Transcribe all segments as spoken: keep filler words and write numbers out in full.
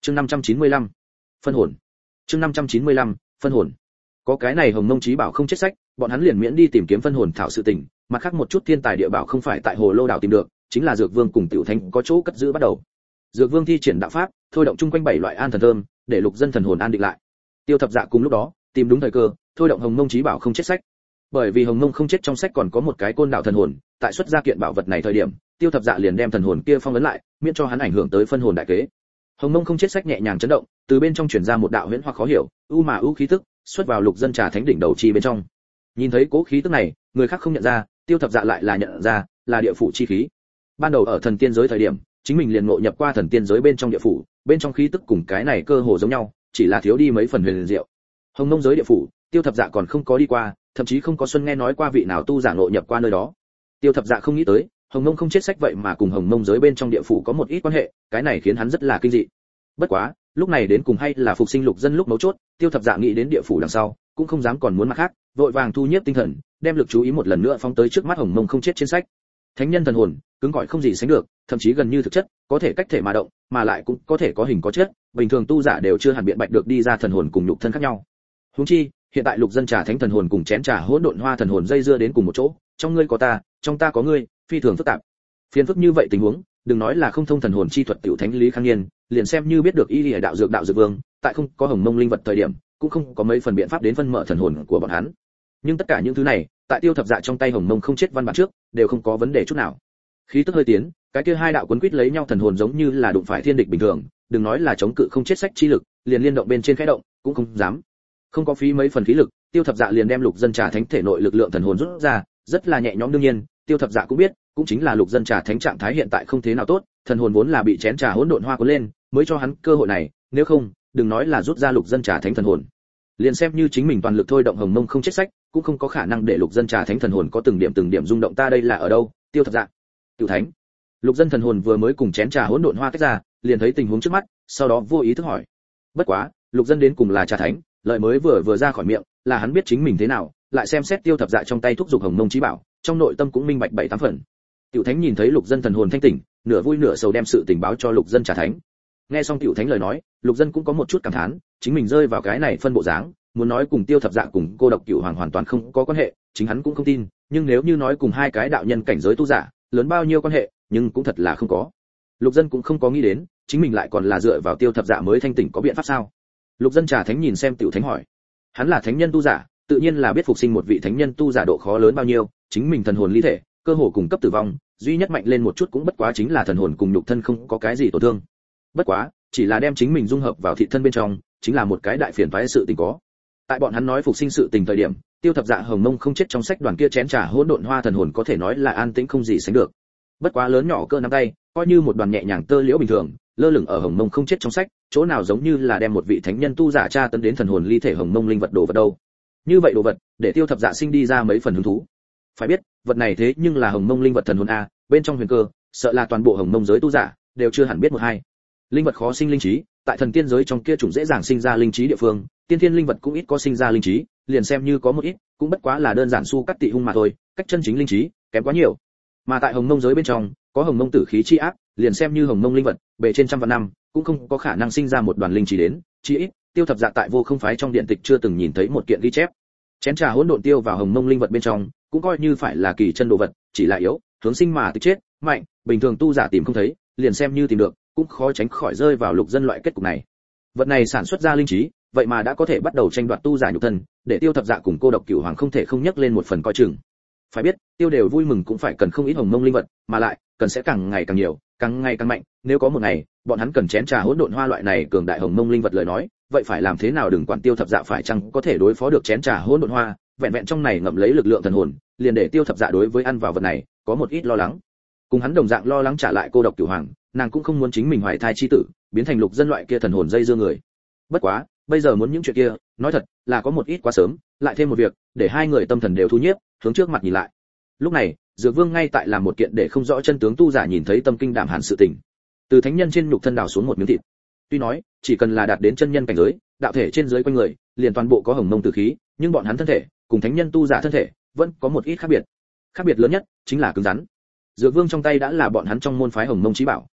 Chương năm trăm chín mươi lăm, phân hồn. Chương năm trăm chín mươi lăm, phân hồn. Có cái này Hồng Mông Chí Bảo không chết sách, bọn hắn liền miễn đi tìm kiếm phân hồn thảo sự tình, mặt khác một chút thiên tài địa bảo không phải tại Hồ Lô đảo tìm được, chính là Dược Vương cùng Tiểu Thánh có chỗ cất giữ bắt đầu. Dược Vương thi triển đạo pháp, thôi động chung quanh bảy loại an thần thơm, để lục dân thần hồn an định lại. Tiêu Thập Dạ cùng lúc đó, tìm đúng thời cơ, thôi động Hồng Mông Chí Bảo không chết sách. Bởi vì Hồng Mông không chết trong sách còn có một cái Côn Đạo thần hồn, tại xuất ra kiện bảo vật này thời điểm, Tiêu Thập Dạ liền đem thần hồn kia phong ấn lại, miễn cho hắn ảnh hưởng tới phân hồn đại kế. Hồng Mông không chết sách nhẹ nhàng chấn động, từ bên trong truyền ra một đạo huyễn hoặc khó hiểu, u mà u khí tức, xuất vào lục dân trà thánh đỉnh đầu chi bên trong. Nhìn thấy cố khí tức này, người khác không nhận ra, Tiêu Thập Dạ lại là nhận ra, là địa phủ chi khí. Ban đầu ở thần tiên giới thời điểm, chính mình liền ngộ nhập qua thần tiên giới bên trong địa phủ, bên trong khí tức cùng cái này cơ hồ giống nhau, chỉ là thiếu đi mấy phần huyền diệu. Hồng Mông giới địa phủ, Tiêu Thập Dạ còn không có đi qua, thậm chí không có xuân nghe nói qua vị nào tu giả ngộ nhập qua nơi đó. Tiêu Thập Dạ không nghĩ tới, Hồng Mông không chết sách vậy mà cùng Hồng Mông giới bên trong địa phủ có một ít quan hệ, cái này khiến hắn rất là kinh dị. Bất quá, lúc này đến cùng hay là phục sinh lục dân lúc mấu chốt, Tiêu Thập Dạ nghĩ đến địa phủ đằng sau, cũng không dám còn muốn mặt khác, vội vàng thu nhiếp tinh thần, đem lực chú ý một lần nữa phóng tới trước mắt Hồng Mông không chết trên sách. Thánh nhân thần hồn, cứng cỏi không gì sánh được, thậm chí gần như thực chất, có thể cách thể mà động, mà lại cũng có thể có hình có chất, bình thường tu giả đều chưa hẳn biện bạch được đi ra thần hồn cùng nhục thân khác nhau. Huống chi, hiện tại lục dân trà thánh thần hồn cùng chén trà hỗn độn hoa thần hồn dây dưa đến cùng một chỗ, trong ngươi có ta, trong ta có ngươi, phi thường phức tạp. Phiền phức như vậy tình huống, đừng nói là không thông thần hồn chi thuật tiểu thánh Lý Khang Nghiên, liền xem như biết được y lìa đạo dược đạo dược vương, tại không có Hồng Mông linh vật thời điểm, cũng không có mấy phần biện pháp đến phân mở thần hồn của bọn hắn. Nhưng tất cả những thứ này, tại Tiêu Thập Dạ trong tay Hồng Mông không chết văn bản trước, đều không có vấn đề chút nào. Khí tức hơi tiến, cái kia hai đạo cuốn quýt lấy nhau thần hồn giống như là đụng phải thiên địch bình thường, đừng nói là chống cự không chết sách chi lực, liền liên động bên trên khẽ động, cũng không dám. Không có phí mấy phần khí lực, Tiêu Thập Dạ liền đem lục dân trà thánh thể nội lực lượng thần hồn rút ra, rất là nhẹ nhõm. Đương nhiên, Tiêu Thập Dạ cũng biết, cũng chính là lục dân trà thánh trạng thái hiện tại không thế nào tốt, thần hồn vốn là bị chén trà hỗn độn hoa cuốn lên, mới cho hắn cơ hội này, nếu không, đừng nói là rút ra lục dân trà thánh thần hồn, liền xem như chính mình toàn lực thôi động Hồng Mông không chết sách, cũng không có khả năng để lục dân trà thánh thần hồn có từng điểm từng điểm rung động. Ta đây là ở đâu? Tiêu Thập Dạ, Tiểu Thánh. Lục dân thần hồn vừa mới cùng chén trà hỗn độn hoa tách ra, liền thấy tình huống trước mắt, sau đó vô ý thức hỏi. Bất quá, lục dân đến cùng là trà thánh, lời mới vừa vừa ra khỏi miệng, là hắn biết chính mình thế nào, lại xem xét Tiêu Thập Dạ trong tay thúc dục Hồng Mông Chí Bảo, trong nội tâm cũng minh bạch bảy tám phần. Tiểu Thánh nhìn thấy lục dân thần hồn thanh tỉnh, nửa vui nửa sầu đem sự tình báo cho lục dân trà thánh. Nghe xong Tiểu Thánh lời nói, lục dân cũng có một chút cảm thán, chính mình rơi vào cái này phân bộ dáng, muốn nói cùng Tiêu Thập Dạ cùng cô độc cửu hoàng hoàn toàn không có quan hệ, chính hắn cũng không tin, nhưng nếu như nói cùng hai cái đạo nhân cảnh giới tu giả, lớn bao nhiêu quan hệ, nhưng cũng thật là không có. Lục dân cũng không có nghĩ đến, chính mình lại còn là dựa vào Tiêu Thập Dạ mới thanh tỉnh, có biện pháp sao? Lục dân trà thánh nhìn xem Tiểu Thánh hỏi. Hắn là thánh nhân tu giả, tự nhiên là biết phục sinh một vị thánh nhân tu giả độ khó lớn bao nhiêu, chính mình thần hồn ly thể, cơ hồ cùng cấp tử vong, duy nhất mạnh lên một chút cũng bất quá chính là thần hồn cùng nhục thân không có cái gì tổn thương. Bất quá, chỉ là đem chính mình dung hợp vào thị thân bên trong, chính là một cái đại phiền toái sự tình có. Tại bọn hắn nói phục sinh sự tình thời điểm, Tiêu Thập Dạ Hồng Mông không chết trong sách đoàn kia chén trà hỗn độn hoa thần hồn có thể nói là an tĩnh không gì sánh được. Bất quá lớn nhỏ cơ nắm tay, coi như một đoàn nhẹ nhàng tơ liễu bình thường, lơ lửng ở Hồng Mông không chết trong sách, chỗ nào giống như là đem một vị thánh nhân tu giả tra tấn đến thần hồn ly thể Hồng Mông linh vật đồ vật đâu. Như vậy đồ vật, để Tiêu Thập Dạ sinh đi ra mấy phần hứng thú. Phải biết, vật này thế nhưng là Hồng Mông linh vật thần hồn a, bên trong huyền cơ, sợ là toàn bộ Hồng Mông giới tu giả đều chưa hẳn biết một hai. Linh vật khó sinh linh trí, tại thần tiên giới trong kia chủng dễ dàng sinh ra linh trí địa phương, tiên thiên linh vật cũng ít có sinh ra linh trí, liền xem như có một ít, cũng bất quá là đơn giản su cắt tị hung mà thôi, cách chân chính linh trí kém quá nhiều. Mà tại Hồng Mông giới bên trong, có Hồng Mông tử khí chi áp, liền xem như Hồng Mông linh vật, bề trên trăm vạn năm, cũng không có khả năng sinh ra một đoàn linh trí đến, chỉ ít, Tiêu Thập Dạ tại Vô Không phái trong điện tịch chưa từng nhìn thấy một kiện ghi chép. Chén trà hỗn độn tiêu vào Hồng Mông linh vật bên trong, cũng coi như phải là kỳ chân đồ vật, chỉ là yếu, hướng sinh mà tự chết, mạnh, bình thường tu giả tìm không thấy, liền xem như tìm được, cũng khó tránh khỏi rơi vào lục dân loại kết cục này. Vật này sản xuất ra linh trí, vậy mà đã có thể bắt đầu tranh đoạt tu giả nhục thân, để Tiêu Thập Dạ cùng cô độc cửu hoàng không thể không nhắc lên một phần coi chừng. Phải biết, tiêu đều vui mừng cũng phải cần không ít Hồng Mông linh vật, mà lại cần sẽ càng ngày càng nhiều, càng ngày càng mạnh, nếu có một ngày, bọn hắn cần chén trà hỗn độn hoa loại này cường đại Hồng Mông linh vật lời nói, vậy phải làm thế nào đừng quản Tiêu Thập Dạ phải chăng có thể đối phó được chén trà hỗn độn hoa, vẹn vẹn trong này ngậm lấy lực lượng thần hồn, liền để Tiêu Thập Dạ đối với ăn vào vật này có một ít lo lắng. Cùng hắn đồng dạng lo lắng trả lại cô độc cửu hoàng, nàng cũng không muốn chính mình hoài thai chi tử biến thành lục dân loại kia thần hồn dây dưa người. Bất quá, bây giờ muốn những chuyện kia, nói thật là có một ít quá sớm, lại thêm một việc, để hai người tâm thần đều thu nhiếp, hướng trước mặt nhìn lại. Lúc này, Dược Vương ngay tại làm một kiện để không rõ chân tướng tu giả nhìn thấy tâm kinh đạm hàn sự tình. Từ thánh nhân trên nhục thân đào xuống một miếng thịt. Tuy nói, chỉ cần là đạt đến chân nhân cảnh giới, đạo thể trên dưới quanh người, liền toàn bộ có Hồng Mông tử khí, nhưng bọn hắn thân thể, cùng thánh nhân tu giả thân thể, vẫn có một ít khác biệt. Khác biệt lớn nhất chính là cứng rắn. Dược Vương trong tay đã là bọn hắn trong môn phái Hồng Mông Chí Bảo,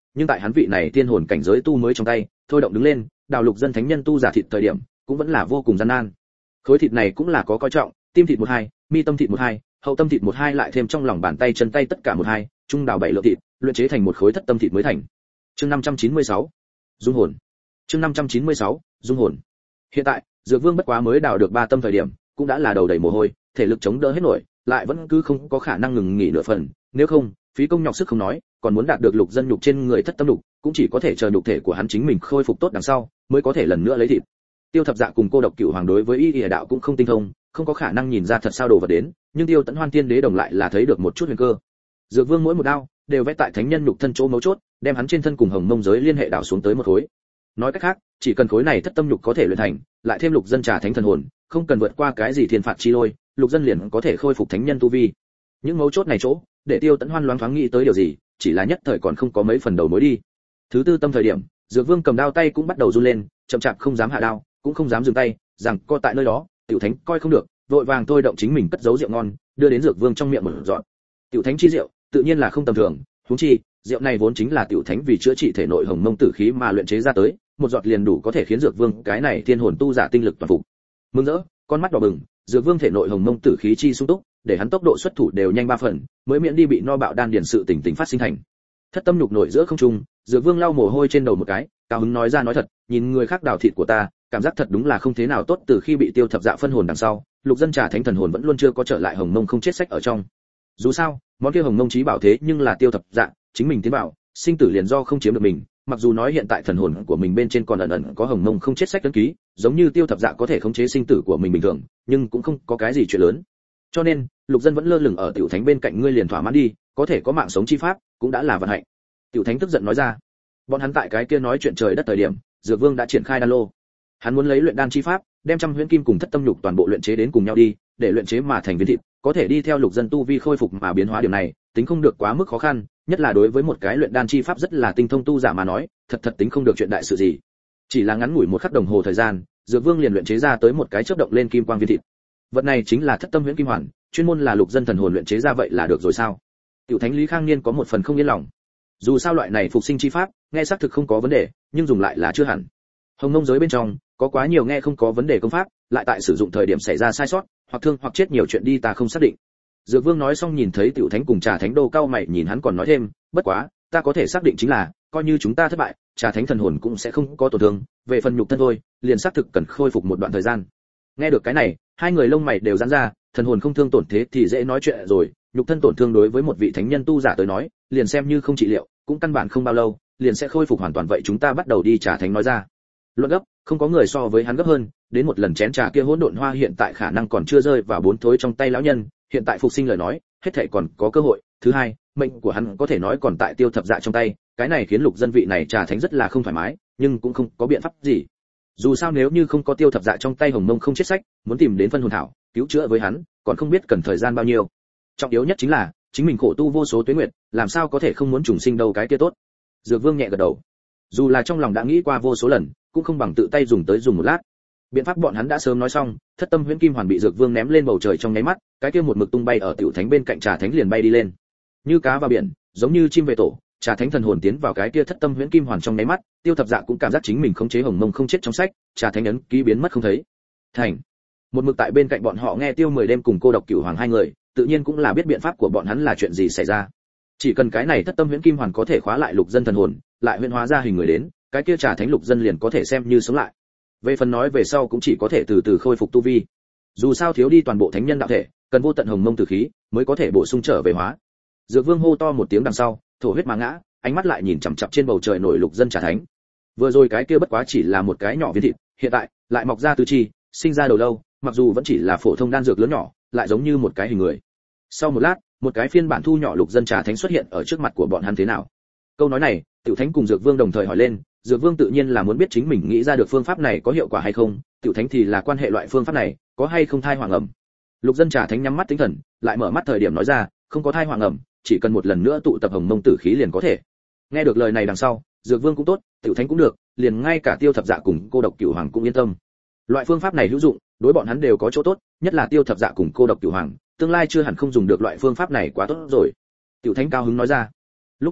nhưng tại hắn vị này tiên hồn cảnh giới tu mới trong tay thôi động đứng lên đào lục dân thánh nhân tu giả thịt thời điểm cũng vẫn là vô cùng gian nan. Khối thịt này cũng là có coi trọng, tim thịt một hai, mi tâm thịt một hai, hậu tâm thịt một hai lại thêm trong lòng bàn tay chân tay tất cả một hai, trung đào bảy lượng thịt, luyện chế thành một khối thất tâm thịt mới thành. Chương năm trăm chín mươi sáu, dung hồn. Chương năm trăm chín mươi sáu, dung hồn. Hiện tại, Dược Vương bất quá mới đào được ba tâm thời điểm, cũng đã là đầu đầy mồ hôi, thể lực chống đỡ hết nổi, lại vẫn cứ không có khả năng ngừng nghỉ nửa phần, nếu không, phí công nhọc sức không nói, còn muốn đạt được lục dân nhục trên người thất tâm nhục, cũng chỉ có thể chờ nhục thể của hắn chính mình khôi phục tốt đằng sau, mới có thể lần nữa lấy thịt. Tiêu Thập Dạ cùng Cô Độc Cửu Hoàng đối với y y đạo cũng không tinh thông, không có khả năng nhìn ra thật sao đồ vật đến, nhưng Tiêu Tấn Hoan Tiên Đế đồng lại là thấy được một chút huyền cơ. Dược Vương mỗi một đao đều vẽ tại thánh nhân nhục thân chỗ mấu chốt, đem hắn trên thân cùng hồng mông giới liên hệ đảo xuống tới một khối. Nói cách khác, chỉ cần khối này thất tâm nhục có thể luyện thành, lại thêm lục dân trà thánh thần hồn, không cần vượt qua cái gì thiên phạt chi lôi, lục dân liền có thể khôi phục thánh nhân tu vi. Những mấu chốt này chỗ, để Tiêu Tấn Hoan loáng thoáng nghĩ tới điều gì, chỉ là nhất thời còn không có mấy phần đầu mối đi. Thứ tư tâm thời điểm, Dược Vương cầm đao tay cũng bắt đầu run lên, chậm chạp không dám hạ đao, cũng không dám dừng tay, rằng co tại nơi đó, Tiểu Thánh coi không được, vội vàng thôi động chính mình cất giấu rượu ngon, đưa đến Dược Vương trong miệng một dọn. Tiểu Thánh chi rượu, tự nhiên là không tầm thường, huống chi, rượu này vốn chính là Tiểu Thánh vì chữa trị thể nội hồng mông tử khí mà luyện chế ra tới, một giọt liền đủ có thể khiến Dược Vương cái này thiên hồn tu giả tinh lực toàn phục. Mừng rỡ, con mắt đỏ bừng, Dược Vương thể nội hồng mông tử khí chi sung túc, để hắn tốc độ xuất thủ đều nhanh ba phần, mới miễn đi bị no bạo đan điển sự tỉnh tỉnh phát sinh thành. Thất tâm nhục nổi giữa không trung, Dược Vương lau mồ hôi trên đầu một cái, cao hứng nói ra nói thật, nhìn người khác đào thịt của ta, cảm giác thật đúng là không thế nào tốt, từ khi bị Tiêu Thập Dạ phân hồn đằng sau, lục dân trà thánh thần hồn vẫn luôn chưa có trở lại hồng mông không chết sách ở trong. Dù sao, món kia hồng mông chí bảo thế nhưng là Tiêu Thập Dạ chính mình tiến bảo, sinh tử liền do không chiếm được mình, mặc dù nói hiện tại thần hồn của mình bên trên còn ẩn ẩn có hồng mông không chết sách ấn ký, giống như Tiêu Thập Dạ có thể khống chế sinh tử của mình bình thường, nhưng cũng không có cái gì chuyện lớn. Cho nên, lục dân vẫn lơ lửng ở Tiểu Thánh bên cạnh ngươi liền thỏa mãn đi, có thể có mạng sống chi pháp, cũng đã là vận hạnh. Tiểu Thánh tức giận nói ra. Bọn hắn tại cái kia nói chuyện trời đất thời điểm, Dược Vương đã triển khai đan lô. Hắn muốn lấy luyện đan chi pháp, đem trăm huyễn kim cùng thất tâm nhục toàn bộ luyện chế đến cùng nhau đi, để luyện chế mà thành viên thịt, có thể đi theo lục dân tu vi khôi phục mà biến hóa, điều này, tính không được quá mức khó khăn, nhất là đối với một cái luyện đan chi pháp rất là tinh thông tu giả mà nói, thật thật tính không được chuyện đại sự gì. Chỉ là ngắn ngủi một khắc đồng hồ thời gian, Dược Vương liền luyện chế ra tới một cái chớp động lên kim quang viên thịt. Vật này chính là thất tâm huyễn kim hoàn, chuyên môn là lục dân thần hồn luyện chế ra, vậy là được rồi sao? Tiểu Thánh Lý Khang Niên có một phần không yên lòng. Dù sao loại này phục sinh chi pháp, nghe xác thực không có vấn đề, nhưng dùng lại là chưa hẳn. Hồng Mông giới bên trong, có quá nhiều nghe không có vấn đề công pháp, lại tại sử dụng thời điểm xảy ra sai sót, hoặc thương hoặc chết nhiều chuyện đi ta không xác định. Dược Vương nói xong nhìn thấy Tiểu Thánh cùng Trà Thánh Đô cao mày nhìn hắn còn nói thêm, bất quá, ta có thể xác định chính là, coi như chúng ta thất bại, Trà Thánh thần hồn cũng sẽ không có tổn thương, về phần nhục thân thôi, liền xác thực cần khôi phục một đoạn thời gian. Nghe được cái này, hai người lông mày đều giãn ra, thần hồn không thương tổn thế thì dễ nói chuyện rồi, nhục thân tổn thương đối với một vị thánh nhân tu giả tới nói, liền xem như không trị liệu, cũng căn bản không bao lâu, liền sẽ khôi phục hoàn toàn, vậy chúng ta bắt đầu đi. Trà Thánh nói ra. Luận gấp, không có người so với hắn gấp hơn, đến một lần chén trà kia hỗn độn hoa hiện tại khả năng còn chưa rơi vào bốn thối trong tay lão nhân, hiện tại phục sinh lời nói, hết thảy còn có cơ hội. Thứ hai, mệnh của hắn có thể nói còn tại Tiêu Thập Dạ trong tay, cái này khiến lục dân vị này Trà Thánh rất là không thoải mái, nhưng cũng không có biện pháp gì. Dù sao nếu như không có Tiêu Thập Dạ trong tay hồng mông không chết sách, muốn tìm đến phân hồn thảo, cứu chữa với hắn, còn không biết cần thời gian bao nhiêu. Trọng yếu nhất chính là, chính mình khổ tu vô số tuế nguyệt, làm sao có thể không muốn trùng sinh đâu, cái kia tốt. Dược Vương nhẹ gật đầu. Dù là trong lòng đã nghĩ qua vô số lần, cũng không bằng tự tay dùng tới dùng một lát. Biện pháp bọn hắn đã sớm nói xong, thất tâm huyễn kim hoàn bị Dược Vương ném lên bầu trời trong nháy mắt, cái kia một mực tung bay ở Tiểu Thánh bên cạnh Trà Thánh liền bay đi lên. Như cá vào biển, giống như chim về tổ, Trà Thánh thần hồn tiến vào cái kia thất tâm huyễn kim hoàn trong nháy mắt, Tiêu Thập Dạ cũng cảm giác chính mình khống chế hồng mông không chết trong sách, Trà Thánh ấn ký biến mất không thấy. Thành. Một mực tại bên cạnh bọn họ nghe Tiêu mười đêm cùng Cô Độc Cửu Hoàng hai người, tự nhiên cũng là biết biện pháp của bọn hắn là chuyện gì xảy ra. Chỉ cần cái này thất tâm huyễn kim hoàn có thể khóa lại lục dân thần hồn, lại huyễn hóa ra hình người đến, cái kia Trà Thánh lục dân liền có thể xem như sống lại. Về phần nói về sau cũng chỉ có thể từ từ khôi phục tu vi. Dù sao thiếu đi toàn bộ thánh nhân đạo thể, cần vô tận hồng mông tử khí mới có thể bổ sung trở về hóa. Dược Vương hô to một tiếng đằng sau, thổ huyết mà ngã, ánh mắt lại nhìn chằm chằm trên bầu trời nổi lục dân Trà Thánh. Vừa rồi cái kia bất quá chỉ là một cái nhỏ viên thịt, hiện tại lại mọc ra tứ chi, sinh ra đầu lâu, mặc dù vẫn chỉ là phổ thông đan dược lớn nhỏ, lại giống như một cái hình người. Sau một lát, một cái phiên bản thu nhỏ lục dân Trà Thánh xuất hiện ở trước mặt của bọn hắn thế nào? Câu nói này, Tiểu Thánh cùng Dược Vương đồng thời hỏi lên, Dược Vương tự nhiên là muốn biết chính mình nghĩ ra được phương pháp này có hiệu quả hay không, Tiểu Thánh thì là quan hệ loại phương pháp này có hay không thai hoàng ẩm. Lục dân Trà Thánh nhắm mắt tinh thần, lại mở mắt thời điểm nói ra, không có thai hoàng ẩm, chỉ cần một lần nữa tụ tập hồng mông tử khí liền có thể. Nghe được lời này đằng sau, Dược Vương cũng tốt, Tiểu Thánh cũng được, liền ngay cả Tiêu Thập Dạ cùng Cô Độc Cửu Hoàng cũng yên tâm. Loại phương pháp này hữu dụng, đối bọn hắn đều có chỗ tốt, nhất là Tiêu Thập Dạ cùng Cô Độc Cửu Hoàng, tương lai chưa hẳn không dùng được loại phương pháp này quá tốt rồi. Tiểu Thánh cao hứng nói ra. Lúc đầu,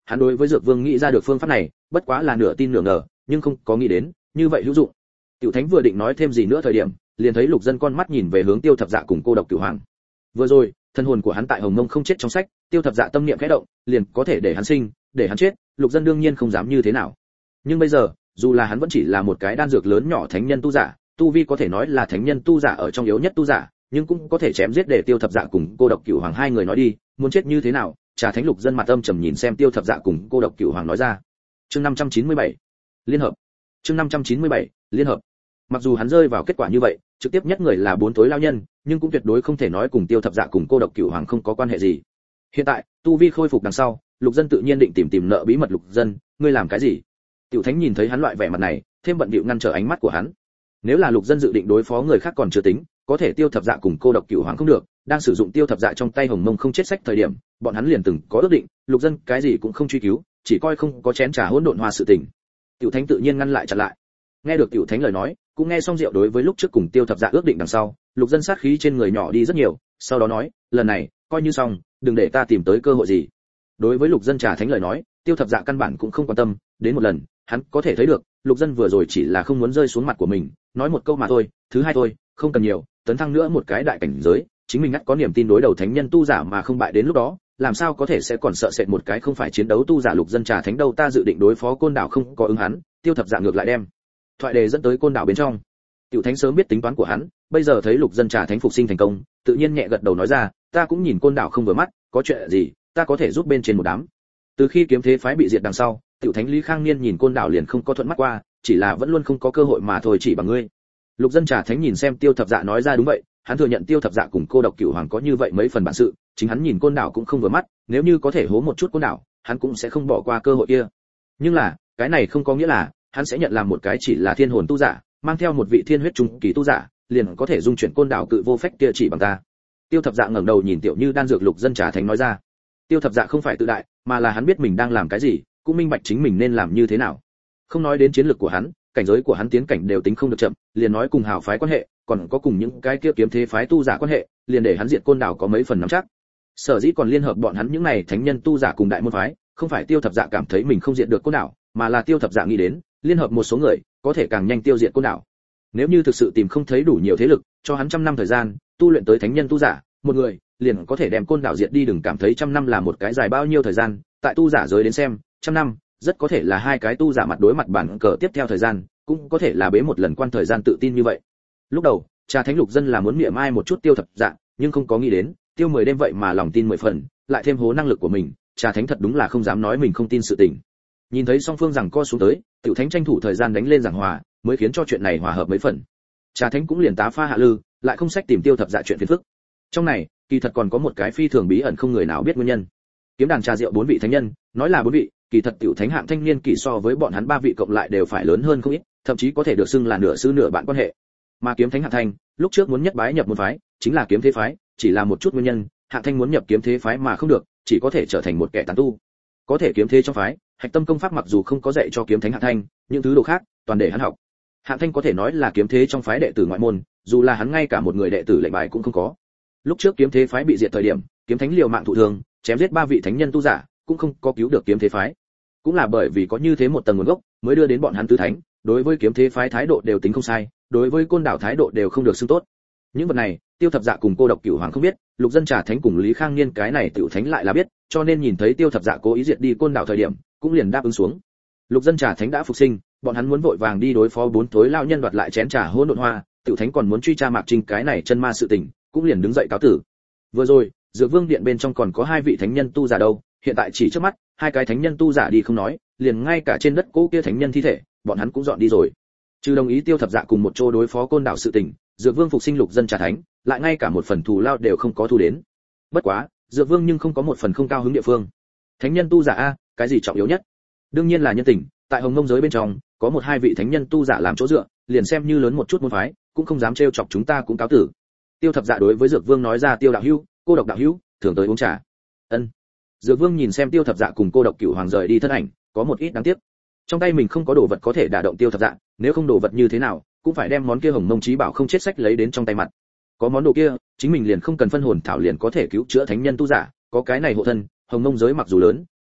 hắn đối với Dược Vương nghĩ ra được phương pháp này, bất quá là nửa tin nửa ngờ, nhưng không có nghĩ đến, như vậy hữu dụng. Tiểu Thánh vừa định nói thêm gì nữa thời điểm, liền thấy Lục Dân con mắt nhìn về hướng Tiêu Thập Dạ cùng Cô Độc Cửu Hoàng. Vừa rồi, thân hồn của hắn tại Hồng Mông không chết trong sách, Tiêu Thập Dạ tâm niệm khẽ động, liền có thể để hắn sinh, để hắn chết, Lục Dân đương nhiên không dám như thế nào. Nhưng bây giờ, dù là hắn vẫn chỉ là một cái đan dược lớn nhỏ thánh nhân tu giả, tu vi có thể nói là thánh nhân tu giả ở trong yếu nhất tu giả, nhưng cũng có thể chém giết để Tiêu Thập Dạ cùng Cô Độc Cửu Hoàng hai người nói đi, muốn chết như thế nào? Trà Thánh Lục Dân mặt âm trầm nhìn xem Tiêu Thập Dạ cùng Cô Độc Cửu Hoàng nói ra. Chương năm trăm chín mươi bảy, liên hợp. Chương năm trăm chín mươi bảy, liên hợp. Mặc dù hắn rơi vào kết quả như vậy, trực tiếp nhất người là bốn tối lao nhân, nhưng cũng tuyệt đối không thể nói cùng Tiêu Thập Dạ cùng Cô Độc Cửu Hoàng không có quan hệ gì. Hiện tại, tu vi khôi phục đằng sau, Lục Dân tự nhiên định tìm tìm nợ bí mật. Lục Dân, ngươi làm cái gì? Tiểu Thánh nhìn thấy hắn loại vẻ mặt này, thêm bận bịu ngăn trở ánh mắt của hắn. Nếu là Lục Dân dự định đối phó người khác còn chưa tính, có thể Tiêu Thập Dạ cùng Cô Độc Cửu Hoàng không được, đang sử dụng Tiêu Thập Dạ trong tay Hồng Mông không chết sách thời điểm, bọn hắn liền từng có ước định, Lục Dân cái gì cũng không truy cứu, chỉ coi không có chén trà hỗn độn hoa sự tình. Tiểu Thánh tự nhiên ngăn lại chặn lại. Nghe được Tiểu Thánh lời nói, cũng nghe xong Diệu đối với lúc trước cùng Tiêu Thập Dạ ước định đằng sau, Lục Dân sát khí trên người nhỏ đi rất nhiều, sau đó nói, lần này coi như xong, đừng để ta tìm tới cơ hội gì. Đối với Lục Dân Trà Thánh lời nói, Tiêu Thập Dạ căn bản cũng không quan tâm, đến một lần, hắn có thể thấy được, Lục Dân vừa rồi chỉ là không muốn rơi xuống mặt của mình, nói một câu mà thôi, thứ hai thôi, không cần nhiều, tấn thăng nữa một cái đại cảnh giới, chính mình ngắt có niềm tin đối đầu thánh nhân tu giả mà không bại đến lúc đó, làm sao có thể sẽ còn sợ sệt một cái không phải chiến đấu tu giả. Lục Dân Trà Thánh đâu ta dự định đối phó Côn Đảo không có ứng hắn, Tiêu Thập Dạ ngược lại đem thoại đề dẫn tới Côn Đảo bên trong. Tiểu Thánh sớm biết tính toán của hắn, bây giờ thấy Lục Dân Trà Thánh phục sinh thành công, tự nhiên nhẹ gật đầu nói ra, ta cũng nhìn Côn Đảo không vừa mắt, có chuyện gì, ta có thể giúp bên trên một đám. Từ khi kiếm thế phái bị diệt đằng sau, Tiểu Thánh Lý Khang Niên nhìn Côn Đảo liền không có thuận mắt qua, chỉ là vẫn luôn không có cơ hội mà thôi. Chỉ bằng ngươi. Lục Dân Trà Thánh nhìn xem Tiêu Thập Dạ nói ra, đúng vậy, hắn thừa nhận Tiêu Thập Dạ cùng Cô Độc Cửu Hoàng có như vậy mấy phần bản sự, chính hắn nhìn Côn Đảo cũng không vừa mắt, nếu như có thể hố một chút Côn Đảo, hắn cũng sẽ không bỏ qua cơ hội kia. Nhưng là, cái này không có nghĩa là hắn sẽ nhận làm một cái chỉ là thiên hồn tu giả, mang theo một vị thiên huyết trung kỳ tu giả, liền có thể dung chuyển Côn Đảo cự vô phách kia chỉ bằng ta. Tiêu Thập Dạ ngẩng đầu nhìn Tiểu Như đan dược. Lục Dân Trà Thánh nói ra. Tiêu Thập Dạ không phải tự đại, mà là hắn biết mình đang làm cái gì, cũng minh bạch chính mình nên làm như thế nào. Không nói đến chiến lược của hắn, cảnh giới của hắn tiến cảnh đều tính không được chậm, liền nói cùng hào phái quan hệ, còn có cùng những cái kia kiếm thế phái tu giả quan hệ, liền để hắn diệt Côn Đảo có mấy phần nắm chắc. Sở dĩ còn liên hợp bọn hắn những này thánh nhân tu giả cùng đại môn phái, không phải Tiêu Thập Dạ cảm thấy mình không diệt được Côn Đảo, mà là Tiêu Thập Dạ nghĩ đến, liên hợp một số người, có thể càng nhanh tiêu diệt Côn Đảo. Nếu như thực sự tìm không thấy đủ nhiều thế lực, cho hắn trăm năm thời gian, tu luyện tới thánh nhân tu giả, một người liền có thể đem Côn Đảo diệt đi. Đừng cảm thấy trăm năm là một cái dài bao nhiêu thời gian, tại tu giả giới đến xem, trăm năm rất có thể là hai cái tu giả mặt đối mặt bản cờ tiếp theo thời gian, cũng có thể là bế một lần quan thời gian. Tự tin như vậy. Lúc đầu, Trà Thánh Lục Dân là muốn mỉa mai một chút Tiêu Thập Dạ, nhưng không có nghĩ đến, Tiêu mười đêm vậy mà lòng tin mười phần, lại thêm hố năng lực của mình, Trà Thánh thật đúng là không dám nói mình không tin sự tình. Nhìn thấy song phương rằng co xuống tới, Tiểu Thánh tranh thủ thời gian đánh lên giảng hòa, mới khiến cho chuyện này hòa hợp mấy phần. Trà Thánh cũng liền tá pha hạ lư, lại không sách tìm Tiêu Thập Dạ chuyện phiền phức. Trong này, kỳ thật còn có một cái phi thường bí ẩn không người nào biết nguyên nhân. Kiếm đàn trà rượu bốn vị thánh nhân, nói là bốn vị, kỳ thật Tiểu Thánh hạng thanh niên kỳ so với bọn hắn ba vị cộng lại đều phải lớn hơn không ít, thậm chí có thể được xưng là nửa sư nửa bạn quan hệ. Mà Kiếm Thánh hạng thanh, lúc trước muốn nhất bái nhập môn phái, chính là kiếm thế phái, chỉ là một chút nguyên nhân, hạng thanh muốn nhập kiếm thế phái mà không được, chỉ có thể trở thành một kẻ tán tu. Có thể kiếm thế trong phái, hạch tâm công pháp mặc dù không có dạy cho Kiếm Thánh hạng thanh, những thứ đồ khác toàn để hắn học. Hạng thanh có thể nói là kiếm thế trong phái đệ tử ngoại môn, dù là hắn ngay cả một người đệ tử lệnh bài cũng không có. Lúc trước kiếm thế phái bị diệt thời điểm, Kiếm Thánh liều mạng thụ thương, chém giết ba vị thánh nhân tu giả, cũng không có cứu được kiếm thế phái. Cũng là bởi vì có như thế một tầng nguồn gốc, mới đưa đến bọn hắn tứ thánh, đối với kiếm thế phái thái độ đều tính không sai, đối với Côn Đảo thái độ đều không được xưng tốt. Những vật này, Tiêu Thập Dạ cùng Cô Độc Cửu Hoàng không biết, Lục Dân Trà Thánh cùng Lý Khang Niên cái này Tiểu Thánh lại là biết, cho nên nhìn thấy Tiêu Thập Dạ cố ý diệt đi Côn Đảo thời điểm, cũng liền đáp ứng xuống. Lục Dân Trà Thánh đã phục sinh, bọn hắn muốn vội vàng đi đối phó bốn tối lao nhân đoạt lại chén trà hỗn độn hoa, Tiểu Thánh còn muốn truy tra Mạc Trinh cái này chân ma sự tình, cũng liền đứng dậy cáo tử. Vừa rồi, Dược Vương điện bên trong còn có hai vị thánh nhân tu giả đâu, hiện tại chỉ trước mắt, hai cái thánh nhân tu giả đi không nói, liền ngay cả trên đất cỗ kia thánh nhân thi thể, bọn hắn cũng dọn đi rồi. Trừ đồng ý Tiêu Thập Dạ cùng một chỗ đối phó Côn Đảo sự tình, Dược Vương phục sinh Lục Dân Trà Thánh, lại ngay cả một phần thù lao đều không có thu đến. Bất quá, Dược Vương nhưng không có một phần không cao hứng địa phương. Thánh nhân tu giả a, cái gì trọng yếu nhất? Đương nhiên là nhân tình, tại Hồng Mông giới bên trong, có một hai vị thánh nhân tu giả làm chỗ dựa, liền xem như lớn một chút môn phái, cũng không dám trêu chọc chúng ta cũng cáo tử. Tiêu Thập Dạ đối với Dược Vương nói ra, Tiêu đạo hữu, Cô Độc đạo hữu, thường tới uống trà. Ân. Dược Vương nhìn xem Tiêu Thập Dạ cùng Cô Độc Cửu Hoàng rời đi thân ảnh, có một ít đáng tiếc. Trong tay mình không có đồ vật có thể đả động Tiêu Thập Dạ, nếu không đồ vật như thế nào, cũng phải đem món kia Hồng Mông Chí Bảo không chết sách lấy đến trong tay mặt. Có món đồ kia, chính mình liền không cần phân hồn thảo liền có thể cứu chữa thánh nhân tu giả, có cái này hộ thân, Hồng Mông giới mặc dù lớn,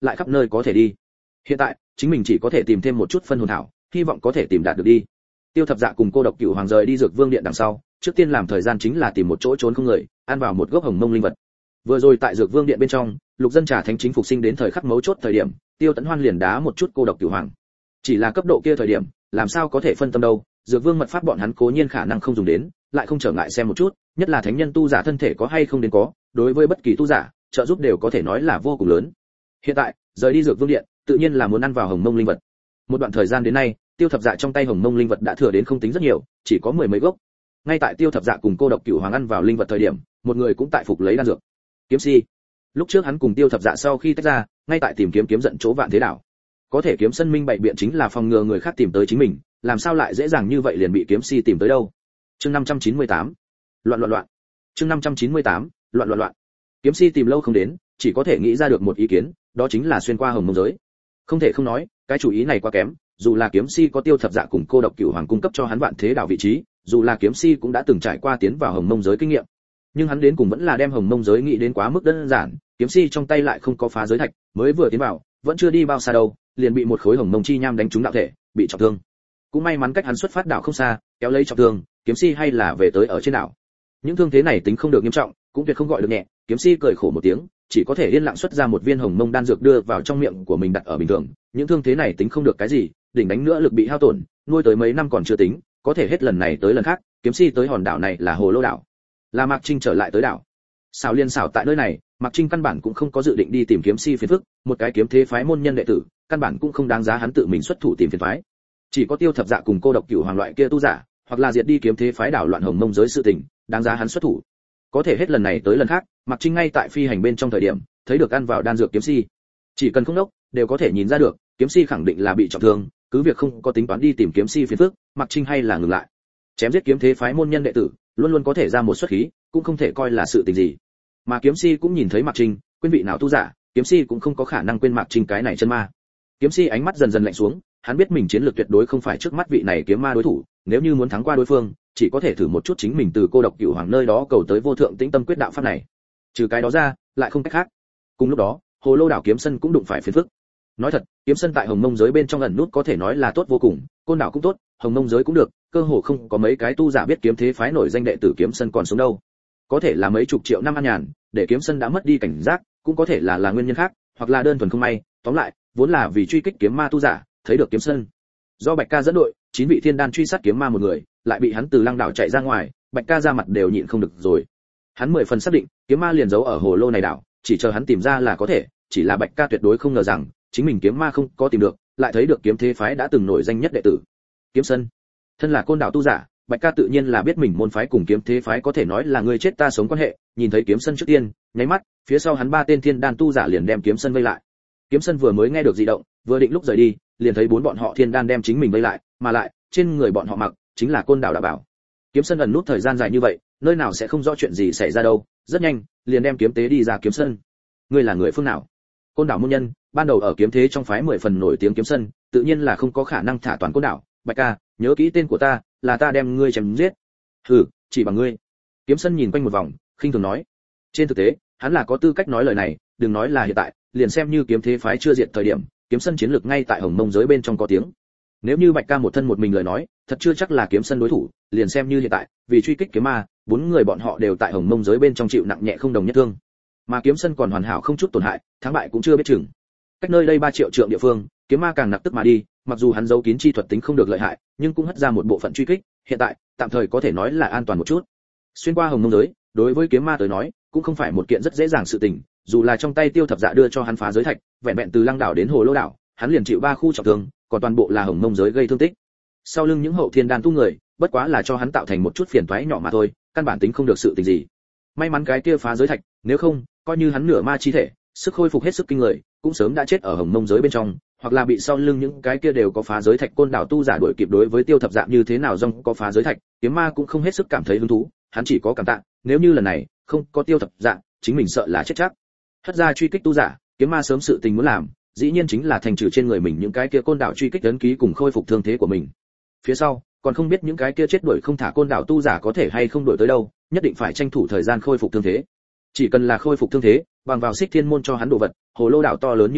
lại khắp nơi có thể đi. Hiện tại, chính mình chỉ có thể tìm thêm một chút phân hồn thảo, hy vọng có thể tìm đạt được đi. Tiêu Thập Dạ cùng Cô Độc Cửu Hoàng rời đi Dược Vương Điện đằng sau, trước tiên làm thời gian chính là tìm một chỗ trốn không người, ăn vào một gốc hồng mông linh vật. Vừa rồi tại Dược Vương Điện bên trong, Lục Dân Trà Thánh chính phục sinh đến thời khắc mấu chốt thời điểm, Tiêu Tấn Hoan liền đá một chút Cô Độc Cửu Hoàng. Chỉ là cấp độ kia thời điểm, làm sao có thể phân tâm đâu, Dược Vương mật pháp bọn hắn cố nhiên khả năng không dùng đến, lại không trở ngại xem một chút, nhất là thánh nhân tu giả thân thể có hay không đến có, đối với bất kỳ tu giả, trợ giúp đều có thể nói là vô cùng lớn. Hiện tại, rời đi Dược Vương Điện, tự nhiên là muốn ăn vào hồng mông linh vật. Một đoạn thời gian đến nay, Tiêu Thập Dạ trong tay hồng mông linh vật đã thừa đến không tính rất nhiều, chỉ có mười mấy gốc. Ngay tại Tiêu Thập Dạ cùng Cô Độc Cửu Hoàng ăn vào linh vật thời điểm, một người cũng tại phục lấy đan dược. Kiếm Si. Lúc trước hắn cùng Tiêu Thập Dạ sau khi tách ra, ngay tại tìm kiếm kiếm giận chỗ Vạn Thế Đảo. Có thể kiếm sân minh bậy biện chính là phòng ngừa người khác tìm tới chính mình, làm sao lại dễ dàng như vậy liền bị Kiếm Si tìm tới đâu. Chương năm trăm chín mươi tám. Loạn loạn loạn. Chương năm trăm chín mươi tám. Loạn loạn loạn. Kiếm Si tìm lâu không đến, chỉ có thể nghĩ ra được một ý kiến, đó chính là xuyên qua hồng mông giới. Không thể không nói, cái chủ ý này quá kém, dù là Kiếm Si có Tiêu Thập Dạ cùng Cô Độc Cửu Hoàng cung cấp cho hắn Vạn Thế Đảo vị trí, dù là Kiếm Si cũng đã từng trải qua tiến vào hồng mông giới kinh nghiệm, nhưng hắn đến cùng vẫn là đem hồng mông giới nghĩ đến quá mức đơn giản. Kiếm Si trong tay lại không có phá giới thạch, mới vừa tiến vào, vẫn chưa đi bao xa đâu, liền bị một khối hồng mông chi nham đánh trúng đạo thể, bị trọng thương. Cũng may mắn cách hắn xuất phát đảo không xa, kéo lấy trọng thương, Kiếm Si hay là về tới ở trên đảo. Những thương thế này tính không được nghiêm trọng, cũng tuyệt không gọi được nhẹ, Kiếm Si cười khổ một tiếng, chỉ có thể yên lặng xuất ra một viên hồng mông đan dược đưa vào trong miệng của mình đặt ở bình thường. Những thương thế này tính không được cái gì, đỉnh đánh nữa lực bị hao tổn, nuôi tới mấy năm còn chưa tính, có thể hết lần này tới lần khác, Kiếm Si tới hòn đảo này là Hồ Lô đảo, là Mạc Trinh trở lại tới đảo. Xảo liên xảo tại nơi này, Mạc Trinh căn bản cũng không có dự định đi tìm Kiếm Si phiền phức, một cái kiếm thế phái môn nhân đệ tử, căn bản cũng không đáng giá hắn tự mình xuất thủ tìm phiền phái. Chỉ có Tiêu Thập Dạ cùng Cô Độc Cửu Hoàng loại kia tu giả, hoặc là diệt đi kiếm thế phái đảo loạn hồng mông giới sự tình, đáng giá hắn xuất thủ. Có thể hết lần này tới lần khác, Mạc Trinh ngay tại phi hành bên trong thời điểm, thấy được ăn vào đan dược Kiếm Si. Chỉ cần không đốc, đều có thể nhìn ra được, Kiếm Si khẳng định là bị trọng thương, cứ việc không có tính toán đi tìm Kiếm Si phiền phức, Mạc Trinh hay là ngừng lại. Chém giết kiếm thế phái môn nhân đệ tử, luôn luôn có thể ra một xuất khí, cũng không thể coi là sự tình gì. Mà Kiếm Si cũng nhìn thấy Mạc Trinh, quên vị nào tu giả, Kiếm Si cũng không có khả năng quên Mạc Trinh cái này chân ma. Kiếm Si ánh mắt dần dần lạnh xuống, hắn biết mình chiến lược tuyệt đối không phải trước mắt vị này kiếm ma đối thủ, nếu như muốn thắng qua đối phương, chỉ có thể thử một chút chính mình từ Cô Độc Cửu Hoàng nơi đó cầu tới vô thượng tĩnh tâm quyết đạo pháp này. Trừ cái đó ra, lại không cách khác. Cùng lúc đó, Hồ Lô đảo kiếm sân cũng đụng phải phiền phức. Nói thật, kiếm sân tại hồng mông giới bên trong ẩn nút có thể nói là tốt vô cùng, Côn đảo cũng tốt, hồng mông giới cũng được, cơ hồ không có mấy cái tu giả biết kiếm thế phái nổi danh đệ tử kiếm sân còn sống đâu. Có thể là mấy chục triệu năm an nhàn, để kiếm sân đã mất đi cảnh giác, cũng có thể là là nguyên nhân khác, hoặc là đơn thuần không may, tóm lại, vốn là vì truy kích kiếm ma tu giả, thấy được kiếm sân. Do Bạch Ca dẫn đội, chín vị thiên đan truy sát kiếm ma một người, lại bị hắn từ lăng đảo chạy ra ngoài, Bạch Ca ra mặt đều nhịn không được rồi. Hắn mười phần xác định, kiếm ma liền giấu ở hồ lô này đảo, chỉ chờ hắn tìm ra là có thể, chỉ là Bạch Ca tuyệt đối không ngờ rằng, chính mình kiếm ma không có tìm được, lại thấy được kiếm thế phái đã từng nổi danh nhất đệ tử. Kiếm Sân. Thân là Côn đảo tu giả, Bạch Ca tự nhiên là biết mình môn phái cùng kiếm thế phái có thể nói là người chết ta sống quan hệ, nhìn thấy Kiếm Sân trước tiên, nháy mắt, phía sau hắn ba tên thiên đan tu giả liền đem Kiếm Sân vây lại. Kiếm Sân vừa mới nghe được dị động, vừa định lúc rời đi, liền thấy bốn bọn họ thiên đan đem chính mình vây lại, mà lại, trên người bọn họ mặc chính là Côn đảo đạo bảo. Kiếm Sân ẩn nút thời gian dài như vậy, nơi nào sẽ không rõ chuyện gì xảy ra đâu, rất nhanh, liền đem kiếm tế đi ra Kiếm Sân. Ngươi là người phương nào? Côn đảo môn nhân, ban đầu ở kiếm thế trong phái mười phần nổi tiếng Kiếm Sân, tự nhiên là không có khả năng thả toàn Côn đảo. Bạch Ca, nhớ kỹ tên của ta, là ta đem ngươi chém giết. Hừ, chỉ bằng ngươi. Kiếm Sân nhìn quanh một vòng, khinh thường nói. Trên thực tế, hắn là có tư cách nói lời này, đừng nói là hiện tại, liền xem như kiếm thế phái chưa diệt thời điểm, Kiếm Sân chiến lược ngay tại Hồng Mông giới bên trong có tiếng. Nếu như Bạch Ca một thân một mình lời nói, thật chưa chắc là Kiếm Sân đối thủ, liền xem như hiện tại, vì truy kích kiếm ma, bốn người bọn họ đều tại Hồng Mông giới bên trong chịu nặng nhẹ không đồng nhất thương. Mà Kiếm Sân còn hoàn hảo không chút tổn hại, thắng bại cũng chưa biết chừng. Cách nơi đây ba triệu trượng địa phương, kiếm ma càng nặc tức mà đi, mặc dù hắn giấu kín chi thuật tính không được lợi hại, nhưng cũng hất ra một bộ phận truy kích, hiện tại, tạm thời có thể nói là an toàn một chút. Xuyên qua Hồng Mông giới, đối với kiếm ma tới nói, cũng không phải một kiện rất dễ dàng sự tình, dù là trong tay Tiêu Thập Dạ đưa cho hắn phá giới thạch, vẹn vẹn từ Lăng đảo đến Hồ Lô đảo, hắn liền chịu ba khu trọng thương, còn toàn bộ là Hồng Mông giới gây thương tích. Sau lưng những hậu thiên đan tu người, bất quá là cho hắn tạo thành một chút phiền toái nhỏ mà thôi, căn bản tính không được sự tình gì. May mắn cái kia phá giới thạch, nếu không, coi như hắn nửa ma chi thể, sức khôi phục hết sức kinh người, cũng sớm đã chết ở Hồng Mông giới bên trong, hoặc là bị sau lưng những cái kia đều có phá giới thạch Côn đảo tu giả đuổi kịp. Đối với Tiêu Thập Dạ như thế nào rong có phá giới thạch, kiếm ma cũng không hết sức cảm thấy hứng thú, hắn chỉ có cảm tạ, nếu như lần này không có Tiêu Thập Dạ, chính mình sợ là chết chắc. Hất ra truy kích tu giả, kiếm ma sớm sự tình muốn làm, dĩ nhiên chính là thành trừ trên người mình những cái kia Côn đảo truy kích ấn ký cùng khôi phục thương thế của mình. Phía sau, còn không biết những cái kia chết đuổi không thả Côn đảo tu giả có thể hay không đuổi tới đâu, nhất định phải tranh thủ thời gian khôi phục thương thế. Chỉ cần là khôi phục thương thế, bằng vào Xích Thiên môn cho hắn đồ vật, Hồ Lô đảo to lớn như thế,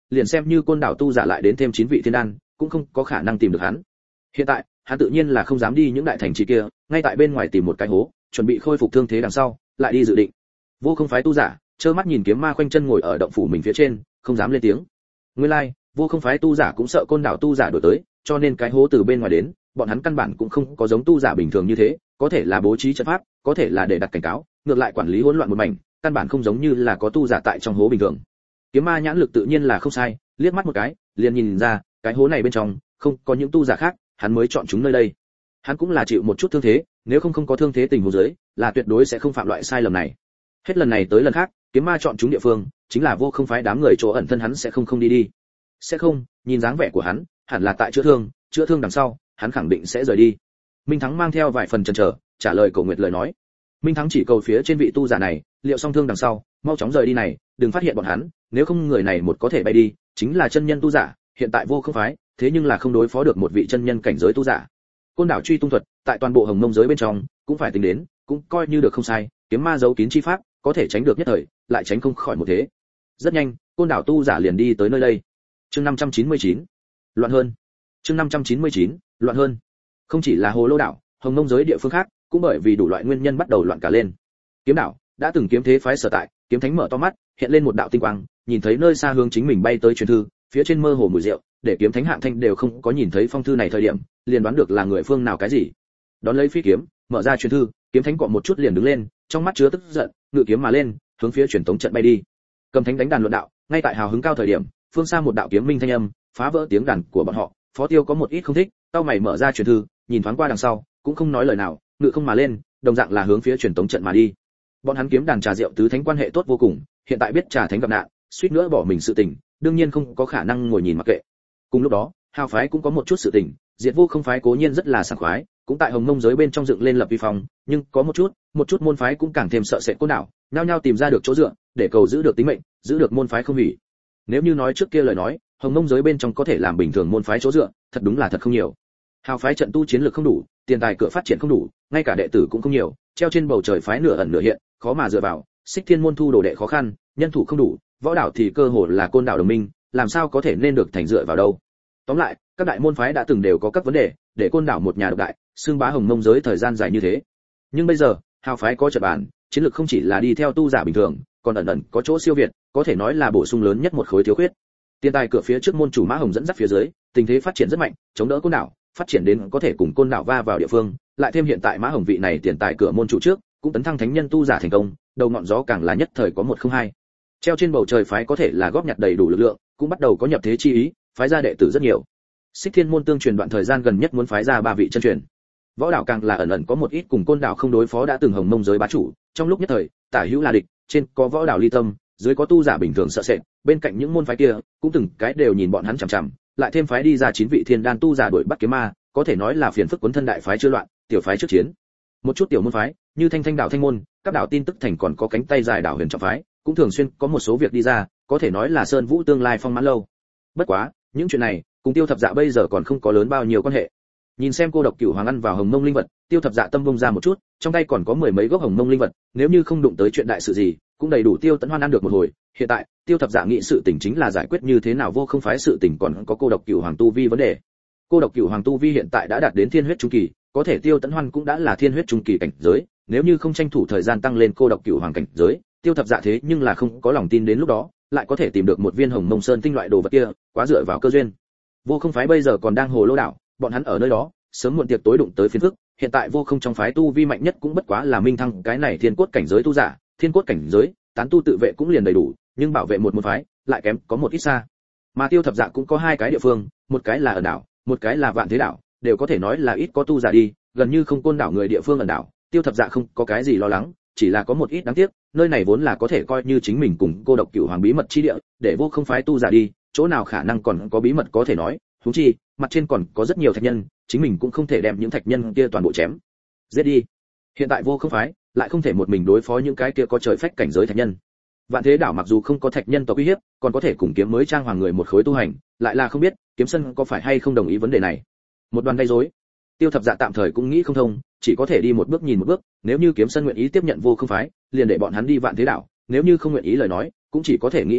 liền xem như côn đảo tu giả lại đến thêm chín vị thiên đan cũng không có khả năng tìm được hắn. Hiện tại hắn tự nhiên là không dám đi những đại thành trì kia, ngay tại bên ngoài tìm một cái hố chuẩn bị khôi phục thương thế đằng sau lại đi dự định. Vô Không phái tu giả trơ mắt nhìn kiếm ma khoanh chân ngồi ở động phủ mình phía trên, không dám lên tiếng. Nguyên lai like, Vô Không phái tu giả cũng sợ côn đảo tu giả đuổi tới, cho nên cái hố từ bên ngoài đến, bọn hắn căn bản cũng không có giống tu giả bình thường như thế, có thể là bố trí trận pháp, có thể là để đặt cảnh cáo, ngược lại quản lý hỗn loạn một mảnh, căn bản không giống như là có tu giả tại trong hố bình thường. Kiếm ma nhãn lực tự nhiên là không sai, liếc mắt một cái, liền nhìn ra, cái hố này bên trong không có những tu giả khác, hắn mới chọn chúng nơi đây. Hắn cũng là chịu một chút thương thế, nếu không không có thương thế tình huống dưới, là tuyệt đối sẽ không phạm loại sai lầm này. Hết lần này tới lần khác, kiếm ma chọn chúng địa phương, chính là Vô Không phái đám người chỗ ẩn thân hắn sẽ không không đi đi. Sẽ không, nhìn dáng vẻ của hắn, hẳn là tại chữa thương, chữa thương đằng sau, hắn khẳng định sẽ rời đi. Minh Thắng mang theo vài phần chần chờ, trả lời Cổ Nguyệt lời nói. Minh Thắng chỉ cầu phía trên vị tu giả này, liệu xong thương đằng sau, mau chóng rời đi này, đừng phát hiện bọn hắn, nếu không người này một có thể bay đi, chính là chân nhân tu giả, hiện tại Vô Không phái, thế nhưng là không đối phó được một vị chân nhân cảnh giới tu giả. Côn đảo truy tung thuật, tại toàn bộ Hồng Mông giới bên trong, cũng phải tính đến, cũng coi như được không sai, kiếm ma giấu kín chi pháp, có thể tránh được nhất thời, lại tránh không khỏi một thế. Rất nhanh, Côn đảo tu giả liền đi tới nơi đây. Chương năm trăm chín mươi chín, loạn hơn. Chương năm trăm chín mươi chín, loạn hơn. Không chỉ là Hồ Lô đảo, Hồng Mông giới địa phương khác, cũng bởi vì đủ loại nguyên nhân bắt đầu loạn cả lên. Kiếm đảo đã từng kiếm thế phái sở tại, kiếm thánh mở to mắt, hiện lên một đạo tinh quang, nhìn thấy nơi xa hướng chính mình bay tới truyền thư, phía trên mơ hồ mùi rượu, để kiếm thánh Hạng Thanh đều không có nhìn thấy phong thư này thời điểm, liền đoán được là người phương nào cái gì. Đón lấy phi kiếm, mở ra truyền thư, kiếm thánh cọ một chút liền đứng lên, trong mắt chứa tức giận, ngự kiếm mà lên, hướng phía truyền tống trận bay đi. Cầm thánh đánh đàn luận đạo, ngay tại hào hứng cao thời điểm, phương xa một đạo kiếm minh thanh âm, phá vỡ tiếng đàn của bọn họ. Phó Tiêu có một ít không thích, tao mày mở ra truyền thư, nhìn thoáng qua đằng sau, cũng không nói lời nào, ngự không mà lên, đồng dạng là hướng phía truyền tống trận mà đi. Bọn hắn kiếm đàn trà rượu tứ thánh quan hệ tốt vô cùng, hiện tại biết trà thánh gặp nạn, suýt nữa bỏ mình sự tình, đương nhiên không có khả năng ngồi nhìn mặc kệ. Cùng lúc đó, Hào phái cũng có một chút sự tình, Diệt Vô Không phái cố nhiên rất là sảng khoái, cũng tại Hồng Mông giới bên trong dựng lên lập vi phong, nhưng có một chút, một chút môn phái cũng càng thêm sợ sệt côn đảo, nhao nhao tìm ra được chỗ dựa, để cầu giữ được tính mệnh, giữ được môn phái không hủy. Nếu như nói trước kia lời nói, Hồng Mông giới bên trong có thể làm bình thường môn phái chỗ dựa, thật đúng là thật không nhiều. Hào phái trận tu chiến lược không đủ, tiền tài cửa phát triển không đủ, ngay cả đệ tử cũng không nhiều, treo trên bầu trời phái nửa ẩn nửa hiện, khó mà dựa vào, Xích Thiên môn thu đồ đệ khó khăn, nhân thủ không đủ, võ đảo thì cơ hồ là côn đảo đồng minh, làm sao có thể nên được thành dựa vào đâu. Tóm lại, các đại môn phái đã từng đều có các vấn đề, để côn đảo một nhà độc đại, xương bá Hồng Mông giới thời gian dài như thế. Nhưng bây giờ, Hào phái có trận bản, chiến lược không chỉ là đi theo tu giả bình thường, còn ẩn ẩn có chỗ siêu việt, có thể nói là bổ sung lớn nhất một khối thiếu khuyết. Tiền tài cửa phía trước môn chủ Mã Hồng dẫn dắt phía dưới, tình thế phát triển rất mạnh, chống đỡ côn đảo, phát triển đến có thể cùng côn đảo va vào địa phương, lại thêm hiện tại Mã Hồng vị này tiền tài cửa môn chủ trước, cũng tấn thăng thánh nhân tu giả thành công, đầu ngọn gió càng là nhất thời có một không hai. Treo trên bầu trời phái có thể là góp nhặt đầy đủ lực lượng, cũng bắt đầu có nhập thế chi ý, phái ra đệ tử rất nhiều. Xích Thiên môn tương truyền đoạn thời gian gần nhất muốn phái ra ba vị chân truyền. Võ đảo càng là ẩn ẩn có một ít cùng côn đảo không đối phó đã từng Hồng Mông giới bá chủ, trong lúc nhất thời, tả hữu là địch, trên có võ đảo ly tâm, dưới có tu giả bình thường sợ sệt, bên cạnh những môn phái kia, cũng từng cái đều nhìn bọn hắn chằm chằm, lại thêm phái đi ra chín vị thiên đan tu giả đuổi bắt kiếm ma, có thể nói là phiền phức cuốn thân đại phái chưa loạn, tiểu phái trước chiến. Một chút tiểu môn phái, như Thanh Thanh đảo Thanh môn, các đảo tin tức thành còn có cánh tay dài đảo Huyền Trọng phái, cũng thường xuyên có một số việc đi ra, có thể nói là sơn vũ tương lai phong mãn lâu. Bất quá, những chuyện này, cùng Tiêu Thập Dạ bây giờ còn không có lớn bao nhiêu quan hệ. Nhìn xem cô độc cửu hoàng ăn vào Hồng Mông linh vật, Tiêu Thập Dạ tâm bông ra một chút, trong tay còn có mười mấy gốc Hồng Mông linh vật, nếu như không đụng tới chuyện đại sự gì, cũng đầy đủ Tiêu Tấn Hoan ăn được một hồi. Hiện tại, Tiêu Thập Dạ nghĩ sự tình chính là giải quyết như thế nào Vô Không phái sự tình còn có cô độc cửu hoàng tu vi vấn đề. Cô độc cửu hoàng tu vi hiện tại đã đạt đến thiên huyết trung kỳ, có thể Tiêu Tấn Hoan cũng đã là thiên huyết trung kỳ cảnh giới, nếu như không tranh thủ thời gian tăng lên cô độc cửu hoàng cảnh giới, Tiêu Thập Dạ thế nhưng là không có lòng tin đến lúc đó lại có thể tìm được một viên Hồng Mông Sơn tinh loại đồ vật kia, quá dựa vào cơ duyên. Vô Không phái bây giờ còn đang Hồ Lô đảo, bọn hắn ở nơi đó, sớm muộn tiệc tối đụng tới phiền phức, hiện tại Vô Không trong phái tu vi mạnh nhất cũng bất quá là Minh Thăng, cái này thiên cốt cảnh giới tu giả, thiên cốt cảnh giới, tán tu tự vệ cũng liền đầy đủ, nhưng bảo vệ một môn phái, lại kém có một ít xa. Mà Tiêu Thập Dạ cũng có hai cái địa phương, một cái là ở đảo, một cái là Vạn Thế đảo, đều có thể nói là ít có tu giả đi, gần như không côn đảo người địa phương ẩn đảo, Tiêu Thập Dạ không có cái gì lo lắng, chỉ là có một ít đáng tiếc, nơi này vốn là có thể coi như chính mình cùng cô độc cửu hoàng bí mật chi địa, để Vô Không phái tu giả đi, chỗ nào khả năng còn có bí mật có thể nói, huống chi, mặt trên còn có rất nhiều thạch nhân, chính mình cũng không thể đem những thạch nhân kia toàn bộ chém giết đi. Hiện tại Vô Không phái lại không thể một mình đối phó những cái kia có trời phách cảnh giới thạch nhân. Vạn Thế đảo mặc dù không có thạch nhân tộc uy hiếp, còn có thể cùng kiếm mới trang hoàng người một khối tu hành, lại là không biết Kiếm Sân có phải hay không đồng ý vấn đề này. Một đoàn gây rối, Tiêu Thập Dạ tạm thời cũng nghĩ không thông, chỉ có thể đi một bước nhìn một bước, nếu như Kiếm Sân nguyện ý tiếp nhận Vô Không phái, liền để bọn hắn đi Vạn Thế đảo, nếu như không nguyện ý lời nói, cũng chỉ có thể nghĩ biện pháp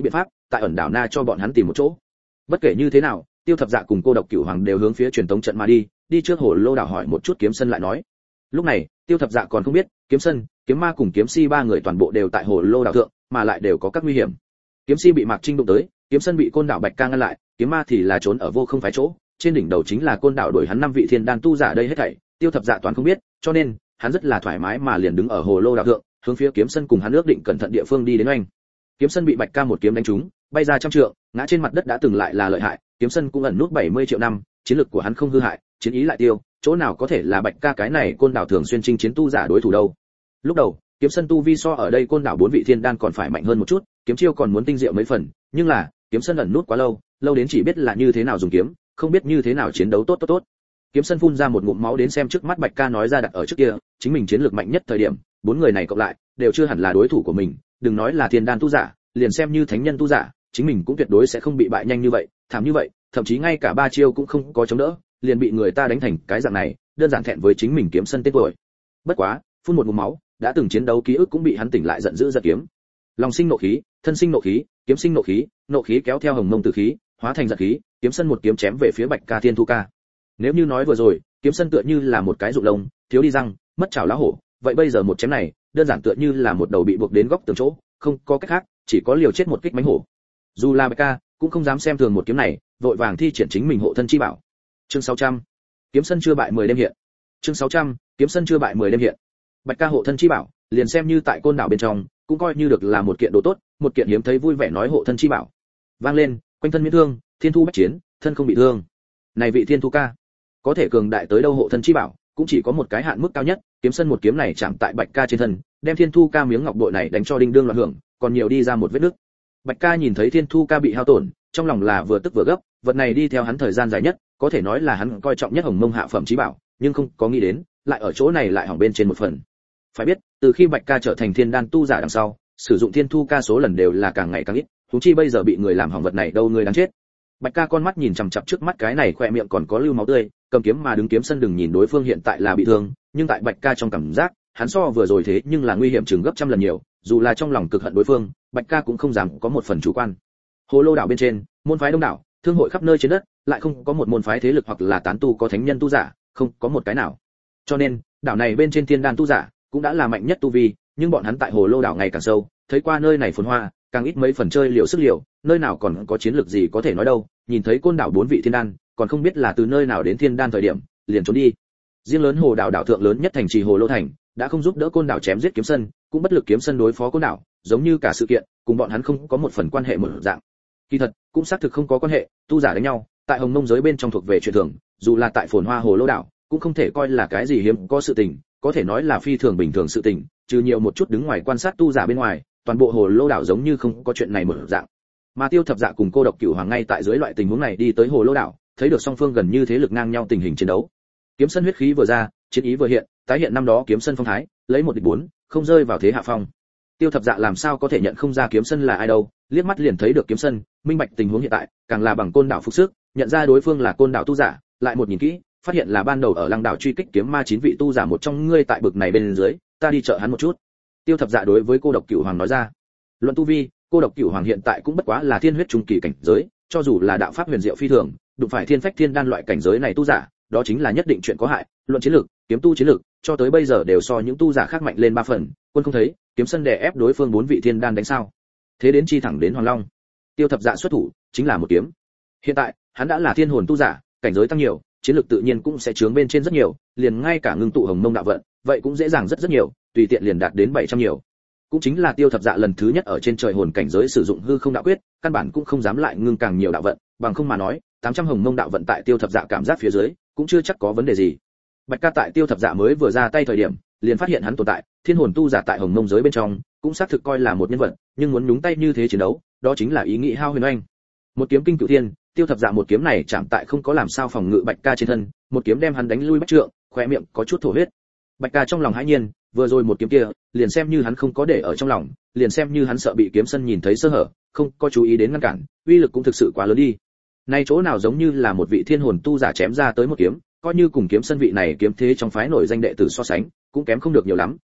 tại ẩn đảo na cho bọn hắn tìm một chỗ. Bất kể như thế nào, Tiêu Thập Dạ cùng Cô Độc Cửu Hoàng đều hướng phía truyền tống trận mà đi, đi trước hồ lô đảo hỏi một chút Kiếm Sân lại nói. Lúc này, Tiêu Thập Dạ còn không biết, Kiếm Sân, Kiếm Ma cùng Kiếm Si ba người toàn bộ đều tại hồ lô đảo thượng, mà lại đều có các nguy hiểm. Kiếm Si bị Mạc Trinh đụng tới, Kiếm Sân bị Côn Đảo Bạch Ca ngăn lại, Kiếm Ma thì là trốn ở vô không phái chỗ, trên đỉnh đầu chính là Côn Đảo đuổi hắn năm vị thiên đan tu giả đây hết thảy, Tiêu Thập Dạ toàn không biết, cho nên hắn rất là thoải mái mà liền đứng ở hồ lô đảo thượng, hướng phía Kiếm Sân cùng hắn ước định cẩn thận địa phương đi đến oanh. Kiếm Sân bị Bạch Ca một kiếm đánh trúng, bay ra trăm trượng, ngã trên mặt đất đã từng lại là lợi hại, Kiếm Sân cũng ẩn nút bảy mươi triệu năm, chiến lực của hắn không hư hại, chiến ý lại tiêu, chỗ nào có thể là Bạch Ca cái này Côn Đảo thường xuyên chinh chiến tu giả đối thủ đâu. Lúc đầu, Kiếm Sân tu vi so ở đây Côn Đảo bốn vị thiên đan còn phải mạnh hơn một chút, kiếm chiêu còn muốn tinh diệu mấy phần, nhưng là, Kiếm Sân ẩn nút quá lâu, lâu đến chỉ biết là như thế nào dùng kiếm, không biết như thế nào chiến đấu tốt tốt tốt. Kiếm Sân phun ra một ngụm máu đến xem trước mắt Bạch Ca nói ra đặt ở trước kia, chính mình chiến lược mạnh nhất thời điểm, bốn người này cộng lại, đều chưa hẳn là đối thủ của mình, đừng nói là thiên đan tu giả, liền xem như thánh nhân tu giả, chính mình cũng tuyệt đối sẽ không bị bại nhanh như vậy, thảm như vậy, thậm chí ngay cả ba chiêu cũng không có chống đỡ, liền bị người ta đánh thành cái dạng này, đơn giản thẹn với chính mình Kiếm Sân tên tuổi. Bất quá, phun một ngụm máu, đã từng chiến đấu ký ức cũng bị hắn tỉnh lại giận dữ giật kiếm. Lòng sinh nộ khí, thân sinh nộ khí, kiếm sinh nộ khí, nộ khí kéo theo hồng mông tử khí, hóa thành giật khí, Kiếm Sân một kiếm chém về phía Bạch Ca Thiên Thu Ca. Nếu như nói vừa rồi, Kiếm Sân tựa như là một cái rụng lông, thiếu đi răng, mất chảo lá hổ, vậy bây giờ một chém này, đơn giản tựa như là một đầu bị buộc đến góc tường chỗ, không có cách khác, chỉ có liều chết một kích mãnh hổ. Dù là Bạch Ca, cũng không dám xem thường một kiếm này, vội vàng thi triển chính mình hộ thân chi bảo. Chương sáu trăm, Kiếm Sân chưa bại mười đêm hiện. Chương sáu trăm, Kiếm Sân chưa bại mười đêm hiện. Bạch Ca hộ thân chi bảo, liền xem như tại Côn Đảo bên trong, cũng coi như được là một kiện đồ tốt, một kiện hiếm thấy vui vẻ nói hộ thân chi bảo. Vang lên, quanh thân miễn thương, thiên thu bách chiến, thân không bị thương. Này vị Thiên Thu Ca, có thể cường đại tới đâu hộ thân chi bảo, cũng chỉ có một cái hạn mức cao nhất, Kiếm Sân một kiếm này chạm tại Bạch Ca trên thân, đem Thiên Thu Ca miếng ngọc bội này đánh cho đinh đương loạn hưởng, còn nhiều đi ra một vết nứt. Bạch Ca nhìn thấy Thiên Thu Ca bị hao tổn, trong lòng là vừa tức vừa gấp, vật này đi theo hắn thời gian dài nhất, có thể nói là hắn coi trọng nhất hồng mông hạ phẩm chí bảo, nhưng không có nghĩ đến, lại ở chỗ này lại hỏng bên trên một phần. Phải biết, từ khi Bạch Ca trở thành thiên đan tu giả đằng sau, sử dụng Thiên Thu Ca số lần đều là càng ngày càng ít, huống chi bây giờ bị người làm hỏng vật này đâu người đáng chết. Bạch Ca con mắt nhìn chằm chằm trước mắt cái này khỏe miệng còn có lưu máu tươi, cầm kiếm mà đứng Kiếm Sân đừng nhìn đối phương hiện tại là bị thương, nhưng tại Bạch Ca trong cảm giác, hắn so vừa rồi thế nhưng là nguy hiểm chừng gấp trăm lần nhiều, dù là trong lòng cực hận đối phương, Bạch Ca cũng không dám có một phần chủ quan. Hồ Lô đảo bên trên, môn phái đông đảo, thương hội khắp nơi trên đất, lại không có một môn phái thế lực hoặc là tán tu có thánh nhân tu giả, không có một cái nào. Cho nên, đảo này bên trên thiên đan tu giả cũng đã là mạnh nhất tu vi, nhưng bọn hắn tại Hồ Lô đảo ngày càng sâu, thấy qua nơi này phồn hoa, càng ít mấy phần chơi liều sức liều, nơi nào còn có chiến lược gì có thể nói đâu, nhìn thấy Côn đảo bốn vị thiên đan, còn không biết là từ nơi nào đến thiên đan thời điểm, liền trốn đi. Riêng lớn Hồ đảo đảo thượng lớn nhất thành trì Hồ Lô thành, đã không giúp đỡ Côn đảo chém giết Kiếm Sân, cũng bất lực Kiếm Sân đối phó Côn đảo, giống như cả sự kiện cùng bọn hắn không có một phần quan hệ một dạng. Kỳ thật, cũng xác thực không có quan hệ, tu giả đánh nhau, tại Hồng Mông giới bên trong thuộc về chuyện thường, dù là tại phồn hoa Hồ Lô đảo, cũng không thể coi là cái gì hiếm có sự tình, có thể nói là phi thường bình thường sự tình, trừ nhiều một chút đứng ngoài quan sát tu giả bên ngoài, toàn bộ Hồ Lô đảo giống như không có chuyện này một dạng. Mà Tiêu Thập Dạ cùng Cô Độc Cửu Hoàng ngay tại dưới loại tình huống này đi tới Hồ Lô đảo, thấy được song phương gần như thế lực ngang nhau tình hình chiến đấu. Kiếm Sân huyết khí vừa ra, chiến ý vừa hiện, tái hiện năm đó Kiếm Sân phong thái, lấy một địch bốn, không rơi vào thế hạ phong. Tiêu Thập Dạ làm sao có thể nhận không ra Kiếm Sân là ai đâu, liếc mắt liền thấy được Kiếm Sân, minh bạch tình huống hiện tại, càng là bằng Côn đảo phục sức, nhận ra đối phương là Côn đảo tu giả, lại một nhìn kỹ, phát hiện là ban đầu ở Lăng đảo truy kích kiếm ma chín vị tu giả một trong ngươi tại bực này bên dưới, ta đi trợ hắn một chút. Tiêu Thập Dạ đối với Cô Độc Cửu Hoàng nói ra. Luận tu vi, Cô Độc Cửu Hoàng hiện tại cũng bất quá là thiên huyết trung kỳ cảnh giới, cho dù là đạo pháp huyền diệu phi thường, đụng phải thiên phách thiên đan loại cảnh giới này tu giả, đó chính là nhất định chuyện có hại. Luận chiến lược, kiếm tu chiến lược, cho tới bây giờ đều so những tu giả khác mạnh lên ba phần, quân không thấy, Kiếm Sân đè ép đối phương bốn vị thiên đan đánh sao? Thế đến chi thẳng đến Hoàng Long. Tiêu Thập Dạ xuất thủ, chính là một kiếm. Hiện tại, hắn đã là thiên hồn tu giả, cảnh giới tăng nhiều, chiến lược tự nhiên cũng sẽ chướng bên trên rất nhiều, liền ngay cả ngưng tụ hồng mông đạo vận, vậy cũng dễ dàng rất rất nhiều, tùy tiện liền đạt đến bảy trăm nhiều. Cũng chính là Tiêu Thập Dạ lần thứ nhất ở trên trời hồn cảnh giới sử dụng hư không đạo quyết, căn bản cũng không dám lại ngưng càng nhiều đạo vận, bằng không mà nói, tám trăm hồng mông đạo vận tại Tiêu Thập Dạ cảm giác phía dưới, cũng chưa chắc có vấn đề gì. Bạch Ca tại Tiêu Thập Dạ mới vừa ra tay thời điểm, liền phát hiện hắn tồn tại, thiên hồn tu giả tại hồng mông giới bên trong, cũng xác thực coi là một nhân vật, nhưng muốn nhúng tay như thế chiến đấu, đó chính là ý nghĩ hao huyền oanh. Một kiếm kinh cửu thiên, Tiêu Thập Dạ một kiếm này chạm tại không có làm sao phòng ngự Bạch Ca trên thân, một kiếm đem hắn đánh lui bách trượng, khóe miệng có chút thổ huyết. Bạch Ca trong lòng hãi nhiên, vừa rồi một kiếm kia, liền xem như hắn không có để ở trong lòng, liền xem như hắn sợ bị Kiếm Sân nhìn thấy sơ hở, không có chú ý đến ngăn cản, uy lực cũng thực sự quá lớn đi. Nay chỗ nào giống như là một vị thiên hồn tu giả chém ra tới một kiếm, coi như cùng Kiếm Sân vị này kiếm thế trong phái nổi danh đệ tử so sánh, cũng kém không được nhiều lắm,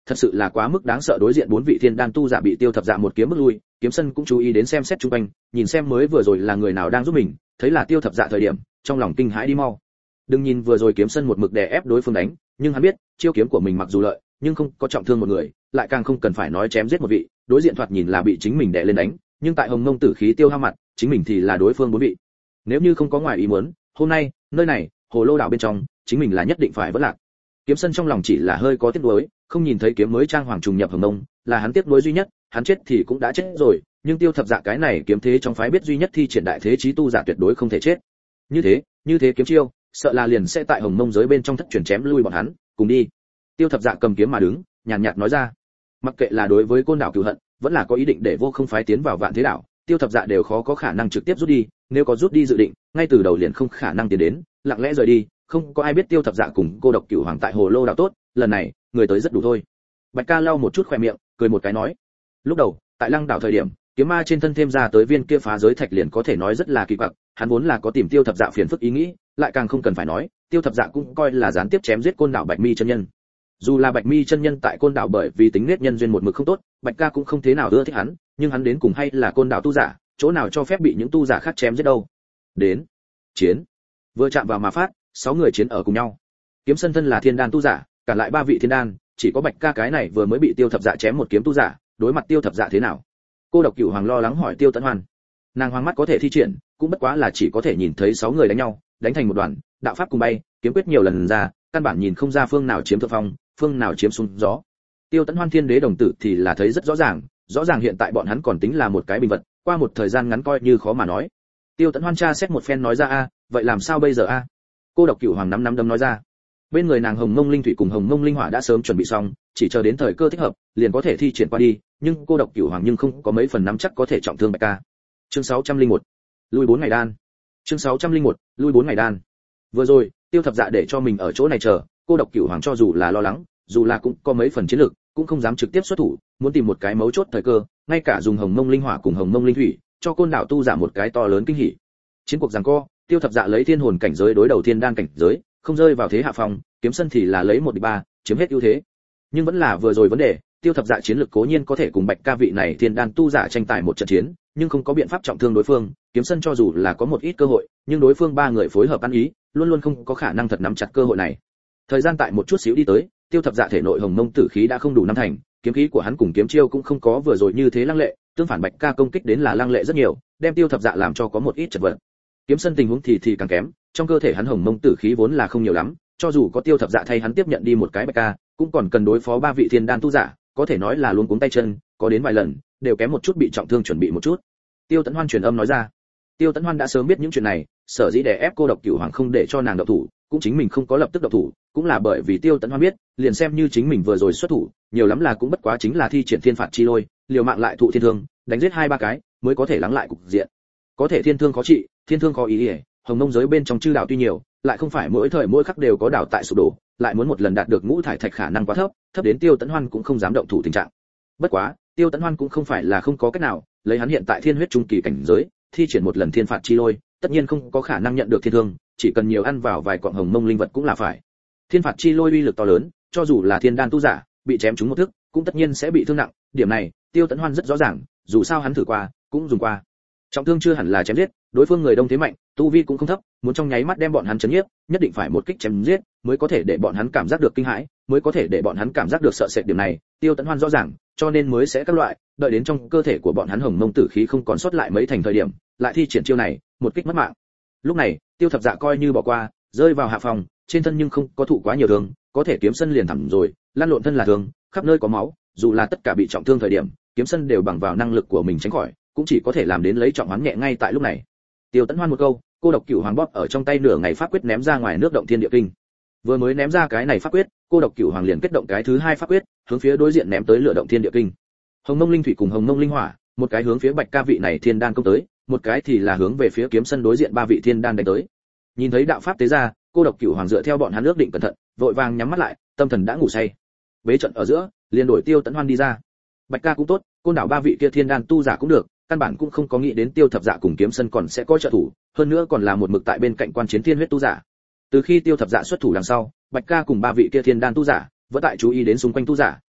thật sự là quá mức đáng sợ. Đối diện bốn vị thiên đan tu giả bị tiêu thập dạ một kiếm bước lui, kiếm sân cũng chú ý đến xem xét xung quanh, nhìn xem mới vừa rồi là người nào đang giúp mình, thấy là tiêu thập dạ thời điểm, trong lòng kinh hãi đi mau. Đừng nhìn vừa rồi kiếm sân một mực đè ép đối phương đánh, nhưng hắn biết, chiêu kiếm của mình mặc dù lợi, nhưng không có trọng thương một người, lại càng không cần phải nói chém giết một vị, đối diện thoạt nhìn là bị chính mình đè lên đánh, nhưng tại hồng mông tử khí tiêu hao mặt, chính mình thì là đối phương bốn vị. Nếu như không có ngoài ý muốn, hôm nay, nơi này, hồ lô đảo bên trong, chính mình là nhất định phải vỡ lạc. Kiếm sân trong lòng chỉ là hơi có tiếc nuối, không nhìn thấy kiếm mới trang hoàng trùng nhập hồng mông, là hắn tiếc nuối duy nhất, hắn chết thì cũng đã chết rồi, nhưng tiêu thập dạ cái này kiếm thế trong phái biết duy nhất thi triển đại thế chí tu giả tuyệt đối không thể chết. Như thế, như thế kiếm chiêu, sợ là liền sẽ tại hồng mông giới bên trong thất truyền chém lui bọn hắn, cùng đi. Tiêu thập dạ cầm kiếm mà đứng, nhàn nhạt nói ra. Mặc kệ là đối với côn đảo cửu hận, vẫn là có ý định để vô không phái tiến vào vạn thế đảo, tiêu thập dạ đều khó có khả năng trực tiếp rút đi, nếu có rút đi dự định, ngay từ đầu liền không khả năng tiến đến, lặng lẽ rời đi, không có ai biết tiêu thập dạ cùng cô độc cửu hoàng tại hồ lô đảo tốt, lần này, người tới rất đủ thôi. Bạch Ca lau một chút khóe miệng, cười một cái nói. Lúc đầu, tại Lăng đảo thời điểm, kiếm ma trên thân thêm ra tới viên kia phá giới thạch liền có thể nói rất là kỳ quặc, hắn vốn là có tìm tiêu thập dạ phiền phức ý nghĩ, lại càng không cần phải nói, tiêu thập dạ cũng coi là gián tiếp chém giết côn đảo Bạch Mi chân nhân. Dù là Bạch Mi chân nhân tại côn đảo bởi vì tính nết nhân duyên một mực không tốt, Bạch Ca cũng không thế nào ưa thích hắn, nhưng hắn đến cùng hay là côn đảo tu giả, chỗ nào cho phép bị những tu giả khác chém giết đâu. Đến, chiến. Vừa chạm vào mà phát, sáu người chiến ở cùng nhau. Kiếm sân thân là thiên đan tu giả, cả lại ba vị thiên đan, chỉ có Bạch Ca cái này vừa mới bị tiêu thập dạ chém một kiếm tu giả, đối mặt tiêu thập dạ thế nào? Cô độc cửu hoàng lo lắng hỏi Tiêu Tấn Hoan. Nàng hoang mắt có thể thi triển, cũng bất quá là chỉ có thể nhìn thấy sáu người đánh nhau, đánh thành một đoàn, đạo pháp cùng bay, kiếm quyết nhiều lần ra, căn bản nhìn không ra phương nào chiếm thượng phong, phương nào chiếm xuống gió. Tiêu Tấn Hoan thiên đế đồng tử thì là thấy rất rõ ràng, rõ ràng hiện tại bọn hắn còn tính là một cái bình vật, qua một thời gian ngắn coi như khó mà nói. Tiêu Tấn Hoan tra xét một phen nói ra a, vậy làm sao bây giờ a? Cô độc cửu hoàng nắm nắm đấm nói ra. Bên người nàng hồng mông linh thủy cùng hồng mông linh hỏa đã sớm chuẩn bị xong, chỉ chờ đến thời cơ thích hợp, liền có thể thi triển qua đi, nhưng cô độc cửu hoàng nhưng không có mấy phần nắm chắc có thể trọng thương Bạch Ca. Chương sáu trăm lẻ một, lui bốn ngày đan. Chương sáu trăm lẻ một, lui bốn ngày đan. Vừa rồi, Tiêu Thập Dạ để cho mình ở chỗ này chờ, cô độc cửu hoàng cho dù là lo lắng, dù là cũng có mấy phần chiến lược, cũng không dám trực tiếp xuất thủ, muốn tìm một cái mấu chốt thời cơ, ngay cả dùng hồng mông linh hỏa cùng hồng mông linh thủy, cho côn đảo tu giả một cái to lớn kinh hỉ. Chiến cuộc giằng co, Tiêu Thập Dạ lấy thiên hồn cảnh giới đối đầu thiên đan cảnh giới, không rơi vào thế hạ phong, kiếm sân thì là lấy một địch ba, chiếm hết ưu thế. Nhưng vẫn là vừa rồi vấn đề, Tiêu Thập Dạ chiến lực cố nhiên có thể cùng Bạch Ca vị này thiên đan tu giả tranh tài một trận chiến, nhưng không có biện pháp trọng thương đối phương, kiếm sân cho dù là có một ít cơ hội, nhưng đối phương ba người phối hợp ăn ý, luôn luôn không có khả năng thật nắm chặt cơ hội này. Thời gian tại một chút xíu đi tới, Tiêu Thập Dạ thể nội hồng mông tử khí đã không đủ năm thành, kiếm khí của hắn cùng kiếm chiêu cũng không có vừa rồi như thế lăng lệ, tương phản Bạch Ca công kích đến là lăng lệ rất nhiều, đem Tiêu Thập Dạ làm cho có một ít chật vật. Kiếm sân tình huống thì thì càng kém, trong cơ thể hắn hồng mông tử khí vốn là không nhiều lắm, cho dù có Tiêu Thập Dạ thay hắn tiếp nhận đi một cái Bạch Ca, cũng còn cần đối phó ba vị thiên đan tu giả, có thể nói là luống cuống tay chân, có đến vài lần đều kém một chút bị trọng thương chuẩn bị một chút. Tiêu Tấn Hoan truyền âm nói ra. Tiêu Tấn Hoan đã sớm biết những chuyện này, sở dĩ để ép cô độc cửu hoàng không để cho nàng động thủ, cũng chính mình không có lập tức động thủ, cũng là bởi vì Tiêu Tấn Hoan biết, liền xem như chính mình vừa rồi xuất thủ, nhiều lắm là cũng bất quá chính là thi triển thiên phạt chi lôi, liều mạng lại thụ thiên thương, đánh giết hai ba cái, mới có thể lắng lại cục diện. Có thể thiên thương khó trị, thiên thương khó ý ý, hồng mông giới bên trong chư đạo tuy nhiều, lại không phải mỗi thời mỗi khắc đều có đạo tại sụp đổ, lại muốn một lần đạt được ngũ thải thạch khả năng quá thấp, thấp đến Tiêu Tấn Hoan cũng không dám động thủ tình trạng. Bất quá, Tiêu Tấn Hoan cũng không phải là không có cách nào, lấy hắn hiện tại thiên huyết trung kỳ cảnh giới, thi triển một lần thiên phạt chi lôi, tất nhiên không có khả năng nhận được thiên thương, chỉ cần nhiều ăn vào vài cọng hồng mông linh vật cũng là phải. Thiên phạt chi lôi uy lực to lớn, cho dù là thiên đan tu giả, bị chém trúng một thức, cũng tất nhiên sẽ bị thương nặng, điểm này, Tiêu Tấn Hoan rất rõ ràng, dù sao hắn thử qua, cũng dùng qua. Trọng thương chưa hẳn là chém giết, đối phương người đông thế mạnh, tu vi cũng không thấp, muốn trong nháy mắt đem bọn hắn chấn nhiếp, nhất định phải một kích chém giết, mới có thể để bọn hắn cảm giác được kinh hãi, mới có thể để bọn hắn cảm giác được sợ sệt. Điểm này, Tiêu Tấn Hoan rõ ràng, cho nên mới sẽ các loại, đợi đến trong cơ thể của bọn hắn hồng mông tử khí không còn sót lại mấy thành thời điểm, lại thi triển chiêu này, một kích mất mạng. Lúc này, Tiêu Thập Dạ coi như bỏ qua, rơi vào hạ phòng, trên thân nhưng không có thụ quá nhiều thương, có thể kiếm sân liền thẳng rồi, lăn lộn thân là thương, khắp nơi có máu, dù là tất cả bị trọng thương thời điểm, kiếm sân đều bằng vào năng lực của mình tránh khỏi, cũng chỉ có thể làm đến lấy trọng hoán nhẹ ngay tại lúc này. Tiêu Tấn Hoan một câu, cô độc cửu hoàng bóp ở trong tay nửa ngày pháp quyết ném ra ngoài nước động thiên địa kinh. Vừa mới ném ra cái này pháp quyết, cô độc cửu hoàng liền kết động cái thứ hai pháp quyết, hướng phía đối diện ném tới lửa động thiên địa kinh. Hồng mông linh thủy cùng hồng mông linh hỏa, một cái hướng phía Bạch Ca vị này thiên đan công tới, một cái thì là hướng về phía kiếm sân đối diện ba vị thiên đan đánh tới. Nhìn thấy đạo pháp tế ra, cô độc cửu hoàng dựa theo bọn hắn ước định cẩn thận, vội vàng nhắm mắt lại, tâm thần đã ngủ say. Bế trận ở giữa, liền đổi Tiêu Tấn Hoan đi ra. Bạch Ca cũng tốt, côn đảo ba vị kia thiên đan tu giả cũng được, căn bản cũng không có nghĩ đến Tiêu Thập Dạ cùng kiếm sân còn sẽ có trợ thủ, hơn nữa còn là một mực tại bên cạnh quan chiến thiên huyết tu giả. Từ khi Tiêu Thập Dạ xuất thủ đằng sau, Bạch Ca cùng ba vị kia thiên đan tu giả vẫn tại chú ý đến xung quanh tu giả,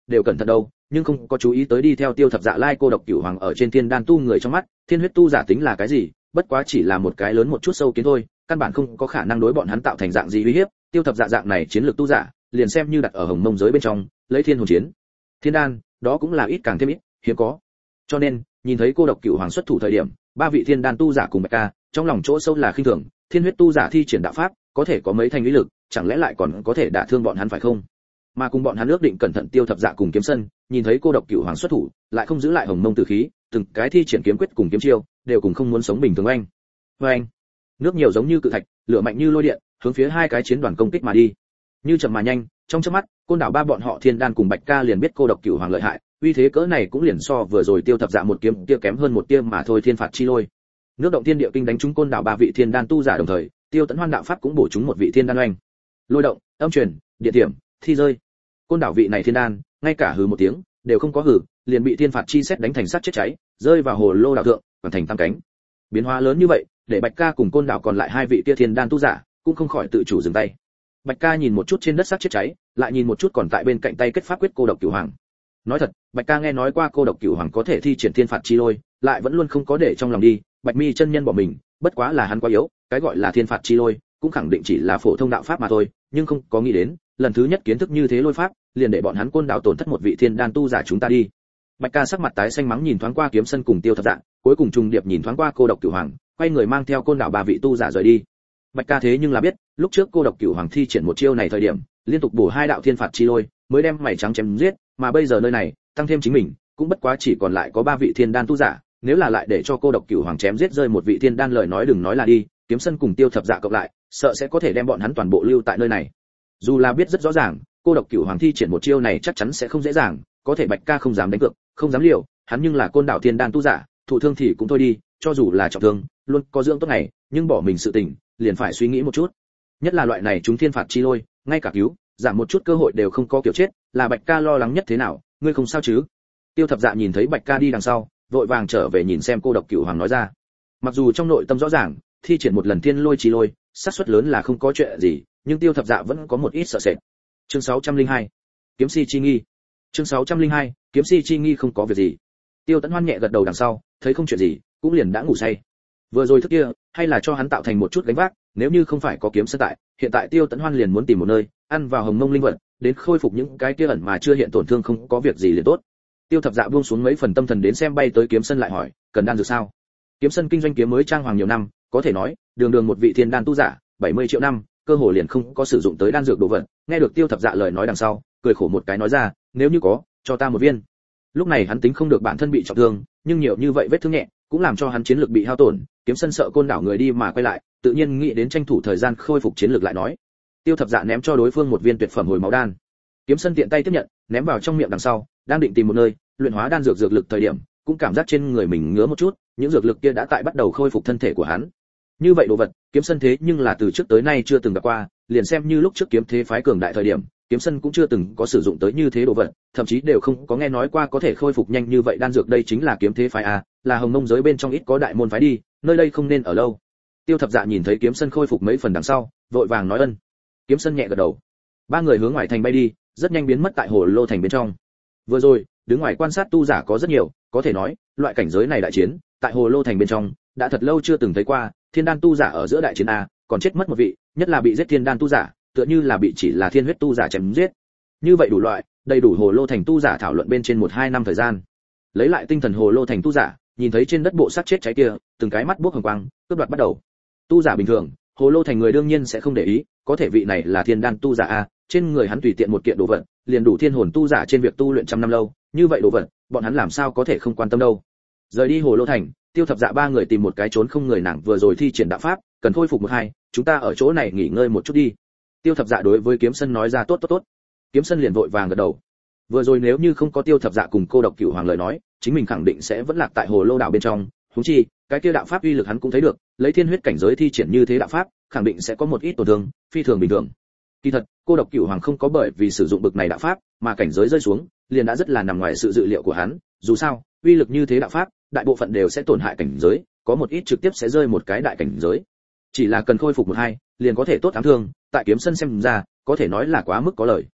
đều cẩn thận đâu, nhưng không có chú ý tới đi theo Tiêu Thập Dạ lai cô độc cửu hoàng ở trên thiên đan tu người trong mắt, thiên huyết tu giả tính là cái gì, bất quá chỉ là một cái lớn một chút sâu kiến thôi, căn bản không có khả năng đối bọn hắn tạo thành dạng gì uy hiếp. Tiêu Thập Dạ dạng này chiến lược tu giả, liền xem như đặt ở Hồng Mông giới bên trong, lấy thiên hồn chiến, thiên đan, đó cũng là ít càng thêm ít, hiếm có. Cho nên, nhìn thấy cô độc cửu hoàng xuất thủ thời điểm, ba vị thiên đan tu giả cùng Bạch Ca, trong lòng chỗ sâu là khinh thường, thiên huyết tu giả thi triển đạo pháp, có thể có mấy thành uy lực, chẳng lẽ lại còn có thể đả thương bọn hắn phải không? Mà cùng bọn hắn ước định cẩn thận Tiêu Thập Dạ cùng Kiếm Sân, nhìn thấy cô độc cửu hoàng xuất thủ, lại không giữ lại Hồng Mông tử khí, từng cái thi triển kiếm quyết cùng kiếm chiêu, đều cùng không muốn sống bình thường anh. Anh, nước nhiều giống như cự thạch, lửa mạnh như lôi điện, hướng phía hai cái chiến đoàn công kích mà đi. Như chậm mà nhanh, trong chớp mắt, Côn Đảo ba bọn họ Thiên Đan cùng Bạch Ca liền biết cô độc cửu hoàng lợi hại, uy thế cỡ này cũng liền so vừa rồi Tiêu Thập Dạ một kiếm kia kém hơn một tia mà thôi. Thiên phạt chi lôi, nước động thiên địa kinh đánh trúng Côn Đảo ba vị Thiên Đan tu giả đồng thời, Tiêu Tấn Hoan đạo pháp cũng bổ trúng một vị Thiên Đan oanh. Lôi động, âm truyền, điện tiệm, thi rơi. Côn Đảo vị này Thiên Đan, ngay cả hừ một tiếng đều không có hừ, liền bị thiên phạt chi xét đánh thành sát chết cháy, rơi vào hồ lô đạo thượng, hoàn thành tam cánh. Biến hóa lớn như vậy, để Bạch Ca cùng Côn Đảo còn lại hai vị kia Thiên Đan tu giả, cũng không khỏi tự chủ dừng tay. Bạch Ca nhìn một chút trên đất sát chết cháy, lại nhìn một chút còn tại bên cạnh tay kết pháp quyết cô độc cửu hoàng. Nói thật, Bạch Ca nghe nói qua cô độc cửu hoàng có thể thi triển thiên phạt chi lôi, lại vẫn luôn không có để trong lòng đi. Bạch Mi chân nhân bỏ mình, bất quá là hắn quá yếu, cái gọi là thiên phạt chi lôi, cũng khẳng định chỉ là phổ thông đạo pháp mà thôi, nhưng không có nghĩ đến, lần thứ nhất kiến thức như thế lôi pháp, liền để bọn hắn Côn Đảo tổn thất một vị Thiên Đan tu giả. Chúng ta đi. Bạch Ca sắc mặt tái xanh mắng nhìn thoáng qua Kiếm Sân cùng Tiêu Thập Dạ, cuối cùng trùng điệp nhìn thoáng qua cô độc cửu hoàng, quay người mang theo Côn Đảo ba vị tu giả rời đi. Bạch Ca thế nhưng là biết, lúc trước cô độc cửu hoàng thi triển một chiêu này thời điểm, liên tục bổ hai đạo thiên phạt chi lôi, mới đem mảy trắng chém giết, mà bây giờ nơi này, tăng thêm chính mình, cũng bất quá chỉ còn lại có ba vị Thiên Đan tu giả, nếu là lại để cho cô độc cửu hoàng chém giết rơi một vị Thiên Đan lời nói đừng nói là đi, Kiếm Sân cùng Tiêu Thập Dạ cộng lại, sợ sẽ có thể đem bọn hắn toàn bộ lưu tại nơi này. Dù là biết rất rõ ràng, cô độc cửu hoàng thi triển một chiêu này chắc chắn sẽ không dễ dàng, có thể Bạch Ca không dám đánh cược, không dám liều, hắn nhưng là Côn Đảo Thiên Đan tu giả, thụ thương thì cũng thôi đi, cho dù là trọng thương, luôn có dưỡng tốt này, nhưng bỏ mình sự tình, liền phải suy nghĩ một chút. Nhất là loại này chúng thiên phạt chi lôi, ngay cả cứu, giảm một chút cơ hội đều không có kiểu chết, là Bạch Ca lo lắng nhất. Thế nào, ngươi không sao chứ? Tiêu Thập Dạ nhìn thấy Bạch Ca đi đằng sau, vội vàng trở về nhìn xem cô độc cửu hoàng nói ra. Mặc dù trong nội tâm rõ ràng, thi triển một lần thiên lôi chi lôi, xác suất lớn là không có chuyện gì, nhưng Tiêu Thập Dạ vẫn có một ít sợ sệt. Chương sáu trăm lẻ hai, kiếm si chi nghi. Chương sáu trăm lẻ hai, kiếm si chi nghi. Không có việc gì. Tiêu Tấn Hoan nhẹ gật đầu đằng sau, thấy không chuyện gì, cũng liền đã ngủ say. Vừa rồi thức kia, hay là cho hắn tạo thành một chút gánh vác, nếu như không phải có Kiếm Sân tại, hiện tại Tiêu Tấn Hoan liền muốn tìm một nơi, ăn vào hồng mông linh vật, đến khôi phục những cái kia ẩn mà chưa hiện tổn thương. Không có việc gì liền tốt. Tiêu Thập Dạ buông xuống mấy phần tâm thần đến xem bay tới Kiếm Sân lại hỏi, cần đan dược sao? Kiếm Sân kinh doanh kiếm mới trang hoàng nhiều năm, có thể nói, đường đường một vị thiên đan tu giả, bảy mươi triệu năm, cơ hồ liền không có sử dụng tới đan dược đồ vật. Nghe được Tiêu Thập Dạ lời nói đằng sau, cười khổ một cái nói ra, nếu như có, cho ta một viên. Lúc này hắn tính không được bản thân bị trọng thương, nhưng nhiều như vậy vết thương nhẹ, cũng làm cho hắn chiến lực bị hao tổn. Kiếm Sân sợ Côn Đảo người đi mà quay lại, tự nhiên nghĩ đến tranh thủ thời gian khôi phục chiến lực lại nói. Tiêu Thập Dạ ném cho đối phương một viên tuyệt phẩm hồi máu đan. Kiếm Sân tiện tay tiếp nhận, ném vào trong miệng đằng sau, đang định tìm một nơi luyện hóa đan dược dược lực thời điểm, cũng cảm giác trên người mình ngứa một chút, những dược lực kia đã tại bắt đầu khôi phục thân thể của hắn. Như vậy đồ vật, Kiếm Sân thế nhưng là từ trước tới nay chưa từng gặp qua, liền xem như lúc trước kiếm thế phái cường đại thời điểm, Kiếm Sân cũng chưa từng có sử dụng tới như thế đồ vật, thậm chí đều không có nghe nói qua có thể khôi phục nhanh như vậy đan dược. Đây chính là kiếm thế phái à, là hồng mông giới bên trong ít có đại môn phái đi, nơi đây không nên ở lâu. Tiêu Thập Dạ nhìn thấy Kiếm Sân khôi phục mấy phần đằng sau, vội vàng nói ân. Kiếm Sân nhẹ gật đầu. Ba người hướng ngoài thành bay đi, rất nhanh biến mất tại hồ lô thành bên trong. Vừa rồi, đứng ngoài quan sát tu giả có rất nhiều, có thể nói, loại cảnh giới này đại chiến, tại hồ lô thành bên trong, đã thật lâu chưa từng thấy qua. Thiên đan tu giả ở giữa đại chiến a, còn chết mất một vị, nhất là bị giết thiên đan tu giả, tựa như là bị chỉ là thiên huyết tu giả chém giết. Như vậy đủ loại, đầy đủ hồ lô thành tu giả thảo luận bên trên một hai năm thời gian. Lấy lại tinh thần hồ lô thành tu giả, nhìn thấy trên đất bộ xác chết cháy kia, từng cái mắt buốc hồng quang, cướp đoạt bắt đầu. Tu giả bình thường, hồ lô thành người đương nhiên sẽ không để ý, có thể vị này là thiên đan tu giả a, trên người hắn tùy tiện một kiện đồ vật, liền đủ thiên hồn tu giả trên việc tu luyện trăm năm lâu, như vậy đồ vật, bọn hắn làm sao có thể không quan tâm đâu. Rời đi hồ lô thành, Tiêu Thập Dạ ba người tìm một cái trốn không người nàng vừa rồi thi triển đạo pháp, cần khôi phục một hai, chúng ta ở chỗ này nghỉ ngơi một chút đi. Tiêu Thập Dạ đối với Kiếm Sân nói ra tốt tốt tốt. Kiếm Sân liền vội vàng gật đầu. Vừa rồi nếu như không có Tiêu Thập Dạ cùng cô độc cửu hoàng lời nói, chính mình khẳng định sẽ vẫn lạc tại hồ lô đảo bên trong. Huống chi, cái kia đạo pháp uy lực hắn cũng thấy được, lấy thiên huyết cảnh giới thi triển như thế đạo pháp, khẳng định sẽ có một ít tổn thương, phi thường bình thường. Kỳ thật, cô độc cửu hoàng không có bởi vì sử dụng bực này đạo pháp, mà cảnh giới rơi xuống, liền đã rất là nằm ngoài sự dự liệu của hắn. Dù sao, uy lực như thế đạo pháp, đại bộ phận đều sẽ tổn hại cảnh giới, có một ít trực tiếp sẽ rơi một cái đại cảnh giới. Chỉ là cần khôi phục một hai, liền có thể tốt ám thương, tại Kiếm Sân xem ra, có thể nói là quá mức có lời.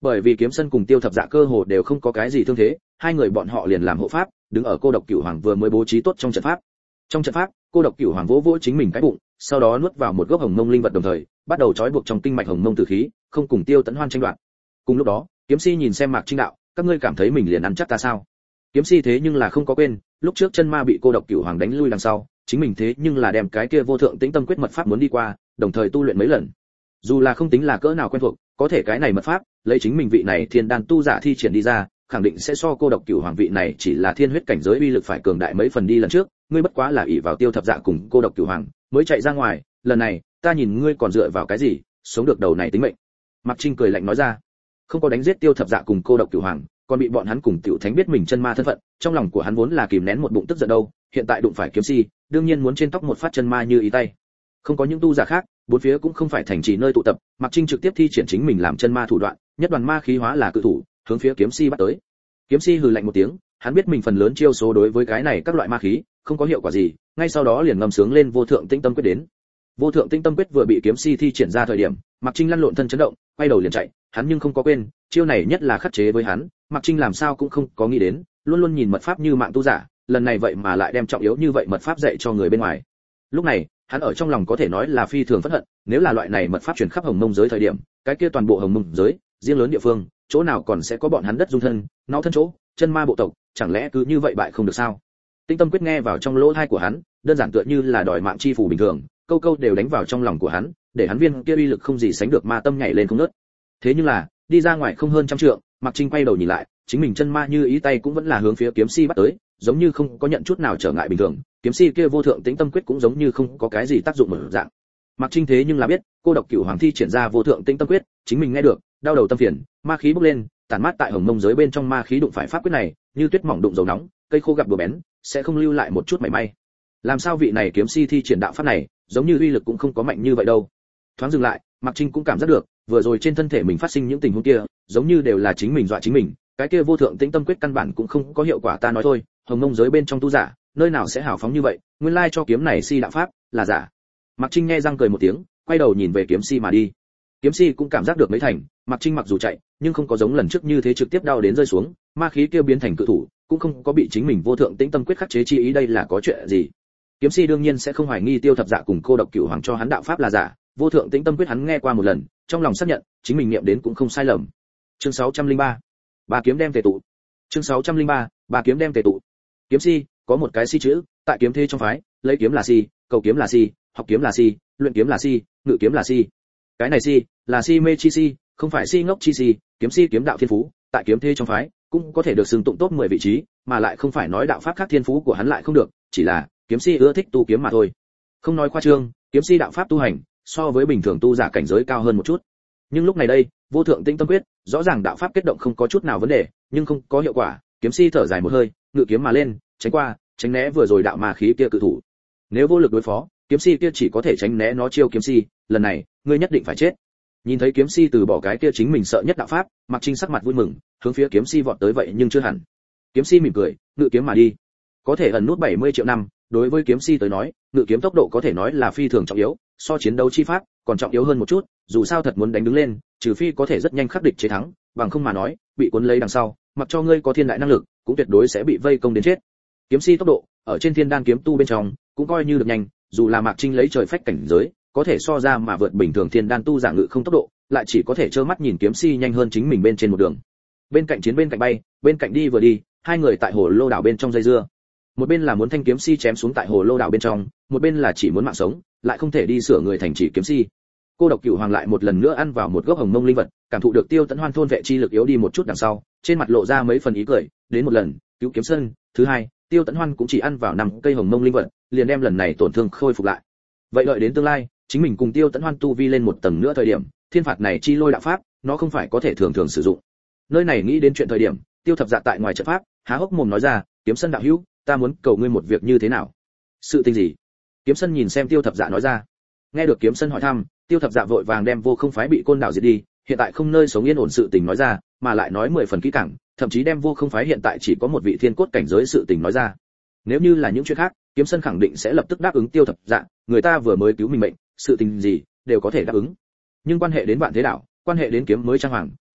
Bởi vì Kiếm Sân cùng Tiêu Thập Dạ cơ hồ đều không có cái gì thương thế, hai người bọn họ liền làm hộ pháp, đứng ở Cô Độc Cửu Hoàng vừa mới bố trí tốt trong trận pháp. Trong trận pháp, Cô Độc Cửu Hoàng vỗ vỗ chính mình cái bụng, sau đó nuốt vào một gốc hồng mông linh vật đồng thời, bắt đầu trói buộc trong kinh mạch hồng mông tử khí, không cùng Tiêu Tấn Hoan tranh đoạt. Cùng lúc đó, Kiếm Si nhìn xem Mạc Trinh đạo, các ngươi cảm thấy mình liền ăn chắc ta sao? Kiếm Si thế nhưng là không có quên, lúc trước chân ma bị Cô Độc Cửu Hoàng đánh lui đằng sau, chính mình thế nhưng là đem cái kia vô thượng tĩnh tâm quyết mật pháp muốn đi qua, đồng thời tu luyện mấy lần. Dù là không tính là cỡ nào quen thuộc, có thể cái này mật pháp, lấy chính mình vị này thiên đan tu giả thi triển đi ra, khẳng định sẽ so Cô Độc Cửu Hoàng vị này chỉ là thiên huyết cảnh giới uy lực phải cường đại mấy phần đi lần trước, ngươi bất quá là ỷ vào Tiêu Thập Dạ cùng Cô Độc Cửu Hoàng, mới chạy ra ngoài, lần này, ta nhìn ngươi còn dựa vào cái gì, sống được đầu này tính mệnh. Mạc Trinh cười lạnh nói ra, không có đánh giết Tiêu Thập Dạ cùng Cô Độc Cửu Hoàng, còn bị bọn hắn cùng Tiểu Thánh biết mình chân ma thân phận, trong lòng của hắn vốn là kìm nén một bụng tức giận đâu, hiện tại đụng phải Kiếm Si, đương nhiên muốn trên tóc một phát chân ma như ý tay. Không có những tu giả khác, bốn phía cũng không phải thành trì nơi tụ tập, Mạc Trinh trực tiếp thi triển chính mình làm chân ma thủ đoạn, nhất đoàn ma khí hóa là cự thủ, hướng phía Kiếm Si bắt tới. Kiếm Si hừ lạnh một tiếng, hắn biết mình phần lớn chiêu số đối với cái này các loại ma khí không có hiệu quả gì, ngay sau đó liền ngâm sướng lên vô thượng tinh tâm quyết đến. Vô thượng tinh tâm quyết vừa bị Kiếm Si thi triển ra thời điểm, Mạc Trinh lăn lộn thân chấn động, quay đầu liền chạy, hắn nhưng không có quên, chiêu này nhất là khắc chế với hắn, Mạc Trinh làm sao cũng không có nghĩ đến, luôn luôn nhìn mật pháp như mạng tu giả, lần này vậy mà lại đem trọng yếu như vậy mật pháp dạy cho người bên ngoài. Lúc này, hắn ở trong lòng có thể nói là phi thường phẫn hận, nếu là loại này mật pháp truyền khắp Hồng Mông giới thời điểm, cái kia toàn bộ Hồng Mông giới, riêng lớn địa phương, chỗ nào còn sẽ có bọn hắn đất dung thân, nó thân chỗ, chân ma bộ tộc, chẳng lẽ cứ như vậy bại không được sao? Tinh tâm quyết nghe vào trong lỗ tai của hắn, đơn giản tựa như là đòi mạng chi phù bình thường, câu câu đều đánh vào trong lòng của hắn, để hắn viên kia uy lực không gì sánh được ma tâm nhảy lên không ngớt. Thế nhưng là, đi ra ngoài không hơn trăm trượng, Mạc Trinh quay đầu nhìn lại, chính mình chân ma như ý tay cũng vẫn là hướng phía Kiếm Si bắt tới, giống như không có nhận chút nào trở ngại bình thường, Kiếm Si kia vô thượng tĩnh tâm quyết cũng giống như không có cái gì tác dụng mở dạng. Mạc Trinh thế nhưng là biết, Cô Độc Cửu Hoàng thi triển ra vô thượng tĩnh tâm quyết, chính mình nghe được, đau đầu tâm phiền, ma khí bốc lên, tản mát tại Hồng Mông giới bên trong ma khí đụng phải pháp quyết này, như tuyết mỏng đụng dầu nóng, cây khô gặp bùa bén, sẽ không lưu lại một chút mảy may. Làm sao vị này Kiếm Si thi triển đạo pháp này, giống như uy lực cũng không có mạnh như vậy đâu. Thoáng dừng lại, Mạc Trinh cũng cảm giác được, vừa rồi trên thân thể mình phát sinh những tình huống kia, giống như đều là chính mình dọa chính mình, cái kia vô thượng tĩnh tâm quyết căn bản cũng không có hiệu quả, ta nói thôi, Hồng Mông giới bên trong tu giả, nơi nào sẽ hào phóng như vậy, nguyên lai cho kiếm này Si đạo pháp là giả. Mạc Trinh nghe răng cười một tiếng, quay đầu nhìn về Kiếm Si mà đi. Kiếm Si cũng cảm giác được mấy thành, Mạc Trinh mặc dù chạy, nhưng không có giống lần trước như thế trực tiếp đau đến rơi xuống, ma khí kia biến thành cự thủ, cũng không có bị chính mình vô thượng tĩnh tâm quyết khắc chế chi ý, đây là có chuyện gì? Kiếm Si đương nhiên sẽ không hoài nghi Tiêu Thập Dạ cùng Cô Độc Cửu Hoàng cho hắn đạo pháp là giả, vô thượng tĩnh tâm quyết hắn nghe qua một lần, trong lòng xác nhận, chính mình niệm đến cũng không sai lầm. Chương sáu trăm lẻ ba, ba kiếm đem tề tụ. Chương sáu trăm lẻ ba, ba kiếm đem tề tụ. Kiếm Si, có một cái Si chữ, tại kiếm thế trong phái, lấy kiếm là Si, cầu kiếm là Si, học kiếm là Si, luyện kiếm là Si, ngự kiếm là Si. Cái này Si, là Si mê chi Si, không phải Si ngốc chi Si, kiếm Si kiếm đạo thiên phú, tại kiếm thế trong phái, cũng có thể được xưng tụng top mười vị trí, mà lại không phải nói đạo pháp khác thiên phú của hắn lại không được, chỉ là kiếm Si ưa thích tu kiếm mà thôi. Không nói khoa trương, kiếm Si đạo pháp tu hành, so với bình thường tu giả cảnh giới cao hơn một chút. Nhưng lúc này đây, vô thượng tinh tâm quyết, rõ ràng đạo pháp kết động không có chút nào vấn đề, nhưng không có hiệu quả, Kiếm Si thở dài một hơi, ngự kiếm mà lên, tránh qua, tránh né vừa rồi đạo ma khí kia cự thủ. Nếu vô lực đối phó, Kiếm Si kia chỉ có thể tránh né nó chiêu. Kiếm Si, lần này, ngươi nhất định phải chết. Nhìn thấy Kiếm Si từ bỏ cái kia chính mình sợ nhất đạo pháp, Mạc Trinh sắc mặt vui mừng, hướng phía Kiếm Si vọt tới vậy nhưng chưa hẳn. Kiếm Si mỉm cười, ngự kiếm mà đi. Có thể ẩn nút bảy mươi triệu năm, đối với Kiếm Si tới nói, ngự kiếm tốc độ có thể nói là phi thường trọng yếu, so chiến đấu chi pháp còn trọng yếu hơn một chút, dù sao thật muốn đánh đứng lên, trừ phi có thể rất nhanh khắc địch chế thắng, bằng không mà nói, bị cuốn lấy đằng sau, mặc cho ngươi có thiên đại năng lực, cũng tuyệt đối sẽ bị vây công đến chết. Kiếm Si tốc độ, ở trên thiên đan kiếm tu bên trong, cũng coi như được nhanh, dù là Mạc Trinh lấy trời phách cảnh giới, có thể so ra mà vượt bình thường thiên đan tu giả ngự không tốc độ, lại chỉ có thể trơ mắt nhìn Kiếm Si nhanh hơn chính mình bên trên một đường. Bên cạnh chiến bên cạnh bay, bên cạnh đi vừa đi, hai người tại hồ lô đảo bên trong dây dưa. Một bên là muốn thanh Kiếm Si chém xuống tại hồ lô đảo bên trong, một bên là chỉ muốn mạng sống, lại không thể đi sửa người thành chỉ Kiếm Si. Cô Độc Cửu Hoàng lại một lần nữa ăn vào một gốc hồng mông linh vật, cảm thụ được Tiêu Tấn Hoan thôn vệ chi lực yếu đi một chút đằng sau, trên mặt lộ ra mấy phần ý cười, đến một lần, cứu Kiếm Sơn, thứ hai, Tiêu Tấn Hoan cũng chỉ ăn vào năm cây hồng mông linh vật, liền đem lần này tổn thương khôi phục lại. Vậy đợi đến tương lai, chính mình cùng Tiêu Tấn Hoan tu vi lên một tầng nữa thời điểm, thiên phạt này chi lôi đạo pháp, nó không phải có thể thường thường sử dụng. Nơi này nghĩ đến chuyện thời điểm, Tiêu Thập Dạ tại ngoài trận pháp, há hốc mồm nói ra, Kiếm Sơn đạo hữu, ta muốn cầu ngươi một việc như thế nào? Sự tình gì? Kiếm Sơn nhìn xem Tiêu Thập Dạ nói ra. Nghe được Kiếm Sơn hỏi thăm, Tiêu Thập Dạ vội vàng đem vô không phái bị côn đảo diệt đi, hiện tại không nơi sống yên ổn sự tình nói ra, mà lại nói mười phần kỹ càng, thậm chí đem vô không phái hiện tại chỉ có một vị thiên cốt cảnh giới sự tình nói ra. Nếu như là những chuyện khác, Kiếm Sơn khẳng định sẽ lập tức đáp ứng Tiêu Thập Dạ, người ta vừa mới cứu mình mệnh, sự tình gì đều có thể đáp ứng. Nhưng quan hệ đến Vạn Thế Đảo, quan hệ đến kiếm mới trang hoàng,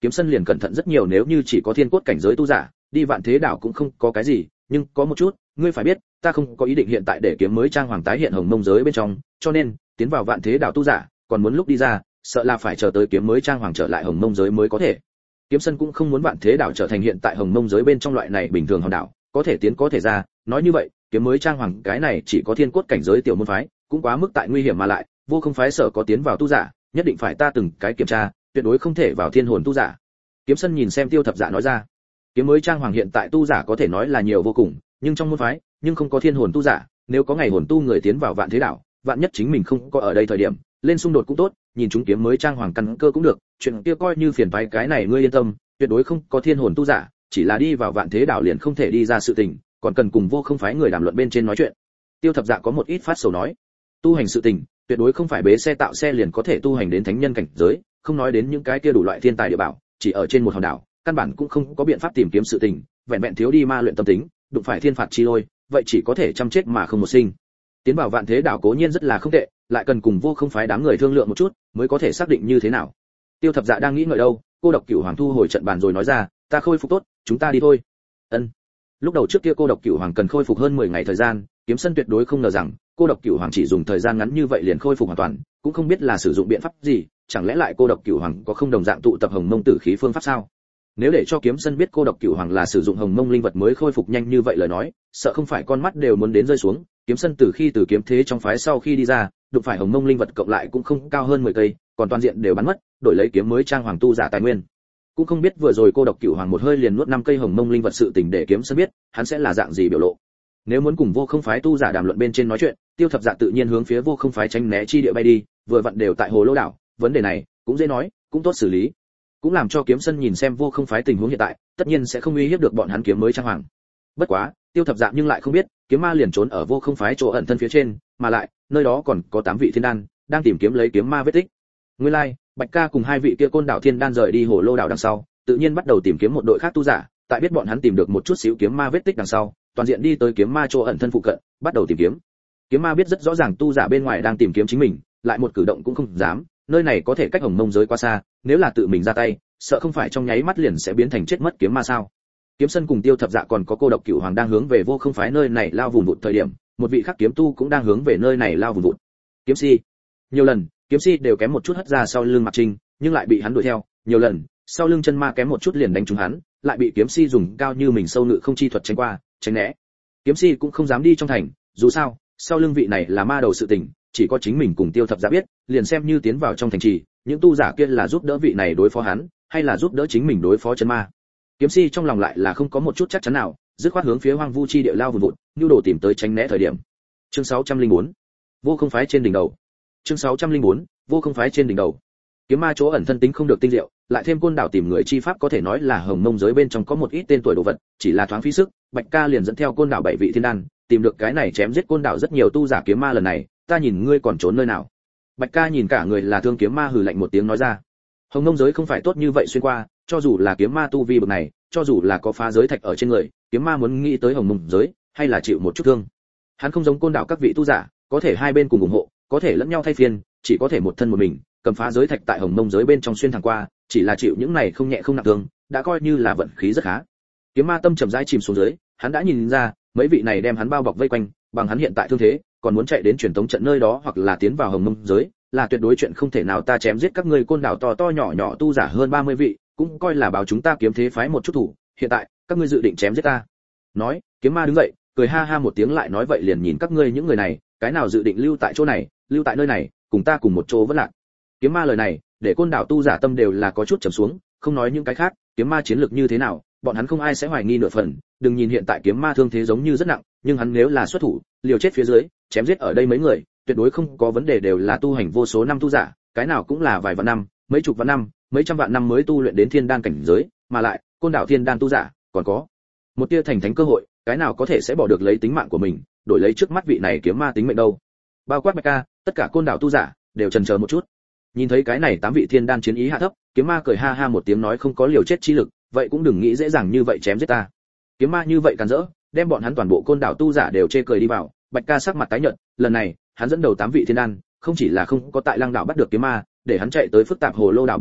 Kiếm Sân liền cẩn thận rất nhiều, nếu như chỉ có thiên cốt cảnh giới tu giả, đi Vạn Thế Đảo cũng không có cái gì, nhưng có một chút, ngươi phải biết, ta không có ý định hiện tại để kiếm mới trang hoàng tái hiện hồng mông giới bên trong, cho nên, tiến vào Vạn Thế Đảo tu giả, còn muốn lúc đi ra, sợ là phải chờ tới kiếm mới trang hoàng trở lại hồng mông giới mới có thể. Kiếm Sân cũng không muốn Vạn Thế Đảo trở thành hiện tại hồng mông giới bên trong loại này bình thường hòn đảo, có thể tiến có thể ra, nói như vậy, kiếm mới trang hoàng cái này chỉ có thiên cốt cảnh giới tiểu môn phái, cũng quá mức tại nguy hiểm, mà lại, vô không phái sợ có tiến vào tu giả, nhất định phải ta từng cái kiểm tra, tuyệt đối không thể vào thiên hồn tu giả. Kiếm Sân nhìn xem Tiêu Thập Dạ nói ra, kiếm mới trang hoàng hiện tại tu giả có thể nói là nhiều vô cùng, nhưng trong môn phái, nhưng không có thiên hồn tu giả, nếu có ngày hồn tu người tiến vào Vạn Thế Đảo, vạn nhất chính mình không có ở đây thời điểm, lên xung đột cũng tốt, nhìn chúng kiếm mới trang hoàng căn cơ cũng được, chuyện kia coi như phiền toái, cái này ngươi yên tâm, tuyệt đối không có thiên hồn tu giả, chỉ là đi vào Vạn Thế Đảo liền không thể đi ra sự tình, còn cần cùng vô không phái người đàm luận bên trên nói chuyện. Tiêu Thập Dạ có một ít phát sầu nói, tu hành sự tình, tuyệt đối không phải bế xe tạo xe liền có thể tu hành đến thánh nhân cảnh giới, không nói đến những cái kia đủ loại thiên tài địa bảo, chỉ ở trên một hòn đảo, căn bản cũng không có biện pháp tìm kiếm sự tình, vẹn vẹn thiếu đi ma luyện tâm tính, đụng phải thiên phạt chi lôi, vậy chỉ có thể chăm chết mà không một sinh. Tiến vào Vạn Thế Đảo cố nhiên rất là không tệ, lại cần cùng vô không phái đám người thương lượng một chút, mới có thể xác định như thế nào. Tiêu Thập Dạ đang nghĩ ngợi đâu, cô độc cửu hoàng thu hồi trận bàn rồi nói ra, ta khôi phục tốt, chúng ta đi thôi. Ân. Lúc đầu trước kia cô độc cửu hoàng cần khôi phục hơn mười ngày thời gian, Kiếm Sân tuyệt đối không ngờ rằng cô độc cửu hoàng chỉ dùng thời gian ngắn như vậy liền khôi phục hoàn toàn, cũng không biết là sử dụng biện pháp gì, chẳng lẽ lại cô độc cửu hoàng có không đồng dạng tụ tập hồng mông tử khí phương pháp sao? Nếu để cho Kiếm Sân biết cô độc cửu hoàng là sử dụng hồng mông linh vật mới khôi phục nhanh như vậy lời nói, sợ không phải con mắt đều muốn đến rơi xuống. Kiếm Sân từ khi từ kiếm thế trong phái sau khi đi ra, đụng phải hồng mông linh vật cộng lại cũng không cao hơn mười cây, còn toàn diện đều bắn mất, đổi lấy kiếm mới trang hoàng tu giả tài nguyên. Cũng không biết vừa rồi cô độc cửu hoàng một hơi liền nuốt năm cây hồng mông linh vật sự tình để Kiếm Sân biết, hắn sẽ là dạng gì biểu lộ. Nếu muốn cùng vô không phái tu giả đàm luận bên trên nói chuyện, Tiêu Thập Dạ tự nhiên hướng phía vô không phái tránh né chi địa bay đi, vừa vặn đều tại Hồ Lô đảo, vấn đề này cũng dễ nói, cũng tốt xử lý. Cũng làm cho Kiếm Sân nhìn xem vô không phái tình huống hiện tại, tất nhiên sẽ không uy hiếp được bọn hắn kiếm mới trang hoàng. Bất quá, Tiêu Thập Dạ nhưng lại không biết, kiếm ma liền trốn ở vô không phái chỗ ẩn thân phía trên, mà lại, nơi đó còn có tám vị thiên đan đang tìm kiếm lấy kiếm ma vết tích. Nguyên lai, like, Bạch Ca cùng hai vị kia côn đảo thiên đan rời đi Hồ Lô đảo đằng sau, tự nhiên bắt đầu tìm kiếm một đội khác tu giả, tại biết bọn hắn tìm được một chút xíu kiếm ma vết tích đằng sau, toàn diện đi tới kiếm ma chỗ ẩn thân phụ cận, bắt đầu tìm kiếm. Kiếm ma biết rất rõ ràng tu giả bên ngoài đang tìm kiếm chính mình, lại một cử động cũng không dám, nơi này có thể cách hồng mông giới quá xa, nếu là tự mình ra tay, sợ không phải trong nháy mắt liền sẽ biến thành chết mất kiếm ma sao? Kiếm Sân cùng Tiêu Thập Dạ còn có cô độc cửu hoàng đang hướng về vô không phái nơi này lao vùng vụt thời điểm, một vị khác kiếm tu cũng đang hướng về nơi này lao vùng vụt. Kiếm Si, nhiều lần, Kiếm Si đều kém một chút hất ra sau lưng Mạc Trinh, nhưng lại bị hắn đuổi theo, nhiều lần, sau lưng chân ma kém một chút liền đánh trúng hắn, lại bị Kiếm Si dùng cao như mình sâu ngự không chi thuật tránh qua, tránh né. Kiếm Si cũng không dám đi trong thành, dù sao, sau lưng vị này là ma đầu sự tình, chỉ có chính mình cùng Tiêu Thập Dạ biết, liền xem như tiến vào trong thành trì, những tu giả kia là giúp đỡ vị này đối phó hắn, hay là giúp đỡ chính mình đối phó chân ma. Kiếm Si trong lòng lại là không có một chút chắc chắn nào, dứt khoát hướng phía hoang vu chi địa lao vụt vụt, nhu đồ tìm tới tránh né thời điểm. Chương sáu trăm lẻ bốn, vô không phái trên đỉnh đầu. Chương sáu trăm lẻ bốn, vô không phái trên đỉnh đầu. Kiếm ma chỗ ẩn thân tính không được tinh diệu, lại thêm côn đảo tìm người chi pháp có thể nói là hồng mông giới bên trong có một ít tên tuổi đồ vật, chỉ là thoáng phí sức, Bạch Ca liền dẫn theo côn đảo bảy vị thiên đan, tìm được cái này chém giết côn đảo rất nhiều tu giả kiếm ma lần này, ta nhìn ngươi còn trốn nơi nào? Bạch Ca nhìn cả người là thương kiếm ma hừ lạnh một tiếng nói ra. Hồng mông giới không phải tốt như vậy xuyên qua, cho dù là kiếm ma tu vi bậc này, cho dù là có phá giới thạch ở trên người, kiếm ma muốn nghĩ tới hồng mông giới, hay là chịu một chút thương. Hắn không giống côn đảo các vị tu giả, có thể hai bên cùng ủng hộ, có thể lẫn nhau thay phiên, chỉ có thể một thân một mình, cầm phá giới thạch tại hồng mông giới bên trong xuyên thẳng qua, chỉ là chịu những này không nhẹ không nặng thương, đã coi như là vận khí rất khá. Kiếm ma tâm trầm rãi chìm xuống dưới, hắn đã nhìn ra, mấy vị này đem hắn bao bọc vây quanh, bằng hắn hiện tại thương thế, còn muốn chạy đến truyền tống trận nơi đó hoặc là tiến vào hồng mông giới, là tuyệt đối chuyện không thể nào. Ta chém giết các ngươi côn đảo to to nhỏ nhỏ tu giả hơn ba mươi vị, cũng coi là báo chúng ta kiếm thế phái một chút thủ, hiện tại các ngươi dự định chém giết ta? Nói, kiếm ma đứng dậy, cười ha ha một tiếng lại nói vậy liền nhìn các ngươi những người này, cái nào dự định lưu tại chỗ này, lưu tại nơi này, cùng ta cùng một chỗ vẫn lạc. Kiếm ma lời này, để côn đảo tu giả tâm đều là có chút trầm xuống, không nói những cái khác, kiếm ma chiến lược như thế nào, bọn hắn không ai sẽ hoài nghi nửa phần, đừng nhìn hiện tại kiếm ma thương thế giống như rất nặng, nhưng hắn nếu là xuất thủ, liều chết phía dưới, chém giết ở đây mấy người, tuyệt đối không có vấn đề, đều là tu hành vô số năm tu giả, cái nào cũng là vài vạn năm, mấy chục vạn năm, mấy trăm vạn năm mới tu luyện đến thiên đan cảnh giới, mà lại, côn đảo thiên đan tu giả, còn có một tia thành thánh cơ hội, cái nào có thể sẽ bỏ được lấy tính mạng của mình, đổi lấy trước mắt vị này kiếm ma tính mệnh đâu. Bao quát Bạch Ca, tất cả côn đảo tu giả đều chần chờ một chút. Nhìn thấy cái này tám vị thiên đan chiến ý hạ thấp, kiếm ma cười ha ha một tiếng nói không có liều chết chi lực, vậy cũng đừng nghĩ dễ dàng như vậy chém giết ta. Kiếm ma như vậy càn rỡ, đem bọn hắn toàn bộ côn đảo tu giả đều chê cười đi vào. Bạch Ca sắc mặt tái nhợt, lần này, hắn dẫn đầu tám vị thiên đan, không chỉ là không có tại Lăng đảo bắt được kiếm ma, để hắn chạy tới phức tạp hồ lô đảo bên trên,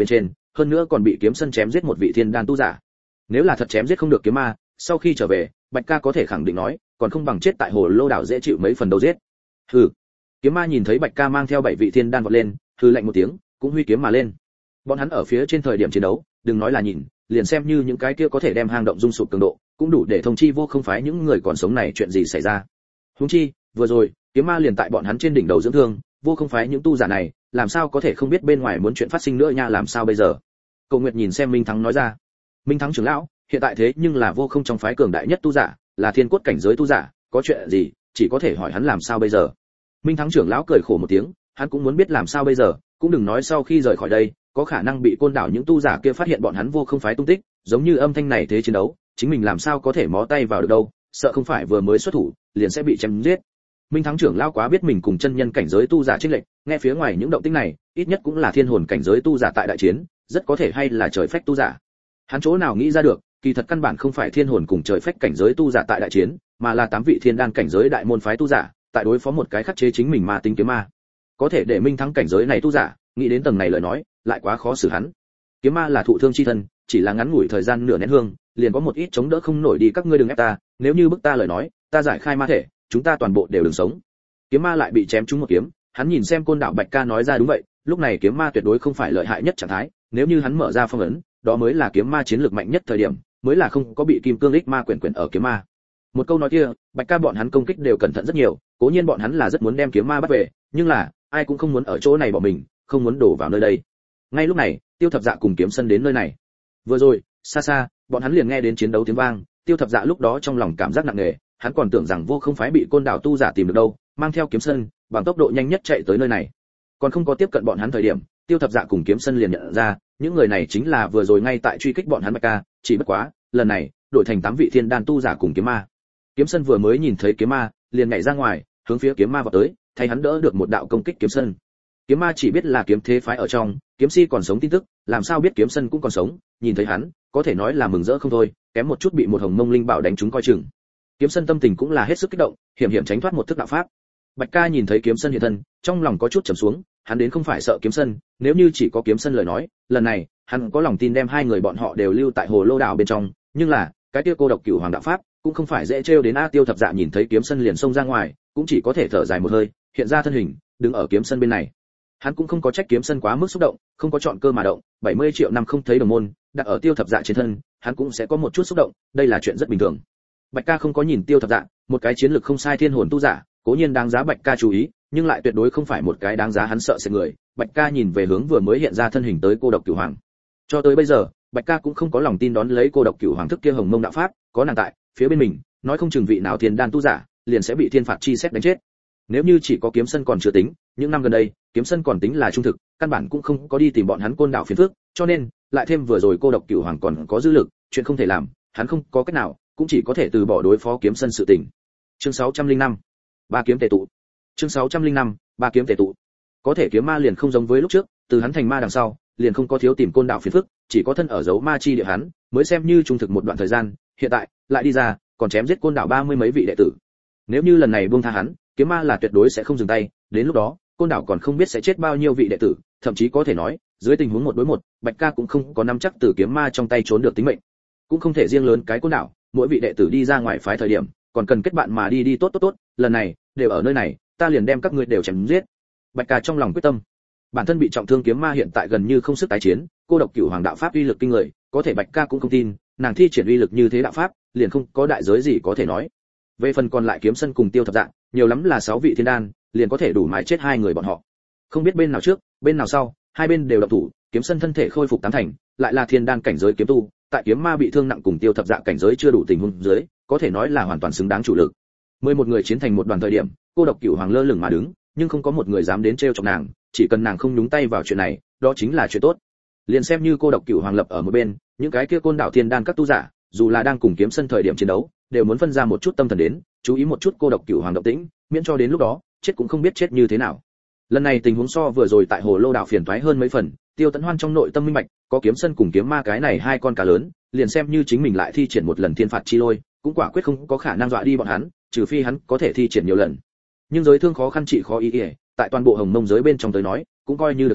hơn nữa còn bị kiếm sân chém giết một vị thiên đan tu giả. Nếu là thật chém giết không được kiếm ma, sau khi trở về, Bạch Ca có thể khẳng định nói, còn không bằng chết tại hồ lô đảo dễ chịu mấy phần đầu giết. Hừ. Kiếm ma nhìn thấy Bạch Ca mang theo bảy vị thiên đan vọt lên, hừ lạnh một tiếng, cũng huy kiếm mà lên. Bọn hắn ở phía trên thời điểm chiến đấu, đừng nói là nhìn, liền xem như những cái kia có thể đem hang động dung sụp cường độ, cũng đủ để thông chi vô không phái những người còn sống này chuyện gì xảy ra. Huống chi, vừa rồi, kiếm ma liền tại bọn hắn trên đỉnh đầu dưỡng thương, vô không phái những tu giả này, làm sao có thể không biết bên ngoài muốn chuyện phát sinh nữa nha, làm sao bây giờ? Cầu Nguyệt nhìn xem Minh Thắng nói ra. Minh Thắng trưởng lão, hiện tại thế nhưng là vô không trong phái cường đại nhất tu giả, là thiên cốt cảnh giới tu giả, có chuyện gì, chỉ có thể hỏi hắn làm sao bây giờ. Minh Thắng trưởng lão cười khổ một tiếng, hắn cũng muốn biết làm sao bây giờ, cũng đừng nói sau khi rời khỏi đây, có khả năng bị côn đảo những tu giả kia phát hiện bọn hắn vô không phái tung tích, giống như âm thanh này thế chiến đấu, chính mình làm sao có thể mó tay vào được đâu, sợ không phải vừa mới xuất thủ, liền sẽ bị chém giết. Minh Thắng trưởng lão quá biết mình cùng chân nhân cảnh giới tu giả chênh lệch, nghe phía ngoài những động tĩnh này, ít nhất cũng là thiên hồn cảnh giới tu giả tại đại chiến, rất có thể hay là trời phách tu giả. Hắn chỗ nào nghĩ ra được, kỳ thật căn bản không phải thiên hồn cùng trời phách cảnh giới tu giả tại đại chiến, mà là tám vị thiên đan cảnh giới đại môn phái tu giả, tại đối phó một cái khắc chế chính mình ma tính kiếm ma. Có thể để Minh Thắng cảnh giới này tu giả, nghĩ đến tầng này lời nói, lại quá khó xử hắn. Kiếm ma là thụ thương chi thân, chỉ là ngắn ngủi thời gian nửa nén hương, liền có một ít chống đỡ không nổi đi, các ngươi đừng ép ta, nếu như bức ta lời nói, ta giải khai ma thể, chúng ta toàn bộ đều đừng sống. Kiếm ma lại bị chém trúng một kiếm, hắn nhìn xem côn đảo Bạch Ca nói ra đúng vậy, lúc này kiếm ma tuyệt đối không phải lợi hại nhất trạng thái, nếu như hắn mở ra phong ấn, đó mới là kiếm ma chiến lược mạnh nhất thời điểm, mới là không có bị kim cương ích ma quyển quyển ở kiếm ma. Một câu nói kia, Bạch Ca bọn hắn công kích đều cẩn thận rất nhiều, cố nhiên bọn hắn là rất muốn đem kiếm ma bắt về, nhưng là ai cũng không muốn ở chỗ này bỏ mình, không muốn đổ vào nơi đây. Ngay lúc này, Tiêu Thập Dạ cùng Kiếm Sân đến nơi này. Vừa rồi, xa xa, bọn hắn liền nghe đến chiến đấu tiếng vang, Tiêu Thập Dạ lúc đó trong lòng cảm giác nặng nề, hắn còn tưởng rằng vô không phái bị côn đảo tu giả tìm được đâu, mang theo Kiếm Sân, bằng tốc độ nhanh nhất chạy tới nơi này. Còn không có tiếp cận bọn hắn thời điểm, Tiêu Thập Dạ cùng Kiếm Sân liền nhận ra, những người này chính là vừa rồi ngay tại truy kích bọn hắn Bạch Ca, chỉ bất quá, lần này, đổi thành tám vị thiên đan tu giả cùng kiếm ma. Kiếm Sân vừa mới nhìn thấy kiếm ma, liền nhảy ra ngoài, hướng phía kiếm ma vọt tới, thay hắn đỡ được một đạo công kích Kiếm Sân. Kiếm ma chỉ biết là kiếm thế phái ở trong, kiếm si còn sống tin tức, làm sao biết Kiếm Sân cũng còn sống, nhìn thấy hắn, có thể nói là mừng rỡ không thôi, kém một chút bị một hồng mông linh bảo đánh trúng coi chừng. Kiếm Sân tâm tình cũng là hết sức kích động, hiểm hiểm tránh thoát một thức đạo pháp. Bạch Ca nhìn thấy Kiếm Sân hiện thân, trong lòng có chút trầm xuống, hắn đến không phải sợ Kiếm Sân, nếu như chỉ có Kiếm Sân lời nói, lần này, hắn có lòng tin đem hai người bọn họ đều lưu tại hồ lô đảo bên trong, nhưng là, cái kia cô độc cửu hoàng đạo pháp, cũng không phải dễ trêu đến a. Tiêu Thập Dạ nhìn thấy Kiếm Sân liền xông ra ngoài, cũng chỉ có thể thở dài một hơi, hiện ra thân hình, đứng ở Kiếm Sân bên này. Hắn cũng không có trách Kiếm Sân quá mức xúc động, không có chọn cơ mà động, bảy mươi triệu năm không thấy đồng môn, đặt ở Tiêu Thập Dạ trên thân, hắn cũng sẽ có một chút xúc động, đây là chuyện rất bình thường. Bạch Ca không có nhìn Tiêu Thập Dạ, một cái chiến lược không sai thiên hồn tu giả, cố nhiên đáng giá Bạch Ca chú ý, nhưng lại tuyệt đối không phải một cái đáng giá hắn sợ sẽ người. Bạch Ca nhìn về hướng vừa mới hiện ra thân hình tới cô độc cửu hoàng. Cho tới bây giờ, Bạch Ca cũng không có lòng tin đón lấy cô độc cửu hoàng thức kia hồng mông đạo pháp, có nàng tại phía bên mình, nói không chừng vị nào thiên đan tu giả, liền sẽ bị thiên phạt chi xét đánh chết. Nếu như chỉ có Kiếm Sân còn chưa tính, những năm gần đây, Kiếm Sân còn tính là trung thực, căn bản cũng không có đi tìm bọn hắn côn đảo phiền phức, cho nên, lại thêm vừa rồi cô độc cửu hoàng còn có dư lực, chuyện không thể làm, hắn không có cách nào, cũng chỉ có thể từ bỏ đối phó Kiếm Sân sự tình. Chương sáu trăm linh năm, ba kiếm tề tụ. Chương sáu trăm linh năm, ba kiếm tề tụ. Có thể kiếm ma liền không giống với lúc trước, từ hắn thành ma đằng sau, liền không có thiếu tìm côn đảo phiền phức, chỉ có thân ở dấu ma chi địa hắn, mới xem như trung thực một đoạn thời gian, hiện tại, lại đi ra, còn chém giết côn đảo ba mươi mấy vị đệ tử. Nếu như lần này buông tha hắn, kiếm ma là tuyệt đối sẽ không dừng tay, đến lúc đó, côn đảo còn không biết sẽ chết bao nhiêu vị đệ tử, thậm chí có thể nói, dưới tình huống một đối một, Bạch Ca cũng không có nắm chắc từ kiếm ma trong tay trốn được tính mệnh. Cũng không thể riêng lớn cái côn đảo, mỗi vị đệ tử đi ra ngoài phái thời điểm, còn cần kết bạn mà đi đi tốt tốt tốt, lần này, đều ở nơi này, ta liền đem các ngươi đều chém giết. Bạch Ca trong lòng quyết tâm. Bản thân bị trọng thương kiếm ma hiện tại gần như không sức tái chiến, cô độc cửu hoàng đạo pháp uy lực kinh người, có thể Bạch Ca cũng không tin, nàng thi triển uy lực như thế đạo pháp, liền không có đại giới gì có thể nói. Về phần còn lại Kiếm Sân cùng Tiêu Thập Dạ, nhiều lắm là sáu vị thiên đan, liền có thể đủ mài chết hai người bọn họ. Không biết bên nào trước, bên nào sau, hai bên đều động thủ, Kiếm Sân thân thể khôi phục tám thành, lại là thiên đan cảnh giới kiếm tu, tại kiếm ma bị thương nặng cùng Tiêu Thập Dạ cảnh giới chưa đủ tình huống dưới, có thể nói là hoàn toàn xứng đáng chủ lực. mười một người chiến thành một đoàn thời điểm, cô độc cửu hoàng lơ lửng mà đứng, nhưng không có một người dám đến trêu chọc nàng, chỉ cần nàng không nhúng tay vào chuyện này, đó chính là chuyện tốt. Liền xem như cô độc cửu hoàng lập ở một bên, những cái kia côn đảo thiên đan các tu giả, dù là đang cùng Kiếm Sân thời điểm chiến đấu, đều muốn phân ra một chút tâm thần đến, chú ý một chút cô độc cửu hoàng động tĩnh, miễn cho đến lúc đó, chết cũng không biết chết như thế nào. Lần này tình huống so vừa rồi tại hồ lô đảo phiền toái hơn mấy phần, Tiêu Tấn Hoan trong nội tâm minh bạch, có Kiếm Sân cùng kiếm ma cái này hai con cá lớn, liền xem như chính mình lại thi triển một lần thiên phạt chi lôi, cũng quả quyết không có khả năng dọa đi bọn hắn, trừ phi hắn có thể thi triển nhiều lần. Nhưng giới thương khó khăn trị khó ý ý, tại toàn bộ hồng mông giới bên trong tới nói, cũng coi như được hảo,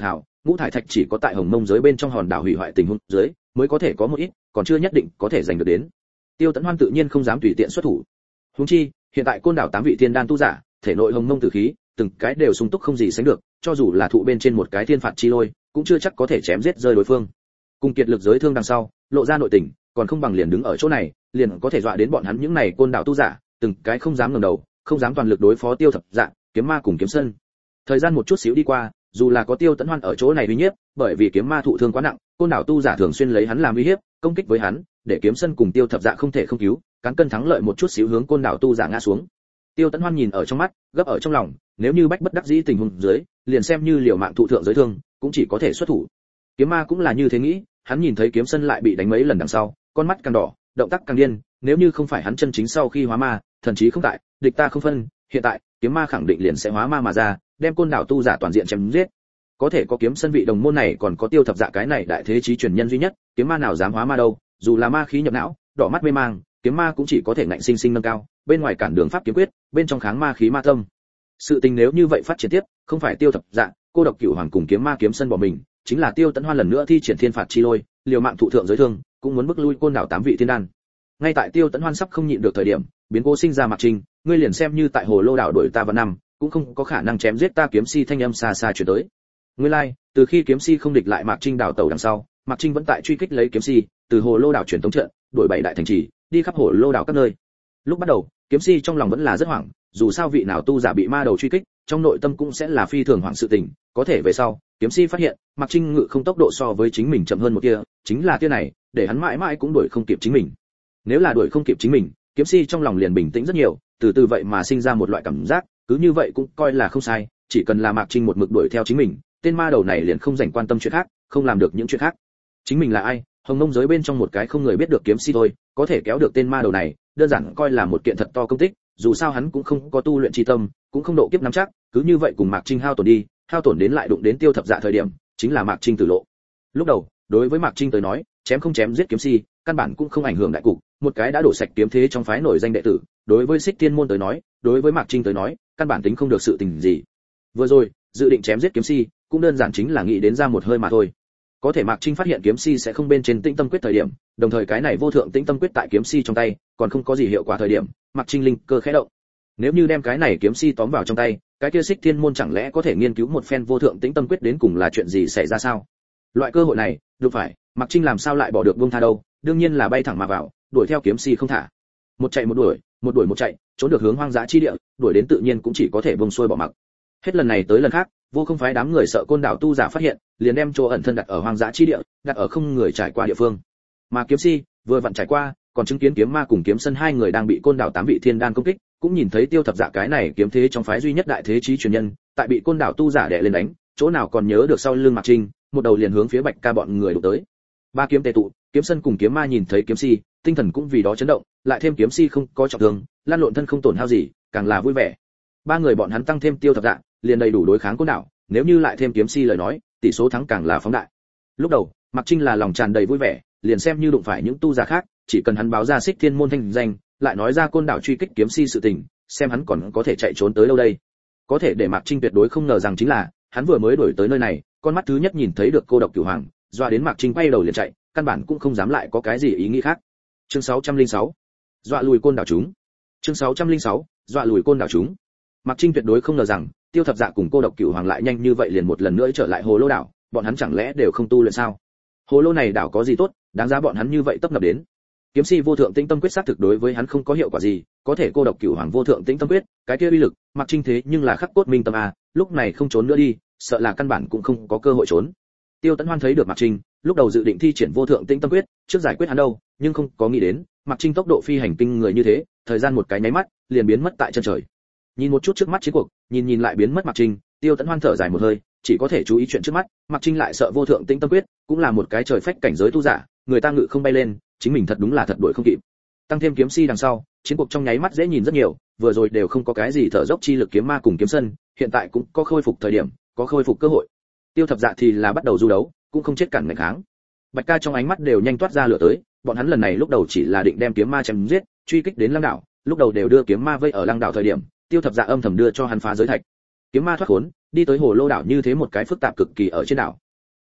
ngũ thải thạch chỉ có tại Hồng Mông giới bên trong hòn đảo hủy hoại tình huống dưới mới có thể có một ít, còn chưa nhất định có thể giành được đến. Tiêu Tấn Hoan tự nhiên không dám tùy tiện xuất thủ. Huống chi, hiện tại Côn đảo tám vị thiên đan tu giả, thể nội Hồng Mông tử khí, từng cái đều sung túc không gì sánh được, cho dù là thụ bên trên một cái thiên phạt chi lôi, cũng chưa chắc có thể chém giết rơi đối phương. Cùng kiệt lực giới thương đằng sau, lộ ra nội tình, còn không bằng liền đứng ở chỗ này, liền có thể dọa đến bọn hắn những này Côn đảo tu giả, từng cái không dám ngẩng đầu, không dám toàn lực đối phó Tiêu Thập Dạ, Kiếm Ma cùng Kiếm Sơn. Thời gian một chút xíu đi qua, dù là có Tiêu Tấn Hoan ở chỗ này uy nhiếp, bởi vì Kiếm Ma thụ thương quá nặng, Côn đảo tu giả thường xuyên lấy hắn làm uy hiếp, công kích với hắn, để Kiếm Sơn cùng Tiêu Thập Dạ không thể không cứu, cán cân thắng lợi một chút xíu hướng Côn đảo tu giả ngã xuống. Tiêu Tấn Hoan nhìn ở trong mắt, gấp ở trong lòng, nếu như bách bất đắc dĩ tình huống dưới, liền xem như liều mạng thụ thượng giới thương, cũng chỉ có thể xuất thủ. Kiếm Ma cũng là như thế nghĩ, hắn nhìn thấy Kiếm Sơn lại bị đánh mấy lần đằng sau, con mắt càng đỏ, động tác càng điên, nếu như không phải hắn chân chính sau khi hóa ma, thần chí không tại, địch ta không phân, hiện tại, Kiếm Ma khẳng định liền sẽ hóa ma mà ra, đem Côn đảo tu giả toàn diện chém giết. Có thể có Kiếm Sơn vị đồng môn này còn có Tiêu Thập Dạ cái này đại thế chí truyền nhân duy nhất, Kiếm Ma nào dám hóa ma đâu, dù là ma khí nhập não, đỏ mắt mê mang, Kiếm Ma cũng chỉ có thể ngạnh sinh sinh nâng cao, bên ngoài cản đường pháp kiếm quyết, bên trong kháng ma khí ma tâm. Sự tình nếu như vậy phát triển tiếp, không phải Tiêu Thập Dạ, Cô Độc Cửu Hoàng cùng Kiếm Ma Kiếm Sơn bỏ mình, chính là Tiêu Tấn Hoan lần nữa thi triển thiên phạt chi lôi, liều mạng thụ thượng giới thương, cũng muốn bức lui Côn đảo tám vị thiên đan. Ngay tại Tiêu Tấn Hoan sắp không nhịn được thời điểm, biến cố sinh ra Mạc Trinh, ngươi liền xem như tại Hồ Lô đảo đuổi ta vào năm, cũng không có khả năng chém giết ta. Kiếm si thanh âm xa xa truyền tới. Nguyên lai, like, từ khi Kiếm si không địch lại Mạc Trinh đảo tàu đằng sau, Mạc Trinh vẫn tại truy kích lấy Kiếm si, từ Hồ Lô đảo truyền tống trận, đuổi bảy đại thành trì, đi khắp Hồ Lô đảo các nơi. Lúc bắt đầu, Kiếm si trong lòng vẫn là rất hoảng, dù sao vị nào tu giả bị ma đầu truy kích, trong nội tâm cũng sẽ là phi thường hoảng sự tình, có thể về sau, Kiếm si phát hiện, Mạc Trinh ngự không tốc độ so với chính mình chậm hơn một tia, chính là tia này, để hắn mãi mãi cũng đuổi không kịp chính mình. Nếu là đuổi không kịp chính mình, Kiếm si trong lòng liền bình tĩnh rất nhiều, từ từ vậy mà sinh ra một loại cảm giác, cứ như vậy cũng coi là không sai, chỉ cần là Mạc Trinh một mực đuổi theo chính mình, tên ma đầu này liền không rảnh quan tâm chuyện khác, không làm được những chuyện khác. Chính mình là ai? Hồng Mông giới bên trong một cái không người biết được kiếm si thôi, có thể kéo được tên ma đầu này, đơn giản coi là một kiện thật to công tích, dù sao hắn cũng không có tu luyện chi tâm, cũng không độ kiếp nắm chắc, cứ như vậy cùng Mạc Trinh hao tổn đi, hao tổn đến lại đụng đến Tiêu Thập Dạ thời điểm, chính là Mạc Trinh tử lộ. Lúc đầu, đối với Mạc Trinh tới nói, chém không chém giết kiếm si, căn bản cũng không ảnh hưởng đại cục, một cái đã đổ sạch kiếm thế trong phái nổi danh đệ tử, đối với Xích Tiên môn tới nói, đối với Mạc Trinh tới nói, căn bản tính không được sự tình gì. Vừa rồi, dự định chém giết kiếm si, cũng đơn giản chính là nghĩ đến ra một hơi mà thôi. Có thể Mạc Trinh phát hiện kiếm si sẽ không bên trên Tĩnh Tâm Quyết thời điểm, đồng thời cái này vô thượng Tĩnh Tâm Quyết tại kiếm si trong tay, còn không có gì hiệu quả thời điểm, Mạc Trinh linh cơ khẽ động. Nếu như đem cái này kiếm si tóm vào trong tay, cái kia Xích Thiên môn chẳng lẽ có thể nghiên cứu một phen vô thượng Tĩnh Tâm Quyết đến cùng là chuyện gì xảy ra sao? Loại cơ hội này, đúng phải, Mạc Trinh làm sao lại bỏ được buông tha đâu, đương nhiên là bay thẳng mà vào, đuổi theo kiếm si không thả. Một chạy một đuổi, một đuổi một chạy, trốn được hướng hoang dã chi địa, đuổi đến tự nhiên cũng chỉ có thể buông xuôi bỏ mặc. Hết lần này tới lần khác, vô không phái đám người sợ Côn đảo tu giả phát hiện, liền đem chỗ ẩn thân đặt ở hoang dã chi địa, đặt ở không người trải qua địa phương. Mà kiếm si vừa vặn trải qua, còn chứng kiến kiếm ma cùng kiếm sân hai người đang bị Côn đảo tám vị thiên đan công kích, cũng nhìn thấy Tiêu Thập Dạ cái này kiếm thế trong phái duy nhất đại thế chí truyền nhân, tại bị Côn đảo tu giả đè lên đánh, chỗ nào còn nhớ được sau lưng Mạc Trinh, một đầu liền hướng phía Bạch Ca bọn người đụng tới. Ba kiếm tề tụ, kiếm sân cùng kiếm ma nhìn thấy kiếm si, tinh thần cũng vì đó chấn động, lại thêm kiếm si không có trọng thương, lan lộn thân không tổn hao gì, càng là vui vẻ. Ba người bọn hắn tăng thêm Tiêu Thập Dạ, liền đầy đủ đối kháng Côn đảo, nếu như lại thêm kiếm si lời nói, tỷ số thắng càng là phóng đại. Lúc đầu, Mạc Trinh là lòng tràn đầy vui vẻ, liền xem như đụng phải những tu giả khác, chỉ cần hắn báo ra Xích Thiên môn thanh danh, lại nói ra Côn đảo truy kích kiếm si sự tình, xem hắn còn có thể chạy trốn tới đâu đây. Có thể để Mạc Trinh tuyệt đối không ngờ rằng chính là, hắn vừa mới đuổi tới nơi này, con mắt thứ nhất nhìn thấy được Cô Độc Cửu Hoàng, doa đến Mạc Trinh quay đầu liền chạy, căn bản cũng không dám lại có cái gì ý nghĩ khác. Chương sáu trăm lẻ sáu, dọa lùi Côn đảo chúng. Chương sáu trăm lẻ sáu, dọa lùi Côn đảo chúng. Mạc Trinh tuyệt đối không ngờ rằng, Tiêu Thập Dạ cùng Cô Độc Cửu Hoàng lại nhanh như vậy liền một lần nữa trở lại Hồ Lô đảo, bọn hắn chẳng lẽ đều không tu luyện sao? Hồ Lô này đảo có gì tốt, đáng giá bọn hắn như vậy tấp nập đến. Kiếm si vô thượng Tĩnh Tâm Quyết sát thực đối với hắn không có hiệu quả gì, có thể Cô Độc Cửu Hoàng vô thượng Tĩnh Tâm Quyết, cái kia uy lực, Mạc Trinh thế nhưng là khắc cốt minh tâm a, lúc này không trốn nữa đi, sợ là căn bản cũng không có cơ hội trốn. Tiêu Tấn Hoan thấy được Mạc Trinh, lúc đầu dự định thi triển vô thượng Tĩnh Tâm Quyết, trước giải quyết hắn đâu, nhưng không có nghĩ đến, Mạc Trinh tốc độ phi hành kinh người như thế, thời gian một cái nháy mắt, liền biến mất tại chân trời. Nhìn một chút trước mắt chiến cuộc, nhìn nhìn lại biến mất Mạc Trinh, Tiêu Tấn Hoan thở dài một hơi, chỉ có thể chú ý chuyện trước mắt, Mạc Trinh lại sợ vô thượng Tĩnh Tâm Quyết, cũng là một cái trời phách cảnh giới tu giả, người ta ngự không bay lên, chính mình thật đúng là thật đuổi không kịp. Tăng thêm kiếm si đằng sau, chiến cuộc trong nháy mắt dễ nhìn rất nhiều, vừa rồi đều không có cái gì thở dốc chi lực kiếm ma cùng kiếm sân, hiện tại cũng có khôi phục thời điểm, có khôi phục cơ hội. Tiêu Thập Dạ thì là bắt đầu du đấu, cũng không chết cản ngày kháng. Bạch Ca trong ánh mắt đều nhanh toát ra lửa tới, bọn hắn lần này lúc đầu chỉ là định đem kiếm ma chém giết, truy kích đến Lăng đảo, lúc đầu đều đưa kiếm ma vây ở Lăng đảo thời điểm, Tiêu Thập Dạ âm thầm đưa cho hắn phá giới thạch. Kiếm ma thoát khốn, đi tới Hồ Lô đảo như thế một cái phức tạp cực kỳ ở trên đảo.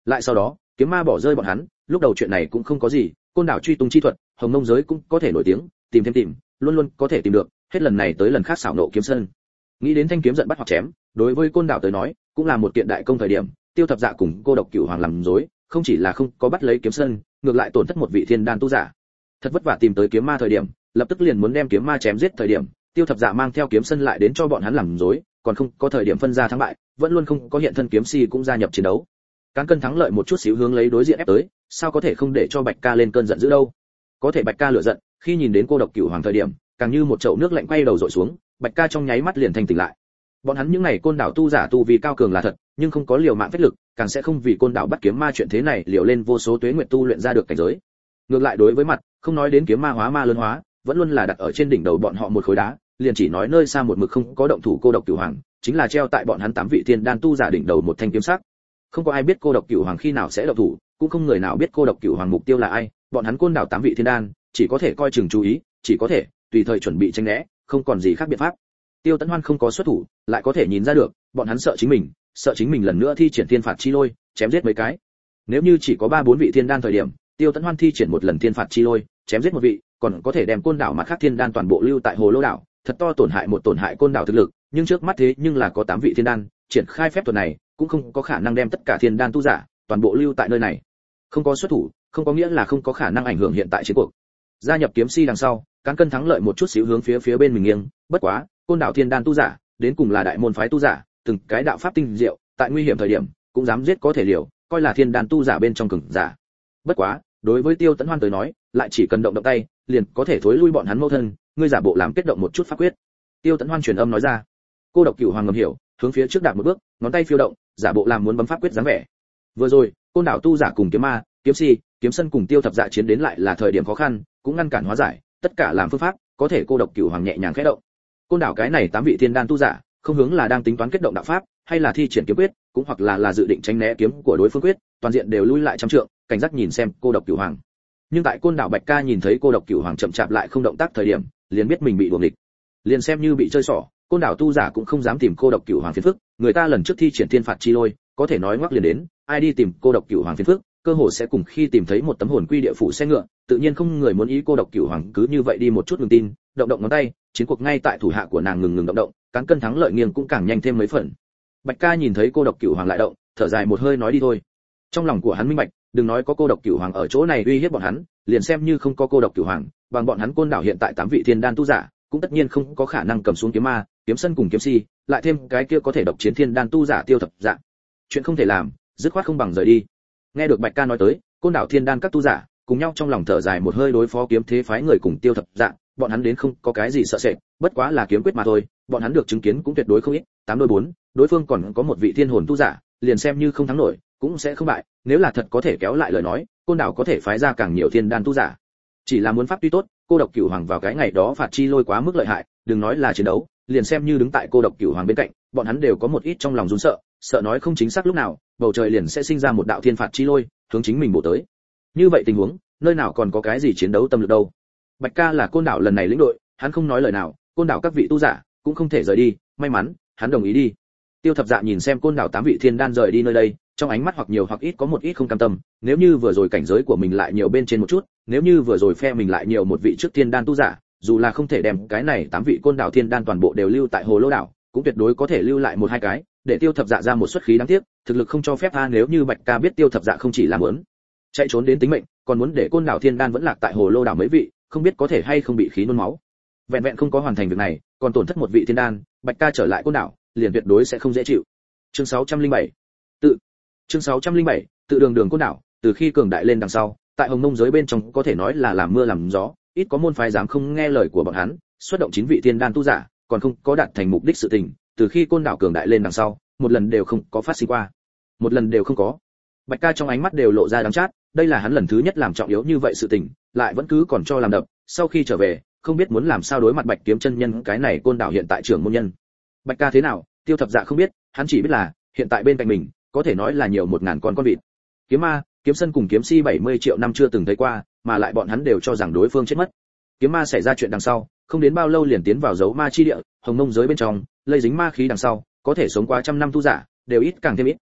Lại sau đó, kiếm ma bỏ rơi bọn hắn, lúc đầu chuyện này cũng không có gì, côn đảo truy tung chi thuật, hồng nông giới cũng có thể nổi tiếng, tìm thêm tìm, luôn luôn có thể tìm được, hết lần này tới lần khác xảo nộ kiếm sơn. Nghĩ đến thanh kiếm giận bắt hoặc chém, đối với côn đảo tới nói, cũng là một kiện đại công thời điểm, Tiêu Thập Dạ cùng Cô Độc Cửu Hoàng làm dối, không chỉ là không có bắt lấy kiếm sơn, ngược lại tổn thất một vị thiên đan tu giả. Thật vất vả tìm tới kiếm ma thời điểm, lập tức liền muốn đem kiếm ma chém giết thời điểm, Tiêu Thập Dạ mang theo kiếm sơn lại đến cho bọn hắn làm dối, còn không có thời điểm phân ra thắng bại, vẫn luôn không có hiện thân kiếm si cũng gia nhập chiến đấu. Cán cân thắng lợi một chút xíu hướng lấy đối diện ép tới, sao có thể không để cho Bạch Ca lên cơn giận dữ đâu. Có thể Bạch Ca lửa giận, khi nhìn đến Cô Độc Cửu Hoàng thời điểm, càng như một chậu nước lạnh quay đầu dội xuống, Bạch Ca trong nháy mắt liền thanh tỉnh lại. Bọn hắn những này côn đảo tu giả tu vì cao cường là thật, nhưng không có liều mạng phách lực, càng sẽ không vì côn đảo bắt kiếm ma chuyện thế này liều lên vô số tuế nguyệt tu luyện ra được cảnh giới. Ngược lại đối với mặt, không nói đến kiếm ma hóa ma lớn hóa, vẫn luôn là đặt ở trên đỉnh đầu bọn họ một khối đá, liền chỉ nói nơi xa một mực không có động thủ Cô Độc Cửu Hoàng, chính là treo tại bọn hắn tám vị thiên đan tu giả đỉnh đầu một thanh kiếm sắc. Không có ai biết Cô Độc Cửu Hoàng khi nào sẽ động thủ, cũng không người nào biết Cô Độc Cửu Hoàng mục tiêu là ai, bọn hắn côn đảo tám vị thiên đan, chỉ có thể coi chừng chú ý, chỉ có thể tùy thời chuẩn bị tránh né, không còn gì khác biện pháp. Tiêu Tấn Hoan không có xuất thủ, lại có thể nhìn ra được, bọn hắn sợ chính mình, sợ chính mình lần nữa thi triển thiên phạt chi lôi, chém giết mấy cái. Nếu như chỉ có ba bốn vị thiên đan thời điểm, Tiêu Tấn Hoan thi triển một lần thiên phạt chi lôi, chém giết một vị, còn có thể đem côn đảo mặt khác thiên đan toàn bộ lưu tại Hồ Lô đảo, thật to tổn hại một tổn hại côn đảo thực lực, nhưng trước mắt thế nhưng là có tám vị thiên đan, triển khai phép thuật này, cũng không có khả năng đem tất cả thiên đan tu giả toàn bộ lưu tại nơi này. Không có xuất thủ, không có nghĩa là không có khả năng ảnh hưởng hiện tại chiến cuộc. Gia nhập kiếm si đằng sau, cán cân thắng lợi một chút xíu hướng phía phía bên mình nghiêng, bất quá, côn đảo thiên đan tu giả, đến cùng là đại môn phái tu giả, từng cái đạo pháp tinh diệu, tại nguy hiểm thời điểm, cũng dám giết có thể liều, coi là thiên đan tu giả bên trong cường giả. Bất quá, đối với Tiêu Tấn Hoan tới nói, lại chỉ cần động động tay, liền có thể thối lui bọn hắn mâu thân, ngươi giả bộ làm kết động một chút pháp quyết. Tiêu Tấn Hoan truyền âm nói ra. Cô Độc Cửu Hoàng ngầm hiểu, hướng phía trước đạp một bước, ngón tay phiêu động, giả bộ làm muốn bấm pháp quyết dáng vẻ. Vừa rồi, côn đảo tu giả cùng kiếm ma, kiếm si, kiếm sân cùng Tiêu Thập Dạ chiến đến lại là thời điểm khó khăn, cũng ngăn cản hóa giải, tất cả làm phương pháp, có thể Cô Độc Cửu Hoàng nhẹ nhàng khẽ động. Côn đảo cái này tám vị thiên đan tu giả, không hướng là đang tính toán kết động đạo pháp, hay là thi triển kiếm quyết, cũng hoặc là là dự định tránh né kiếm của đối phương quyết, toàn diện đều lui lại trăm trượng, cảnh giác nhìn xem Cô Độc Cửu Hoàng. Nhưng tại côn đảo Bạch Ca nhìn thấy Cô Độc Cửu Hoàng chậm chạp lại không động tác thời điểm, liền biết mình bị đuổi nghịch. Liền xem như bị chơi xỏ, côn đảo tu giả cũng không dám tìm Cô Độc Cửu Hoàng phiền phức, người ta lần trước thi triển thiên phạt chi lôi, có thể nói ngoắc liền đến, ai đi tìm Cô Độc Cửu Hoàng phiền phức, cơ hội sẽ cùng khi tìm thấy một tấm hồn quy địa phủ xe ngựa, tự nhiên không người muốn ý Cô Độc Cửu Hoàng cứ như vậy đi một chút ngừng tin, động động ngón tay, chiến cuộc ngay tại thủ hạ của nàng ngừng ngừng động động, cán cân thắng lợi nghiêng cũng càng nhanh thêm mấy phần. Bạch Ca nhìn thấy Cô Độc Cửu Hoàng lại động, thở dài một hơi nói đi thôi. Trong lòng của hắn minh bạch, đừng nói có Cô Độc Cửu Hoàng ở chỗ này uy hiếp bọn hắn, liền xem như không có Cô Độc Cửu Hoàng, bằng bọn hắn côn đảo hiện tại tám vị thiên đan tu giả, cũng tất nhiên không có khả năng cầm xuống kiếm ma, kiếm sân cùng kiếm si, lại thêm cái kia có thể độc chiến thiên đan tu giả Tiêu Thập Dạ. Chuyện không thể làm, dứt khoát không bằng rời đi. Nghe được Bạch Ca nói tới, côn đảo thiên đan các tu giả, cùng nhau trong lòng thở dài một hơi đối phó kiếm thế phái người cùng Tiêu Thập Dạ, bọn hắn đến không có cái gì sợ sệt, bất quá là kiếm quyết mà thôi, bọn hắn được chứng kiến cũng tuyệt đối không ít, tám đôi bốn, đối phương còn có một vị thiên hồn tu giả, liền xem như không thắng nổi, cũng sẽ không bại, nếu là thật có thể kéo lại lời nói, côn đảo có thể phái ra càng nhiều thiên đan tu giả. Chỉ là muốn pháp tuy tốt, Cô Độc Cửu Hoàng vào cái ngày đó phạt chi lôi quá mức lợi hại, đừng nói là chiến đấu, liền xem như đứng tại Cô Độc Cửu Hoàng bên cạnh, bọn hắn đều có một ít trong lòng run sợ, sợ nói không chính xác lúc nào, bầu trời liền sẽ sinh ra một đạo thiên phạt chi lôi, hướng chính mình bổ tới. Như vậy tình huống, nơi nào còn có cái gì chiến đấu tâm lực đâu. Bạch Ca là côn đảo lần này lĩnh đội, hắn không nói lời nào, côn đảo các vị tu giả cũng không thể rời đi, may mắn, hắn đồng ý đi. Tiêu Thập Dạ nhìn xem côn đảo tám vị thiên đan rời đi nơi đây, trong ánh mắt hoặc nhiều hoặc ít có một ít không cam tâm, nếu như vừa rồi cảnh giới của mình lại nhiều bên trên một chút, nếu như vừa rồi phe mình lại nhiều một vị trước thiên đan tu giả, dù là không thể đem cái này tám vị côn đảo thiên đan toàn bộ đều lưu tại Hồ Lô đảo, cũng tuyệt đối có thể lưu lại một hai cái, để Tiêu Thập Dạ ra một suất khí đáng tiếc, thực lực không cho phép a, nếu như Bạch Ca biết Tiêu Thập Dạ không chỉ là muốn chạy trốn đến tính mệnh, còn muốn để côn đảo thiên đan vẫn lạc tại Hồ Lô đảo mấy vị, không biết có thể hay không bị khí nôn máu. Vẹn vẹn không có hoàn thành việc này, còn tổn thất một vị thiên đan, Bạch Ca trở lại côn đảo, liền tuyệt đối sẽ không dễ chịu. Chương sáu trăm lẻ bảy. Tự Chương sáu trăm lẻ bảy, tự đường đường côn đảo, từ khi cường đại lên đằng sau, tại Hồng Nông giới bên trong có thể nói là làm mưa làm gió, ít có môn phái dám không nghe lời của bọn hắn, xuất động chín vị thiên đan tu giả, còn không có đạt thành mục đích sự tình, từ khi côn đảo cường đại lên đằng sau, một lần đều không có phát sinh qua. Một lần đều không có. Bạch Ca trong ánh mắt đều lộ ra đắng chát, đây là hắn lần thứ nhất làm trọng yếu như vậy sự tình, lại vẫn cứ còn cho làm đập, sau khi trở về, không biết muốn làm sao đối mặt Bạch Kiếm chân nhân cái này côn đảo hiện tại trưởng môn nhân. Bạch Ca thế nào, Tiêu Thập Dạ không biết, hắn chỉ biết là hiện tại bên cạnh mình có thể nói là nhiều một ngàn con con vịt. Kiếm ma, kiếm sân cùng kiếm si bảy mươi triệu năm chưa từng thấy qua, mà lại bọn hắn đều cho rằng đối phương chết mất. Kiếm ma xảy ra chuyện đằng sau, không đến bao lâu liền tiến vào dấu ma chi địa, Hồng Nông giới bên trong, lây dính ma khí đằng sau, có thể sống qua trăm năm tu giả, đều ít càng thêm ít,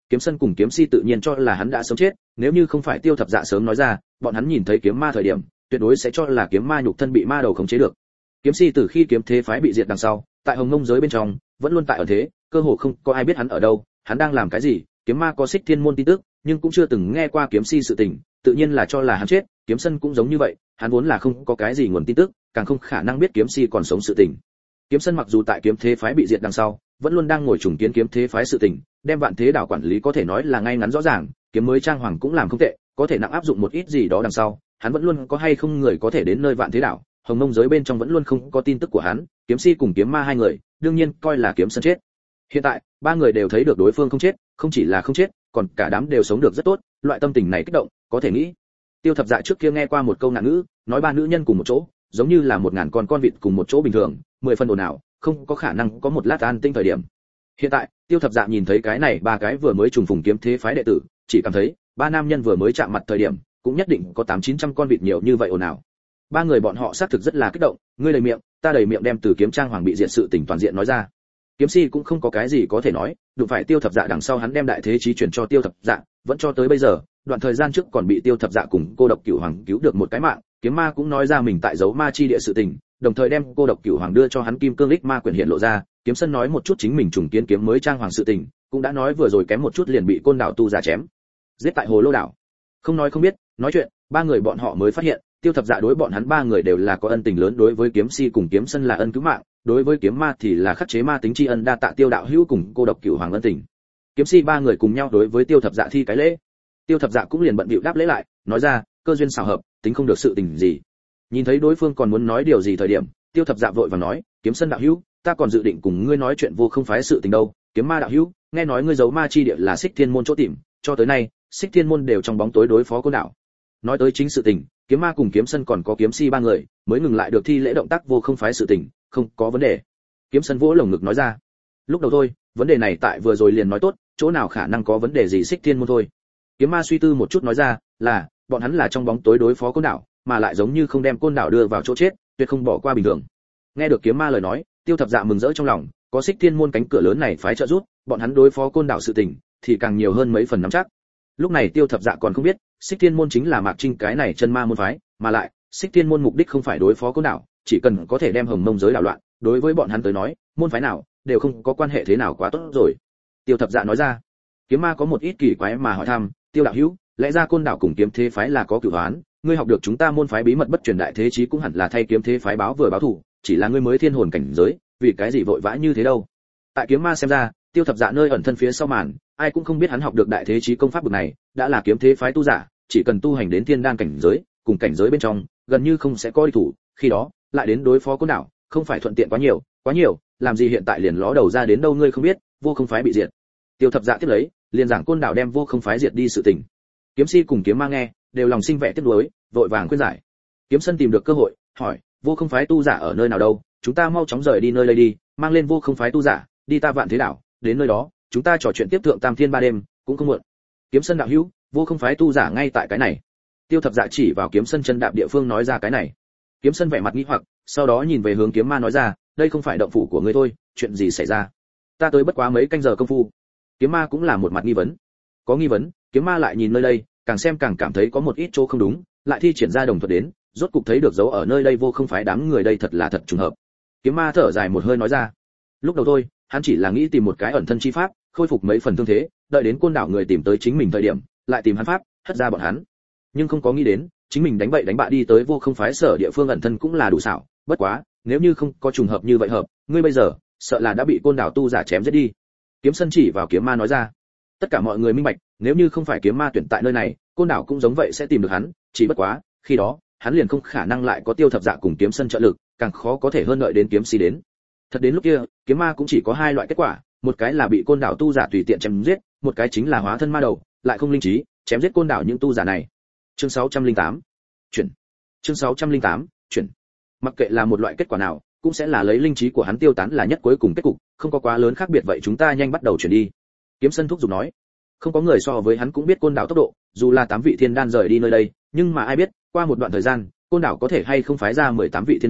Kiếm Sân cùng Kiếm Si tự nhiên cho là hắn đã sớm chết, nếu như không phải Tiêu Thập Dạ sớm nói ra, bọn hắn nhìn thấy kiếm ma thời điểm, tuyệt đối sẽ cho là kiếm ma nhục thân bị ma đầu khống chế được. Kiếm Si từ khi kiếm thế phái bị diệt đằng sau, tại Hồng Mông giới bên trong, vẫn luôn tại ở thế, cơ hồ không có ai biết hắn ở đâu, hắn đang làm cái gì. Kiếm ma có Xích Thiên môn tin tức, nhưng cũng chưa từng nghe qua Kiếm Si sự tình, tự nhiên là cho là hắn chết. Kiếm Sân cũng giống như vậy, hắn vốn là không có cái gì nguồn tin tức, càng không khả năng biết Kiếm Si còn sống sự tình. Kiếm Sân mặc dù tại kiếm thế phái bị diệt đằng sau, vẫn luôn đang ngồi trùng kiến kiếm thế phái sự tình, đem vạn thế đảo quản lý có thể nói là ngay ngắn rõ ràng, kiếm mới trang hoàng cũng làm không tệ, có thể nặng áp dụng một ít gì đó đằng sau, hắn vẫn luôn có hay không người có thể đến nơi vạn thế đảo. Hồng Mông giới bên trong vẫn luôn không có tin tức của hắn, Kiếm Si cùng kiếm ma hai người, đương nhiên coi là Kiếm Sân chết. Hiện tại, ba người đều thấy được đối phương không chết, không chỉ là không chết, còn cả đám đều sống được rất tốt, loại tâm tình này kích động, có thể nghĩ. Tiêu Thập Dạ trước kia nghe qua một câu ngạn ngữ, nói ba nữ nhân cùng một chỗ, giống như là một ngàn con con vịt cùng một chỗ bình thường, mười phần ồn ào, không có khả năng có một lát an tĩnh thời điểm. Hiện tại, Tiêu Thập Dạ nhìn thấy cái này ba cái vừa mới trùng phùng kiếm thế phái đệ tử, chỉ cảm thấy, ba nam nhân vừa mới chạm mặt thời điểm, cũng nhất định có tám chín trăm con vịt nhiều như vậy ồn ào. Ba người bọn họ xác thực rất là kích động, ngươi đầy miệng, ta đầy miệng đem từ kiếm trang hoàng bị diệt sự tình toàn diện nói ra. Kiếm Si cũng không có cái gì có thể nói, đụng phải Tiêu Thập Dạ đằng sau hắn đem đại thế chí chuyển cho Tiêu Thập Dạ, vẫn cho tới bây giờ, đoạn thời gian trước còn bị Tiêu Thập Dạ cùng cô độc cửu hoàng cứu được một cái mạng, kiếm ma cũng nói ra mình tại giấu ma chi địa sự tình, đồng thời đem cô độc cửu hoàng đưa cho hắn kim cương lích ma quyển hiện lộ ra. Kiếm Sân nói một chút chính mình trùng kiến kiếm mới trang hoàng sự tình, cũng đã nói vừa rồi kém một chút liền bị côn đảo tu giả chém giết tại hồ lô đảo. Không nói không biết, nói chuyện, ba người bọn họ mới phát hiện, Tiêu Thập Dạ đối bọn hắn ba người đều là có ân tình lớn, đối với Kiếm Si cùng Kiếm Sân là ân cứu mạng, đối với kiếm ma thì là khắc chế ma tính tri ân, đa tạ Tiêu đạo hữu cùng cô độc cửu hoàng ân tình. Kiếm Si ba người cùng nhau đối với Tiêu Thập Dạ thi cái lễ. Tiêu Thập Dạ cũng liền bận bịu đáp lễ lại, nói ra, cơ duyên xảo hợp, tính không được sự tình gì. Nhìn thấy đối phương còn muốn nói điều gì thời điểm, Tiêu Thập Dạ vội vàng nói, Kiếm Sân đạo hữu, ta còn dự định cùng ngươi nói chuyện vô không phái sự tình đâu. Kiếm ma đạo hữu, nghe nói ngươi giấu ma chi địa là Xích Thiên môn chỗ tìm, cho tới nay, Xích Thiên môn đều trong bóng tối đối phó côn đảo. Nói tới chính sự tình, kiếm ma cùng Kiếm Sân còn có Kiếm Si ba người mới ngừng lại được thi lễ động tác vô không phái sự tình, không có vấn đề. Kiếm Sân vỗ lồng ngực nói ra, lúc đầu thôi, vấn đề này tại vừa rồi liền nói tốt, chỗ nào khả năng có vấn đề gì Xích Thiên môn thôi. Kiếm ma suy tư một chút nói ra, là bọn hắn là trong bóng tối đối phó côn đảo, mà lại giống như không đem côn đảo đưa vào chỗ chết, tuyệt không bỏ qua bình thường. Nghe được kiếm ma lời nói, Tiêu Thập Dạ mừng rỡ trong lòng, có Xích Thiên môn cánh cửa lớn này phái trợ giúp, bọn hắn đối phó côn đảo sự tình thì càng nhiều hơn mấy phần nắm chắc. Lúc này Tiêu Thập Dạ còn không biết, Xích Thiên môn chính là Mạc Trinh cái này chân ma môn phái, mà lại, Xích Thiên môn mục đích không phải đối phó côn đảo, chỉ cần có thể đem Hồng Mông giới đảo loạn, đối với bọn hắn tới nói, môn phái nào đều không có quan hệ thế nào quá tốt rồi. Tiêu Thập Dạ nói ra. Kiếm ma có một ít kỳ quái mà hỏi thăm, Tiêu đạo hữu, lẽ ra côn đảo cùng kiếm thế phái là có cửu oán, ngươi học được chúng ta môn phái bí mật bất truyền đại thế chí cũng hẳn là thay kiếm thế phái báo vừa báo thù, chỉ là ngươi mới thiên hồn cảnh giới, vì cái gì vội vã như thế đâu. Tại kiếm ma xem ra, Tiêu Thập Dạ nơi ẩn thân phía sau màn, ai cũng không biết hắn học được đại thế chí công pháp bậc này, đã là kiếm thế phái tu giả, chỉ cần tu hành đến thiên đan cảnh giới, cùng cảnh giới bên trong, gần như không sẽ có địch thủ, khi đó, lại đến đối phó côn đảo, không phải thuận tiện quá nhiều, quá nhiều, làm gì hiện tại liền ló đầu ra đến đâu ngươi không biết, vô không phái bị diệt. Tiêu Thập Dạ tiếp lấy, liền giảng côn đảo đem vô không phái diệt đi sự tình. Kiếm Si cùng kiếm ma nghe, đều lòng sinh vẻ tiếc nuối, vội vàng khuyên giải. Kiếm Sân tìm được cơ hội, hỏi, vô không phái tu giả ở nơi nào đâu, chúng ta mau chóng rời đi nơi đây đi, mang lên vô không phái tu giả, đi ta vạn thế đảo, đến nơi đó, chúng ta trò chuyện tiếp thượng tam thiên ba đêm, cũng không muộn. Kiếm Sân đạo hữu, vô không phái tu giả ngay tại cái này. Tiêu Thập Dạ chỉ vào Kiếm Sân chân đạp địa phương nói ra cái này. Kiếm Sân vẻ mặt nghi hoặc, sau đó nhìn về hướng kiếm ma nói ra, đây không phải động phủ của ngươi thôi, chuyện gì xảy ra? Ta tới bất quá mấy canh giờ công phu. Kiếm ma cũng là một mặt nghi vấn. Có nghi vấn, kiếm ma lại nhìn nơi đây, càng xem càng cảm thấy có một ít chỗ không đúng, lại thi triển ra đồng thuật đến, rốt cục thấy được dấu ở nơi đây vô không phái đám người đây thật là thật trùng hợp. Kiếm ma thở dài một hơi nói ra, lúc đầu thôi, hắn chỉ là nghĩ tìm một cái ẩn thân chi pháp, khôi phục mấy phần thương thế, đợi đến côn đảo người tìm tới chính mình thời điểm, lại tìm hắn pháp, hất ra bọn hắn. Nhưng không có nghĩ đến, chính mình đánh bậy đánh bạ đi tới vô không phái sở địa phương ẩn thân cũng là đủ xảo, bất quá, nếu như không có trùng hợp như vậy hợp, ngươi bây giờ, sợ là đã bị côn đảo tu giả chém giết đi. Kiếm Sân chỉ vào kiếm ma nói ra. Tất cả mọi người minh bạch, nếu như không phải kiếm ma tuyển tại nơi này, côn đảo cũng giống vậy sẽ tìm được hắn, chỉ bất quá, khi đó, hắn liền không khả năng lại có Tiêu Thập Dạ cùng Kiếm Sân trợ lực, càng khó có thể hơn đợi đến Kiếm Si đến. Thật đến lúc kia, kiếm ma cũng chỉ có hai loại kết quả, một cái là bị côn đảo tu giả tùy tiện chém giết, một cái chính là hóa thân ma đầu, lại không linh trí, chém giết côn đảo những tu giả này. Chương sáu trăm lẻ tám. Chuyển. Chương sáu trăm lẻ tám. Chuyển. Mặc kệ là một loại kết quả nào, cũng sẽ là lấy linh trí của hắn tiêu tán là nhất cuối cùng kết cục, không có quá lớn khác biệt vậy chúng ta nhanh bắt đầu chuyển đi. Kiếm Sân thúc giục nói. Không có người so với hắn cũng biết côn đảo tốc độ, dù là tám vị thiên đan rời đi nơi đây, nhưng mà ai biết, qua một đoạn thời gian, côn đảo có thể hay không phái ra mười tám vị thiên đan,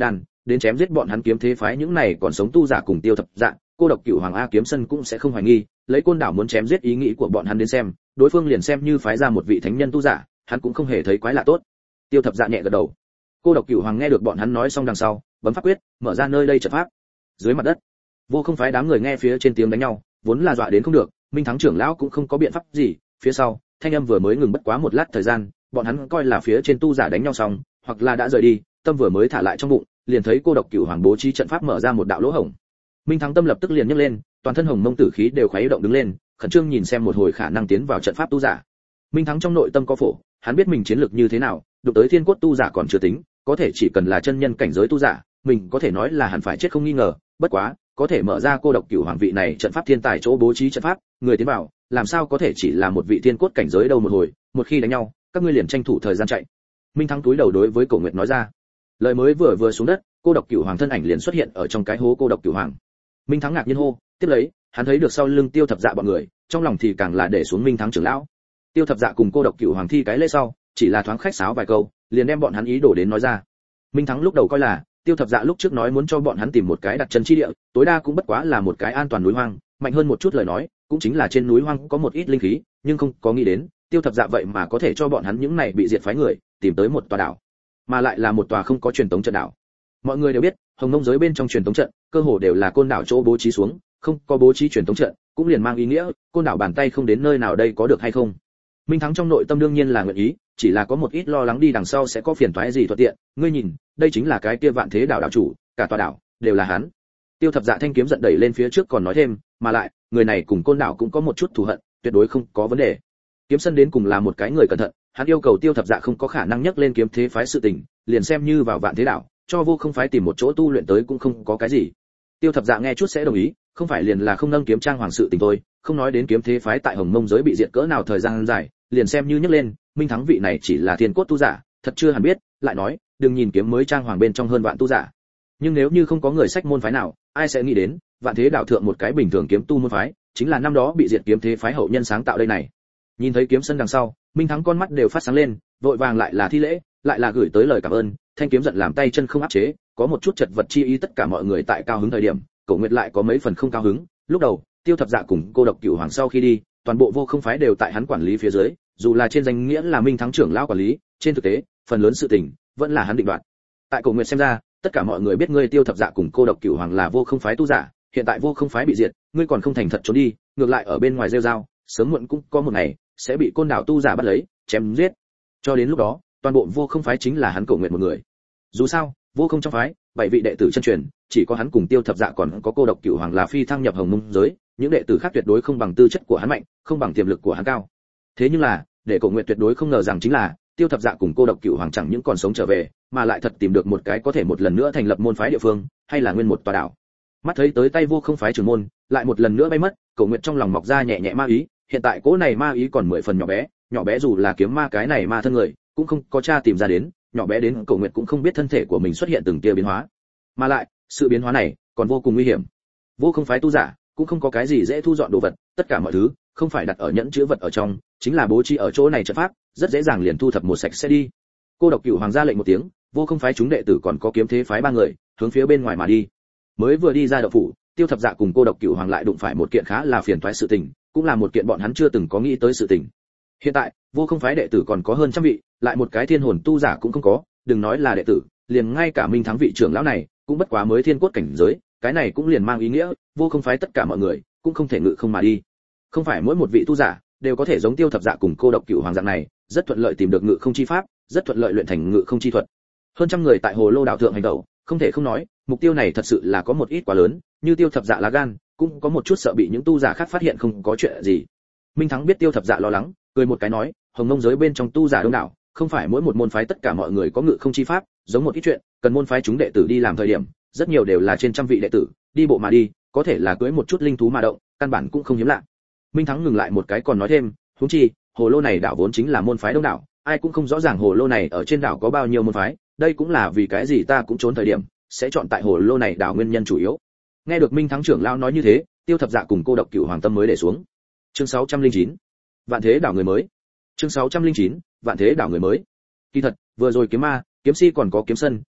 đến chém giết bọn hắn kiếm thế phái những này còn sống tu giả cùng Tiêu Thập Dạ, Cô Độc Cửu Hoàng A Kiếm Sân cũng sẽ không hoài nghi, lấy Côn Đảo muốn chém giết ý nghĩ của bọn hắn đến xem, đối phương liền xem như phái ra một vị thánh nhân tu giả, hắn cũng không hề thấy quái lạ tốt. Tiêu Thập Dạ nhẹ gật đầu. Cô Độc Cửu Hoàng nghe được bọn hắn nói xong đằng sau, bấm pháp quyết, mở ra nơi đây trận pháp. Dưới mặt đất, Vô Không phái đám người nghe phía trên tiếng đánh nhau, vốn là dọa đến không được, Minh Thắng trưởng lão cũng không có biện pháp gì, phía sau, thanh âm vừa mới ngừng bất quá một lát thời gian, bọn hắn coi là phía trên tu giả đánh nhau xong, hoặc là đã rời đi, tâm vừa mới thả lại trong bụng, liền thấy Cô Độc Cửu Hoàng bố trí trận pháp mở ra một đạo lỗ hổng. Minh Thắng tâm lập tức liền nhấc lên, toàn thân hồng mông tử khí đều khuấy động đứng lên, khẩn trương nhìn xem một hồi khả năng tiến vào trận pháp tu giả. Minh Thắng trong nội tâm có phổ, hắn biết mình chiến lược như thế nào, đụng tới thiên cốt tu giả còn chưa tính, có thể chỉ cần là chân nhân cảnh giới tu giả, mình có thể nói là hẳn phải chết không nghi ngờ, bất quá, có thể mở ra Cô Độc Cửu Hoàng vị này trận pháp thiên tài chỗ bố trí trận pháp, người tiến vào, làm sao có thể chỉ là một vị thiên cốt cảnh giới đâu một hồi, một khi đánh nhau, các ngươi liền tranh thủ thời gian chạy. Minh Thắng túi đầu đối với Cổ Nguyệt nói ra. Lời mới vừa vừa xuống đất, Cô Độc Cửu Hoàng thân ảnh liền xuất hiện ở trong cái hố Cô Độc Cửu Hoàng. Minh Thắng ngạc nhiên hô, tiếp lấy, hắn thấy được sau lưng Tiêu Thập Dạ bọn người, trong lòng thì càng là để xuống Minh Thắng trưởng lão. Tiêu Thập Dạ cùng Cô Độc Cửu Hoàng thi cái lễ sau, chỉ là thoáng khách sáo vài câu, liền đem bọn hắn ý đồ đến nói ra. Minh Thắng lúc đầu coi là, Tiêu Thập Dạ lúc trước nói muốn cho bọn hắn tìm một cái đặt chân chi địa, tối đa cũng bất quá là một cái an toàn núi hoang, mạnh hơn một chút lời nói, cũng chính là trên núi hoang có một ít linh khí, nhưng không có nghĩ đến, Tiêu Thập Dạ vậy mà có thể cho bọn hắn những này bị diệt phái người, tìm tới một tòa đảo, mà lại là một tòa không có truyền tống trận đảo. Mọi người đều biết, Hồng Nông giới bên trong truyền tống trận, cơ hồ đều là Côn đảo chỗ bố trí xuống, không có bố trí truyền tống trận, cũng liền mang ý nghĩa, Côn đảo bàn tay không đến nơi nào đây có được hay không. Minh Thắng trong nội tâm đương nhiên là nguyện ý, chỉ là có một ít lo lắng đi đằng sau sẽ có phiền toái gì thuận tiện, ngươi nhìn, đây chính là cái kia Vạn Thế đảo đảo chủ, cả tòa đảo đều là hắn. Tiêu Thập Dạ thanh kiếm giận đẩy lên phía trước còn nói thêm, mà lại, người này cùng Côn đảo cũng có một chút thù hận, tuyệt đối không có vấn đề. Kiếm Sân đến cùng là một cái người cẩn thận, hắn yêu cầu Tiêu Thập Dạ không có khả năng nhắc lên kiếm thế phái sự tình, liền xem như vào Vạn Thế đảo, cho Vô Không phái tìm một chỗ tu luyện tới cũng không có cái gì. Tiêu Thập Dạ nghe chút sẽ đồng ý, không phải liền là không nâng kiếm trang hoàng sự tình thôi, không nói đến kiếm thế phái tại Hồng Mông giới bị diệt cỡ nào thời gian dài, liền xem như nhắc lên, Minh Thắng vị này chỉ là thiên cốt tu giả, thật chưa hẳn biết, lại nói, đừng nhìn kiếm mới trang hoàng bên trong hơn vạn tu giả. Nhưng nếu như không có người sách môn phái nào, ai sẽ nghĩ đến, Vạn Thế đảo thượng một cái bình thường kiếm tu môn phái, chính là năm đó bị diệt kiếm thế phái hậu nhân sáng tạo đây này. Nhìn thấy kiếm sân đằng sau, Minh Thắng con mắt đều phát sáng lên, vội vàng lại là thi lễ, lại là gửi tới lời cảm ơn, thanh kiếm giận làm tay chân không áp chế, có một chút chật vật chi ý tất cả mọi người tại cao hứng thời điểm, Cổ Nguyệt lại có mấy phần không cao hứng, lúc đầu, Tiêu Thập Dạ cùng Cô Độc Cửu Hoàng sau khi đi, toàn bộ Vô Không phái đều tại hắn quản lý phía dưới, dù là trên danh nghĩa là Minh Thắng trưởng lão quản lý, trên thực tế, phần lớn sự tình vẫn là hắn định đoạt. Tại Cổ Nguyệt xem ra, tất cả mọi người biết ngươi Tiêu Thập Dạ cùng Cô Độc Cửu Hoàng là Vô Không phái tu giả, hiện tại Vô Không phái bị diệt, ngươi còn không thành thật trốn đi, ngược lại ở bên ngoài rêu rao, sớm muộn cũng có một ngày sẽ bị Côn đảo tu giả bắt lấy, chém giết. Cho đến lúc đó, toàn bộ Vô Không phái chính là hắn Cổ Nguyệt một người. Dù sao, Vô Không trong phái, bảy vị đệ tử chân truyền, chỉ có hắn cùng Tiêu Thập Dạ còn có Cô Độc Cửu Hoàng là phi thăng nhập Hồng Mông giới, những đệ tử khác tuyệt đối không bằng tư chất của hắn mạnh, không bằng tiềm lực của hắn cao. Thế nhưng là, để Cổ Nguyệt tuyệt đối không ngờ rằng chính là, Tiêu Thập Dạ cùng Cô Độc Cửu Hoàng chẳng những còn sống trở về, mà lại thật tìm được một cái có thể một lần nữa thành lập môn phái địa phương, hay là nguyên một tòa đảo. Mắt thấy tới tay Vô Không phái trưởng môn, lại một lần nữa bay mất, Cổ Nguyệt trong lòng mọc ra nhẹ nhẹ ma ý, hiện tại cỗ này ma ý còn mười phần nhỏ bé, nhỏ bé dù là kiếm ma cái này ma thân người, cũng không có tra tìm ra đến, nhỏ bé đến Cổ Nguyệt cũng không biết thân thể của mình xuất hiện từng tia biến hóa. Mà lại, sự biến hóa này còn vô cùng nguy hiểm. Vô Không phái tu giả cũng không có cái gì dễ thu dọn đồ vật, tất cả mọi thứ không phải đặt ở nhẫn chứa vật ở trong, chính là bố trí ở chỗ này trận pháp, rất dễ dàng liền thu thập một sạch sẽ đi. Cô Độc Cửu Hoàng ra lệnh một tiếng, Vô Không phái chúng đệ tử còn có kiếm thế phái ba người, hướng phía bên ngoài mà đi. Mới vừa đi ra động phủ, Tiêu Thập Dạ cùng Cô Độc Cửu Hoàng lại đụng phải một kiện khá là phiền toái sự tình, cũng là một kiện bọn hắn chưa từng có nghĩ tới sự tình. Hiện tại, Vô Không phái đệ tử còn có hơn trăm vị, lại một cái thiên hồn tu giả cũng không có, đừng nói là đệ tử, liền ngay cả Minh Thắng vị trưởng lão này, cũng bất quá mới thiên cốt cảnh giới, cái này cũng liền mang ý nghĩa, Vô Không phái tất cả mọi người cũng không thể ngự không mà đi. Không phải mỗi một vị tu giả đều có thể giống Tiêu Thập Dạ cùng Cô Độc Cửu Hoàng dạng này, rất thuận lợi tìm được ngự không chi pháp, rất thuận lợi luyện thành ngự không chi thuật. Hơn trăm người tại Hồ Lô đảo thượng hành động, không thể không nói, mục tiêu này thật sự là có một ít quá lớn, như Tiêu Thập Dạ lá gan, cũng có một chút sợ bị những tu giả khác phát hiện không có chuyện gì. Minh Thắng biết Tiêu Thập Dạ lo lắng, cười một cái nói, Hồng Nông giới bên trong tu giả đông đảo, không phải mỗi một môn phái tất cả mọi người có ngự không chi pháp, giống một ít chuyện, cần môn phái chúng đệ tử đi làm thời điểm, rất nhiều đều là trên trăm vị đệ tử, đi bộ mà đi, có thể là cưỡi một chút linh thú mà động, căn bản cũng không hiếm lạ. Minh Thắng ngừng lại một cái còn nói thêm, huống chi, Hồ Lô này đảo vốn chính là môn phái đông đảo, ai cũng không rõ ràng Hồ Lô này ở trên đảo có bao nhiêu môn phái, đây cũng là vì cái gì ta cũng trốn thời điểm, sẽ chọn tại Hồ Lô này đảo nguyên nhân chủ yếu. Nghe được Minh Thắng trưởng lão nói như thế, Tiêu Thập Dạ cùng Cô Độc Cửu Hoàng tâm mới để xuống. Chương sáu trăm lẻ chín, Vạn Thế đảo người mới. Chương sáu trăm lẻ chín, Vạn Thế đảo người mới. Kỳ thật, vừa rồi kiếm ma, kiếm si còn có kiếm sân,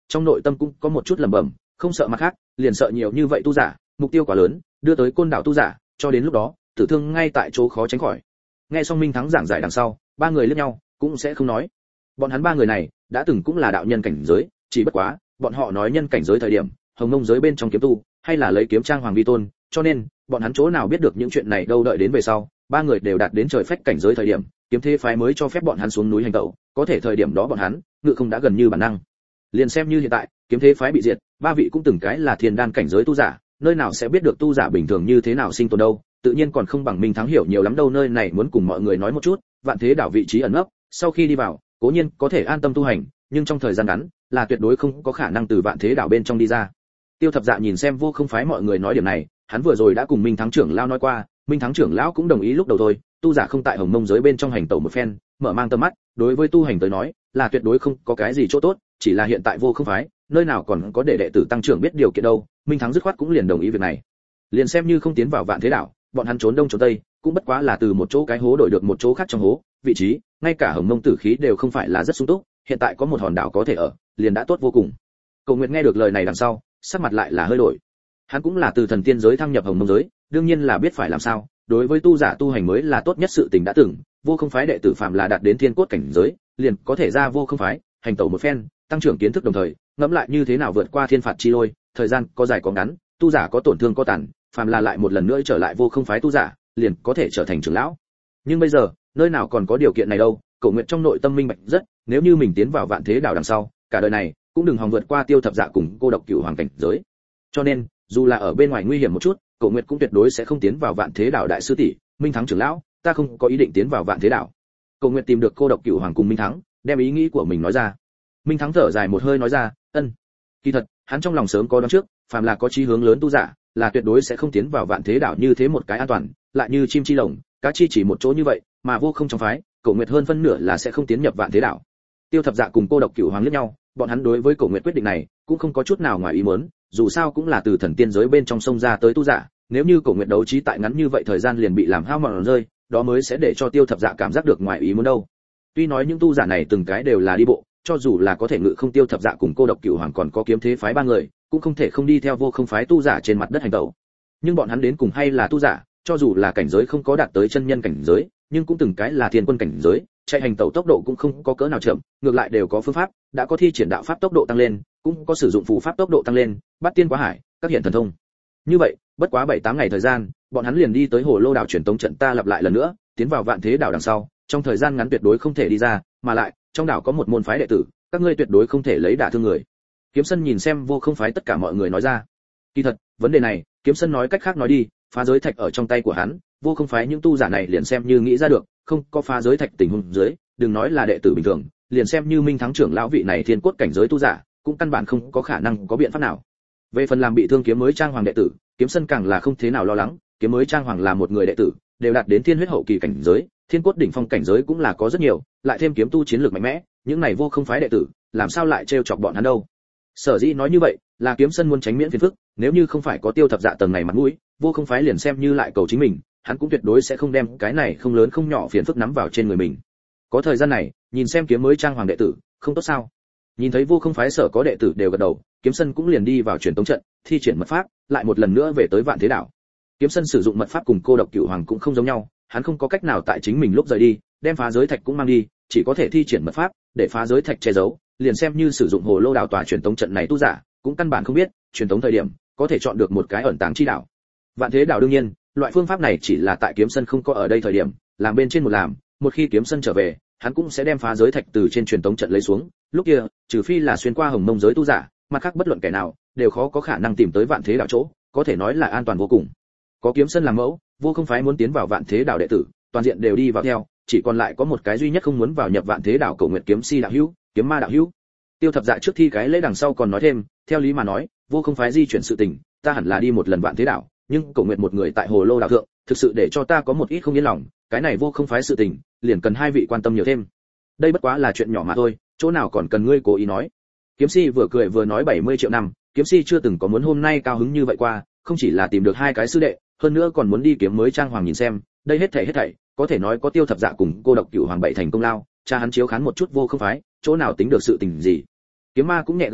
trong nội tâm cũng có một chút lẩm bẩm, không sợ mặt khác, liền sợ nhiều như vậy tu giả, mục tiêu quá lớn, đưa tới côn đảo tu giả, cho đến lúc đó, tử thương ngay tại chỗ khó tránh khỏi. Nghe xong Minh Thắng giảng giải đằng sau, ba người liếc nhau, cũng sẽ không nói. Bọn hắn ba người này đã từng cũng là đạo nhân cảnh giới, chỉ bất quá, bọn họ nói nhân cảnh giới thời điểm, hồng mông giới bên trong kiếm tu, hay là lấy kiếm trang hoàng vi tôn, cho nên, bọn hắn chỗ nào biết được những chuyện này đâu, đợi đến về sau, ba người đều đạt đến trời phách cảnh giới thời điểm, kiếm thế phái mới cho phép bọn hắn xuống núi hành tẩu, có thể thời điểm đó bọn hắn, ngự không đã gần như bản năng. Liền xem như hiện tại, kiếm thế phái bị diệt, ba vị cũng từng cái là thiên đan cảnh giới tu giả, nơi nào sẽ biết được tu giả bình thường như thế nào sinh tồn đâu, tự nhiên còn không bằng Minh Thắng hiểu nhiều lắm đâu. Nơi này muốn cùng mọi người nói một chút, Vạn Thế Đảo vị trí ẩn nấp, sau khi đi vào, cố nhiên có thể an tâm tu hành, nhưng trong thời gian ngắn, là tuyệt đối không có khả năng từ Vạn Thế Đảo bên trong đi ra. Tiêu Thập Dạ nhìn xem Vô Không phái mọi người nói điểm này, hắn vừa rồi đã cùng Minh Thắng trưởng lão nói qua, Minh Thắng trưởng lão cũng đồng ý lúc đầu thôi, tu giả không tại Hồng Mông giới bên trong hành tẩu một phen, mở mang tầm mắt, đối với tu hành tới nói, là tuyệt đối không có cái gì chỗ tốt, chỉ là hiện tại Vô Không phái, nơi nào còn có để đệ tử tăng trưởng biết điều kiện đâu, Minh Thắng dứt khoát cũng liền đồng ý việc này. Liền xem như không tiến vào Vạn Thế Đảo, bọn hắn trốn đông trốn tây, cũng bất quá là từ một chỗ cái hố đổi được một chỗ khác trong hố, vị trí, ngay cả Hồng Mông tử khí đều không phải là rất sung túc, hiện tại có một hòn đảo có thể ở, liền đã tốt vô cùng. Cầu Nguyệt nghe được lời này đằng sau, sắc mặt lại là hơi đổi. Hắn cũng là từ thần tiên giới thăng nhập Hồng Mông giới, đương nhiên là biết phải làm sao, đối với tu giả tu hành mới là tốt nhất sự tình đã từng, Vô Không phái đệ tử phạm là đạt đến thiên cốt cảnh giới, liền có thể ra Vô Không phái, hành tẩu một phen, tăng trưởng kiến thức đồng thời, ngẫm lại như thế nào vượt qua thiên phạt chi lôi, thời gian có dài có ngắn, tu giả có tổn thương có tàn, phàm là lại một lần nữa trở lại Vô Không phái tu giả, liền có thể trở thành trưởng lão. Nhưng bây giờ, nơi nào còn có điều kiện này đâu, Cổ Nguyệt trong nội tâm minh bạch rất, nếu như mình tiến vào Vạn Thế Đảo đằng sau, cả đời này cũng đừng hòng vượt qua Tiêu Thập Dạ cùng Cô Độc Cửu Hoàng cảnh giới. Cho nên, dù là ở bên ngoài nguy hiểm một chút, Cổ Nguyệt cũng tuyệt đối sẽ không tiến vào Vạn Thế Đảo. Đại sư tỷ, Minh Thắng trưởng lão, ta không có ý định tiến vào Vạn Thế Đảo. Cổ Nguyệt tìm được Cô Độc Cửu Hoàng cùng Minh Thắng, đem ý nghĩ của mình nói ra. Minh Thắng thở dài một hơi nói ra, ân. Kỳ thật, hắn trong lòng sớm có đoán trước, phàm là có chí hướng lớn tu giả, là tuyệt đối sẽ không tiến vào Vạn Thế Đảo như thế một cái an toàn, lại như chim chi lồng, cá chi chỉ một chỗ như vậy, mà Vô Không trong phái, Cổ Nguyệt hơn phân nửa là sẽ không tiến nhập Vạn Thế Đảo. Tiêu Thập Dạ cùng Cô Độc Cửu Hoàng liếc nhau, bọn hắn đối với Cổ Nguyệt quyết định này cũng không có chút nào ngoài ý muốn, dù sao cũng là từ thần tiên giới bên trong sông ra tới tu giả, nếu như Cổ Nguyệt đấu trí tại ngắn như vậy thời gian liền bị làm hao mòn rơi, đó mới sẽ để cho Tiêu Thập Dạ cảm giác được ngoài ý muốn đâu. Tuy nói những tu giả này từng cái đều là đi bộ, cho dù là có thể ngự không Tiêu Thập Dạ cùng Cô Độc Cửu Hoàng còn có kiếm thế phái ba người, cũng không thể không đi theo Vô Không phái tu giả trên mặt đất hành tẩu. Nhưng bọn hắn đến cùng hay là tu giả, cho dù là cảnh giới không có đạt tới chân nhân cảnh giới, nhưng cũng từng cái là thiên quân cảnh giới, chạy hành tẩu tốc độ cũng không có cỡ nào chậm, ngược lại đều có phương pháp, đã có thi triển đạo pháp tốc độ tăng lên, cũng có sử dụng phù pháp tốc độ tăng lên, bắt tiên quá hải, các hiện thần thông. Như vậy, bất quá bảy tám ngày thời gian, bọn hắn liền đi tới Hồ Lô đảo truyền tống trận. Ta lặp lại lần nữa, tiến vào Vạn Thế Đảo đằng sau, trong thời gian ngắn tuyệt đối không thể đi ra, mà lại, trong đảo có một môn phái đệ tử, các ngươi tuyệt đối không thể lấy đả thương người. Kiếm Sân nhìn xem Vô Không phái tất cả mọi người nói ra. Kỳ thật, vấn đề này, Kiếm Sân nói cách khác nói đi, phá giới thạch ở trong tay của hắn, Vô Không phái những tu giả này liền xem như nghĩ ra được, không có phá giới thạch tình huống dưới, đừng nói là đệ tử bình thường, liền xem như Minh Thắng trưởng lão vị này thiên cốt cảnh giới tu giả, cũng căn bản không có khả năng có biện pháp nào. Về phần làm bị thương Kiếm Mới Trang Hoàng đệ tử, Kiếm Sân càng là không thế nào lo lắng, Kiếm Mới Trang Hoàng là một người đệ tử, đều đạt đến thiên huyết hậu kỳ cảnh giới, thiên cốt đỉnh phong cảnh giới cũng là có rất nhiều, lại thêm kiếm tu chiến lược mạnh mẽ, những này Vô Không phái đệ tử, làm sao lại trêu chọc bọn hắn đâu? Sở dĩ nói như vậy, là Kiếm Sân muốn tránh miễn phiền phức, nếu như không phải có Tiêu Thập Dạ tầng này mặt mũi, Vô Không phái liền xem như lại cầu chính mình, hắn cũng tuyệt đối sẽ không đem cái này không lớn không nhỏ phiền phức nắm vào trên người mình. Có thời gian này, nhìn xem Kiếm Mới Trang Hoàng đệ tử, không tốt sao? Nhìn thấy Vô Không phái sở có đệ tử đều gật đầu, Kiếm Sân cũng liền đi vào truyền tống trận, thi triển mật pháp, lại một lần nữa về tới Vạn Thế Đảo. Kiếm Sân sử dụng mật pháp cùng Cô Độc Cửu Hoàng cũng không giống nhau, hắn không có cách nào tại chính mình lúc rời đi, đem phá giới thạch cũng mang đi, chỉ có thể thi triển mật pháp để phá giới thạch che giấu, liền xem như sử dụng Hồ Lô đảo tòa truyền tống trận này tu giả, cũng căn bản không biết, truyền tống thời điểm có thể chọn được một cái ẩn tàng chi đảo. Vạn Thế Đảo đương nhiên, loại phương pháp này chỉ là tại Kiếm Sân không có ở đây thời điểm, làm bên trên một làm, một khi Kiếm Sân trở về, hắn cũng sẽ đem phá giới thạch từ trên truyền tống trận lấy xuống, lúc kia, trừ phi là xuyên qua Hồng Mông giới tu giả, mặt khác bất luận kẻ nào đều khó có khả năng tìm tới Vạn Thế Đảo chỗ, có thể nói là an toàn vô cùng. Có Kiếm Sân làm mẫu, Vô Không phái muốn tiến vào Vạn Thế Đảo đệ tử, toàn diện đều đi vào theo, chỉ còn lại có một cái duy nhất không muốn vào nhập Vạn Thế Đảo Cổ Nguyệt Kiếm Si đạo hữu, Kiếm Ma đạo hữu. Tiêu Thập Dạ trước thi cái lễ đằng sau còn nói thêm, theo lý mà nói, Vô Không phái di chuyển sự tình, ta hẳn là đi một lần Vạn Thế Đảo, nhưng Cổ Nguyệt một người tại Hồ Lô đảo thượng, thực sự để cho ta có một ít không yên lòng, cái này Vô Không phái sự tình, liền cần hai vị quan tâm nhiều thêm. Đây bất quá là chuyện nhỏ mà thôi, chỗ nào còn cần ngươi cố ý nói. Kiếm Si vừa cười vừa nói bảy mươi triệu năm, Kiếm Si chưa từng có muốn hôm nay cao hứng như vậy qua, không chỉ là tìm được hai cái sư đệ, hơn nữa còn muốn đi Kiếm Mới Trang Hoàng nhìn xem, đây hết thảy hết thảy, có thể nói có Tiêu Thập Dạ cùng Cô Độc Cửu Hoàng bảy thành công lao, cha hắn chiếu khán một chút Vô Không phái, chỗ nào tính được sự tình gì. Kiếm Ma cũng nhẹ gật đầu,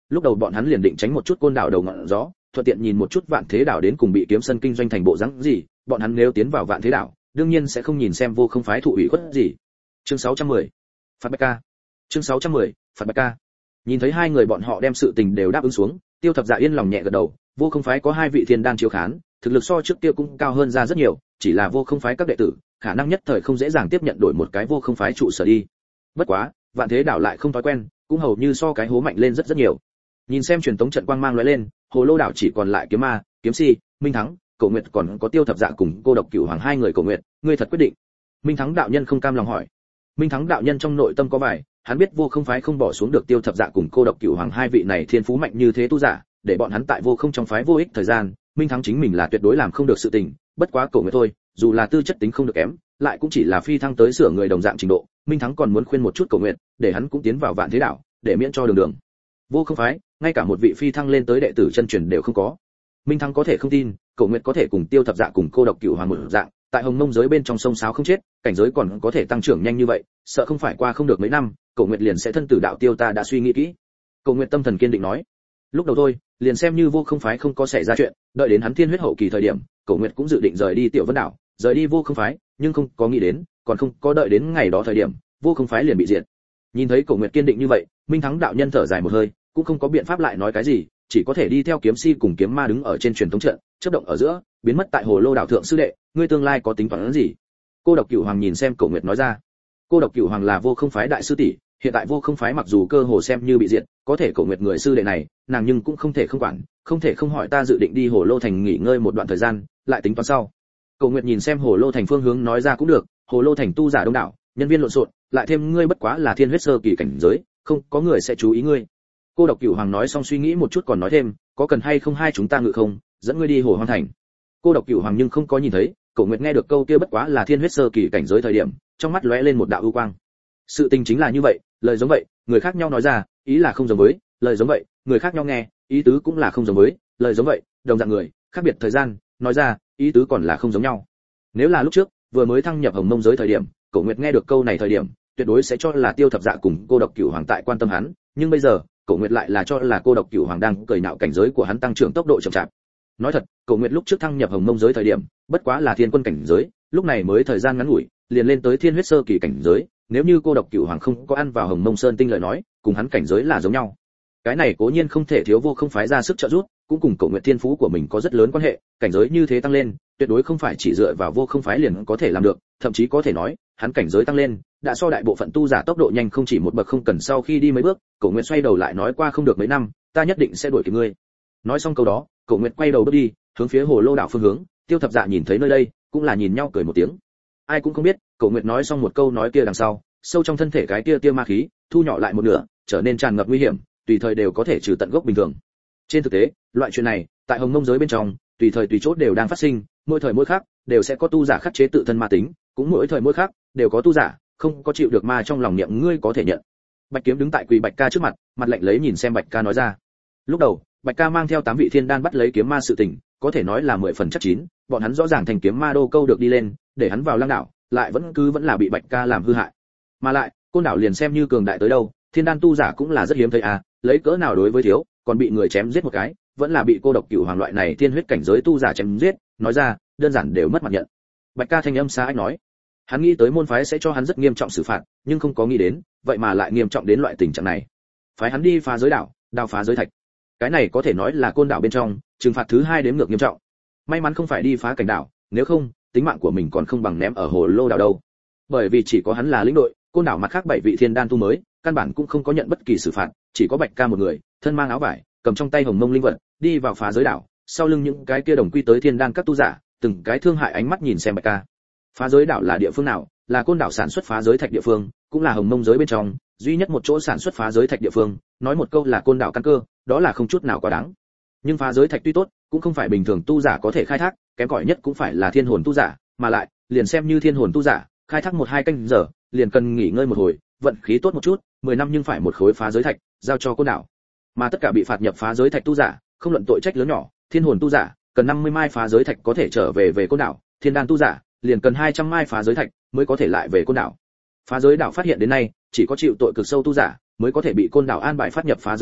lúc đầu bọn hắn liền định tránh một chút côn đảo đầu ngọn gió, thuận tiện nhìn một chút Vạn Thế đảo đến cùng bị kiếm sân kinh doanh thành bộ dáng gì, bọn hắn nếu tiến vào Vạn Thế đảo, đương nhiên sẽ không nhìn xem vô không phái thụ ủy khuất gì. Chương sáu trăm mười, phạt Bạch Ca. Chương sáu trăm mười, phạt Bạch Ca. Nhìn thấy hai người bọn họ đem sự tình đều đáp ứng xuống, Tiêu Thập Dạ yên lòng nhẹ gật đầu, vô không phái có hai vị thiên đan chiếu khán, thực lực so trước kia cũng cao hơn ra rất nhiều, chỉ là vô không phái các đệ tử, khả năng nhất thời không dễ dàng tiếp nhận đổi một cái vô không phái trụ sở đi. Bất quá, Vạn Thế đảo lại không thói quen, cũng hầu như so cái hố mạnh lên rất rất nhiều. Nhìn xem truyền tống trận quang mang lóe lên, Hồ Lô đảo chỉ còn lại Kiếm Ma, Kiếm Si, Minh Thắng, Cổ Nguyệt còn có Tiêu Thập Dạ cùng Cô Độc Cửu Hoàng hai người. Cổ Nguyệt, ngươi thật quyết định? Minh Thắng đạo nhân không cam lòng hỏi. Minh Thắng đạo nhân trong nội tâm có vài, hắn biết vô không phái không bỏ xuống được Tiêu Thập Dạ cùng Cô Độc Cửu Hoàng hai vị này thiên phú mạnh như thế tu giả, để bọn hắn tại vô không trong phái vô ích thời gian, Minh Thắng chính mình là tuyệt đối làm không được sự tình, bất quá Cổ Nguyệt thôi, dù là tư chất tính không được kém, lại cũng chỉ là phi thăng tới sửa người đồng dạng trình độ, Minh Thắng còn muốn khuyên một chút Cổ Nguyệt, để hắn cũng tiến vào Vạn Thế đảo, để miễn cho đường đường. Vô không phái, ngay cả một vị phi thăng lên tới đệ tử chân truyền đều không có. Minh Thắng có thể không tin, Cổ Nguyệt có thể cùng Tiêu Thập Dạ cùng Cô Độc Cửu Hoàng một dạng, tại Hồng Mông giới bên trong sông sáo không chết, cảnh giới còn có thể tăng trưởng nhanh như vậy, sợ không phải qua không được mấy năm, Cổ Nguyệt liền sẽ thân tử đạo tiêu. Ta đã suy nghĩ kỹ. Cổ Nguyệt tâm thần kiên định nói. Lúc đầu thôi, liền xem như vô không phái không có xảy ra chuyện, đợi đến hắn thiên huyết hậu kỳ thời điểm, Cổ Nguyệt cũng dự định rời đi Tiểu Vân đảo, rời đi vô không phái, nhưng không có nghĩ đến, còn không có đợi đến ngày đó thời điểm, vô không phái liền bị diệt. Nhìn thấy Cổ Nguyệt kiên định như vậy, Minh Thắng đạo nhân thở dài một hơi, cũng không có biện pháp lại nói cái gì, chỉ có thể đi theo Kiếm Si cùng Kiếm Ma đứng ở trên truyền thống trận, chớp động ở giữa, biến mất tại Hồ Lô đảo thượng. Sư đệ, ngươi tương lai có tính toán gì? Cô Độc Cửu Hoàng nhìn xem Cổ Nguyệt nói ra. Cô Độc Cửu Hoàng là vô không phái đại sư tỷ, hiện tại vô không phái mặc dù cơ hồ xem như bị diệt, có thể Cổ Nguyệt người sư đệ này, nàng nhưng cũng không thể không quản, không thể không hỏi. Ta dự định đi Hồ Lô thành nghỉ ngơi một đoạn thời gian, lại tính toán sau. Cổ Nguyệt nhìn xem Hồ Lô thành phương hướng nói ra. Cũng được, Hồ Lô thành tu giả đông đảo, nhân viên lộn xộn, lại thêm ngươi bất quá là thiên huyết sơ kỳ cảnh giới, không có người sẽ chú ý ngươi. Cô Độc Cửu Hoàng nói xong suy nghĩ một chút còn nói thêm, có cần hay không hai chúng ta ngự không, dẫn ngươi đi Hồ Hoang thành. Cô Độc Cửu Hoàng nhưng không có nhìn thấy, Cổ Nguyệt nghe được câu kia bất quá là thiên huyết sơ kỳ cảnh giới thời điểm, trong mắt lóe lên một đạo ưu quang. Sự tình chính là như vậy, lời giống vậy, người khác nhau nói ra, ý là không giống với, lời giống vậy, người khác nhau nghe, ý tứ cũng là không giống với, lời giống vậy, đồng dạng người, khác biệt thời gian, nói ra, ý tứ còn là không giống nhau. Nếu là lúc trước, vừa mới thăng nhập Hồng Mông giới thời điểm, Cổ Nguyệt nghe được câu này thời điểm, tuyệt đối sẽ cho là Tiêu Thập Dạ cùng Cô Độc Cửu Hoàng tại quan tâm hắn, nhưng bây giờ, Cổ Nguyệt lại là cho là Cô Độc Cửu Hoàng đang cười nhạo cảnh giới của hắn tăng trưởng tốc độ chậm chạp. Nói thật, Cổ Nguyệt lúc trước thăng nhập Hồng Mông giới thời điểm, bất quá là thiên quân cảnh giới, lúc này mới thời gian ngắn ngủi, liền lên tới thiên huyết sơ kỳ cảnh giới, nếu như Cô Độc Cửu Hoàng không có ăn vào Hồng Mông Sơn tinh lời nói, cùng hắn cảnh giới là giống nhau. Cái này cố nhiên không thể thiếu vô không phái ra sức trợ giúp, cũng cùng Cổ Nguyệt thiên phú của mình có rất lớn quan hệ, cảnh giới như thế tăng lên, tuyệt đối không phải chỉ dựa vào vô không phái liền có thể làm được, thậm chí có thể nói, hắn cảnh giới tăng lên, đã so đại bộ phận tu giả tốc độ nhanh không chỉ một bậc. Không cần sau khi đi mấy bước, Cổ Nguyệt xoay đầu lại nói, qua không được mấy năm, ta nhất định sẽ đuổi kịp ngươi. Nói xong câu đó, Cổ Nguyệt quay đầu bước đi, hướng phía Hồ Lô đảo phương hướng. Tiêu Thập Dạ nhìn thấy nơi đây, cũng là nhìn nhau cười một tiếng. Ai cũng không biết, Cổ Nguyệt nói xong một câu nói kia đằng sau, sâu trong thân thể cái kia tia ma khí thu nhỏ lại một nửa, trở nên tràn ngập nguy hiểm, tùy thời đều có thể trừ tận gốc bình thường. Trên thực tế, loại chuyện này, tại Hồng Mông giới bên trong, tùy thời tùy chốt đều đang phát sinh, mỗi thời mỗi khác đều sẽ có tu giả khắc chế tự thân ma tính, cũng mỗi thời mỗi khác đều có tu giả không có chịu được ma trong lòng niệm. Ngươi có thể nhận. Bạch Kiếm đứng tại Quỳ Bạch Ca trước mặt, mặt lạnh lấy nhìn xem Bạch Ca nói ra. Lúc đầu, Bạch Ca mang theo tám vị thiên đan bắt lấy kiếm ma sự tình, có thể nói là mười phần chắc chín, bọn hắn rõ ràng thành kiếm ma đô câu được đi lên, để hắn vào Lăng đảo, lại vẫn cứ vẫn là bị Bạch Ca làm hư hại. Mà lại, Côn đảo liền xem như cường đại tới đâu, thiên đan tu giả cũng là rất hiếm thấy à, lấy cỡ nào đối với thiếu, còn bị người chém giết một cái, vẫn là bị Cô Độc Cửu Hoàng loại này thiên huyết cảnh giới tu giả chém giết, nói ra, đơn giản đều mất mặt nhận. Bạch Ca thanh âm xa ách nói, hắn nghĩ tới môn phái sẽ cho hắn rất nghiêm trọng xử phạt, nhưng không có nghĩ đến, vậy mà lại nghiêm trọng đến loại tình trạng này. Phái hắn đi phá giới đảo, đào phá giới thạch. Cái này có thể nói là Côn đảo bên trong trừng phạt thứ hai đếm ngược nghiêm trọng. May mắn không phải đi phá cảnh đảo, nếu không, tính mạng của mình còn không bằng ném ở Hồ Lô đảo đâu. Bởi vì chỉ có hắn là lĩnh đội, Côn đảo mặt khác bảy vị thiên đan tu mới, căn bản cũng không có nhận bất kỳ xử phạt, chỉ có Bạch Ca một người, thân mang áo vải, cầm trong tay hồng mông linh vật, đi vào phá giới đảo, sau lưng những cái kia đồng quy tới thiên đan các tu giả, từng cái thương hại ánh mắt nhìn xem Bạch Ca. Phá giới đảo là địa phương nào? Là Côn đảo sản xuất phá giới thạch địa phương, cũng là Hồng Mông giới bên trong duy nhất một chỗ sản xuất phá giới thạch địa phương, nói một câu là Côn đảo căn cơ, đó là không chút nào quá đáng. Nhưng phá giới thạch tuy tốt, cũng không phải bình thường tu giả có thể khai thác, kém cỏi nhất cũng phải là thiên hồn tu giả, mà lại, liền xem như thiên hồn tu giả, khai thác một hai canh giờ, liền cần nghỉ ngơi một hồi, vận khí tốt một chút, mười năm nhưng phải một khối phá giới thạch, giao cho Côn đảo. Mà tất cả bị phạt nhập phá giới thạch tu giả, không luận tội trách lớn nhỏ, thiên hồn tu giả, cần năm mươi mai phá giới thạch có thể trở về về Côn đảo, thiên đan tu giả, liền cần hai trăm mai phá giới thạch mới có thể lại về Côn đảo. Phá giới đảo phát hiện đến nay, chỉ có chịu tội cực sâu tu giả mới có thể bị Côn đảo an bài phát nhập phá giới đảo,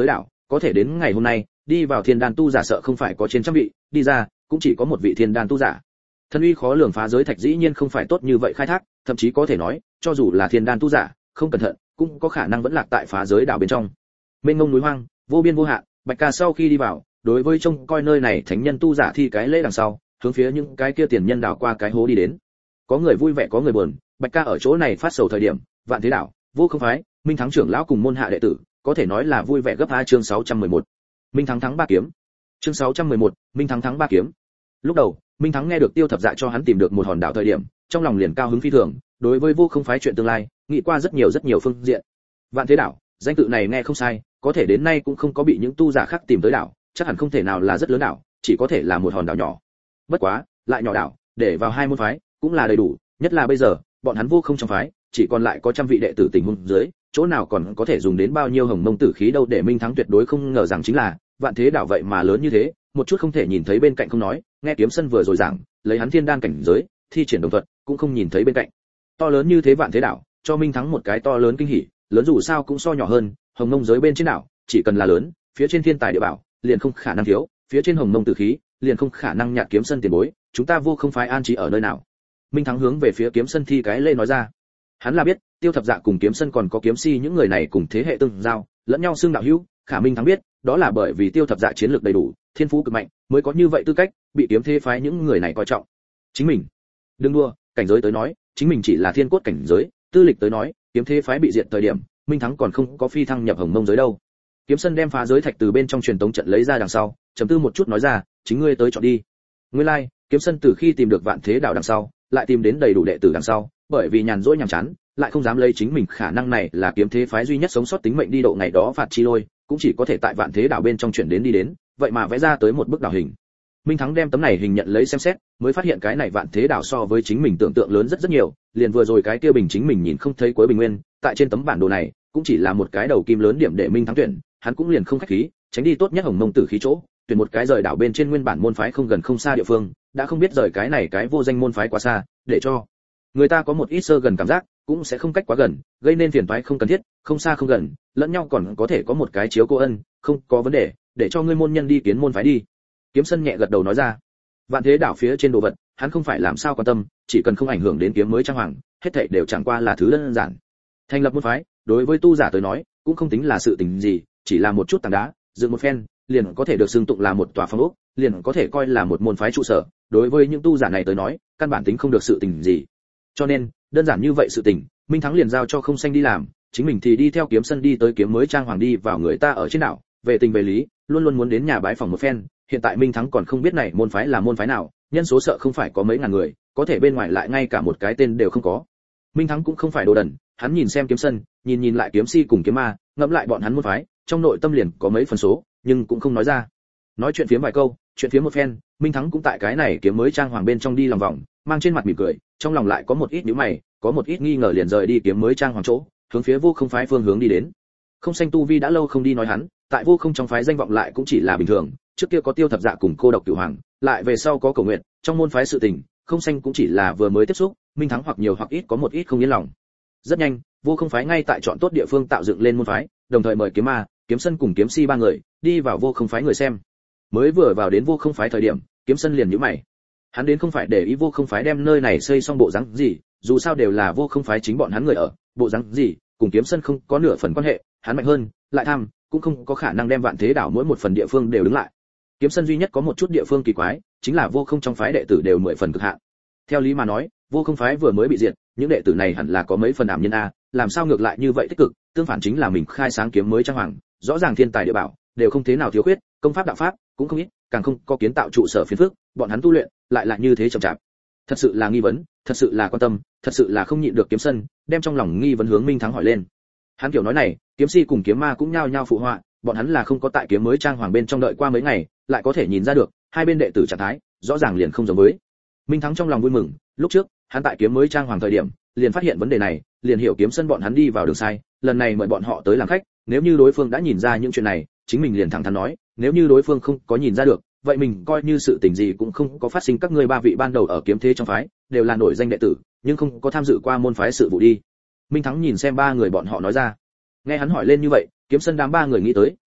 có thể đến ngày hôm nay đi vào thiên đan tu giả sợ không phải có trên trăm vị, đi ra cũng chỉ có một vị thiên đan tu giả. Thân uy khó lường phá giới thạch dĩ nhiên không phải tốt như vậy khai thác, thậm chí có thể nói cho dù là thiên đan tu giả không cẩn thận cũng có khả năng vẫn lạc tại phá giới đảo bên trong. Mênh mông núi hoang vô biên vô hạn, Bạch Ca sau khi đi vào đối với trông coi nơi này thánh nhân tu giả thi cái lễ đằng sau, hướng phía những cái kia tiền nhân đảo qua cái hố đi đến. Có người vui vẻ có người buồn, Bạch Ca ở chỗ này phát sầu thời điểm, Vạn Thế đảo, Vô Không phái, Minh Thắng trưởng lão cùng môn hạ đệ tử, có thể nói là vui vẻ gấp hai. Chương sáu trăm mười một. Minh Thắng thắng ba kiếm. Chương sáu trăm mười một. Minh Thắng thắng ba kiếm. Lúc đầu, Minh Thắng nghe được Tiêu Thập Dạ cho hắn tìm được một hòn đảo thời điểm, trong lòng liền cao hứng phi thường, đối với Vô Không phái chuyện tương lai, nghĩ qua rất nhiều rất nhiều phương diện. Vạn Thế đảo, danh tự này nghe không sai, có thể đến nay cũng không có bị những tu giả khác tìm tới đảo, chắc hẳn không thể nào là rất lớn đảo, chỉ có thể là một hòn đảo nhỏ. Bất quá, lại nhỏ đảo, để vào hai môn phái, cũng là đầy đủ, nhất là bây giờ, bọn hắn Vô Không trong phái, chỉ còn lại có trăm vị đệ tử tình huống dưới, chỗ nào còn có thể dùng đến bao nhiêu hồng mông tử khí đâu. Để Minh Thắng tuyệt đối không ngờ rằng chính là, Vạn Thế đảo vậy mà lớn như thế, một chút không thể nhìn thấy bên cạnh không nói, nghe Kiếm Sân vừa rồi giảng, lấy hắn thiên đan cảnh giới, thi triển đồng thuật, cũng không nhìn thấy bên cạnh. To lớn như thế Vạn Thế đảo, cho Minh Thắng một cái to lớn kinh hỉ, lớn dù sao cũng so nhỏ hơn, hồng mông giới bên trên đảo, chỉ cần là lớn, phía trên thiên tài địa bảo, liền không khả năng thiếu, phía trên hồng mông tử khí, liền không khả năng nhạt. Kiếm Sân tiền bối, chúng ta Vô Không phái an trí ở nơi nào? Minh Thắng hướng về phía Kiếm Sân thi cái lễ nói ra. Hắn là biết, Tiêu Thập Dạ cùng Kiếm Sân còn có Kiếm Si những người này cùng thế hệ tương giao, lẫn nhau xưng đạo hữu, khả Minh Thắng biết, đó là bởi vì Tiêu Thập Dạ chiến lược đầy đủ, thiên phú cực mạnh, mới có như vậy tư cách, bị Kiếm Thế phái những người này coi trọng. Chính mình, đừng đua, cảnh giới tới nói, chính mình chỉ là thiên cốt cảnh giới, tư lịch tới nói, Kiếm Thế phái bị diệt thời điểm, Minh Thắng còn không có phi thăng nhập hồng mông giới đâu. Kiếm Sân đem phá giới thạch từ bên trong truyền tống trận lấy ra đằng sau, trầm tư một chút nói ra, chính ngươi tới chọn đi. Nguyên lai, like, Kiếm Sân từ khi tìm được Vạn Thế đảo đằng sau, lại tìm đến đầy đủ đệ tử đằng sau, bởi vì nhàn rỗi nhàm chán, lại không dám lấy chính mình khả năng này là Kiếm Thế phái duy nhất sống sót tính mệnh đi độ ngày đó phạt chi lôi, cũng chỉ có thể tại Vạn Thế đảo bên trong chuyển đến đi đến, vậy mà vẽ ra tới một bức đảo hình. Minh Thắng đem tấm này hình nhận lấy xem xét, mới phát hiện cái này Vạn Thế đảo so với chính mình tưởng tượng lớn rất rất nhiều, liền vừa rồi cái kia bình chính mình nhìn không thấy cuối bình nguyên, tại trên tấm bản đồ này, cũng chỉ là một cái đầu kim lớn điểm để Minh Thắng tuyển, hắn cũng liền không khách khí, tránh đi tốt nhất hồng mông tử khí chỗ, tuyển một cái rời đảo bên trên nguyên bản môn phái không gần không xa địa phương, đã không biết rời cái này cái vô danh môn phái quá xa, để cho người ta có một ít sơ gần cảm giác, cũng sẽ không cách quá gần, gây nên phiền toái không cần thiết, không xa không gần, lẫn nhau còn có thể có một cái chiếu cố ân, không có vấn đề, để cho ngươi môn nhân đi kiến môn phái đi. Kiếm Sân nhẹ gật đầu nói ra. Vạn Thế đảo phía trên đồ vật, hắn không phải làm sao quan tâm, chỉ cần không ảnh hưởng đến kiếm mới trang hoàng, hết thảy đều chẳng qua là thứ đơn giản. Thành lập môn phái, đối với tu giả tới nói, cũng không tính là sự tình gì, chỉ là một chút tảng đá, dựng một phen, liền có thể được xưng tụng là một tòa phong ốc, liền có thể coi là một môn phái trụ sở, đối với những tu giả này tới nói, căn bản tính không được sự tình gì. Cho nên, đơn giản như vậy sự tình, Minh Thắng liền giao cho Không Xanh đi làm, chính mình thì đi theo Kiếm Sân đi tới kiếm mới trang hoàng đi vào người ta ở trên đảo, về tình về lý, luôn luôn muốn đến nhà bái phòng một phen, hiện tại Minh Thắng còn không biết này môn phái là môn phái nào, nhân số sợ không phải có mấy ngàn người, có thể bên ngoài lại ngay cả một cái tên đều không có. Minh Thắng cũng không phải đồ đần, hắn nhìn xem Kiếm Sân, nhìn nhìn lại Kiếm Si cùng Kiếm Ma, ngẫm lại bọn hắn môn phái, trong nội tâm liền có mấy phần số, nhưng cũng không nói ra. Nói chuyện phiếm vài câu, chuyện phiếm một phen, Minh Thắng cũng tại cái này kiếm mới trang hoàng bên trong đi lòng vòng, mang trên mặt mỉm cười, trong lòng lại có một ít nhíu mày, có một ít nghi ngờ liền rời đi kiếm mới trang hoàng chỗ, hướng phía Vô Không phái phương hướng đi đến. Không Xanh tu vi đã lâu không đi nói hắn, tại Vô Không trong phái danh vọng lại cũng chỉ là bình thường, trước kia có Tiêu Thập Dạ cùng Cô Độc Cửu Hoàng, lại về sau có Cổ Nguyệt, trong môn phái sự tình, Không Xanh cũng chỉ là vừa mới tiếp xúc, Minh Thắng hoặc nhiều hoặc ít có một ít không yên lòng. Rất nhanh, Vô Không phái ngay tại chọn tốt địa phương tạo dựng lên môn phái, đồng thời mời Kiếm Ma, Kiếm Sân cùng Kiếm Si ba người đi vào Vô Không phái người xem. Mới vừa vào đến Vô Không phái thời điểm, Kiếm Sân liền nhíu mày. Hắn đến không phải để ý Vô Không phái đem nơi này xây xong bộ dáng gì, dù sao đều là Vô Không phái chính bọn hắn người ở, bộ dáng gì cùng Kiếm Sân không có nửa phần quan hệ, hắn mạnh hơn, lại tham, cũng không có khả năng đem Vạn Thế đảo mỗi một phần địa phương đều đứng lại. Kiếm Sân duy nhất có một chút địa phương kỳ quái, chính là Vô Không trong phái đệ tử đều mười phần cực hạn. Theo lý mà nói, Vô Không phái vừa mới bị diệt, những đệ tử này hẳn là có mấy phần ảm nhân a, làm sao ngược lại như vậy tích cực, tương phản chính là mình khai sáng kiếm mới trang hoàng, rõ ràng thiên tài địa bảo đều không thế nào thiếu khuyết, công pháp đạo pháp cũng không ít, càng không có kiến tạo trụ sở phiền phức, bọn hắn tu luyện lại là như thế chậm chạp. Thật sự là nghi vấn, thật sự là quan tâm, thật sự là không nhịn được Kiếm Sân, đem trong lòng nghi vấn hướng Minh Thắng hỏi lên. Hắn kiểu nói này, Kiếm Si cùng Kiếm Ma cũng nhao nhao phụ họa, bọn hắn là không có tại kiếm mới trang hoàng bên trong đợi qua mấy ngày, lại có thể nhìn ra được, hai bên đệ tử trạng thái, rõ ràng liền không giống với. Minh Thắng trong lòng vui mừng, lúc trước, hắn tại kiếm mới trang hoàng thời điểm, liền phát hiện vấn đề này, liền hiểu Kiếm Sân bọn hắn đi vào đường sai, lần này mời bọn họ tới làm khách, nếu như đối phương đã nhìn ra những chuyện này, chính mình liền thẳng thắn nói, nếu như đối phương không có nhìn ra được, vậy mình coi như sự tình gì cũng không có phát sinh. Các ngươi ba vị ban đầu ở kiếm thế trong phái, đều là nổi danh đệ tử, nhưng không có tham dự qua môn phái sự vụ đi. Minh Thắng nhìn xem ba người bọn họ nói ra. Nghe hắn hỏi lên như vậy, Kiếm Sân đám ba người nghĩ tới,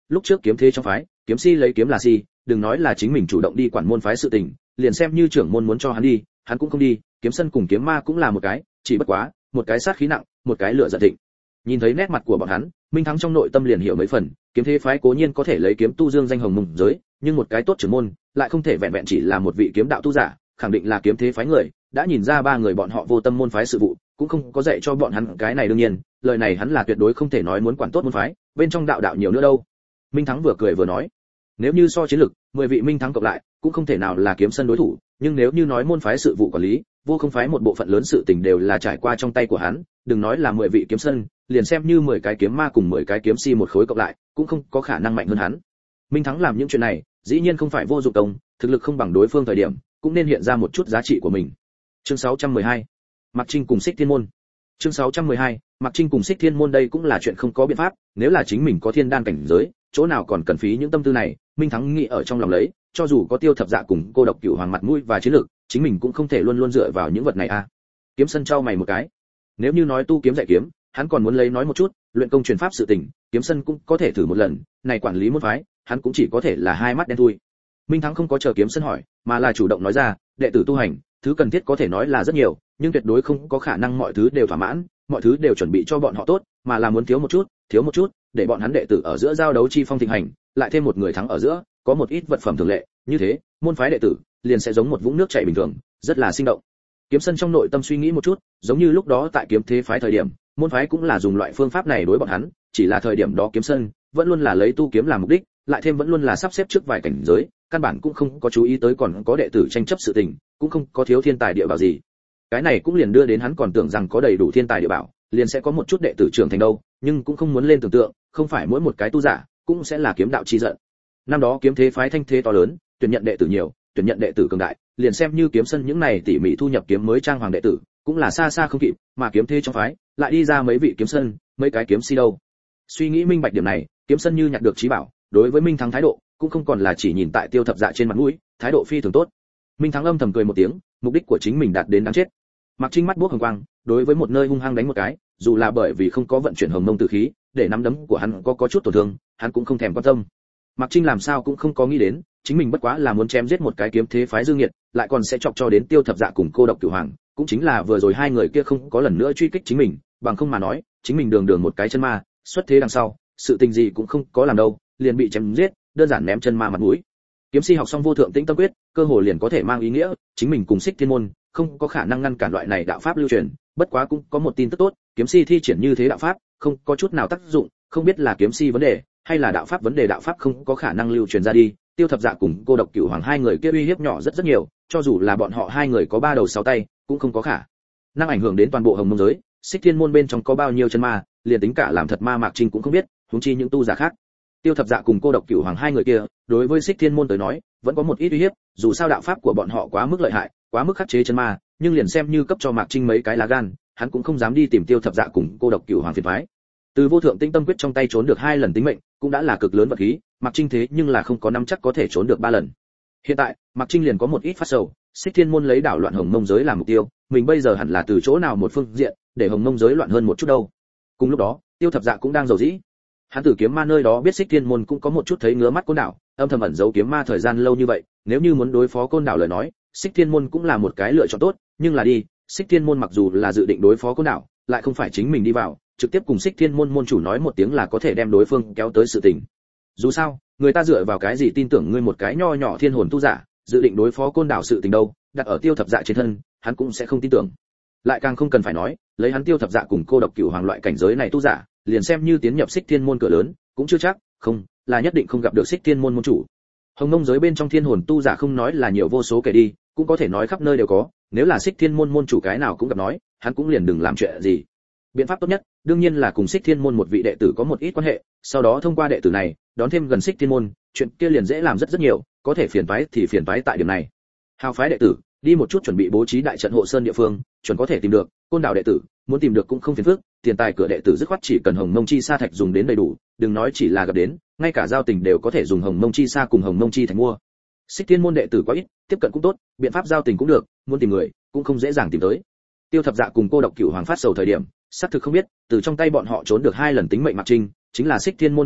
lúc trước kiếm thế trong phái, kiếm si lấy kiếm là si, đừng nói là chính mình chủ động đi quản môn phái sự tình, liền xem như trưởng môn muốn cho hắn đi, hắn cũng không đi, kiếm sân cùng kiếm ma cũng là một cái, chỉ bất quá, một cái sát khí nặng, một cái lửa giận thịnh. Nhìn thấy nét mặt của bọn hắn, Minh Thắng trong nội tâm liền hiểu mấy phần, kiếm thế phái cố nhiên có thể lấy kiếm tu dương danh hồng mông giới, nhưng một cái tốt trưởng môn, lại không thể vẹn vẹn chỉ là một vị kiếm đạo tu giả, khẳng định là kiếm thế phái người, đã nhìn ra ba người bọn họ vô tâm môn phái sự vụ, cũng không có dạy cho bọn hắn cái này đương nhiên, lời này hắn là tuyệt đối không thể nói muốn quản tốt môn phái, bên trong đạo đạo nhiều nữa đâu. Minh Thắng vừa cười vừa nói, nếu như so chiến lực, mười vị Minh Thắng cộng lại, cũng không thể nào là kiếm sân đối thủ, nhưng nếu như nói môn phái sự vụ quản lý, vô không phái một bộ phận lớn sự tình đều là trải qua trong tay của hắn, đừng nói là mười vị kiếm sân, liền xem như mười cái kiếm ma cùng mười cái kiếm si một khối cộng lại, cũng không có khả năng mạnh hơn hắn. Minh Thắng làm những chuyện này, dĩ nhiên không phải vô dụng công, thực lực không bằng đối phương thời điểm, cũng nên hiện ra một chút giá trị của mình. Chương sáu trăm mười hai, Mạc Trinh cùng Xích Thiên môn. Chương sáu trăm mười hai, Mạc Trinh cùng Xích Thiên môn đây cũng là chuyện không có biện pháp, nếu là chính mình có thiên đan cảnh giới, chỗ nào còn cần phí những tâm tư này, Minh Thắng nghĩ ở trong lòng lấy, cho dù có Tiêu Thập Dạ cùng Cô Độc Cửu Hoàng mặt mũi và chiến lược, chính mình cũng không thể luôn luôn dựa vào những vật này a. À. Kiếm Sân trao mày một cái. Nếu như nói tu kiếm dạy kiếm, hắn còn muốn lấy nói một chút, luyện công truyền pháp sự tình, Kiếm Sân cũng có thể thử một lần, này quản lý môn phái, hắn cũng chỉ có thể là hai mắt đen thui. Minh Thắng không có chờ Kiếm Sân hỏi, mà là chủ động nói ra, đệ tử tu hành, thứ cần thiết có thể nói là rất nhiều, nhưng tuyệt đối không có khả năng mọi thứ đều thỏa mãn, mọi thứ đều chuẩn bị cho bọn họ tốt, mà là muốn thiếu một chút, thiếu một chút, để bọn hắn đệ tử ở giữa giao đấu chi phong thịnh hành, lại thêm một người thắng ở giữa, có một ít vật phẩm thường lệ, như thế, môn phái đệ tử liền sẽ giống một vũng nước chảy bình thường, rất là sinh động. Kiếm Sân trong nội tâm suy nghĩ một chút, giống như lúc đó tại Kiếm Thế phái thời điểm, môn phái cũng là dùng loại phương pháp này đối bọn hắn, chỉ là thời điểm đó Kiếm Sân vẫn luôn là lấy tu kiếm làm mục đích, lại thêm vẫn luôn là sắp xếp trước vài cảnh giới, căn bản cũng không có chú ý tới còn có đệ tử tranh chấp sự tình, cũng không có thiếu thiên tài địa bảo gì. Cái này cũng liền đưa đến hắn còn tưởng rằng có đầy đủ thiên tài địa bảo, liền sẽ có một chút đệ tử trưởng thành đâu, nhưng cũng không muốn lên tưởng tượng, không phải mỗi một cái tu giả cũng sẽ là kiếm đạo chi giận. Năm đó Kiếm Thế phái thanh thế to lớn, tuyển nhận đệ tử nhiều, tuyển nhận đệ tử cường đại, liền xem như Kiếm Sân những này tỉ mỉ thu nhập kiếm mới trang hoàng đệ tử, cũng là xa xa không kịp, mà Kiếm Thế trong phái lại đi ra mấy vị kiếm sân, mấy cái kiếm si đâu. Suy nghĩ minh bạch điểm này, Kiếm Sân như nhặt được trí bảo, đối với Minh Thắng thái độ cũng không còn là chỉ nhìn tại Tiêu Thập Dạ trên mặt mũi, thái độ phi thường tốt. Minh Thắng âm thầm cười một tiếng, mục đích của chính mình đạt đến đáng chết. Mạc Trinh mắt buốc hồng quang, đối với một nơi hung hăng đánh một cái, dù là bởi vì không có vận chuyển hồng mông tử khí, để nắm đấm của hắn có có chút tổn thương, hắn cũng không thèm quan tâm. Mạc Trinh làm sao cũng không có nghĩ đến, chính mình bất quá là muốn chém giết một cái kiếm thế phái dương nghiệt, lại còn sẽ chọc cho đến Tiêu Thập Dạ cùng Cô Độc Cửu Hoàng, cũng chính là vừa rồi hai người kia không có lần nữa truy kích chính mình, bằng không mà nói, chính mình đường đường một cái chân ma, xuất thế đằng sau, sự tình gì cũng không có làm đâu, liền bị chém giết, đơn giản ném chân ma mặt mũi. Kiếm si học xong vô thượng tĩnh tâm quyết, cơ hồ liền có thể mang ý nghĩa, chính mình cùng Xích Thiên môn, không có khả năng ngăn cản loại này đạo pháp lưu truyền, bất quá cũng có một tin tức tốt, kiếm si thi triển như thế đạo pháp, không có chút nào tác dụng, không biết là kiếm si vấn đề, hay là đạo pháp vấn đề đạo pháp không có khả năng lưu truyền ra đi. Tiêu Thập Dạ cùng Cô Độc Cửu Hoàng hai người kia uy hiếp nhỏ rất rất nhiều, cho dù là bọn họ hai người có ba đầu sáu tay, cũng không có khả năng ảnh hưởng đến toàn bộ hồng mông giới. Xích Thiên môn bên trong có bao nhiêu chân ma, liền tính cả làm thật ma Mạc Trinh cũng không biết, huống chi những tu giả khác. Tiêu Thập Dạ cùng Cô Độc Cửu Hoàng hai người kia, đối với Xích Thiên môn tới nói, vẫn có một ít uy hiếp, dù sao đạo pháp của bọn họ quá mức lợi hại, quá mức khắc chế chân ma, nhưng liền xem như cấp cho Mạc Trinh mấy cái lá gan, hắn cũng không dám đi tìm Tiêu Thập Dạ cùng Cô Độc Cửu Hoàng phiền toái. Từ vô thượng tinh tâm quyết trong tay trốn được hai lần tính mệnh, cũng đã là cực lớn vật khí, Mạc Trinh thế nhưng là không có nắm chắc có thể trốn được ba lần. Hiện tại, Mạc Trinh liền có một ít phát sầu, Xích Thiên môn lấy đảo loạn hồng mông giới làm mục tiêu, mình bây giờ hẳn là từ chỗ nào một phương diện, để hồng mông giới loạn hơn một chút đâu. Cùng lúc đó, Tiêu Thập Dạ cũng đang rầu rĩ. Hắn Tử Kiếm Ma nơi đó biết Xích Thiên môn cũng có một chút thấy ngứa mắt Côn Đảo, âm thầm ẩn giấu kiếm ma thời gian lâu như vậy, nếu như muốn đối phó Côn Đảo lời nói, Xích Thiên môn cũng là một cái lựa chọn tốt, nhưng là đi, Xích Thiên môn mặc dù là dự định đối phó Côn Đảo, lại không phải chính mình đi vào, trực tiếp cùng Xích Thiên môn môn chủ nói một tiếng là có thể đem đối phương kéo tới sự tình. Dù sao, người ta dựa vào cái gì tin tưởng ngươi một cái nho nhỏ thiên hồn tu giả, dự định đối phó Côn Đảo sự tình đâu, đặt ở Tiêu Thập Dạ trên thân, hắn cũng sẽ không tin tưởng. Lại càng không cần phải nói, lấy hắn Tiêu Thập Dạ cùng Cô Độc Cửu Hoàng loại cảnh giới này tu giả, liền xem như tiến nhập Xích Thiên môn cửa lớn, cũng chưa chắc, không, là nhất định không gặp được Xích Thiên môn môn chủ. Hồng Mông giới bên trong thiên hồn tu giả không nói là nhiều vô số kể đi, cũng có thể nói khắp nơi đều có, nếu là Xích Thiên môn môn chủ cái nào cũng gặp nói, hắn cũng liền đừng làm chuyện gì. Biện pháp tốt nhất, đương nhiên là cùng Xích Thiên môn một vị đệ tử có một ít quan hệ, sau đó thông qua đệ tử này, đón thêm gần Xích Thiên môn, chuyện kia liền dễ làm rất rất nhiều, có thể phiền toái thì phiền toái tại điểm này. Hào phái đệ tử, đi một chút chuẩn bị bố trí đại trận hộ sơn địa phương, chuẩn có thể tìm được, Côn Đảo đệ tử, muốn tìm được cũng không phiền phức, tiền tài cửa đệ tử dứt khoát chỉ cần hồng mông chi sa thạch dùng đến đầy đủ, đừng nói chỉ là gặp đến, ngay cả giao tình đều có thể dùng hồng mông chi sa cùng hồng mông chi thạch mua. Xích Thiên môn đệ tử quá ít, tiếp cận cũng tốt, biện pháp giao tình cũng được, muốn tìm người, cũng không dễ dàng tìm tới. Tiêu Thập Dạ cùng Cô Độc Cửu Hoàng phát sầu thời điểm, xác thực không biết, từ trong tay bọn họ trốn được hai lần tính mệnh Mạc Trinh, chính là Xích Thiên môn đệ tử,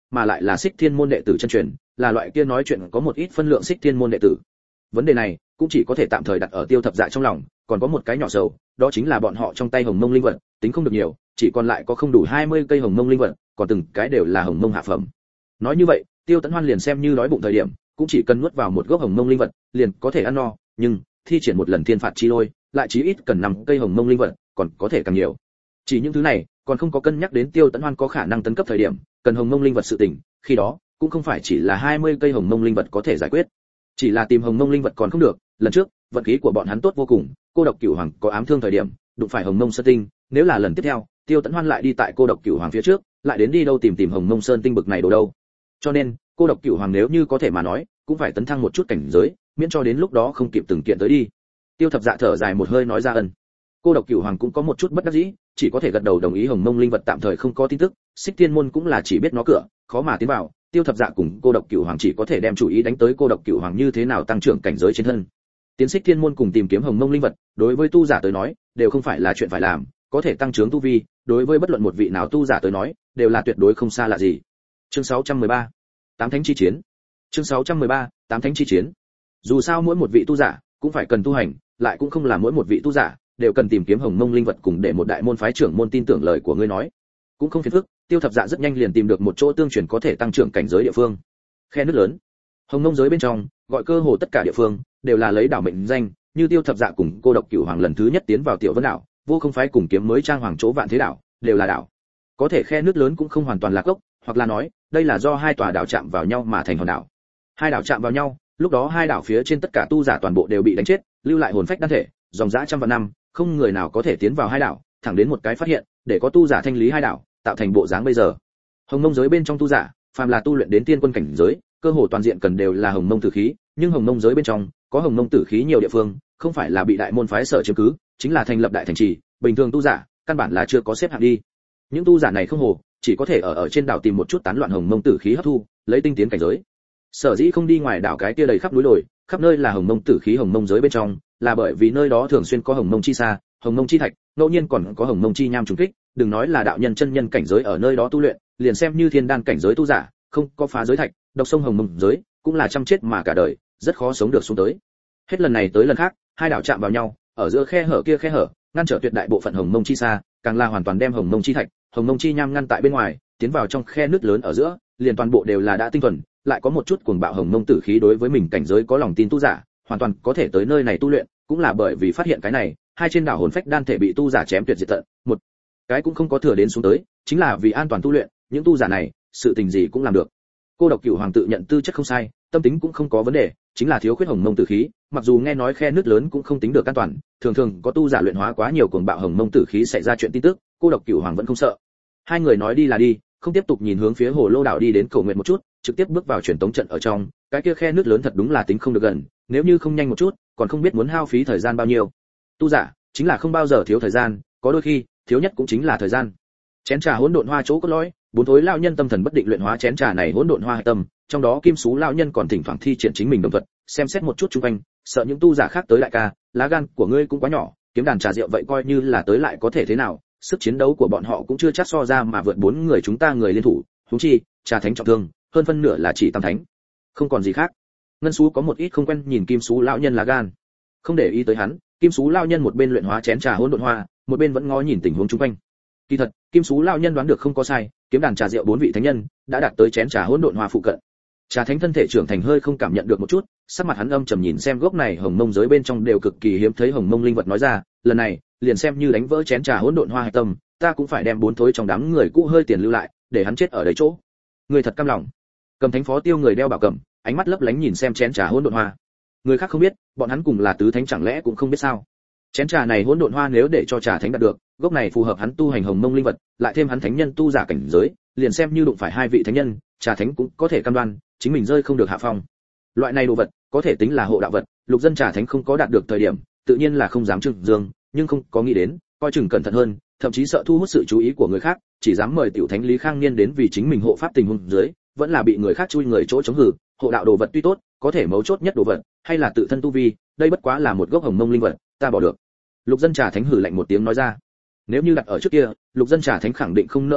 mà lại là Xích Thiên môn đệ tử chân truyền, là loại kia nói chuyện có một ít phân lượng Xích Thiên môn đệ tử. Vấn đề này cũng chỉ có thể tạm thời đặt ở Tiêu Thập Dạ trong lòng, còn có một cái nhỏ sầu, đó chính là bọn họ trong tay hồng mông linh vật, tính không được nhiều, chỉ còn lại có không đủ hai mươi cây hồng mông linh vật, còn từng cái đều là hồng mông hạ phẩm. Nói như vậy, Tiêu Tấn Hoan liền xem như đói bụng thời điểm, cũng chỉ cần nuốt vào một gốc hồng mông linh vật, liền có thể ăn no, nhưng thi triển một lần thiên phạt chi lôi, lại chí ít cần năm cây hồng mông linh vật, còn có thể càng nhiều. Chỉ những thứ này, còn không có cân nhắc đến Tiêu Tấn Hoan có khả năng tấn cấp thời điểm, cần hồng mông linh vật sự tình, khi đó cũng không phải chỉ là hai mươi cây hồng mông linh vật có thể giải quyết. Chỉ là tìm hồng mông linh vật còn không được, lần trước, vận khí của bọn hắn tốt vô cùng, cô độc cửu hoàng có ám thương thời điểm, đụng phải hồng mông sơn tinh, nếu là lần tiếp theo, Tiêu Tấn Hoan lại đi tại cô độc cửu hoàng phía trước, lại đến đi đâu tìm tìm hồng mông sơn tinh bực này đồ đâu. Cho nên, cô độc cửu hoàng nếu như có thể mà nói, cũng phải tấn thăng một chút cảnh giới, miễn cho đến lúc đó không kịp từng kiện tới đi. Tiêu Thập Dạ thở dài một hơi nói ra ân. Cô độc cửu hoàng cũng có một chút bất đắc dĩ, chỉ có thể gật đầu đồng ý hồng mông linh vật tạm thời không có tin tức, Xích Thiên môn cũng là chỉ biết nó cửa, khó mà tiến vào. Tiêu Thập Dạ cùng cô độc cửu hoàng chỉ có thể đem chủ ý đánh tới cô độc cửu hoàng như thế nào tăng trưởng cảnh giới trên thân. Tiến Xích Thiên môn cùng tìm kiếm hồng mông linh vật, đối với tu giả tới nói, đều không phải là chuyện phải làm, có thể tăng trưởng tu vi, đối với bất luận một vị nào tu giả tới nói, đều là tuyệt đối không xa lạ gì. Chương sáu trăm mười ba, Tám Thánh chi chiến. Chương sáu trăm mười ba, Tám Thánh chi chiến. Dù sao mỗi một vị tu giả cũng phải cần tu hành, lại cũng không là mỗi một vị tu giả đều cần tìm kiếm hồng mông linh vật cùng để một đại môn phái trưởng môn tin tưởng lời của ngươi nói. Cũng không phiền phức, Tiêu Thập Dạ rất nhanh liền tìm được một chỗ tương truyền có thể tăng trưởng cảnh giới địa phương. Khe nước lớn. Hồng mông giới bên trong, gọi cơ hồ tất cả địa phương đều là lấy đảo mệnh danh, như Tiêu Thập Dạ cùng cô độc cửu hoàng lần thứ nhất tiến vào Tiểu Vân đảo, vô không phái cùng kiếm mới trang hoàng chỗ Vạn Thế đảo, đều là đảo. Có thể khe nước lớn cũng không hoàn toàn là gốc, hoặc là nói, đây là do hai tòa đảo chạm vào nhau mà thành hòn đảo. Hai đảo chạm vào nhau, lúc đó hai đảo phía trên tất cả tu giả toàn bộ đều bị đánh chết, lưu lại hồn phách đan thể, dòng dã trăm vạn năm, không người nào có thể tiến vào hai đảo, thẳng đến một cái phát hiện, để có tu giả thanh lý hai đảo, tạo thành bộ dáng bây giờ. Hồng mông giới bên trong tu giả, phàm là tu luyện đến tiên quân cảnh giới, cơ hồ toàn diện cần đều là hồng mông tử khí, nhưng hồng mông giới bên trong có hồng mông tử khí nhiều địa phương, không phải là bị đại môn phái sở chiếm cứ, chính là thành lập đại thành trì, bình thường tu giả căn bản là chưa có xếp hạng đi. Những tu giả này không hồ, chỉ có thể ở ở trên đảo tìm một chút tán loạn hồng mông tử khí hấp thu, lấy tinh tiến cảnh giới. Sở dĩ không đi ngoài đảo cái kia đầy khắp núi đồi, khắp nơi là hồng mông tử khí hồng mông giới bên trong, là bởi vì nơi đó thường xuyên có hồng mông chi sa, hồng mông chi thạch, ngẫu nhiên còn có hồng mông chi nham trùng kích, đừng nói là đạo nhân chân nhân cảnh giới ở nơi đó tu luyện, liền xem như thiên đan cảnh giới tu giả, không có phá giới thạch, độc sông hồng mông giới, cũng là trăm chết mà cả đời, rất khó sống được xuống tới. Hết lần này tới lần khác, hai đảo chạm vào nhau, ở giữa khe hở kia khe hở, ngăn trở tuyệt đại bộ phận hồng mông chi sa, càng là hoàn toàn đem hồng mông chi thạch, hồng mông chi nham ngăn tại bên ngoài, tiến vào trong khe nước lớn ở giữa, liền toàn bộ đều là đã tinh thuần, lại có một chút cuồng bạo hồng mông tử khí đối với mình cảnh giới có lòng tin tu giả, hoàn toàn có thể tới nơi này tu luyện, cũng là bởi vì phát hiện cái này, hai trên đảo hồn phách đan thể bị tu giả chém tuyệt diệt tận, một cái cũng không có thừa đến xuống tới, chính là vì an toàn tu luyện, những tu giả này, sự tình gì cũng làm được. Cô độc cửu hoàng tự nhận tư chất không sai, tâm tính cũng không có vấn đề, chính là thiếu khuyết hồng mông tử khí, mặc dù nghe nói khe nước lớn cũng không tính được an toàn, thường thường có tu giả luyện hóa quá nhiều cuồng bạo hồng mông tử khí xảy ra chuyện tin tức, cô độc cửu hoàng vẫn không sợ. Hai người nói đi là đi, không tiếp tục nhìn hướng phía hồ lô đảo đi đến cầu nguyện một chút, trực tiếp bước vào truyền tống trận ở trong, cái kia khe nước lớn thật đúng là tính không được gần, nếu như không nhanh một chút, còn không biết muốn hao phí thời gian bao nhiêu. Tu giả chính là không bao giờ thiếu thời gian, có đôi khi thiếu nhất cũng chính là thời gian. Chén trà hỗn độn hoa chỗ cốt lõi, bốn thối lão nhân tâm thần bất định luyện hóa chén trà này hỗn độn hoa hạch tâm, trong đó kim sú lão nhân còn thỉnh thoảng thi triển chính mình đồng thuật, xem xét một chút xung quanh, sợ những tu giả khác tới đại ca, lá gan của ngươi cũng quá nhỏ, kiếm đàn trà rượu vậy coi như là tới lại có thể thế nào, sức chiến đấu của bọn họ cũng chưa chắc so ra mà vượt bốn người chúng ta người liên thủ, huống chi, trà thánh trọng thương, hơn phân nửa là chỉ tam thánh. Không còn gì khác. Ngân sú có một ít không quen nhìn kim sú lão nhân lá gan. Không để ý tới hắn, kim sú lão nhân một bên luyện hóa chén trà hỗn độn hoa, một bên vẫn ngó nhìn tình huống xung quanh. Kỳ thật, kim sú lão nhân đoán được không có sai, kiếm đàn trà rượu bốn vị thánh nhân đã đạt tới chén trà hỗn độn hoa phụ cận. Trà thánh thân thể trưởng thành hơi không cảm nhận được một chút, sắc mặt hắn âm trầm nhìn xem gốc này hồng mông giới bên trong đều cực kỳ hiếm thấy hồng mông linh vật nói ra, lần này, liền xem như đánh vỡ chén trà hỗn độn hoa hạch tâm, ta cũng phải đem bốn thối trong đám người cũ hơi tiền lưu lại, để hắn chết ở đấy chỗ. Người thật cam lòng. Cầm thánh phó tiêu người đeo bảo cầm, ánh mắt lấp lánh nhìn xem chén trà hỗn độn hoa. Người khác không biết, bọn hắn cùng là tứ thánh chẳng lẽ cũng không biết sao? Chén trà này hỗn độn hoa nếu để cho trà thánh đạt được, gốc này phù hợp hắn tu hành hồng mông linh vật, lại thêm hắn thánh nhân tu giả cảnh giới, liền xem như đụng phải hai vị thánh nhân, trà thánh cũng có thể cam đoan, chính mình rơi không được hạ phong. Loại này đồ vật, có thể tính là hộ đạo vật, lục dân trà thánh không có đạt được thời điểm, tự nhiên là không dám trừng dương, nhưng không có nghĩ đến, coi chừng cẩn thận hơn, thậm chí sợ thu hút sự chú ý của người khác, chỉ dám mời tiểu thánh Lý Khang Niên đến vì chính mình hộ pháp tình huống dưới, vẫn là bị người khác chui người chỗ chống hử, hộ đạo đồ vật tuy tốt, có thể mấu chốt nhất đồ vật, hay là tự thân tu vi, đây bất quá là một gốc hồng mông linh vật, ta bỏ được. Lục dân trà thánh hử lạnh một tiếng nói ra. Nếu như đặt ở trước kia, lục dân trà thánh khẳng định không nợ vật này,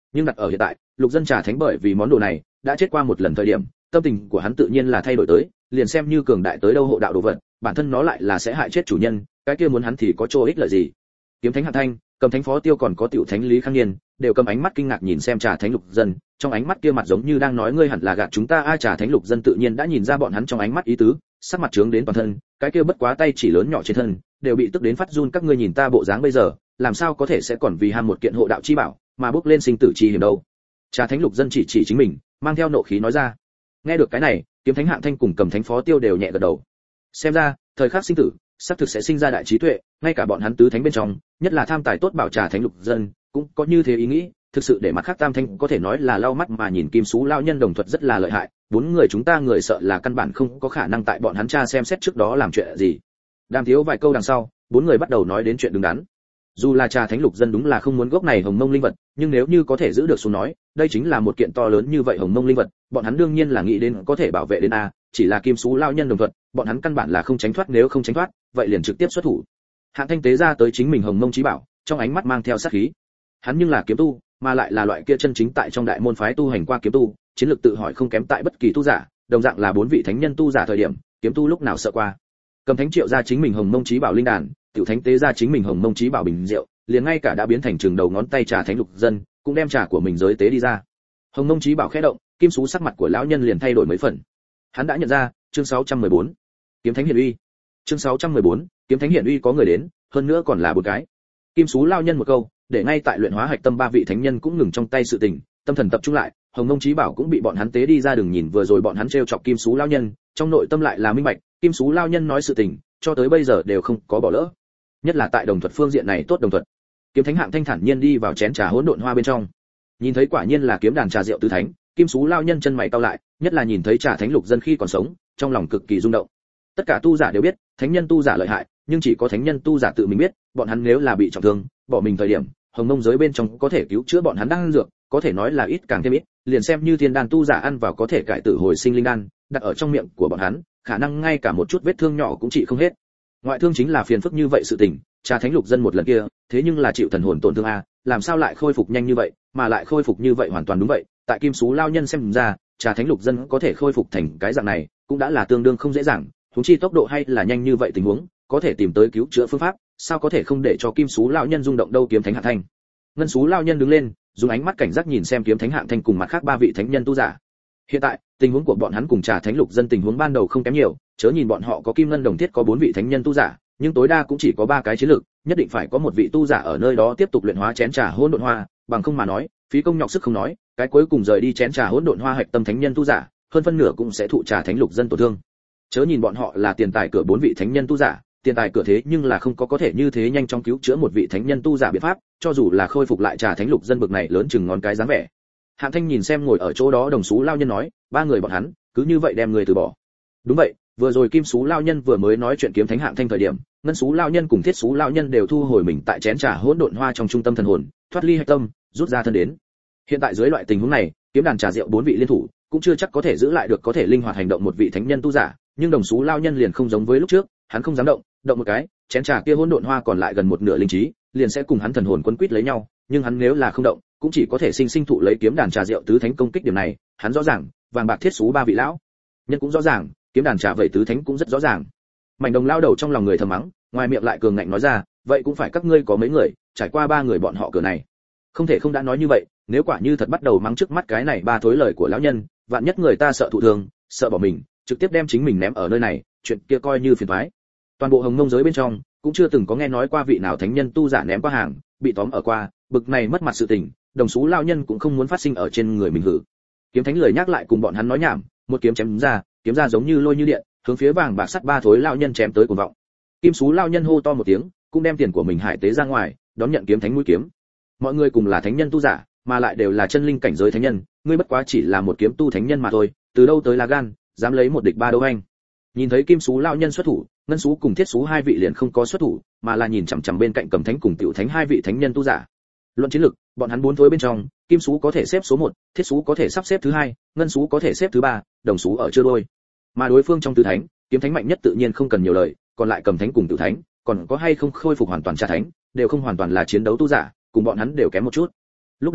nhưng đặt ở hiện tại, Lục Dân Trà Thánh bởi vì món đồ này đã chết qua một lần thời điểm, tâm tình của hắn tự nhiên là thay đổi tới, liền xem như cường đại tới đâu hộ đạo đồ vật, bản thân nó lại là sẽ hại chết chủ nhân, cái kia muốn hắn thì có chỗ ích lợi gì. Kiếm Thánh Hạ Thanh, Cầm Thánh Phó Tiêu còn có Tiểu Thánh Lý Khang Niên, đều cầm ánh mắt kinh ngạc nhìn xem Trà Thánh Lục Dân, trong ánh mắt kia mặt giống như đang nói ngươi hẳn là gạt chúng ta. A Trà Thánh Lục Dân tự nhiên đã nhìn ra bọn hắn trong ánh mắt ý tứ, sắc mặt trướng đến toàn thân, cái kia bất quá tay chỉ lớn nhỏ trên thân, đều bị tức đến phát run. Các ngươi nhìn ta bộ dáng bây giờ, làm sao có thể sẽ còn vì ham một kiện hộ đạo chi bảo mà bước lên sinh tử chi hiểm đâu. Trà Thánh Lục Dân chỉ chỉ chính mình, mang theo nộ khí nói ra. Nghe được cái này, Kiếm Thánh Hạng Thanh cùng Cầm Thánh Phó Tiêu đều nhẹ gật đầu. Xem ra, thời khắc sinh tử, sắp thực sẽ sinh ra đại trí tuệ, ngay cả bọn hắn tứ thánh bên trong, nhất là tham tài tốt bảo Trà Thánh Lục Dân, cũng có như thế ý nghĩ, thực sự để mặt khác tam thanh có thể nói là lau mắt mà nhìn. Kim Sú lão nhân đồng thuật rất là lợi hại, bốn người chúng ta người sợ là căn bản không có khả năng tại bọn hắn tra xem xét trước đó làm chuyện gì. Đàm thiếu vài câu đằng sau, bốn người bắt đầu nói đến chuyện đứng đắn. Dù là Trà Thánh Lục Dân đúng là không muốn gốc này hồng mông linh vật, nhưng nếu như có thể giữ được xuống nói, đây chính là một kiện to lớn như vậy hồng mông linh vật, bọn hắn đương nhiên là nghĩ đến có thể bảo vệ đến a, chỉ là Kim Sú lão nhân đồng thuận, bọn hắn căn bản là không tránh thoát, nếu không tránh thoát, vậy liền trực tiếp xuất thủ. Hạng Thanh tế ra tới chính mình hồng mông chí bảo, trong ánh mắt mang theo sát khí. Hắn nhưng là kiếm tu, mà lại là loại kia chân chính tại trong đại môn phái tu hành qua kiếm tu, chiến lược tự hỏi không kém tại bất kỳ tu giả, đồng dạng là bốn vị thánh nhân tu giả thời điểm, kiếm tu lúc nào sợ qua. Cầm Thánh triệu ra chính mình hồng mông chí bảo linh đàn, Tiểu Thánh tế ra chính mình hồng mông chí bảo bình rượu, liền ngay cả đã biến thành trường đầu ngón tay Trà Thánh Lục Dân, cũng đem trà của mình giới tế đi ra. Hồng mông chí bảo khẽ động, Kim Sú sắc mặt của lão nhân liền thay đổi mấy phần. Hắn đã nhận ra, chương sáu trăm mười bốn, Kiếm Thánh Hiển Uy. Chương sáu trăm mười bốn, Kiếm Thánh Hiển Uy có người đến, hơn nữa còn là một cái. Kim Sú lão nhân một câu, để ngay tại luyện hóa hạch tâm ba vị thánh nhân cũng ngừng trong tay sự tình, tâm thần tập trung lại, hồng mông chí bảo cũng bị bọn hắn tế đi ra. Đừng nhìn vừa rồi bọn hắn trêu chọc Kim Sú lão nhân, trong nội tâm lại là minh bạch, Kim Sú lão nhân nói sự tình, cho tới bây giờ đều không có bỏ lỡ. Nhất là tại đồng thuật phương diện này tốt đồng thuật. Kiếm Thánh Hạng Thanh thản nhiên đi vào chén trà hỗn độn hoa bên trong, nhìn thấy quả nhiên là kiếm đàn trà rượu tứ thánh, Kim Sú lão nhân chân mày cau lại, nhất là nhìn thấy Trà Thánh Lục Dân khi còn sống, trong lòng cực kỳ rung động. Tất cả tu giả đều biết, thánh nhân tu giả lợi hại, nhưng chỉ có thánh nhân tu giả tự mình biết, bọn hắn nếu là bị trọng thương, bỏ mình thời điểm, hồng mông giới bên trong có thể cứu chữa bọn hắn đang ăn dược, có thể nói là ít càng thêm ít, liền xem như thiên đan tu giả ăn vào có thể cải tử hồi sinh linh đan, đặt ở trong miệng của bọn hắn, khả năng ngay cả một chút vết thương nhỏ cũng trị không hết. Ngoại thương chính là phiền phức như vậy sự tình, Trà Thánh Lục Dân một lần kia, thế nhưng là chịu thần hồn tổn thương a, làm sao lại khôi phục nhanh như vậy, mà lại khôi phục như vậy hoàn toàn đúng vậy, tại Kim Sú lao nhân xem ra, Trà Thánh Lục Dân có thể khôi phục thành cái dạng này, cũng đã là tương đương không dễ dàng, huống chi tốc độ hay là nhanh như vậy tình huống, có thể tìm tới cứu chữa phương pháp, sao có thể không để cho Kim Sú lão nhân rung động đâu. Kiếm Thánh Hạng Thanh, Ngân Sú lão nhân đứng lên, dùng ánh mắt cảnh giác nhìn xem Kiếm Thánh Hạng Thanh cùng mặt khác ba vị thánh nhân tu giả. Hiện tại, tình huống của bọn hắn cùng Trà Thánh Lục Dân tình huống ban đầu không kém nhiều, chớ nhìn bọn họ có Kim Ngân Đồng Thiết có bốn vị thánh nhân tu giả, nhưng tối đa cũng chỉ có ba cái chiến lược, nhất định phải có một vị tu giả ở nơi đó tiếp tục luyện hóa chén trà hỗn độn hoa, bằng không mà nói, phí công nhọc sức không nói, cái cuối cùng rời đi chén trà hỗn độn hoa hạch tâm thánh nhân tu giả, hơn phân nửa cũng sẽ thụ Trà Thánh Lục Dân tổn thương. Chớ nhìn bọn họ là tiền tài cửa bốn vị thánh nhân tu giả, tiền tài cửa thế nhưng là không có có thể như thế nhanh chóng cứu chữa một vị thánh nhân tu giả biện pháp, cho dù là khôi phục lại Trà Thánh Lục Dân bực này lớn chừng ngón cái dáng vẻ. Hạng Thanh nhìn xem ngồi ở chỗ đó Đồng Sú lao nhân nói, ba người bọn hắn cứ như vậy đem người từ bỏ. Đúng vậy, vừa rồi Kim Sú lao nhân vừa mới nói chuyện Kiếm Thánh Hạng Thanh thời điểm, Ngân Sú lao nhân cùng Thiết Sú lao nhân đều thu hồi mình tại chén trà hỗn độn hoa trong trung tâm thần hồn, thoát ly hạch tâm, rút ra thân đến. Hiện tại dưới loại tình huống này, kiếm đàn trà rượu bốn vị liên thủ, cũng chưa chắc có thể giữ lại được có thể linh hoạt hành động một vị thánh nhân tu giả, nhưng Đồng Sú lao nhân liền không giống với lúc trước, hắn không dám động, động một cái, chén trà kia hỗn độn hoa còn lại gần một nửa linh trí, liền sẽ cùng hắn thần hồn quấn quýt lấy nhau, nhưng hắn nếu là không động, cũng chỉ có thể sinh sinh thụ lấy kiếm đàn trà rượu tứ thánh công kích. Điểm này, hắn rõ ràng, vàng bạc Thiết Sú ba vị lão nhân cũng rõ ràng, kiếm đàn trà vậy tứ thánh cũng rất rõ ràng. Mảnh Đồng lao đầu trong lòng người thầm mắng, ngoài miệng lại cường ngạnh nói ra, vậy cũng phải các ngươi có mấy người, trải qua ba người bọn họ cửa này. Không thể không đã nói như vậy, nếu quả như thật bắt đầu mắng trước mắt cái này ba thối lời của lão nhân, vạn nhất người ta sợ thụ thương, sợ bỏ mình, trực tiếp đem chính mình ném ở nơi này, chuyện kia coi như phiền toái. Toàn bộ hồng mông giới bên trong, cũng chưa từng có nghe nói qua vị nào thánh nhân tu giả ném qua hàng, bị tóm ở qua, bực này mất mặt sự tình, Đồng Sú lão nhân cũng không muốn phát sinh ở trên người mình hử. Kiếm Thánh lời nhắc lại cùng bọn hắn nói nhảm, một kiếm chém ra, kiếm ra giống như lôi như điện, hướng phía vàng bạc sắt ba thối lão nhân chém tới cuồng vọng. Kim Sú lão nhân hô to một tiếng, cũng đem tiền của mình hải tế ra ngoài, đón nhận Kiếm Thánh mũi kiếm. Mọi người cùng là thánh nhân tu giả, mà lại đều là chân linh cảnh giới thánh nhân, ngươi bất quá chỉ là một kiếm tu thánh nhân mà thôi, từ đâu tới là gan, dám lấy một địch ba đấu anh. Nhìn thấy Kim Sú lão nhân xuất thủ, Ngân Sú cùng Thiết Sú hai vị liền không có xuất thủ, mà là nhìn chằm chằm bên cạnh Cầm Thánh cùng Tiểu Thánh hai vị thánh nhân tu giả. Luận chiến lực, bọn hắn bốn thối bên trong, Kim Sú có thể xếp số một, Thiết Sú có thể sắp xếp thứ hai, Ngân Sú có thể xếp thứ ba, Đồng Sú ở chưa đôi. Mà đối phương trong tứ thánh, Kiếm Thánh mạnh nhất tự nhiên không cần nhiều lời, còn lại Cầm Thánh cùng Tiểu Thánh, còn có hay không khôi phục hoàn toàn Trà Thánh, đều không hoàn toàn là chiến đấu tu giả, cùng bọn hắn đều kém một chút. Lúc đầu,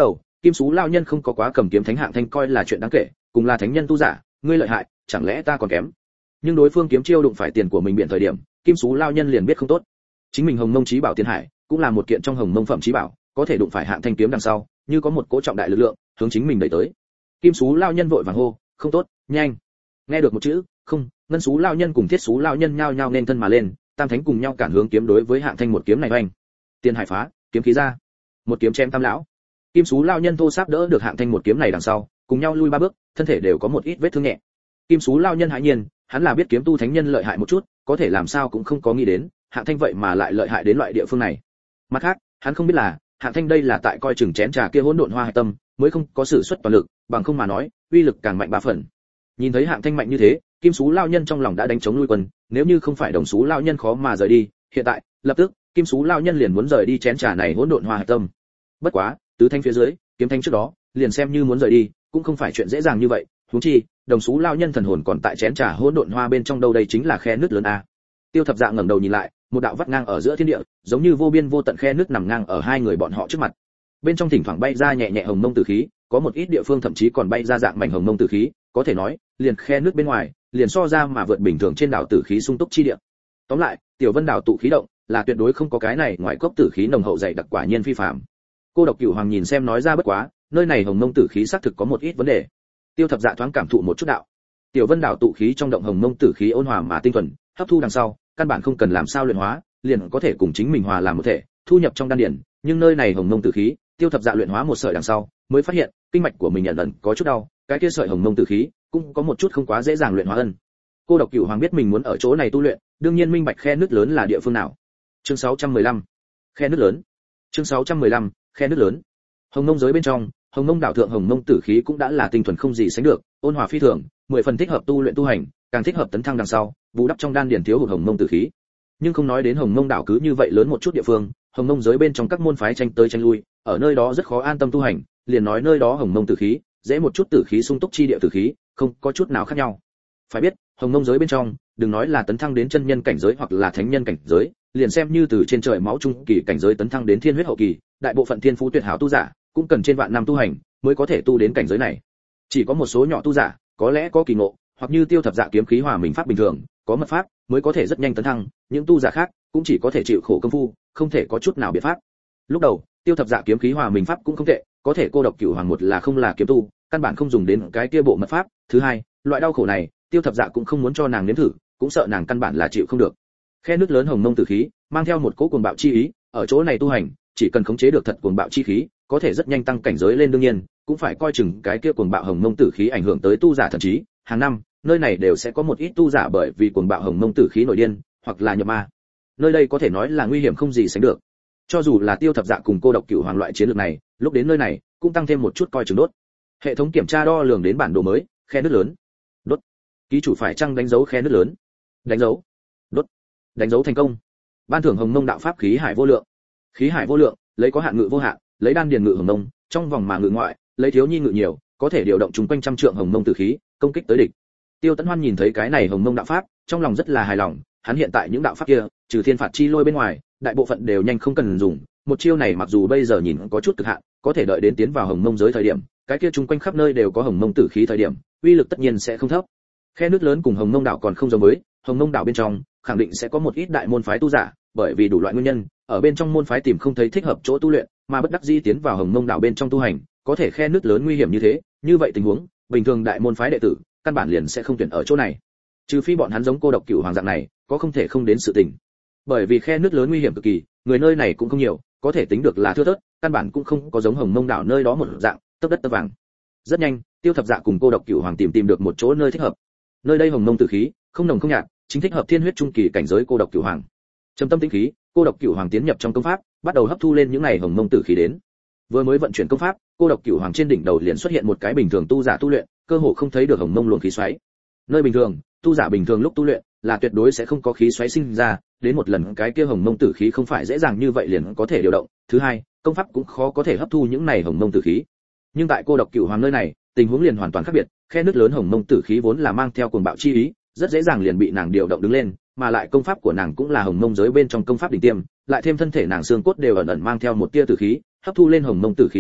Kim Sú lão nhân không có quá cầm kiếm thánh hạng thanh coi là chuyện đáng kể, cùng là thánh nhân tu giả, ngươi lợi hại, chẳng lẽ ta còn kém? Nhưng đối phương kiếm chiêu đụng phải tiền của mình biển thời điểm, Kim Sú lão nhân liền biết không tốt. Chính mình Hồng Mông Chí Bảo Tiên Hải, cũng là một kiện trong Hồng Mông phẩm chí bảo, có thể đụng phải hạng thanh kiếm đằng sau, như có một cỗ trọng đại lực lượng, hướng chính mình đẩy tới. Kim Sú lão nhân vội vàng hô, không tốt, nhanh. Nghe được một chữ, không, Ngân Sú lão nhân cùng Thiết Sú lão nhân nhao nhao nên thân mà lên, tam thánh cùng nhau cản hướng kiếm đối với hạng thanh một kiếm này oanh. Tiên Hải phá, kiếm khí ra. Một kiếm chém tam lão. Kim Sú lão nhân thô sáp đỡ được hạng thanh một kiếm này đằng sau, cùng nhau lui ba bước, thân thể đều có một ít vết thương nhẹ. Kim Sú lão nhân hãi nhiên, hắn là biết kiếm tu thánh nhân lợi hại một chút, có thể làm sao cũng không có nghĩ đến, hạng thanh vậy mà lại lợi hại đến loại địa phương này. Mặt khác, hắn không biết là, hạng thanh đây là tại coi chừng chén trà kia hỗn độn hoa hải tâm, mới không có sử xuất toàn lực, bằng không mà nói, uy lực càng mạnh ba phần. Nhìn thấy hạng thanh mạnh như thế, Kim Sú lão nhân trong lòng đã đánh chống lui quân, nếu như không phải Đồng Sú lão nhân khó mà rời đi, hiện tại, lập tức, Kim Sú lão nhân liền muốn rời đi chén trà này hỗn độn hoa hải tâm. Bất quá, tứ thanh phía dưới, kiếm thanh trước đó, liền xem như muốn rời đi, cũng không phải chuyện dễ dàng như vậy, huống chi, Đồng Sú lão nhân thần hồn còn tại chén trà hỗn độn hoa bên trong đâu, đây chính là khe nứt lớn a. Tiêu Thập Dạ ngẩng đầu nhìn lại, một đạo vắt ngang ở giữa thiên địa, giống như vô biên vô tận khe nứt nằm ngang ở hai người bọn họ trước mặt. Bên trong thỉnh thoảng bay ra nhẹ nhẹ hồng mông tử khí, có một ít địa phương thậm chí còn bay ra dạng mảnh hồng mông tử khí, có thể nói, liền khe nứt bên ngoài, liền so ra mà vượt bình thường trên đảo tử khí sung túc chi địa. Tóm lại, Tiểu Vân đảo tụ khí động, là tuyệt đối không có cái này ngoài cốc tử khí nồng hậu dày đặc quả nhiên phi phàm. Cô Độc Cửu Hoàng nhìn xem nói ra bất quá, nơi này hồng mông tử khí xác thực có một ít vấn đề. Tiêu Thập Dạ thoáng cảm thụ một chút đạo. Tiểu Vân đảo tụ khí trong động hồng mông tử khí ôn hòa mà tinh thuần, hấp thu đằng sau, căn bản không cần làm sao luyện hóa, liền có thể cùng chính mình hòa làm một thể, thu nhập trong đan điền, nhưng nơi này hồng mông tử khí, Tiêu Thập Dạ luyện hóa một sợi đằng sau, mới phát hiện, kinh mạch của mình ẩn ẩn có chút đau, cái kia sợi hồng mông tử khí, cũng có một chút không quá dễ dàng luyện hóa ân. Cô Độc Cửu Hoàng biết mình muốn ở chỗ này tu luyện, đương nhiên minh bạch khe nứt lớn là địa phương nào. Chương sáu trăm mười lăm, khe nứt lớn. Chương sáu trăm mười lăm, khe nứt lớn. Hồng mông giới bên trong, hồng mông đảo thượng hồng mông tử khí cũng đã là tinh thuần không gì sánh được, ôn hòa phi thường, mười phần thích hợp tu luyện tu hành, càng thích hợp tấn thăng đằng sau, bù đắp trong đan điền thiếu hụt hồng mông tử khí. Nhưng không nói đến hồng mông đảo cứ như vậy lớn một chút địa phương, hồng mông giới bên trong các môn phái tranh tới tranh lui, ở nơi đó rất khó an tâm tu hành, liền nói nơi đó hồng mông tử khí, dễ một chút tử khí sung túc chi địa tử khí, không có chút nào khác nhau. Phải biết, hồng mông giới bên trong, đừng nói là tấn thăng đến chân nhân cảnh giới hoặc là thánh nhân cảnh giới, liền xem như từ trên trời máu trung kỳ cảnh giới tấn thăng đến thiên huyết hậu kỳ, đại bộ phận thiên phú tuyệt hảo tu giả, cũng cần trên vạn năm tu hành mới có thể tu đến cảnh giới này. Chỉ có một số nhỏ tu giả, có lẽ có kỳ ngộ, hoặc như Tiêu Thập Dạ kiếm khí hòa mình pháp bình thường, có mật pháp, mới có thể rất nhanh tấn thăng, những tu giả khác cũng chỉ có thể chịu khổ công phu, không thể có chút nào biện pháp. Lúc đầu, Tiêu Thập Dạ kiếm khí hòa mình pháp cũng không tệ, có thể Cô Độc Cửu Hoàng một là không là kiếm tu, căn bản không dùng đến cái kia bộ mật pháp, thứ hai, loại đau khổ này, Tiêu Thập Dạ cũng không muốn cho nàng nếm thử, cũng sợ nàng căn bản là chịu không được. Khe nước lớn hồng mông tử khí, mang theo một cỗ cuồng bạo chi ý, ở chỗ này tu hành, chỉ cần khống chế được thật cuồng bạo chi khí, có thể rất nhanh tăng cảnh giới lên, đương nhiên, cũng phải coi chừng cái kia cuồng bạo hồng mông tử khí ảnh hưởng tới tu giả thần trí, hàng năm, nơi này đều sẽ có một ít tu giả bởi vì cuồng bạo hồng mông tử khí nổi điên, hoặc là nhập ma. Nơi đây có thể nói là nguy hiểm không gì sánh được. Cho dù là Tiêu Thập Dạ cùng Cô Độc Cửu Hoàng loại chiến lược này, lúc đến nơi này, cũng tăng thêm một chút coi chừng đốt. Hệ thống kiểm tra đo lường đến bản đồ mới, khe nước lớn. Đốt. Ký chủ phải chăng đánh dấu khe nước lớn? Đánh dấu. Đốt. Đánh dấu thành công. Ban thưởng hồng mông đạo pháp khí hải vô lượng. Khí hải vô lượng, lấy có hạn ngự vô hạn, lấy đan điền ngự hồng mông, trong vòng mà ngự ngoại, lấy thiếu nhi ngự nhiều, có thể điều động chúng quanh trăm trượng hồng mông tử khí, công kích tới địch. Tiêu Tấn Hoan nhìn thấy cái này hồng mông đạo pháp, trong lòng rất là hài lòng, hắn hiện tại những đạo pháp kia, trừ thiên phạt chi lôi bên ngoài, đại bộ phận đều nhanh không cần dùng, một chiêu này mặc dù bây giờ nhìn có chút cực hạn, có thể đợi đến tiến vào hồng mông giới thời điểm, cái kia chung quanh khắp nơi đều có hồng mông tử khí thời điểm, uy lực tất nhiên sẽ không thấp. Khe nước lớn cùng hồng mông đảo còn không giống với, hồng mông đảo bên trong khẳng định sẽ có một ít đại môn phái tu giả, bởi vì đủ loại nguyên nhân, ở bên trong môn phái tìm không thấy thích hợp chỗ tu luyện, mà bất đắc dĩ tiến vào hồng mông đảo bên trong tu hành, có thể khe nước lớn nguy hiểm như thế, như vậy tình huống, bình thường đại môn phái đệ tử, căn bản liền sẽ không tuyển ở chỗ này. Trừ phi bọn hắn giống Cô Độc Cửu Hoàng dạng này, có không thể không đến sự tình. Bởi vì khe nước lớn nguy hiểm cực kỳ, người nơi này cũng không nhiều, có thể tính được là thưa thớt, căn bản cũng không có giống hồng mông đảo nơi đó một dạng, tấp đất tấp vàng. Rất nhanh, Tiêu Thập Dạ cùng Cô Độc Cửu Hoàng tìm tìm được một chỗ nơi thích hợp. Nơi đây hồng mông tử khí, không nồng không nhạt, chính thích hợp thiên huyết trung kỳ cảnh giới Cô Độc Cửu Hoàng. Trầm tâm tĩnh khí, Cô Độc Cửu Hoàng tiến nhập trong công pháp, bắt đầu hấp thu lên những này hồng mông tử khí đến. Vừa mới vận chuyển công pháp, Cô Độc Cửu Hoàng trên đỉnh đầu liền xuất hiện một cái bình thường tu giả tu luyện, cơ hồ không thấy được hồng mông luồng khí xoáy. Nơi bình thường, tu giả bình thường lúc tu luyện là tuyệt đối sẽ không có khí xoáy sinh ra, đến một lần cái kia hồng mông tử khí không phải dễ dàng như vậy liền có thể điều động. Thứ hai, công pháp cũng khó có thể hấp thu những này hồng mông tử khí. Nhưng tại Cô Độc Cửu Hoàng nơi này, tình huống liền hoàn toàn khác biệt, khe nước lớn hồng mông tử khí vốn là mang theo cuồng bạo chi ý, rất dễ dàng liền bị nàng điều động đứng lên, mà lại công pháp của nàng cũng là hồng mông giới bên trong công pháp đỉnh tiêm, lại thêm thân thể nàng xương cốt đều ẩn ẩn mang theo một tia tử khí, hấp thu lên hồng mông tử khí đến,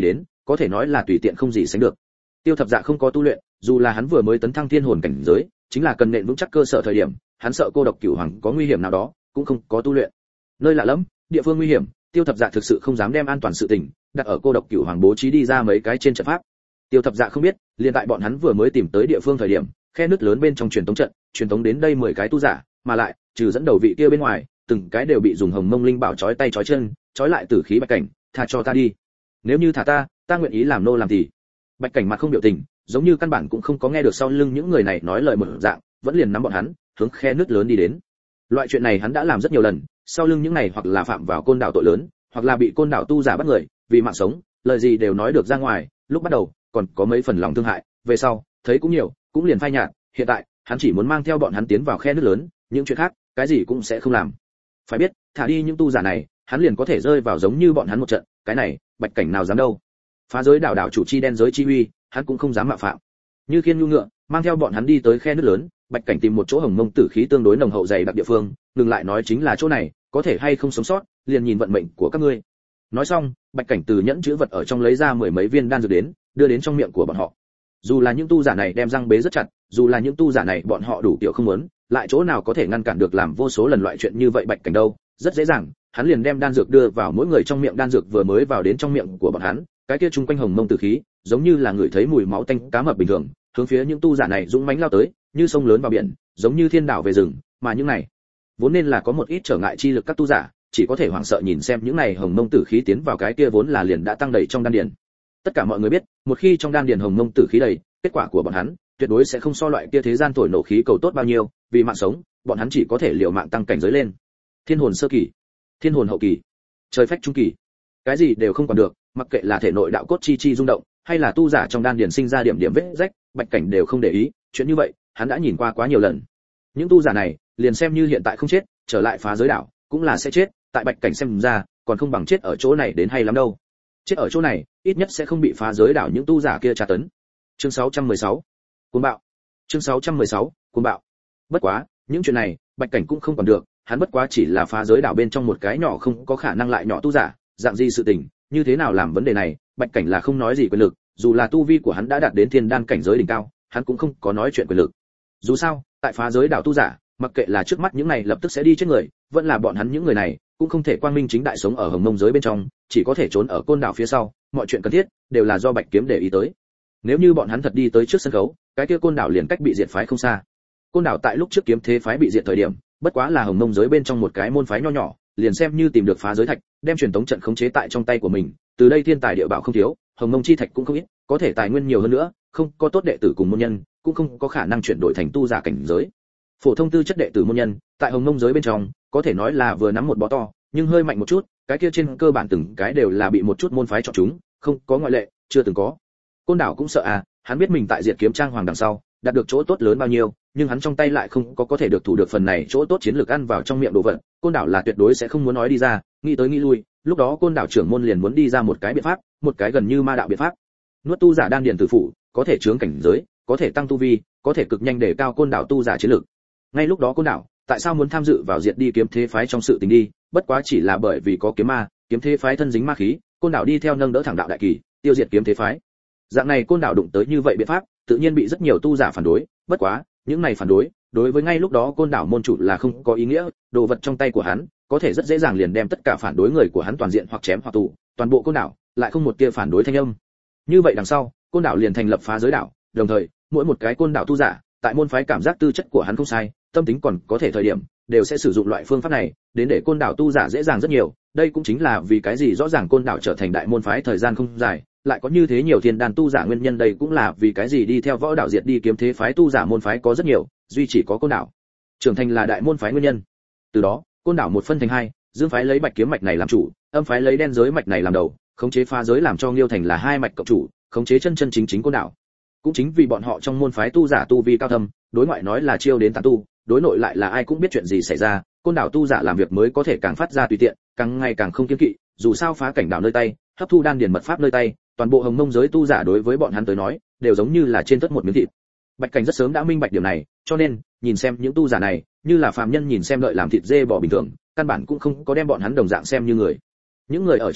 có thể nói là tùy tiện không gì sánh được. Tiêu Thập Dạ không có tu luyện, dù là hắn vừa mới tấn thăng thiên hồn cảnh giới, chính là cần nện vững chắc cơ sở thời điểm, hắn sợ cô độc cửu hoàng có nguy hiểm nào đó, cũng không có tu luyện. Nơi lạ lẫm, địa phương nguy hiểm, Tiêu Thập Dạ thực sự không dám đem an toàn sự tình đặt ở cô độc cửu hoàng bố trí đi ra mấy cái trên trận pháp. Tiêu Thập Dạ không biết, liền tại bọn hắn vừa mới tìm tới địa phương thời điểm, khe nứt lớn bên trong truyền tống trận, truyền tống đến đây mười cái tu giả, mà lại, trừ dẫn đầu vị kia bên ngoài, từng cái đều bị dùng hồng mông linh bảo trói tay trói chân, trói lại tử khí Bạch Cảnh, tha cho ta đi. Nếu như thả ta, ta nguyện ý làm nô làm tỳ. Bạch Cảnh mặt không biểu tình, giống như căn bản cũng không có nghe được sau lưng những người này nói lời mở dạng, vẫn liền nắm bọn hắn, hướng khe nứt lớn đi đến. Loại chuyện này hắn đã làm rất nhiều lần, sau lưng những này hoặc là phạm vào côn đảo tội lớn, hoặc là bị côn đảo tu giả bắt người, vì mạng sống, lời gì đều nói được ra ngoài, lúc bắt đầu còn có mấy phần lòng thương hại, về sau, thấy cũng nhiều, cũng liền phai nhạt, hiện tại, hắn chỉ muốn mang theo bọn hắn tiến vào khe nứt lớn, những chuyện khác, cái gì cũng sẽ không làm. Phải biết, thả đi những tu giả này, hắn liền có thể rơi vào giống như bọn hắn một trận, cái này, Bạch Cảnh nào dám đâu. Phá giới đảo đảo chủ chi đen giới chi uy, hắn cũng không dám mạo phạm. Như khiên nhu ngựa, mang theo bọn hắn đi tới khe nứt lớn, Bạch Cảnh tìm một chỗ hồng mông tử khí tương đối nồng hậu dày đặc địa phương, ngừng lại nói chính là chỗ này, có thể hay không sống sót, liền nhìn vận mệnh của các ngươi. Nói xong, Bạch Cảnh từ nhẫn chứa vật ở trong lấy ra mười mấy viên đan dược đến, đưa đến trong miệng của bọn họ. Dù là những tu giả này đem răng bế rất chặt, dù là những tu giả này bọn họ đủ tiểu không muốn, lại chỗ nào có thể ngăn cản được làm vô số lần loại chuyện như vậy Bạch Cảnh đâu, rất dễ dàng, hắn liền đem đan dược đưa vào mỗi người trong miệng, đan dược vừa mới vào đến trong miệng của bọn hắn, cái kia trung quanh hồng mông tử khí, giống như là người thấy mùi máu tanh cá mập bình thường, hướng phía những tu giả này dũng mãnh lao tới, như sông lớn vào biển, giống như thiên đảo về rừng, mà những này vốn nên là có một ít trở ngại chi lực các tu giả, chỉ có thể hoảng sợ nhìn xem những này hồng mông tử khí tiến vào cái kia vốn là liền đã tăng đầy trong đan điền. Tất cả mọi người biết, một khi trong đan điền hồng mông tử khí đầy, kết quả của bọn hắn tuyệt đối sẽ không so loại kia thế gian thổi nổ khí cầu tốt bao nhiêu, vì mạng sống, bọn hắn chỉ có thể liều mạng tăng cảnh giới lên. Thiên hồn sơ kỳ, thiên hồn hậu kỳ, trời phách trung kỳ, cái gì đều không còn được, mặc kệ là thể nội đạo cốt chi chi rung động, hay là tu giả trong đan điền sinh ra điểm điểm vết rách, Bạch Cảnh đều không để ý, chuyện như vậy, hắn đã nhìn qua quá nhiều lần. Những tu giả này, liền xem như hiện tại không chết, trở lại phá giới đảo, cũng là sẽ chết, tại Bạch Cảnh xem ra, còn không bằng chết ở chỗ này đến hay lắm đâu. Chết ở chỗ này, ít nhất sẽ không bị phá giới đảo những tu giả kia tra tấn. Chương sáu trăm mười sáu, cuồng bạo. Chương sáu trăm mười sáu, cuồng bạo. Bất quá, những chuyện này, Bạch Cảnh cũng không còn được, hắn bất quá chỉ là phá giới đảo bên trong một cái nhỏ không có khả năng lại nhỏ tu giả, dạng gì sự tình, như thế nào làm vấn đề này, Bạch Cảnh là không nói gì quyền lực, dù là tu vi của hắn đã đạt đến thiên đan cảnh giới đỉnh cao, hắn cũng không có nói chuyện quyền lực. Dù sao, tại phá giới đảo tu giả, mặc kệ là trước mắt những này lập tức sẽ đi chết người, vẫn là bọn hắn những người này, cũng không thể quang minh chính đại sống ở hồng mông giới bên trong, chỉ có thể trốn ở côn đảo phía sau, mọi chuyện cần thiết đều là do Bạch Kiếm để ý tới. Nếu như bọn hắn thật đi tới trước sân khấu, cái kia côn đảo liền cách bị diệt phái không xa. Côn đảo tại lúc trước kiếm thế phái bị diệt thời điểm, bất quá là hồng mông giới bên trong một cái môn phái nho nhỏ, liền xem như tìm được phá giới thạch, đem truyền tống trận khống chế tại trong tay của mình, từ đây thiên tài địa bảo không thiếu, hồng mông chi thạch cũng không ít, có thể tài nguyên nhiều hơn nữa, không có tốt đệ tử cùng môn nhân, cũng không có khả năng chuyển đổi thành tu giả cảnh giới. Phổ thông tư chất đệ tử môn nhân, tại hồng mông giới bên trong, có thể nói là vừa nắm một bó to, nhưng hơi mạnh một chút, cái kia trên cơ bản từng cái đều là bị một chút môn phái chọn chúng, không có ngoại lệ, chưa từng có. Côn đảo cũng sợ à, hắn biết mình tại diệt kiếm trang hoàng đằng sau, đạt được chỗ tốt lớn bao nhiêu, nhưng hắn trong tay lại không có có thể được thủ được phần này chỗ tốt chiến lược ăn vào trong miệng đồ vật, Côn đảo là tuyệt đối sẽ không muốn nói đi ra, nghĩ tới nghĩ lui, lúc đó Côn đảo trưởng môn liền muốn đi ra một cái biện pháp, một cái gần như ma đạo biện pháp. Nuốt tu giả đan điền tử phụ, có thể chướng cảnh giới, có thể tăng tu vi, có thể cực nhanh để cao Côn đảo tu giả chiến lược. Ngay lúc đó Côn đảo, tại sao muốn tham dự vào diệt đi kiếm thế phái trong sự tình đi, bất quá chỉ là bởi vì có kiếm ma, kiếm thế phái thân dính ma khí, Côn đảo đi theo nâng đỡ thẳng đạo đại kỳ, tiêu diệt kiếm thế phái. Dạng này Côn đảo đụng tới như vậy biện pháp, tự nhiên bị rất nhiều tu giả phản đối, bất quá, những này phản đối, đối với ngay lúc đó Côn đảo môn chủ là không có ý nghĩa, đồ vật trong tay của hắn, có thể rất dễ dàng liền đem tất cả phản đối người của hắn toàn diện hoặc chém hoặc tù, toàn bộ Côn đảo, lại không một tia phản đối thanh âm. Như vậy đằng sau, Côn đảo liền thành lập phá giới đảo, đồng thời, mỗi một cái Côn đảo tu giả, tại môn phái cảm giác tư chất của hắn không sai, tâm tính còn có thể thời điểm, đều sẽ sử dụng loại phương pháp này, đến để Côn đảo tu giả dễ dàng rất nhiều, đây cũng chính là vì cái gì rõ ràng Côn đảo trở thành đại môn phái thời gian không dài, lại có như thế nhiều thiên đan tu giả nguyên nhân, đây cũng là vì cái gì đi theo võ đạo diệt đi kiếm thế phái tu giả môn phái có rất nhiều, duy chỉ có Côn đảo trưởng thành là đại môn phái nguyên nhân. Từ đó, Côn đảo một phân thành hai, dương phái lấy bạch kiếm mạch này làm chủ, âm phái lấy đen giới mạch này làm đầu, khống chế phá giới làm cho Liêu Thành là hai mạch cộng chủ, khống chế chân chân chính chính Côn đảo. Cũng chính vì bọn họ trong môn phái tu giả tu vi cao thâm, đối ngoại nói là chiêu đến tán tu, đối nội lại là ai cũng biết chuyện gì xảy ra, Côn đảo tu giả làm việc mới có thể càng phát ra tùy tiện, càng ngày càng không kiêng kỵ, dù sao phá cảnh đảo nơi tay, hấp thu đan điền mật pháp nơi tay, toàn bộ hồng mông giới tu giả đối với bọn hắn tới nói, đều giống như là trên tất một miếng thịt. Bạch Cảnh rất sớm đã minh bạch điều này, cho nên, nhìn xem những tu giả này, như là phàm nhân nhìn xem lợi làm thịt dê bò bình thường, căn bản cũng không có đem bọn hắn đồng dạng xem như người. Những người ở trước mắt,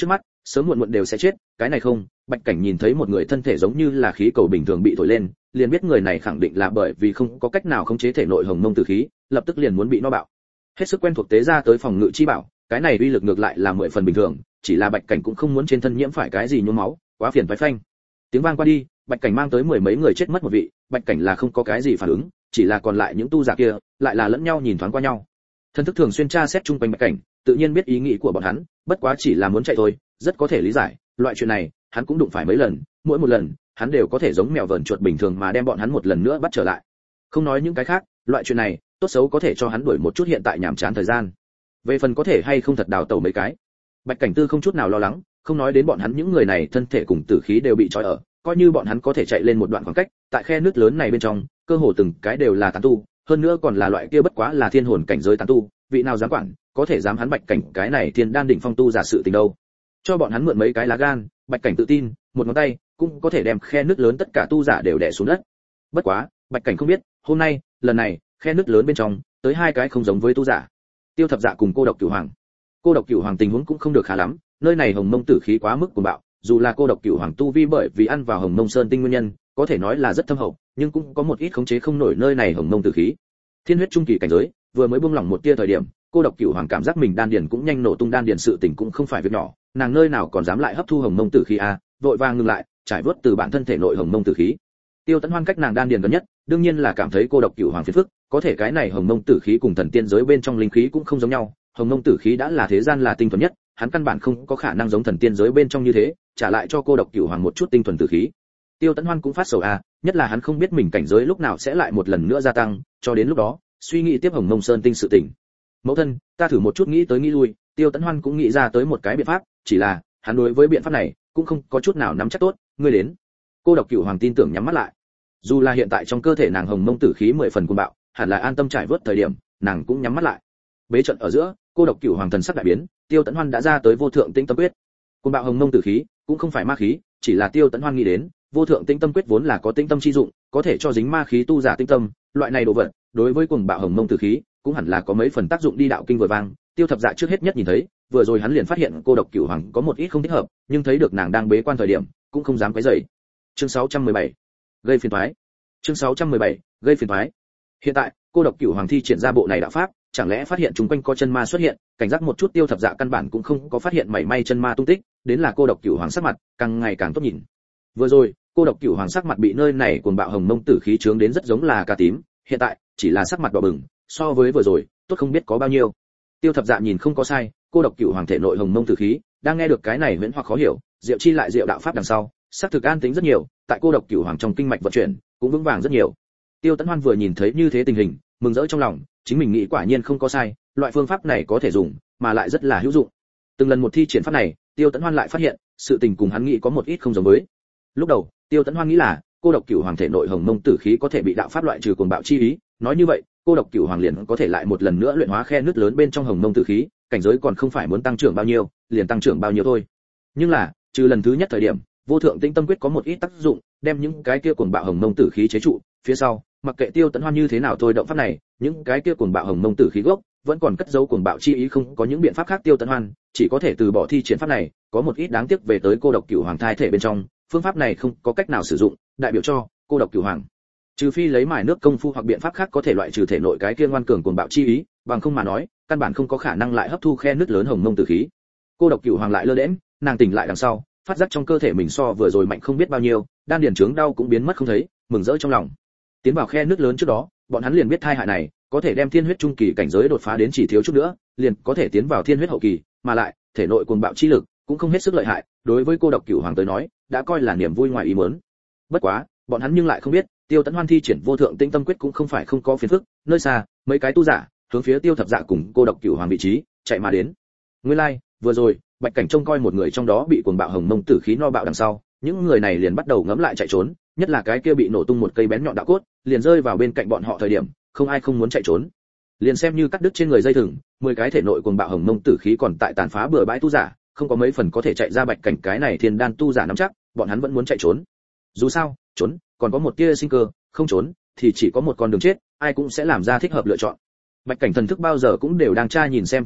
sớm muộn muộn đều sẽ chết, cái này không. Bạch Cảnh nhìn thấy một người thân thể giống như là khí cầu bình thường bị thổi lên, liền biết người này khẳng định là bởi vì không có cách nào khống chế thể nội hồng mông tử khí, lập tức liền muốn bị no bạo. Hết sức quen thuộc tế ra tới phòng ngự chi bảo, cái này uy lực ngược lại là mười phần bình thường, chỉ là Bạch Cảnh cũng không muốn trên thân nhiễm phải cái gì nhuốm máu, quá phiền phải phanh. Tiếng vang qua đi, Bạch Cảnh mang tới mười mấy người chết mất một vị, Bạch Cảnh là không có cái gì phản ứng, chỉ là còn lại những tu giả kia, lại là lẫn nhau nhìn thoáng qua nhau. Thân thức thường xuyên tra xét chung quanh Bạch Cảnh, tự nhiên biết ý nghĩ của bọn hắn, bất quá chỉ là muốn chạy thôi, rất có thể lý giải, loại chuyện này, hắn cũng đụng phải mấy lần, mỗi một lần, hắn đều có thể giống mèo vờn chuột bình thường mà đem bọn hắn một lần nữa bắt trở lại. Không nói những cái khác, loại chuyện này, tốt xấu có thể cho hắn đuổi một chút hiện tại nhàm chán thời gian. Về phần có thể hay không thật đào tẩu mấy cái, Bạch Cảnh Tư không chút nào lo lắng, không nói đến bọn hắn những người này thân thể cùng tử khí đều bị trói ở, coi như bọn hắn có thể chạy lên một đoạn khoảng cách, tại khe nước lớn này bên trong, cơ hồ từng cái đều là tán tu, hơn nữa còn là loại kia bất quá là thiên hồn cảnh giới tán tu, vị nào dám quản, có thể dám hắn Bạch Cảnh cái này thiên đan đỉnh phong tu giả sự tình đâu. Cho bọn hắn mượn mấy cái lá gan, Bạch Cảnh tự tin, một ngón tay cũng có thể đem khe nước lớn tất cả tu giả đều đè xuống đất. Bất quá, Bạch Cảnh không biết, hôm nay, lần này, khe nước lớn bên trong, tới hai cái không giống với tu giả. Tiêu Thập Dạ cùng Cô Độc Cửu Hoàng. Cô Độc Cửu Hoàng tình huống cũng không được khá lắm, nơi này hồng mông tử khí quá mức cuồng bạo, dù là Cô Độc Cửu Hoàng tu vi bởi vì ăn vào hồng mông sơn tinh nguyên nhân, có thể nói là rất thâm hậu, nhưng cũng có một ít khống chế không nổi nơi này hồng mông tử khí. Thiên huyết trung kỳ cảnh giới, vừa mới buông lỏng một tia thời điểm, Cô Độc Cửu Hoàng cảm giác mình đan điền cũng nhanh nổ tung, đan điền sự tình cũng không phải việc nhỏ, nàng nơi nào còn dám lại hấp thu hồng mông tử khí a, vội vàng ngừng lại, trải vớt từ bản thân thể nội hồng mông tử khí. Tiêu Tấn Hoan cách nàng đan điền gần nhất, đương nhiên là cảm thấy Cô Độc Cửu Hoàng phiền phức, có thể cái này hồng mông tử khí cùng thần tiên giới bên trong linh khí cũng không giống nhau, hồng mông tử khí đã là thế gian là tinh thuần nhất, hắn căn bản không có khả năng giống thần tiên giới bên trong như thế, trả lại cho Cô Độc Cửu Hoàng một chút tinh thuần tử khí. Tiêu Tấn Hoan cũng phát sầu a, nhất là hắn không biết mình cảnh giới lúc nào sẽ lại một lần nữa gia tăng, cho đến lúc đó, suy nghĩ tiếp hồng mông sơn tinh sự tình. Mẫu thân, ta thử một chút nghĩ tới nghĩ lui, Tiêu Tấn Hoan cũng nghĩ ra tới một cái biện pháp, chỉ là, hắn đối với biện pháp này cũng không có chút nào nắm chắc tốt, ngươi đến. Cô Độc Cửu Hoàng tin tưởng nhắm mắt lại. Dù là hiện tại trong cơ thể nàng hồng mông tử khí mười phần cuồng bạo, hẳn là an tâm trải vớt thời điểm, nàng cũng nhắm mắt lại. Bế trận ở giữa, Cô Độc Cửu Hoàng thần sắc đại biến, Tiêu Tấn Hoan đã ra tới vô thượng tinh tâm quyết. Cuồng bạo hồng mông tử khí, cũng không phải ma khí, chỉ là Tiêu Tấn Hoan nghĩ đến, vô thượng tinh tâm quyết vốn là có tinh tâm chi dụng, có thể cho dính ma khí tu giả tinh tâm, loại này đồ vật, đối với cuồng bạo hồng mông tử khí, cũng hẳn là có mấy phần tác dụng đi đạo kinh vừa vang. Tiêu Thập Dạ trước hết nhất nhìn thấy, vừa rồi hắn liền phát hiện Cô Độc Cửu Hoàng có một ít không thích hợp, nhưng thấy được nàng đang bế quan thời điểm, cũng không dám quấy rầy. Chương sáu trăm mười bảy, gây phiền toái. Chương sáu trăm mười bảy, gây phiền toái. Hiện tại, Cô Độc Cửu Hoàng thi triển ra bộ này đạo pháp, chẳng lẽ phát hiện chúng quanh có chân ma xuất hiện, cảnh giác một chút Tiêu Thập Dạ căn bản cũng không có phát hiện mảy may chân ma tung tích, đến là Cô Độc Cửu Hoàng sắc mặt càng ngày càng tốt nhìn. Vừa rồi, Cô Độc Cửu Hoàng sắc mặt bị nơi này cuồng bạo hồng mông tử khí chướng đến rất giống là cà tím, hiện tại chỉ là sắc mặt đỏ bừng, so với vừa rồi, tốt không biết có bao nhiêu. Tiêu Thập Dạ nhìn không có sai, Cô Độc Cửu Hoàng thể nội hồng mông tử khí, đang nghe được cái này huyễn hoặc khó hiểu, diệu chi lại diệu đạo pháp đằng sau, sắc thực an tính rất nhiều, tại Cô Độc Cửu Hoàng trong kinh mạch vận chuyển, cũng vững vàng rất nhiều. Tiêu Tấn Hoan vừa nhìn thấy như thế tình hình, mừng rỡ trong lòng, chính mình nghĩ quả nhiên không có sai, loại phương pháp này có thể dùng, mà lại rất là hữu dụng. Từng lần một thi triển pháp này, Tiêu Tấn Hoan lại phát hiện, sự tình cùng hắn nghĩ có một ít không giống với. Lúc đầu, Tiêu Tấn Hoan nghĩ là, Cô Độc Cửu Hoàng thể nội hồng mông tử khí có thể bị đạo pháp loại trừ cuồng bạo chi ý, nói như vậy, Cô Độc Cửu Hoàng liền có thể lại một lần nữa luyện hóa khe nứt lớn bên trong hồng mông tử khí, cảnh giới còn không phải muốn tăng trưởng bao nhiêu, liền tăng trưởng bao nhiêu thôi. Nhưng là, trừ lần thứ nhất thời điểm, vô thượng tinh tâm quyết có một ít tác dụng, đem những cái kia cuồng bạo hồng mông tử khí chế trụ, phía sau, mặc kệ Tiêu Tấn Hoan như thế nào thôi động pháp này, những cái kia cuồng bạo hồng mông tử khí gốc, vẫn còn cất giấu cuồng bạo chi ý, không có những biện pháp khác. Tiêu Tấn Hoan chỉ có thể từ bỏ thi triển pháp này, có một ít đáng tiếc về tới Cô Độc Cửu Hoàng thai thể bên trong, phương pháp này không có cách nào sử dụng, đại biểu cho Cô Độc Cửu Hoàng trừ phi lấy mài nước công phu hoặc biện pháp khác có thể loại trừ thể nội cái kia ngoan cường cuồng bạo chi ý, bằng không mà nói, căn bản không có khả năng lại hấp thu khe nứt lớn hồng mông tử khí. Cô Độc Cửu Hoàng lại lơ đễnh, nàng tỉnh lại đằng sau, phát giác trong cơ thể mình so vừa rồi mạnh không biết bao nhiêu, đan điền trướng đau cũng biến mất không thấy, mừng rỡ trong lòng. Tiến vào khe nứt lớn trước đó, bọn hắn liền biết thai hại này, có thể đem thiên huyết trung kỳ cảnh giới đột phá đến chỉ thiếu chút nữa, liền có thể tiến vào thiên huyết hậu kỳ, mà lại, thể nội cuồng bạo chi lực cũng không hết sức lợi hại, đối với Cô Độc Cửu Hoàng tới nói, đã coi là niềm vui ngoài ý muốn. Bất quá, bọn hắn nhưng lại không biết, Tiêu Tấn Hoan thi triển vô thượng tinh tâm quyết cũng không phải không có phiền phức, nơi xa, mấy cái tu giả hướng phía Tiêu Thập Dạ cùng Cô Độc Cửu Hoàng vị trí chạy mà đến. Nguyên lai, like, vừa rồi, Bạch Cảnh trông coi một người trong đó bị cuồng bạo hồng mông tử khí no bạo đằng sau, những người này liền bắt đầu ngấm lại chạy trốn, nhất là cái kia bị nổ tung một cây bén nhọn đạo cốt, liền rơi vào bên cạnh bọn họ thời điểm, không ai không muốn chạy trốn. Liền xem như cắt đứt trên người dây thừng, mười cái thể nội cuồng bạo hồng mông tử khí còn tại tàn phá bừa bãi tu giả, không có mấy phần có thể chạy ra Bạch Cảnh cái này thiên đan tu giả nắm chắc, bọn hắn vẫn muốn chạy trốn. Dù sao, trốn, còn có một tia sinh cơ, không trốn thì chỉ có một con đường chết, ai cũng sẽ làm ra thích hợp lựa chọn. Bạch Cảnh thần thức bao giờ cũng đều đang tra nhìn xem xung quanh,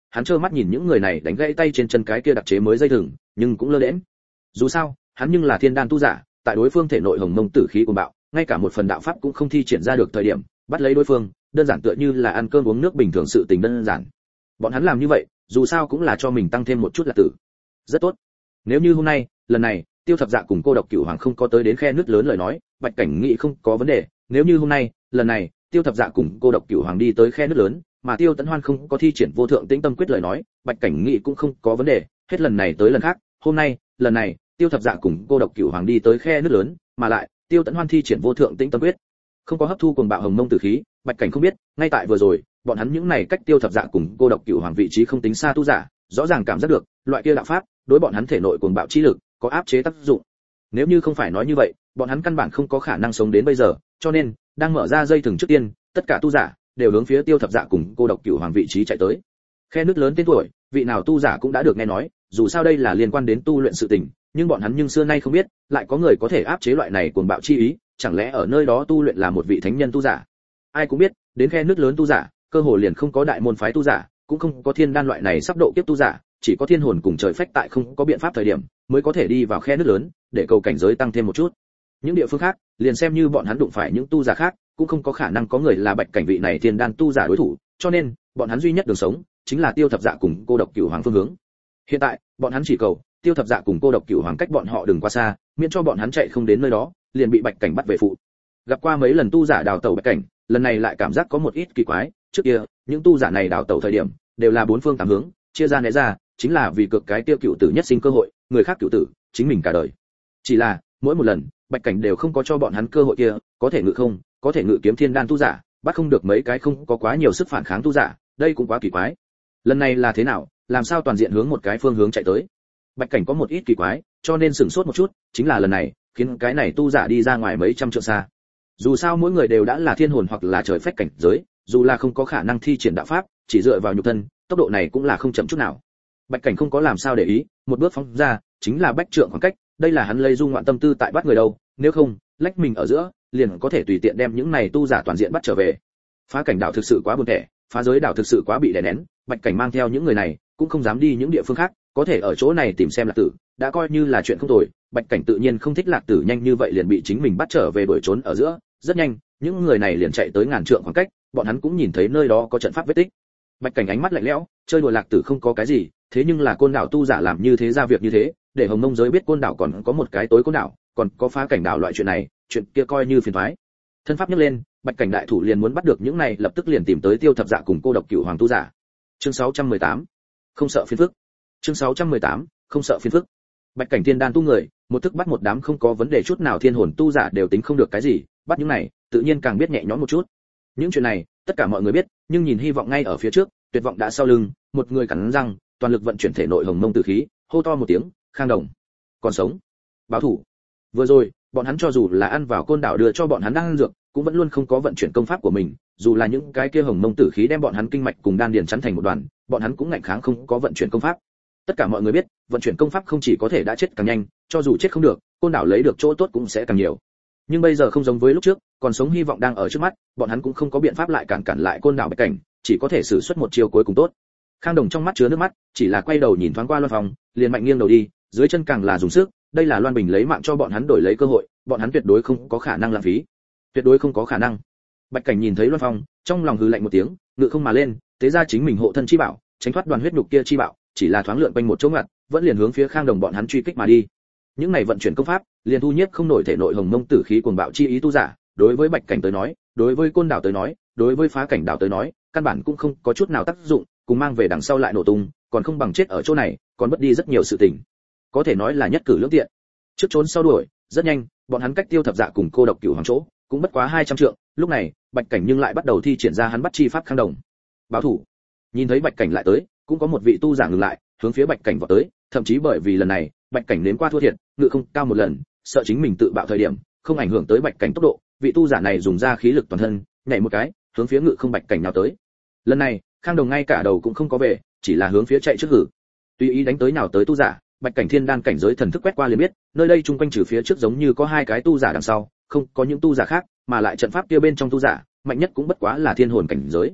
hắn trơ mắt nhìn những người này đánh gãy tay trên chân cái kia đặc chế mới dây thừng, nhưng cũng lơ đễnh. Dù sao, hắn nhưng là thiên đan tu giả, tại đối phương thể nội hồng mông tử khí cuồng bạo, ngay cả một phần đạo pháp cũng không thi triển ra được thời điểm, bắt lấy đối phương, đơn giản tựa như là ăn cơm uống nước bình thường, sự tình đơn giản. Bọn hắn làm như vậy, dù sao cũng là cho mình tăng thêm một chút là tử. Rất tốt. Nếu như hôm nay, lần này, Tiêu Thập Dạ cùng Cô Độc Cửu Hoàng không có tới đến khe nứt lớn lời nói, Bạch Cảnh nghĩ không có vấn đề. Nếu như hôm nay, lần này, Tiêu Thập Dạ cùng Cô Độc Cửu Hoàng đi tới khe nứt lớn, mà Tiêu Tấn Hoan không có thi triển vô thượng tĩnh tâm quyết lời nói, Bạch Cảnh nghĩ cũng không có vấn đề. Hết lần này tới lần khác, hôm nay, lần này, Tiêu Thập Dạ cùng Cô Độc Cửu Hoàng đi tới khe nứt lớn, mà lại, Tiêu Tấn Hoan thi triển vô thượng tĩnh tâm quyết, không có hấp thu cuồng bạo hồng mông tử khí. Bạch Cảnh không biết, ngay tại vừa rồi, bọn hắn những này cách Tiêu Thập Dạ cùng Cô Độc Cửu Hoàng vị trí không tính xa tu giả, rõ ràng cảm giác được, loại kia đạo pháp, đối bọn hắn thể nội cuồng bạo chi lực có áp chế tác dụng. Nếu như không phải nói như vậy, bọn hắn căn bản không có khả năng sống đến bây giờ, cho nên, đang mở ra dây thừng trước tiên, tất cả tu giả đều hướng phía Tiêu Thập Dạ cùng Cô Độc Cửu Hoàng vị trí chạy tới. Khe nước lớn tên tuổi, vị nào tu giả cũng đã được nghe nói, dù sao đây là liên quan đến tu luyện sự tình, nhưng bọn hắn nhưng xưa nay không biết, lại có người có thể áp chế loại này cuồng bạo chi ý, chẳng lẽ ở nơi đó tu luyện là một vị thánh nhân tu giả? Ai cũng biết, đến khe nước lớn tu giả, cơ hồ liền không có đại môn phái tu giả, cũng không có thiên đan loại này sắp độ kiếp tu giả, chỉ có thiên hồn cùng trời phách tại không có biện pháp thời điểm, mới có thể đi vào khe nước lớn, để cầu cảnh giới tăng thêm một chút. Những địa phương khác, liền xem như bọn hắn đụng phải những tu giả khác, cũng không có khả năng có người là Bạch Cảnh vị này thiên đan tu giả đối thủ, cho nên, bọn hắn duy nhất đường sống chính là Tiêu Thập Dạ cùng Cô Độc Cửu Hoàng phương hướng. Hiện tại, bọn hắn chỉ cầu Tiêu Thập Dạ cùng Cô Độc Cửu Hoàng cách bọn họ đừng quá xa, miễn cho bọn hắn chạy không đến nơi đó, liền bị Bạch Cảnh bắt về phụ. Gặp qua mấy lần tu giả đào tẩu Bạch Cảnh, lần này lại cảm giác có một ít kỳ quái, trước kia, những tu giả này đào tẩu thời điểm, đều là bốn phương tám hướng, chia ra né ra, chính là vì cực cái tiêu cựu tử nhất sinh cơ hội, người khác cựu tử, chính mình cả đời. Chỉ là, mỗi một lần, Bạch Cảnh đều không có cho bọn hắn cơ hội kia, có thể ngự không, có thể ngự kiếm thiên đan tu giả, bắt không được mấy cái không có quá nhiều sức phản kháng tu giả, đây cũng quá kỳ quái. Lần này là thế nào, làm sao toàn diện hướng một cái phương hướng chạy tới? Bạch Cảnh có một ít kỳ quái, cho nên sửng sốt một chút, chính là lần này, khiến cái này tu giả đi ra ngoài mấy trăm trượng xa. Dù sao mỗi người đều đã là thiên hồn hoặc là trời phách cảnh giới, dù là không có khả năng thi triển đạo pháp, chỉ dựa vào nhục thân, tốc độ này cũng là không chậm chút nào. Bạch Cảnh không có làm sao để ý, một bước phóng ra, chính là bách trượng khoảng cách, đây là hắn lây dung ngoạn tâm tư tại bắt người đâu, nếu không, lách mình ở giữa, liền có thể tùy tiện đem những này tu giả toàn diện bắt trở về. Phá cảnh đảo thực sự quá buồn tẻ, phá giới đảo thực sự quá bị đè nén, Bạch Cảnh mang theo những người này, cũng không dám đi những địa phương khác, có thể ở chỗ này tìm xem Lạc Tử, đã coi như là chuyện không tồi. Bạch Cảnh tự nhiên không thích Lạc Tử nhanh như vậy liền bị chính mình bắt trở về đuổi trốn ở giữa, rất nhanh, những người này liền chạy tới ngàn trượng khoảng cách, bọn hắn cũng nhìn thấy nơi đó có trận pháp vết tích. Bạch Cảnh ánh mắt lạnh lẽo, chơi đùa Lạc Tử không có cái gì, thế nhưng là Côn Đảo tu giả làm như thế ra việc như thế, để Hồng Mông giới biết Côn Đảo còn có một cái tối Côn Đảo, còn có phá cảnh đảo loại chuyện này, chuyện kia coi như phiền toái. Thân pháp nhấc lên, Bạch Cảnh đại thủ liền muốn bắt được những này, lập tức liền tìm tới Tiêu Thập Dạ cùng Cô Độc Cửu Hoàng tu giả. Chương sáu trăm mười tám, không sợ phiền phức. Chương sáu trăm mười tám, không sợ phiền phức. Bạch Cảnh thiên đan tu người, một thức bắt một đám không có vấn đề chút nào thiên hồn tu giả đều tính không được cái gì, bắt những này, tự nhiên càng biết nhẹ nhõm một chút. Những chuyện này, tất cả mọi người biết, nhưng nhìn hy vọng ngay ở phía trước, tuyệt vọng đã sau lưng, một người cắn răng, toàn lực vận chuyển thể nội hồng mông tử khí, hô to một tiếng, Khang Đồng, còn sống, báo thủ. Vừa rồi, bọn hắn cho dù là ăn vào Côn Đảo đưa cho bọn hắn đang ăn dược, cũng vẫn luôn không có vận chuyển công pháp của mình, dù là những cái kia hồng mông tử khí đem bọn hắn kinh mạch cùng đan điền chắn thành một đoàn, bọn hắn cũng ngạnh kháng không có vận chuyển công pháp. Tất cả mọi người biết, vận chuyển công pháp không chỉ có thể đã chết càng nhanh, cho dù chết không được, Côn Đảo lấy được chỗ tốt cũng sẽ càng nhiều. Nhưng bây giờ không giống với lúc trước, còn sống hy vọng đang ở trước mắt, bọn hắn cũng không có biện pháp lại cản cản lại Côn Đảo Bạch Cảnh, chỉ có thể sử xuất một chiêu cuối cùng tốt. Khang Đồng trong mắt chứa nước mắt, chỉ là quay đầu nhìn thoáng qua Loan Phong, liền mạnh nghiêng đầu đi, dưới chân càng là dùng sức, đây là Loan Bình lấy mạng cho bọn hắn đổi lấy cơ hội, bọn hắn tuyệt đối không có khả năng lãng phí, tuyệt đối không có khả năng. Bạch Cảnh nhìn thấy Loan Phong, trong lòng hừ lạnh một tiếng, ngự không mà lên, tế ra chính mình hộ thân chi bảo, tránh thoát đoàn huyết nhục kia chi bảo, chỉ là thoáng lượn quanh một chỗ ngặt, vẫn liền hướng phía Khang Đồng bọn hắn truy kích mà đi. Những này vận chuyển công pháp, liền thu nhiếp không nổi thể nội hồng mông tử khí cuồng bạo chi ý tu giả, đối với Bạch Cảnh tới nói, đối với Côn Đảo tới nói, đối với phá cảnh đảo tới nói, căn bản cũng không có chút nào tác dụng, cùng mang về đằng sau lại nổ tung, còn không bằng chết ở chỗ này, còn mất đi rất nhiều sự tình. Có thể nói là nhất cử lưỡng tiện. Trước trốn sau đuổi, rất nhanh, bọn hắn cách Tiêu Thập Dạ cùng Cô Độc Cửu Hoàng chỗ, cũng bất quá hai trăm trượng, lúc này, Bạch Cảnh nhưng lại bắt đầu thi triển ra hắn bắt chi pháp Khang Đồng. Báo thủ. Nhìn thấy Bạch Cảnh lại tới, cũng có một vị tu giả ngừng lại, hướng phía Bạch Cảnh vọt tới, thậm chí bởi vì lần này, Bạch Cảnh nếm qua thua thiệt, ngự không cao một lần, sợ chính mình tự bạo thời điểm, không ảnh hưởng tới Bạch Cảnh tốc độ, vị tu giả này dùng ra khí lực toàn thân, nhảy một cái, hướng phía ngự không Bạch Cảnh nào tới. Lần này, Khang Đồng ngay cả đầu cũng không có về, chỉ là hướng phía chạy trước hử. Tùy ý đánh tới nào tới tu giả, Bạch Cảnh thiên đan cảnh giới thần thức quét qua liền biết, nơi đây chung quanh trừ phía trước giống như có hai cái tu giả đằng sau, không có những tu giả khác, mà lại trận pháp kia bên trong tu giả, mạnh nhất cũng bất quá là thiên hồn cảnh giới.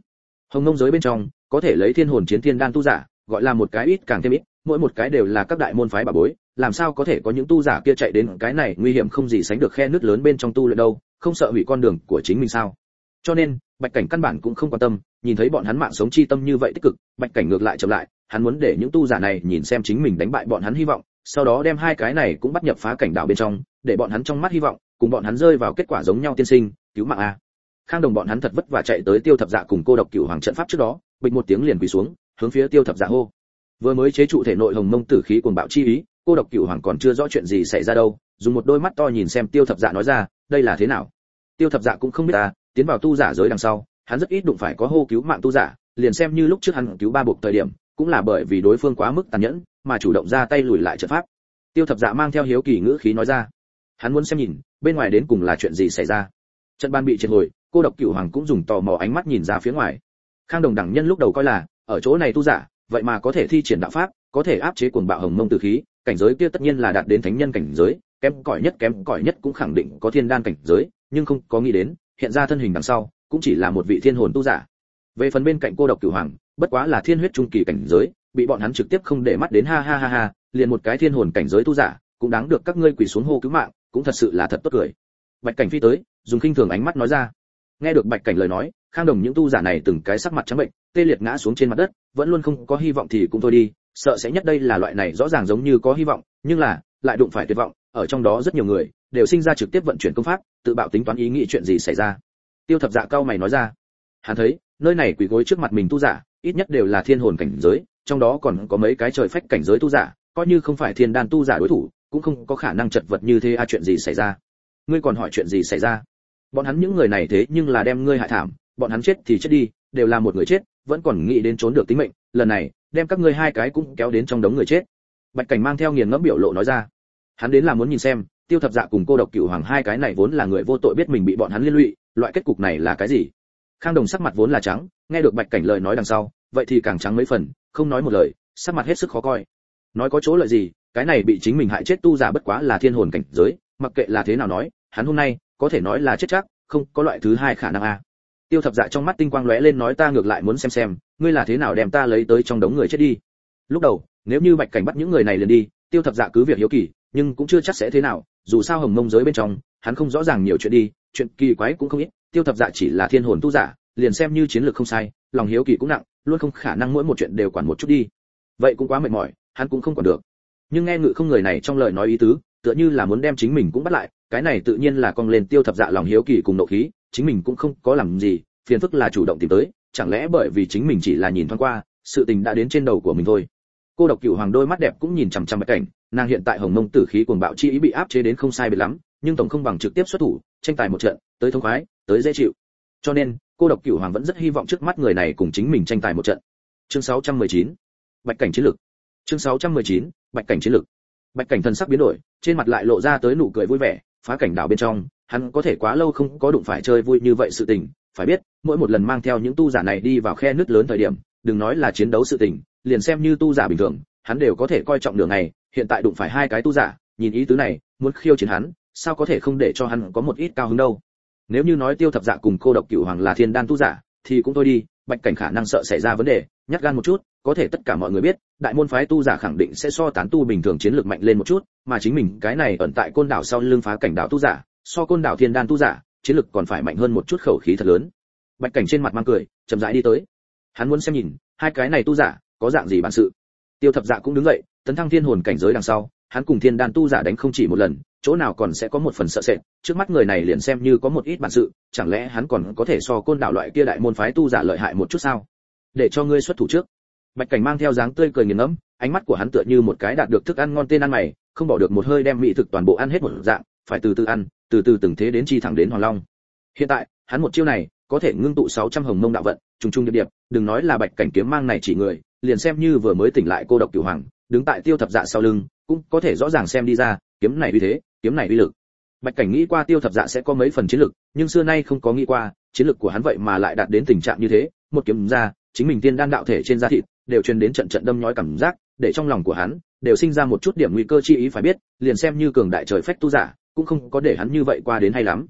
Hồng Mông giới bên trong, có thể lấy thiên hồn chiến thiên đan tu giả, gọi là một cái ít càng thêm ít, mỗi một cái đều là các đại môn phái bà bối, làm sao có thể có những tu giả kia chạy đến cái này nguy hiểm không gì sánh được khe nứt lớn bên trong tu luyện đâu, không sợ hủy con đường của chính mình sao? Cho nên, Bạch Cảnh căn bản cũng không quan tâm, nhìn thấy bọn hắn mạng sống chi tâm như vậy tích cực, Bạch Cảnh ngược lại chậm lại, hắn muốn để những tu giả này nhìn xem chính mình đánh bại bọn hắn hy vọng, sau đó đem hai cái này cũng bắt nhập phá cảnh đạo bên trong, để bọn hắn trong mắt hy vọng, cùng bọn hắn rơi vào kết quả giống nhau tiên sinh, cứu mạng a. Khang Đồng bọn hắn thật vất vả chạy tới Tiêu Thập Dạ cùng Cô Độc Cửu Hoàng trận pháp trước đó, bịch một tiếng liền quỳ xuống, hướng phía Tiêu Thập Dạ hô. Vừa mới chế trụ thể nội Hồng Mông tử khí cuồng bạo chi ý, Cô Độc Cửu Hoàng còn chưa rõ chuyện gì xảy ra đâu, dùng một đôi mắt to nhìn xem Tiêu Thập Dạ nói ra, đây là thế nào? Tiêu Thập Dạ cũng không biết ta, tiến vào tu giả giới đằng sau, hắn rất ít đụng phải có hô cứu mạng tu giả, liền xem như lúc trước hắn cứu ba buộc thời điểm, cũng là bởi vì đối phương quá mức tàn nhẫn, mà chủ động ra tay lùi lại trận pháp. Tiêu Thập Dạ mang theo hiếu kỳ ngữ khí nói ra, hắn muốn xem nhìn, bên ngoài đến cùng là chuyện gì xảy ra. Trận ban bị triệt hồi, Cô Độc Cửu Hoàng cũng dùng tò mò ánh mắt nhìn ra phía ngoài. Khang Đồng đẳng nhân lúc đầu coi là, ở chỗ này tu giả, vậy mà có thể thi triển đạo pháp, có thể áp chế cuồng bạo Hồng Mông tử khí, cảnh giới kia tất nhiên là đạt đến thánh nhân cảnh giới, kém cỏi nhất kém cỏi nhất cũng khẳng định có thiên đan cảnh giới, nhưng không có nghĩ đến, hiện ra thân hình đằng sau, cũng chỉ là một vị thiên hồn tu giả. Về phần bên cạnh Cô Độc Cửu Hoàng, bất quá là thiên huyết trung kỳ cảnh giới, bị bọn hắn trực tiếp không để mắt đến, ha ha ha ha, liền một cái thiên hồn cảnh giới tu giả, cũng đáng được các ngươi quỳ xuống hô cứu mạng, cũng thật sự là thật tốt cười. Bạch Cảnh phi tới, dùng khinh thường ánh mắt nói ra. Nghe được Bạch Cảnh lời nói, Khang Đồng những tu giả này từng cái sắc mặt trắng bệnh, tê liệt ngã xuống trên mặt đất, vẫn luôn không có hy vọng thì cũng thôi đi, sợ sẽ nhất đây là loại này rõ ràng giống như có hy vọng, nhưng là lại đụng phải tuyệt vọng, ở trong đó rất nhiều người đều sinh ra trực tiếp vận chuyển công pháp, tự bạo tính toán ý nghĩ chuyện gì xảy ra. Tiêu Thập Dạ cao mày nói ra, hắn thấy nơi này quỳ gối trước mặt mình tu giả, ít nhất đều là thiên hồn cảnh giới, trong đó còn có mấy cái trời phách cảnh giới tu giả, coi như không phải thiên đan tu giả đối thủ, cũng không có khả năng chật vật như thế. A chuyện gì xảy ra? Ngươi còn hỏi chuyện gì xảy ra? Bọn hắn những người này thế nhưng là đem ngươi hại thảm, bọn hắn chết thì chết đi, đều là một người chết, vẫn còn nghĩ đến trốn được tính mệnh, lần này đem các ngươi hai cái cũng kéo đến trong đống người chết. Bạch Cảnh mang theo nghiền ngẫm biểu lộ nói ra, hắn đến là muốn nhìn xem Tiêu Thập Dạ cùng Cô Độc Cửu Hoàng hai cái này vốn là người vô tội biết mình bị bọn hắn liên lụy, loại kết cục này là cái gì. Khang Đồng sắc mặt vốn là trắng, nghe được Bạch Cảnh lời nói đằng sau, vậy thì càng trắng mấy phần, không nói một lời, sắc mặt hết sức khó coi. Nói có chỗ lợi gì, cái này bị chính mình hại chết tu giả bất quá là thiên hồn cảnh giới, mặc kệ là thế nào nói, hắn hôm nay có thể nói là chết chắc, không có loại thứ hai khả năng a. Tiêu Thập Dạ trong mắt tinh quang lóe lên nói, ta ngược lại muốn xem xem, ngươi là thế nào đem ta lấy tới trong đống người chết đi. Lúc đầu, nếu như Bạch Cảnh bắt những người này liền đi, Tiêu Thập Dạ cứ việc hiếu kỳ, nhưng cũng chưa chắc sẽ thế nào, dù sao Hồng Mông giới bên trong, hắn không rõ ràng nhiều chuyện đi, chuyện kỳ quái cũng không ít, Tiêu Thập Dạ chỉ là thiên hồn tu giả, liền xem như chiến lược không sai, lòng hiếu kỳ cũng nặng, luôn không khả năng mỗi một chuyện đều quản một chút đi. Vậy cũng quá mệt mỏi, hắn cũng không quản được. Nhưng nghe Ngự Không người này trong lời nói ý tứ, tựa như là muốn đem chính mình cũng bắt lại, cái này tự nhiên là cong lên Tiêu Thập Dạ lòng hiếu kỳ cùng nộ khí, chính mình cũng không có làm gì, phiền phức là chủ động tìm tới, chẳng lẽ bởi vì chính mình chỉ là nhìn thoáng qua, sự tình đã đến trên đầu của mình thôi. Cô Độc Cửu Hoàng đôi mắt đẹp cũng nhìn chằm chằm Bạch Cảnh, nàng hiện tại Hồng Mông tử khí cuồng bạo chi ý bị áp chế đến không sai biệt lắm, nhưng tổng không bằng trực tiếp xuất thủ, tranh tài một trận, tới thông khoái, tới dễ chịu. Cho nên, Cô Độc Cửu Hoàng vẫn rất hy vọng trước mắt người này cùng chính mình tranh tài một trận. Chương sáu trăm mười chín, Bạch Cảnh chiến lực. Chương sáu trăm mười chín, Bạch Cảnh chiến lực. Bạch Cảnh thần sắc biến đổi, trên mặt lại lộ ra tới nụ cười vui vẻ, phá cảnh đảo bên trong, hắn có thể quá lâu không có đụng phải chơi vui như vậy sự tình, phải biết, mỗi một lần mang theo những tu giả này đi vào khe nứt lớn thời điểm, đừng nói là chiến đấu sự tình, liền xem như tu giả bình thường, hắn đều có thể coi trọng đường này, hiện tại đụng phải hai cái tu giả, nhìn ý tứ này, muốn khiêu chiến hắn, sao có thể không để cho hắn có một ít cao hứng đâu. Nếu như nói Tiêu Thập Dạ cùng Cô Độc Cửu Hoàng là thiên đan tu giả, thì cũng thôi đi, Bạch Cảnh khả năng sợ xảy ra vấn đề, nhát gan một chút, có thể tất cả mọi người biết, đại môn phái tu giả khẳng định sẽ so tán tu bình thường chiến lược mạnh lên một chút, mà chính mình cái này ẩn tại Côn đảo sau lưng phá cảnh đảo tu giả, so Côn đảo thiên đan tu giả, chiến lược còn phải mạnh hơn một chút, khẩu khí thật lớn. Bạch Cảnh trên mặt mang cười, chậm rãi đi tới. Hắn muốn xem nhìn, hai cái này tu giả có dạng gì bản sự. Tiêu Thập Dạ cũng đứng dậy, tấn thăng thiên hồn cảnh giới đằng sau, hắn cùng thiên đan tu giả đánh không chỉ một lần, chỗ nào còn sẽ có một phần sợ sệt, trước mắt người này liền xem như có một ít bản sự, chẳng lẽ hắn còn có thể so Côn đảo loại kia đại môn phái tu giả lợi hại một chút sao? Để cho ngươi xuất thủ trước. Bạch Cảnh mang theo dáng tươi cười nghiền ngẫm, ánh mắt của hắn tựa như một cái đạt được thức ăn ngon tên ăn mày, không bỏ được một hơi đem mỹ thực toàn bộ ăn hết một dạng, phải từ từ ăn, từ từ từng thế đến chi thẳng đến Hoàng Long. Hiện tại, hắn một chiêu này, có thể ngưng tụ sáu trăm Hồng Mông đạo vận, trùng trùng điệp điệp, đừng nói là Bạch Cảnh kiếm mang này chỉ người, liền xem như vừa mới tỉnh lại Cô Độc Cửu Hoàng, đứng tại Tiêu Thập Dạ sau lưng, cũng có thể rõ ràng xem đi ra, kiếm này uy thế, kiếm này uy lực. Bạch Cảnh nghĩ qua Tiêu Thập Dạ sẽ có mấy phần chiến lực, nhưng xưa nay không có nghĩ qua, chiến lực của hắn vậy mà lại đạt đến tình trạng như thế, một kiếm ra, chính mình tiên đan đạo thể trên da thịt, đều truyền đến trận trận đâm nhói cảm giác, để trong lòng của hắn đều sinh ra một chút điểm nguy cơ chi ý, phải biết, liền xem như cường đại trời phách tu giả, cũng không có để hắn như vậy qua đến hay lắm.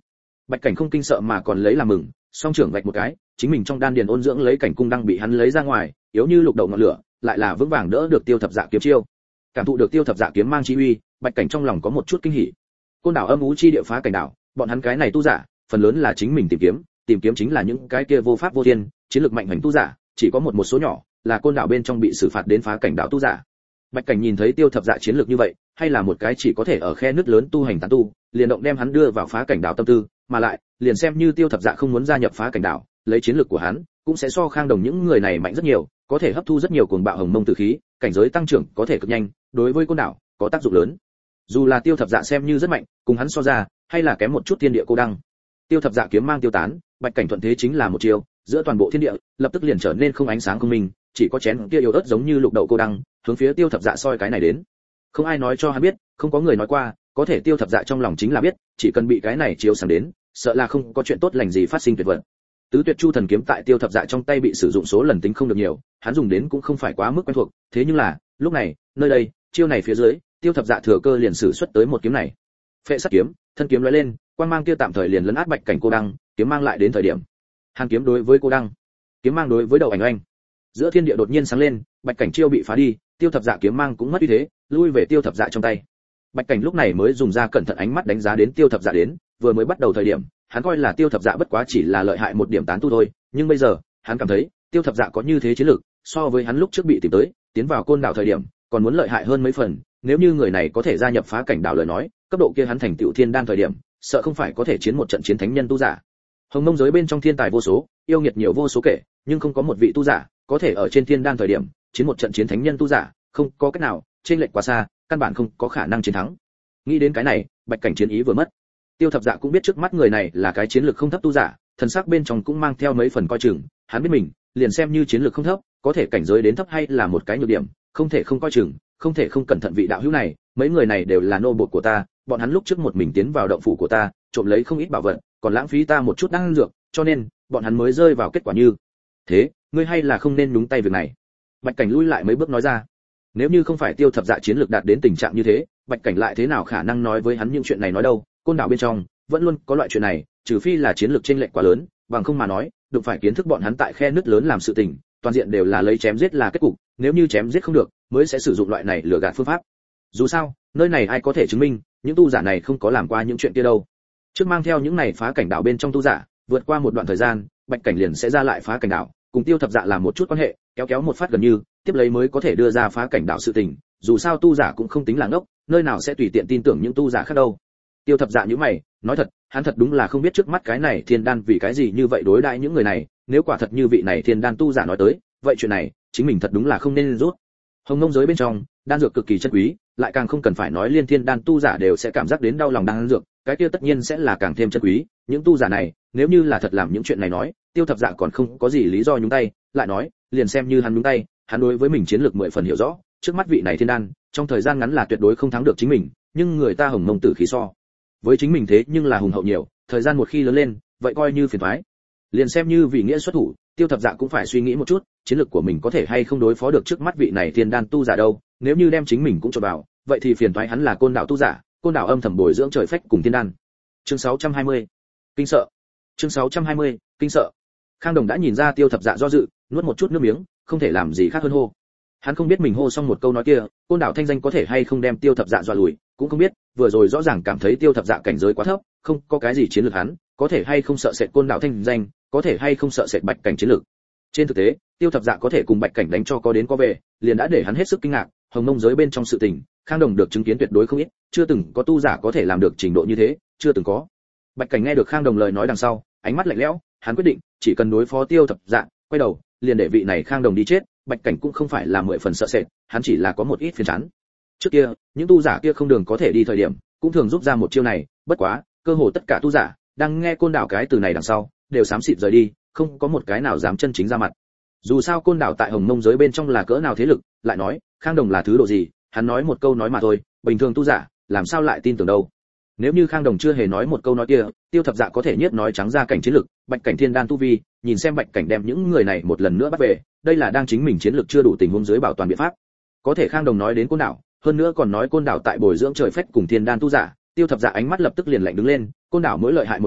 Bạch Cảnh không kinh sợ mà còn lấy làm mừng, song trưởng vạch một cái, chính mình trong đan điền ôn dưỡng lấy cảnh cung đang bị hắn lấy ra ngoài, yếu như lục đầu ngọn lửa, lại là vững vàng đỡ được Tiêu Thập Dạ kiếm chiêu. Cảm thụ được Tiêu Thập Dạ kiếm mang chi uy, Bạch Cảnh trong lòng có một chút kinh hỉ. Côn đảo âm u chi địa phá cảnh đảo, bọn hắn cái này tu giả, phần lớn là chính mình tìm kiếm, tìm kiếm chính là những cái kia vô pháp vô thiên, chiến lược mạnh mẽ tu giả, chỉ có một một số nhỏ, là côn đảo bên trong bị xử phạt đến phá cảnh đảo tu giả. Bạch Cảnh nhìn thấy Tiêu Thập Dạ chiến lược như vậy, hay là một cái chỉ có thể ở khe nước lớn tu hành tán tu, liền động đem hắn đưa vào phá cảnh đảo tâm tư, mà lại, liền xem như Tiêu Thập Dạ không muốn gia nhập phá cảnh đảo, lấy chiến lược của hắn, cũng sẽ so Khang Đồng những người này mạnh rất nhiều, có thể hấp thu rất nhiều cuồng bạo hồng mông tử khí, cảnh giới tăng trưởng có thể cực nhanh, đối với côn đảo có tác dụng lớn. Dù là Tiêu Thập Dạ xem như rất mạnh, cùng hắn so ra, hay là kém một chút thiên địa cô đăng. Tiêu Thập Dạ kiếm mang tiêu tán, Bạch Cảnh thuận thế chính là một chiêu, giữa toàn bộ thiên địa, lập tức liền trở nên không ánh sáng không minh, chỉ có chén kia yếu ớt giống như lục đậu cô đăng, hướng phía Tiêu Thập Dạ soi cái này đến. Không ai nói cho hắn biết, không có người nói qua, có thể Tiêu Thập Dạ trong lòng chính là biết, chỉ cần bị cái này chiếu sáng đến, sợ là không có chuyện tốt lành gì phát sinh tuyệt vời. Tứ Tuyệt Chu Thần kiếm tại Tiêu Thập Dạ trong tay bị sử dụng số lần tính không được nhiều, hắn dùng đến cũng không phải quá mức quen thuộc, thế nhưng là, lúc này, nơi đây, chiêu này phía dưới, Tiêu Thập Dạ thừa cơ liền sử xuất tới một kiếm này. Phệ Sắt kiếm, thân kiếm lóe lên, quang mang kia tạm thời liền lấn át Bạch Cảnh cô đăng, kiếm mang lại đến thời điểm. Hàn kiếm đối với cô đăng, kiếm mang đối với đầu ảnh oanh. Giữa thiên địa đột nhiên sáng lên, Bạch Cảnh chiêu bị phá đi, Tiêu Thập Dạ kiếm mang cũng mất uy thế, lui về Tiêu Thập Dạ trong tay. Bạch Cảnh lúc này mới dùng ra cẩn thận ánh mắt đánh giá đến Tiêu Thập Dạ đến, vừa mới bắt đầu thời điểm, hắn coi là Tiêu Thập Dạ bất quá chỉ là lợi hại một điểm tán tu thôi, nhưng bây giờ, hắn cảm thấy, Tiêu Thập Dạ có như thế chiến lược, so với hắn lúc trước bị tìm tới, tiến vào côn đảo thời điểm, còn muốn lợi hại hơn mấy phần, nếu như người này có thể gia nhập phá cảnh đảo lời nói, cấp độ kia hắn thành tựu thiên đan thời điểm, sợ không phải có thể chiến một trận chiến thánh nhân tu giả. Hồng Mông giới bên trong thiên tài vô số, yêu nghiệt nhiều vô số kể, nhưng không có một vị tu giả có thể ở trên thiên đan thời điểm chiến một trận chiến thánh nhân tu giả, không có cách nào, trên lệch quá xa, căn bản không có khả năng chiến thắng. Nghĩ đến cái này, Bạch Cảnh chiến ý vừa mất. Tiêu Thập Dạ cũng biết trước mắt người này là cái chiến lược không thấp tu giả, thần sắc bên trong cũng mang theo mấy phần coi chừng, hắn biết mình, liền xem như chiến lược không thấp, có thể cảnh giới đến thấp hay là một cái nhược điểm, không thể không coi chừng, không thể không cẩn thận vị đạo hữu này, mấy người này đều là nô bộc của ta, bọn hắn lúc trước một mình tiến vào động phủ của ta, trộm lấy không ít bảo vật, còn lãng phí ta một chút đan dược, cho nên bọn hắn mới rơi vào kết quả như thế, ngươi hay là không nên nhúng tay việc này. Bạch Cảnh lui lại mấy bước nói ra. Nếu như không phải Tiêu Thập Dạ chiến lược đạt đến tình trạng như thế, Bạch Cảnh lại thế nào khả năng nói với hắn những chuyện này nói đâu, côn đảo bên trong vẫn luôn có loại chuyện này, trừ phi là chiến lược chênh lệch quá lớn, bằng không mà nói, đụng phải kiến thức bọn hắn tại khe nứt lớn làm sự tình, toàn diện đều là lấy chém giết là kết cục, nếu như chém giết không được, mới sẽ sử dụng loại này lừa gạt phương pháp. Dù sao, nơi này ai có thể chứng minh, những tu giả này không có làm qua những chuyện kia đâu. Trước mang theo những này phá cảnh đảo bên trong tu giả, vượt qua một đoạn thời gian, Bạch Cảnh liền sẽ ra lại phá cảnh đảo, cùng Tiêu Thập Dạ làm một chút quan hệ, kéo kéo một phát gần như, tiếp lấy mới có thể đưa ra phá cảnh đảo sự tình, dù sao tu giả cũng không tính là ngốc, nơi nào sẽ tùy tiện tin tưởng những tu giả khác đâu. Tiêu Thập Dạ nhíu mày, nói thật, hắn thật đúng là không biết trước mắt cái này thiên đan vì cái gì như vậy đối đãi những người này, nếu quả thật như vị này thiên đan tu giả nói tới, vậy chuyện này, chính mình thật đúng là không nên rút. Hồng Mông giới bên trong, đan dược cực kỳ chân quý, lại càng không cần phải nói liên thiên đan tu giả đều sẽ cảm giác đến đau lòng đan dược, cái kia tất nhiên sẽ là càng thêm chân quý, những tu giả này, nếu như là thật làm những chuyện này nói, Tiêu Thập Dạ còn không có gì lý do nhúng tay, lại nói, liền xem như hắn nhúng tay, hắn đối với mình chiến lược mười phần hiểu rõ, trước mắt vị này thiên đan, trong thời gian ngắn là tuyệt đối không thắng được chính mình, nhưng người ta Hồng Mông tử khí so với chính mình thế nhưng là hùng hậu nhiều, thời gian một khi lớn lên, vậy coi như phiền toái. Liền xem như vì nghĩa xuất thủ, Tiêu Thập Dạ cũng phải suy nghĩ một chút, chiến lược của mình có thể hay không đối phó được trước mắt vị này thiên đan tu giả đâu, nếu như đem chính mình cũng cho vào, vậy thì phiền toái hắn là côn đạo tu giả, côn đạo âm thầm bồi dưỡng trời phách cùng thiên đan. Chương sáu trăm hai mươi, kinh sợ. Chương sáu trăm hai mươi, kinh sợ. Khang Đồng đã nhìn ra Tiêu Thập Dạ do dự, nuốt một chút nước miếng, không thể làm gì khác hơn hô. Hắn không biết mình hô xong một câu nói kia, côn đạo thanh danh có thể hay không đem Tiêu Thập Dạ dọa lùi, cũng không biết, vừa rồi rõ ràng cảm thấy Tiêu Thập Dạ cảnh giới quá thấp, không có cái gì chiến lược hắn, có thể hay không sợ sệt côn đạo thanh danh, có thể hay không sợ sệt Bạch Cảnh chiến lược. Trên thực tế, Tiêu Thập Dạ có thể cùng Bạch Cảnh đánh cho có đến có về, liền đã để hắn hết sức kinh ngạc, Hồng Mông giới bên trong sự tình, Khang Đồng được chứng kiến tuyệt đối không ít, chưa từng có tu giả có thể làm được trình độ như thế, chưa từng có. Bạch Cảnh nghe được Khang Đồng lời nói đằng sau, ánh mắt lạnh lẽo, hắn quyết định, chỉ cần đối phó Tiêu Thập Dạ, quay đầu, liền để vị này Khang Đồng đi chết, Bạch Cảnh cũng không phải là mười phần sợ sệt, hắn chỉ là có một ít phiền chán. Trước kia, những tu giả kia không đường có thể đi thời điểm, cũng thường giúp ra một chiêu này, bất quá, cơ hồ tất cả tu giả đang nghe côn đảo cái từ này đằng sau, đều xám xịt rời đi, không có một cái nào dám chân chính ra mặt. Dù sao côn đảo tại Hồng Mông giới bên trong là cỡ nào thế lực, lại nói, Khang Đồng là thứ độ gì, hắn nói một câu nói mà thôi, bình thường tu giả, làm sao lại tin tưởng đâu. Nếu như Khang Đồng chưa hề nói một câu nói kia, Tiêu Thập Dạ có thể nhất nói trắng ra cảnh chiến lực, Bạch Cảnh thiên đan tu vi, nhìn xem Bạch Cảnh đem những người này một lần nữa bắt về, đây là đang chính mình chiến lực chưa đủ tình huống dưới bảo toàn biện pháp. Có thể Khang Đồng nói đến côn đảo, hơn nữa còn nói côn đảo tại bồi dưỡng trời phách cùng thiên đan tu giả, Tiêu Thập Dạ ánh mắt lập tức liền lạnh đứng lên, côn đảo mỗi lợi hại một phần,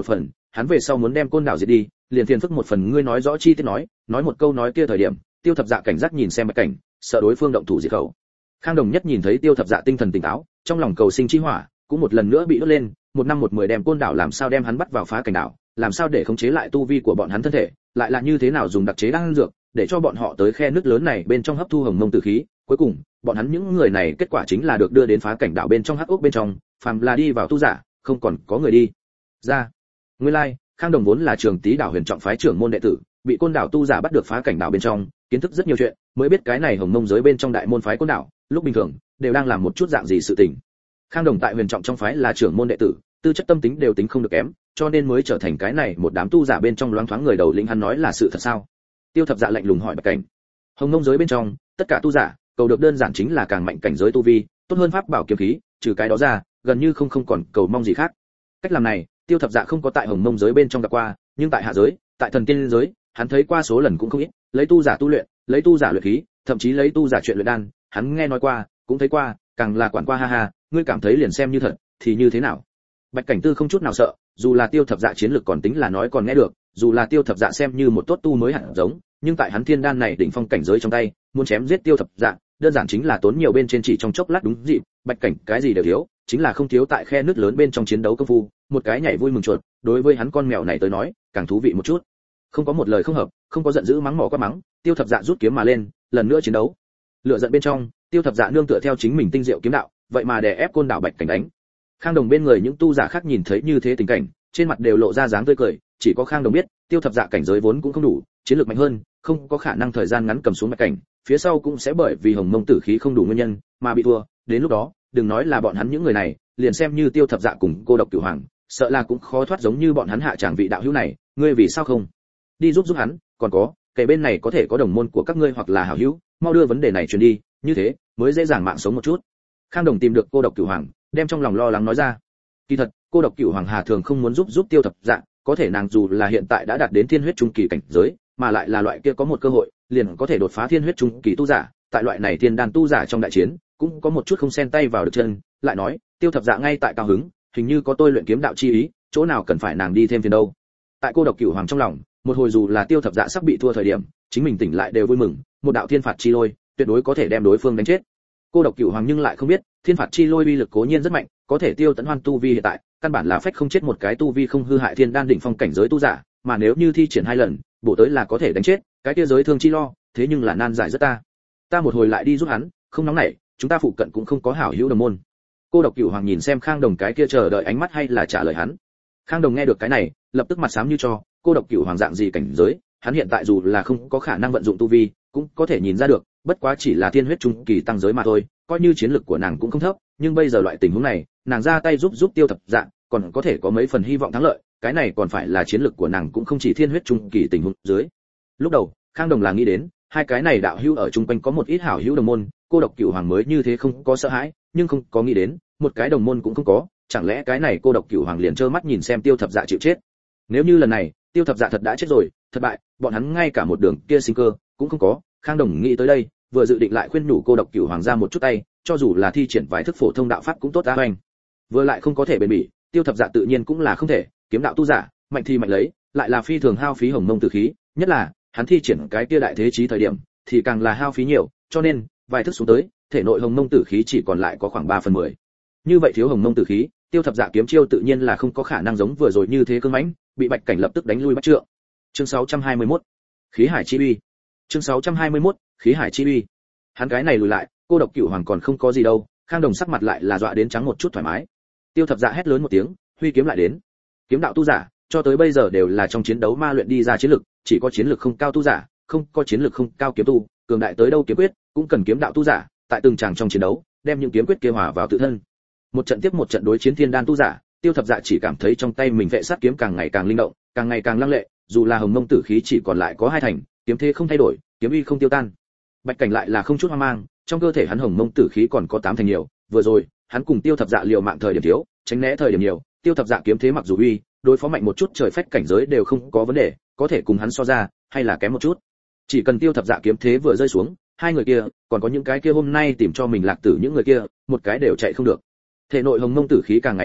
hắn về sau muốn đem côn đảo diệt đi, liền phiền phức một phần ngươi nói rõ chi tiết nói, nói một câu nói kia thời điểm, Tiêu Thập Dạ cảnh giác nhìn xem Bạch Cảnh, sợ đối phương động thủ diệt khẩu. Khang Đồng Nhất nhìn thấy Tiêu Thập Dạ tinh thần tỉnh táo, trong lòng cầu sinh chi hỏa cũng một lần nữa bị đốt lên, một năm một mười đem côn đảo làm sao đem hắn bắt vào phá cảnh đảo, làm sao để khống chế lại tu vi của bọn hắn thân thể, lại là như thế nào dùng đặc chế đan dược để cho bọn họ tới khe nước lớn này bên trong hấp thu hồng mông tử khí, cuối cùng bọn hắn những người này kết quả chính là được đưa đến phá cảnh đảo bên trong hắc ốc bên trong, phàm là đi vào tu giả, không còn có người đi ra. Nguyên lai, like, Khang Đồng vốn là Trường Tý đảo huyền trọng phái trưởng môn đệ tử, bị côn đảo tu giả bắt được phá cảnh đảo bên trong, kiến thức rất nhiều chuyện, mới biết cái này hồng mông giới bên trong đại môn phái côn đảo, lúc bình thường đều đang làm một chút dạng gì sự tình. Khang Đồng tại huyền trọng trong phái là trưởng môn đệ tử, tư chất tâm tính đều tính không được kém, cho nên mới trở thành cái này một đám tu giả bên trong loáng thoáng người đầu lĩnh. Hắn nói là sự thật sao? Tiêu Thập Dạ lạnh lùng hỏi Bạch Cảnh. Hồng mông giới bên trong, tất cả tu giả cầu được đơn giản chính là càng mạnh cảnh giới tu vi, tốt hơn pháp bảo kiếm khí, trừ cái đó ra, gần như không không còn cầu mong gì khác. Cách làm này, Tiêu Thập Dạ không có tại hồng mông giới bên trong gặp qua, nhưng tại hạ giới, tại thần tiên giới, hắn thấy qua số lần cũng không ít, lấy tu giả tu luyện, lấy tu giả luyện khí, thậm chí lấy tu giả chuyện luyện đan, hắn nghe nói qua, cũng thấy qua, càng là quản qua. Ha ha, ngươi cảm thấy liền xem như thật, thì như thế nào? Bạch Cảnh Tư không chút nào sợ, dù là Tiêu Thập Dạ chiến lực còn tính là nói còn nghe được, dù là Tiêu Thập Dạ xem như một tốt tu mới hẳn giống, nhưng tại hắn thiên đan này đỉnh phong cảnh giới trong tay, muốn chém giết Tiêu Thập Dạ, đơn giản chính là tốn nhiều bên trên chỉ trong chốc lát đúng dịp. Bạch Cảnh cái gì đều thiếu, chính là không thiếu tại khe nước lớn bên trong chiến đấu công phu, một cái nhảy vui mừng chuột, đối với hắn con mèo này tới nói, càng thú vị một chút. Không có một lời không hợp, không có giận dữ mắng mỏ quát mắng, Tiêu Thập Dạ rút kiếm mà lên, lần nữa chiến đấu. Lửa giận bên trong, Tiêu Thập Dạ nương tựa theo chính mình tinh diệu kiếm đạo, vậy mà đè ép côn đảo Bạch Cảnh đánh. Khang Đồng bên người những tu giả khác nhìn thấy như thế tình cảnh, trên mặt đều lộ ra dáng tươi cười, chỉ có Khang Đồng biết, Tiêu Thập Dạ cảnh giới vốn cũng không đủ, chiến lược mạnh hơn, không có khả năng thời gian ngắn cầm xuống Bạch Cảnh, phía sau cũng sẽ bởi vì hồng mông tử khí không đủ nguyên nhân mà bị thua, đến lúc đó, đừng nói là bọn hắn những người này, liền xem như Tiêu Thập Dạ cùng Cô Độc Cửu Hoàng, sợ là cũng khó thoát giống như bọn hắn hạ tràng vị đạo hữu này, ngươi vì sao không đi giúp giúp hắn, còn có, kể bên này có thể có đồng môn của các ngươi hoặc là hảo hữu, mau đưa vấn đề này truyền đi, như thế mới dễ dàng mạng sống một chút. Khang Đồng tìm được Cô Độc Cửu Hoàng, đem trong lòng lo lắng nói ra. Kỳ thật, Cô Độc Cửu Hoàng hà thường không muốn giúp giúp Tiêu Thập Dạ, có thể nàng dù là hiện tại đã đạt đến thiên huyết trung kỳ cảnh giới, mà lại là loại kia có một cơ hội, liền có thể đột phá thiên huyết trung kỳ tu giả, tại loại này thiên đan tu giả trong đại chiến, cũng có một chút không xen tay vào được chân, lại nói, Tiêu Thập Dạ ngay tại cao hứng, hình như có tôi luyện kiếm đạo chi ý, chỗ nào cần phải nàng đi thêm phiền đâu. Tại Cô Độc Cửu Hoàng trong lòng, một hồi dù là Tiêu Thập Dạ sắp bị thua thời điểm, chính mình tỉnh lại đều vui mừng, một đạo thiên phạt chi lôi, tuyệt đối có thể đem đối phương đánh chết. Cô Độc Cửu Hoàng nhưng lại không biết, thiên phạt chi lôi uy lực cố nhiên rất mạnh, có thể tiêu tận hoan tu vi hiện tại, căn bản là phách không chết một cái tu vi không hư hại thiên đan đỉnh phong cảnh giới tu giả, mà nếu như thi triển hai lần, bổ tới là có thể đánh chết, cái kia giới thương chi lo, thế nhưng là nan giải rất ta. Ta một hồi lại đi giúp hắn, không nóng nảy, chúng ta phụ cận cũng không có hảo hữu đồng môn. Cô Độc Cửu Hoàng nhìn xem Khang Đồng cái kia chờ đợi ánh mắt hay là trả lời hắn. Khang Đồng nghe được cái này, lập tức mặt xám như cho, Cô Độc Cửu Hoàng dạng gì cảnh giới, hắn hiện tại dù là không có khả năng vận dụng tu vi, cũng có thể nhìn ra được, bất quá chỉ là thiên huyết trung kỳ tăng giới mà thôi, coi như chiến lực của nàng cũng không thấp, nhưng bây giờ loại tình huống này, nàng ra tay giúp giúp Tiêu Thập Dạ, còn có thể có mấy phần hy vọng thắng lợi, cái này còn phải là chiến lực của nàng cũng không chỉ thiên huyết trung kỳ tình huống dưới. Lúc đầu, Khang Đồng là nghĩ đến, hai cái này đạo hữu ở chung quanh có một ít hảo hữu đồng môn, Cô Độc Cửu Hoàng mới như thế không có sợ hãi, nhưng không có nghĩ đến, một cái đồng môn cũng không có, chẳng lẽ cái này Cô Độc Cửu Hoàng liền trơ mắt nhìn xem Tiêu Thập Dạ chịu chết. Nếu như lần này, Tiêu Thập Dạ thật đã chết rồi, thất bại, bọn hắn ngay cả một đường kia sinh cơ cũng không có. Khang Đồng nghĩ tới đây, vừa dự định lại khuyên nhủ Cô Độc Cửu Hoàng ra một chút tay, cho dù là thi triển vài thức phổ thông đạo pháp cũng tốt á hoành. Vừa lại không có thể bền bỉ, Tiêu Thập Dạ tự nhiên cũng là không thể, kiếm đạo tu giả, mạnh thì mạnh lấy, lại là phi thường hao phí hồng mông tử khí, nhất là hắn thi triển cái kia đại thế chí thời điểm, thì càng là hao phí nhiều, cho nên vài thức xuống tới, thể nội hồng mông tử khí chỉ còn lại có khoảng ba phần mười. Như vậy thiếu hồng mông tử khí, Tiêu Thập Dạ kiếm chiêu tự nhiên là không có khả năng giống vừa rồi như thế cương mãnh, bị Bạch Cảnh lập tức đánh lui bắt trượng. Chương sáu trăm hai mươi mốt, khí hải chi uy. Chương sáu trăm hai mươi mốt, khí hải chi uy. Hắn cái này lùi lại, Cô Độc Cửu Hoàng còn không có gì đâu, Khang Đồng sắc mặt lại là dọa đến trắng một chút thoải mái. Tiêu Thập Dạ hét lớn một tiếng, huy kiếm lại đến. Kiếm đạo tu giả, cho tới bây giờ đều là trong chiến đấu ma luyện đi ra chiến lực, chỉ có chiến lực không cao tu giả, không có chiến lực không cao kiếm tu, cường đại tới đâu kiếm quyết, cũng cần kiếm đạo tu giả, tại từng tràng trong chiến đấu, đem những kiếm quyết kia hòa vào tự thân. Một trận tiếp một trận đối chiến thiên đan tu giả, Tiêu Thập Dạ chỉ cảm thấy trong tay mình vệ sát kiếm càng ngày càng linh động, càng ngày càng lăng lệ, dù là hồng mông tử khí chỉ còn lại có hai thành, kiếm thế không thay đổi, kiếm uy không tiêu tan. Bạch Cảnh lại là không chút hoang mang, trong cơ thể hắn hồng mông tử khí còn có tám thành nhiều, vừa rồi, hắn cùng Tiêu Thập Dạ liều mạng thời điểm thiếu, tránh né thời điểm nhiều, Tiêu Thập Dạ kiếm thế mặc dù uy, đối phó mạnh một chút trời phách cảnh giới đều không có vấn đề, có thể cùng hắn so ra, hay là kém một chút. Chỉ cần Tiêu Thập Dạ kiếm thế vừa rơi xuống, hai người kia, còn có những cái kia hôm nay tìm cho mình lạc tử những người kia, một cái đều chạy không được. Thể nội hồng mông tử khí càng ngày càng ít,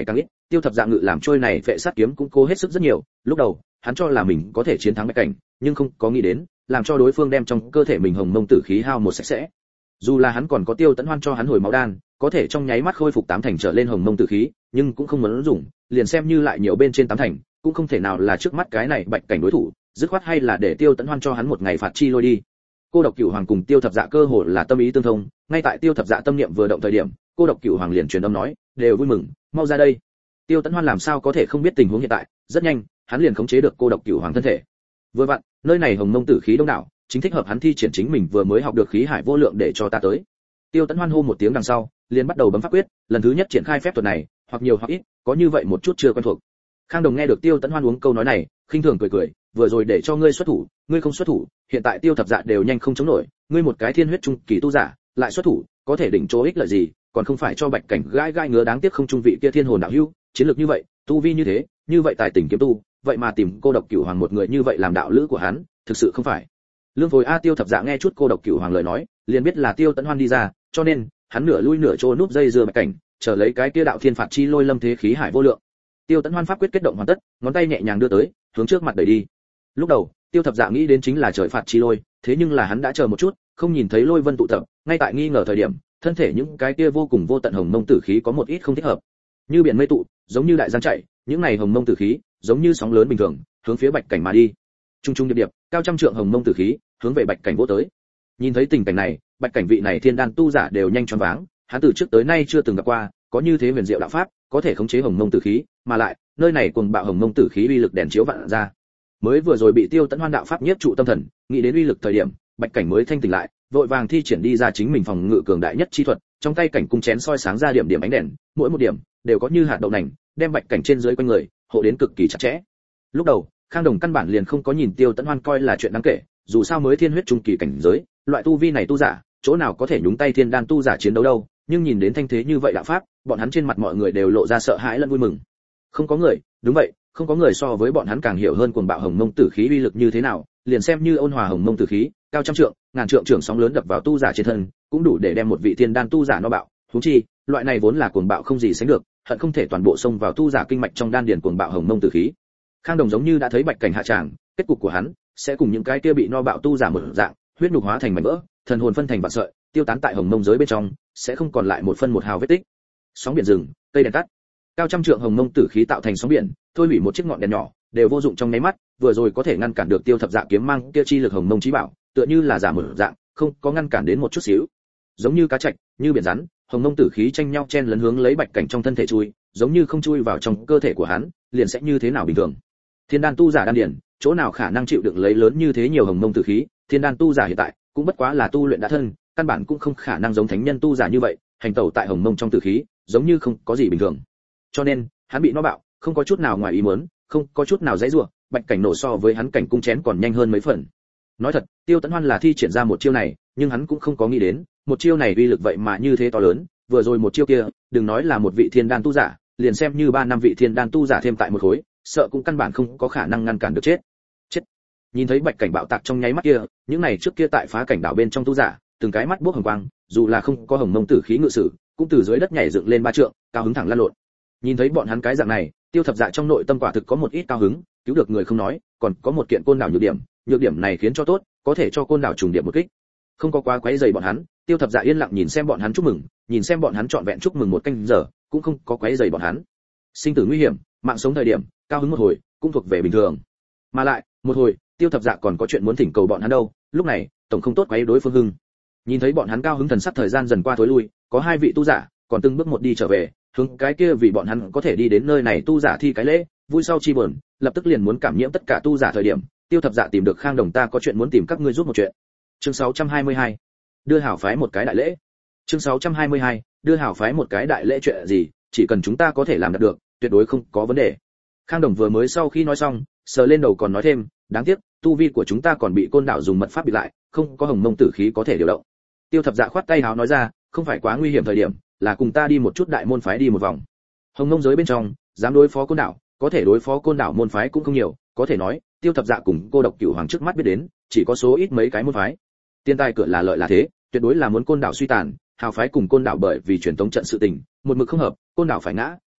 Tiêu Thập Dạ ngự làm trôi này phệ sát kiếm cũng cố hết sức rất nhiều, lúc đầu, hắn cho là mình có thể chiến thắng Bạch Cảnh, nhưng không có nghĩ đến, làm cho đối phương đem trong cơ thể mình hồng mông tử khí hao một sạch sẽ. Dù là hắn còn có Tiêu Tấn Hoan cho hắn hồi máu đan, có thể trong nháy mắt khôi phục tám thành trở lên hồng mông tử khí, nhưng cũng không muốn dùng, liền xem như lại nhiều bên trên tám thành, cũng không thể nào là trước mắt cái này Bạch Cảnh đối thủ, dứt khoát hay là để Tiêu Tấn Hoan cho hắn một ngày phạt chi lôi đi. Cô độc Cửu Hoàng cùng Tiêu Thập Dạ cơ hồ là tâm ý tương thông, ngay tại Tiêu Thập Dạ tâm niệm vừa động thời điểm, cô độc Cửu Hoàng liền truyền âm nói, đều vui mừng, mau ra đây. Tiêu Tấn Hoan làm sao có thể không biết tình huống hiện tại, rất nhanh, hắn liền khống chế được cô độc Cửu Hoàng thân thể. Vừa vặn, nơi này hồng mông tử khí đông đảo, chính thích hợp hắn thi triển chính mình vừa mới học được khí hải vô lượng để cho ta tới. Tiêu Tấn Hoan hô một tiếng đằng sau, liền bắt đầu bấm pháp quyết, lần thứ nhất triển khai phép thuật này, hoặc nhiều hoặc ít, có như vậy một chút chưa quen thuộc. Khang Đồng nghe được Tiêu Tấn Hoan uống câu nói này, khinh thường cười cười, vừa rồi để cho ngươi xuất thủ, ngươi không xuất thủ, hiện tại Tiêu Thập Dạ đều nhanh không chống nổi, ngươi một cái thiên huyết trung kỳ tu giả, lại xuất thủ, có thể đỉnh chỗ ích lợi gì, còn không phải cho Bạch Cảnh gai gai ngứa đáng tiếc không trung vị kia thiên hồn đạo hữu, chiến lược như vậy, tu vi như thế, như vậy tài tình kiếm tu, vậy mà tìm cô độc Cửu Hoàng một người như vậy làm đạo lữ của hắn, thực sự không phải. Lương Phối A Tiêu Thập Dạ nghe chút cô độc Cửu Hoàng lời nói, liền biết là Tiêu Tấn Hoan đi ra, cho nên hắn nửa lui nửa trô núp dây dưa Bạch Cảnh, chờ lấy cái kia đạo thiên phạt chi lôi lâm thế khí hải vô lượng. Tiêu Tấn Hoan pháp quyết kết động hoàn tất, ngón tay nhẹ nhàng đưa tới, hướng trước mặt đẩy đi. Lúc đầu, Tiêu Thập Dạ nghĩ đến chính là trời phạt chi lôi, thế nhưng là hắn đã chờ một chút, không nhìn thấy lôi vân tụ tập, ngay tại nghi ngờ thời điểm, thân thể những cái kia vô cùng vô tận hồng mông tử khí có một ít không thích hợp. Như biển mây tụ, giống như đại giang chảy, những này hồng mông tử khí, giống như sóng lớn bình thường, hướng phía Bạch Cảnh mà đi. Trung trung điệp điệp, cao trăm trượng hồng mông tử khí, hướng về Bạch Cảnh vỗ tới. Nhìn thấy tình cảnh này, Bạch Cảnh vị này thiên đan tu giả đều nhanh choáng váng, hắn từ trước tới nay chưa từng gặp qua, có như thế huyền diệu đạo pháp, có thể khống chế hồng mông tử khí, mà lại, nơi này cuồng bạo hồng mông tử khí uy lực đèn chiếu vạn ra. Mới vừa rồi bị Tiêu Tấn Hoan đạo pháp nhiếp trụ tâm thần, nghĩ đến uy lực thời điểm, Bạch Cảnh mới thanh tỉnh lại, vội vàng thi triển đi ra chính mình phòng ngự cường đại nhất chi thuật, trong tay cảnh cung chén soi sáng ra điểm điểm ánh đèn, mỗi một điểm đều có như hạt đậu nành, đem Bạch Cảnh trên dưới quanh người hộ đến cực kỳ chặt chẽ. Lúc đầu, Khang Đồng căn bản liền không có nhìn Tiêu Tấn Hoan coi là chuyện đáng kể, dù sao mới thiên huyết trung kỳ cảnh giới, loại tu vi này tu giả, chỗ nào có thể nhúng tay thiên đan tu giả chiến đấu đâu, nhưng nhìn đến thanh thế như vậy đạo pháp, bọn hắn trên mặt mọi người đều lộ ra sợ hãi lẫn vui mừng. Không có người, đúng vậy, không có người so với bọn hắn càng hiểu hơn cuồng bạo hồng mông tử khí uy lực như thế nào, liền xem như ôn hòa hồng mông tử khí, cao trăm trượng, ngàn trượng trưởng sóng lớn đập vào tu giả trên thân, cũng đủ để đem một vị thiên đan tu giả no bạo, huống chi, loại này vốn là cuồng bạo không gì sánh được, hận không thể toàn bộ xông vào tu giả kinh mạch trong đan điền cuồng bạo hồng mông tử khí. Khang Đồng giống như đã thấy Bạch Cảnh hạ tràng, kết cục của hắn sẽ cùng những cái kia bị no bạo tu giả một dạng, huyết nhục hóa thành mảnh vỡ, thần hồn phân thành vạn sợi, tiêu tán tại hồng mông giới bên trong, sẽ không còn lại một phân một hào vết tích. Sóng biển rừng, cây đèn tắt, cao trăm trượng hồng mông tử khí tạo thành sóng biển, thôi hủy một chiếc ngọn đèn nhỏ, đều vô dụng trong nháy mắt, vừa rồi có thể ngăn cản được Tiêu Thập Dạ kiếm mang kia chi lực hồng mông chí bảo, tựa như là giả một dạng, không có ngăn cản đến một chút xíu. Giống như cá trạch, như biển rắn, hồng mông tử khí tranh nhau chen lấn hướng lấy Bạch Cảnh trong thân thể chui, giống như không chui vào trong cơ thể của hắn, liền sẽ như thế nào bình thường. Thiên đan tu giả đan điển, chỗ nào khả năng chịu đựng lấy lớn như thế nhiều hồng mông tử khí, thiên đan tu giả hiện tại cũng bất quá là tu luyện đã thân, căn bản cũng không khả năng giống thánh nhân tu giả như vậy, hành tẩu tại hồng mông trong tử khí, giống như không có gì bình thường. Cho nên, hắn bị nó bạo, không có chút nào ngoài ý muốn, không có chút nào dãy rủa, Bạch Cảnh nổ so với hắn cảnh cung chén còn nhanh hơn mấy phần. Nói thật, Tiêu Tấn Hoan là thi triển ra một chiêu này, nhưng hắn cũng không có nghĩ đến, một chiêu này uy lực vậy mà như thế to lớn, vừa rồi một chiêu kia, đừng nói là một vị thiên đan tu giả, liền xem như ba năm vị thiên đan tu giả thêm tại một khối, sợ cũng căn bản không có khả năng ngăn cản được chết. Chết. Nhìn thấy Bạch Cảnh bạo tạc trong nháy mắt kia, những này trước kia tại phá cảnh đảo bên trong tu giả, từng cái mắt buốc hồng quang, dù là không có hồng mông tử khí ngự sử, cũng từ dưới đất nhảy dựng lên ba trượng, cao hứng thẳng lăn lộn. Nhìn thấy bọn hắn cái dạng này, Tiêu Thập Dạ trong nội tâm quả thực có một ít cao hứng, cứu được người không nói, còn có một kiện côn đảo nhược điểm, nhược điểm này khiến cho tốt, có thể cho côn đảo trùng điểm một kích. Không có quá quấy rầy bọn hắn, Tiêu Thập Dạ yên lặng nhìn xem bọn hắn chúc mừng, nhìn xem bọn hắn trọn vẹn chúc mừng một canh giờ, cũng không có quấy rầy bọn hắn. Sinh tử nguy hiểm, mạng sống thời điểm, cao hứng một hồi, cũng thuộc về bình thường. Mà lại, một hồi, Tiêu Thập Dạ còn có chuyện muốn thỉnh cầu bọn hắn đâu, lúc này, tổng không tốt quấy đối phương hưng. Nhìn thấy bọn hắn cao hứng thần sắc thời gian dần qua thối lui, có hai vị tu giả, còn từng bước một đi trở về, hướng cái kia vì bọn hắn có thể đi đến nơi này tu giả thi cái lễ, vui sau chi buồn, lập tức liền muốn cảm nhiễm tất cả tu giả thời điểm, Tiêu Thập Dạ tìm được Khang Đồng, ta có chuyện muốn tìm các ngươi giúp một chuyện. Chương sáu trăm hai mươi hai, đưa hảo phái một cái đại lễ. Chương sáu trăm hai mươi hai, đưa hảo phái một cái đại lễ chuyện gì, chỉ cần chúng ta có thể làm được, tuyệt đối không có vấn đề. Khang Đồng vừa mới sau khi nói xong, sờ lên đầu còn nói thêm, đáng tiếc, tu vi của chúng ta còn bị côn đảo dùng mật pháp bị lại, không có hồng mông tử khí có thể điều động. Tiêu Thập Dạ khoát tay háo nói ra, không phải quá nguy hiểm thời điểm, là cùng ta đi một chút đại môn phái đi một vòng. Hồng mông giới bên trong, dám đối phó côn đảo, có thể đối phó côn đảo môn phái cũng không nhiều, có thể nói, Tiêu Thập Dạ cùng cô độc cửu hoàng trước mắt biết đến, chỉ có số ít mấy cái môn phái. Tiên tài cửa là lợi là thế, tuyệt đối là muốn côn đảo suy tàn, hào phái cùng côn đảo bởi vì truyền tống trận sự tình, một mực không hợp, côn đảo phải ngã,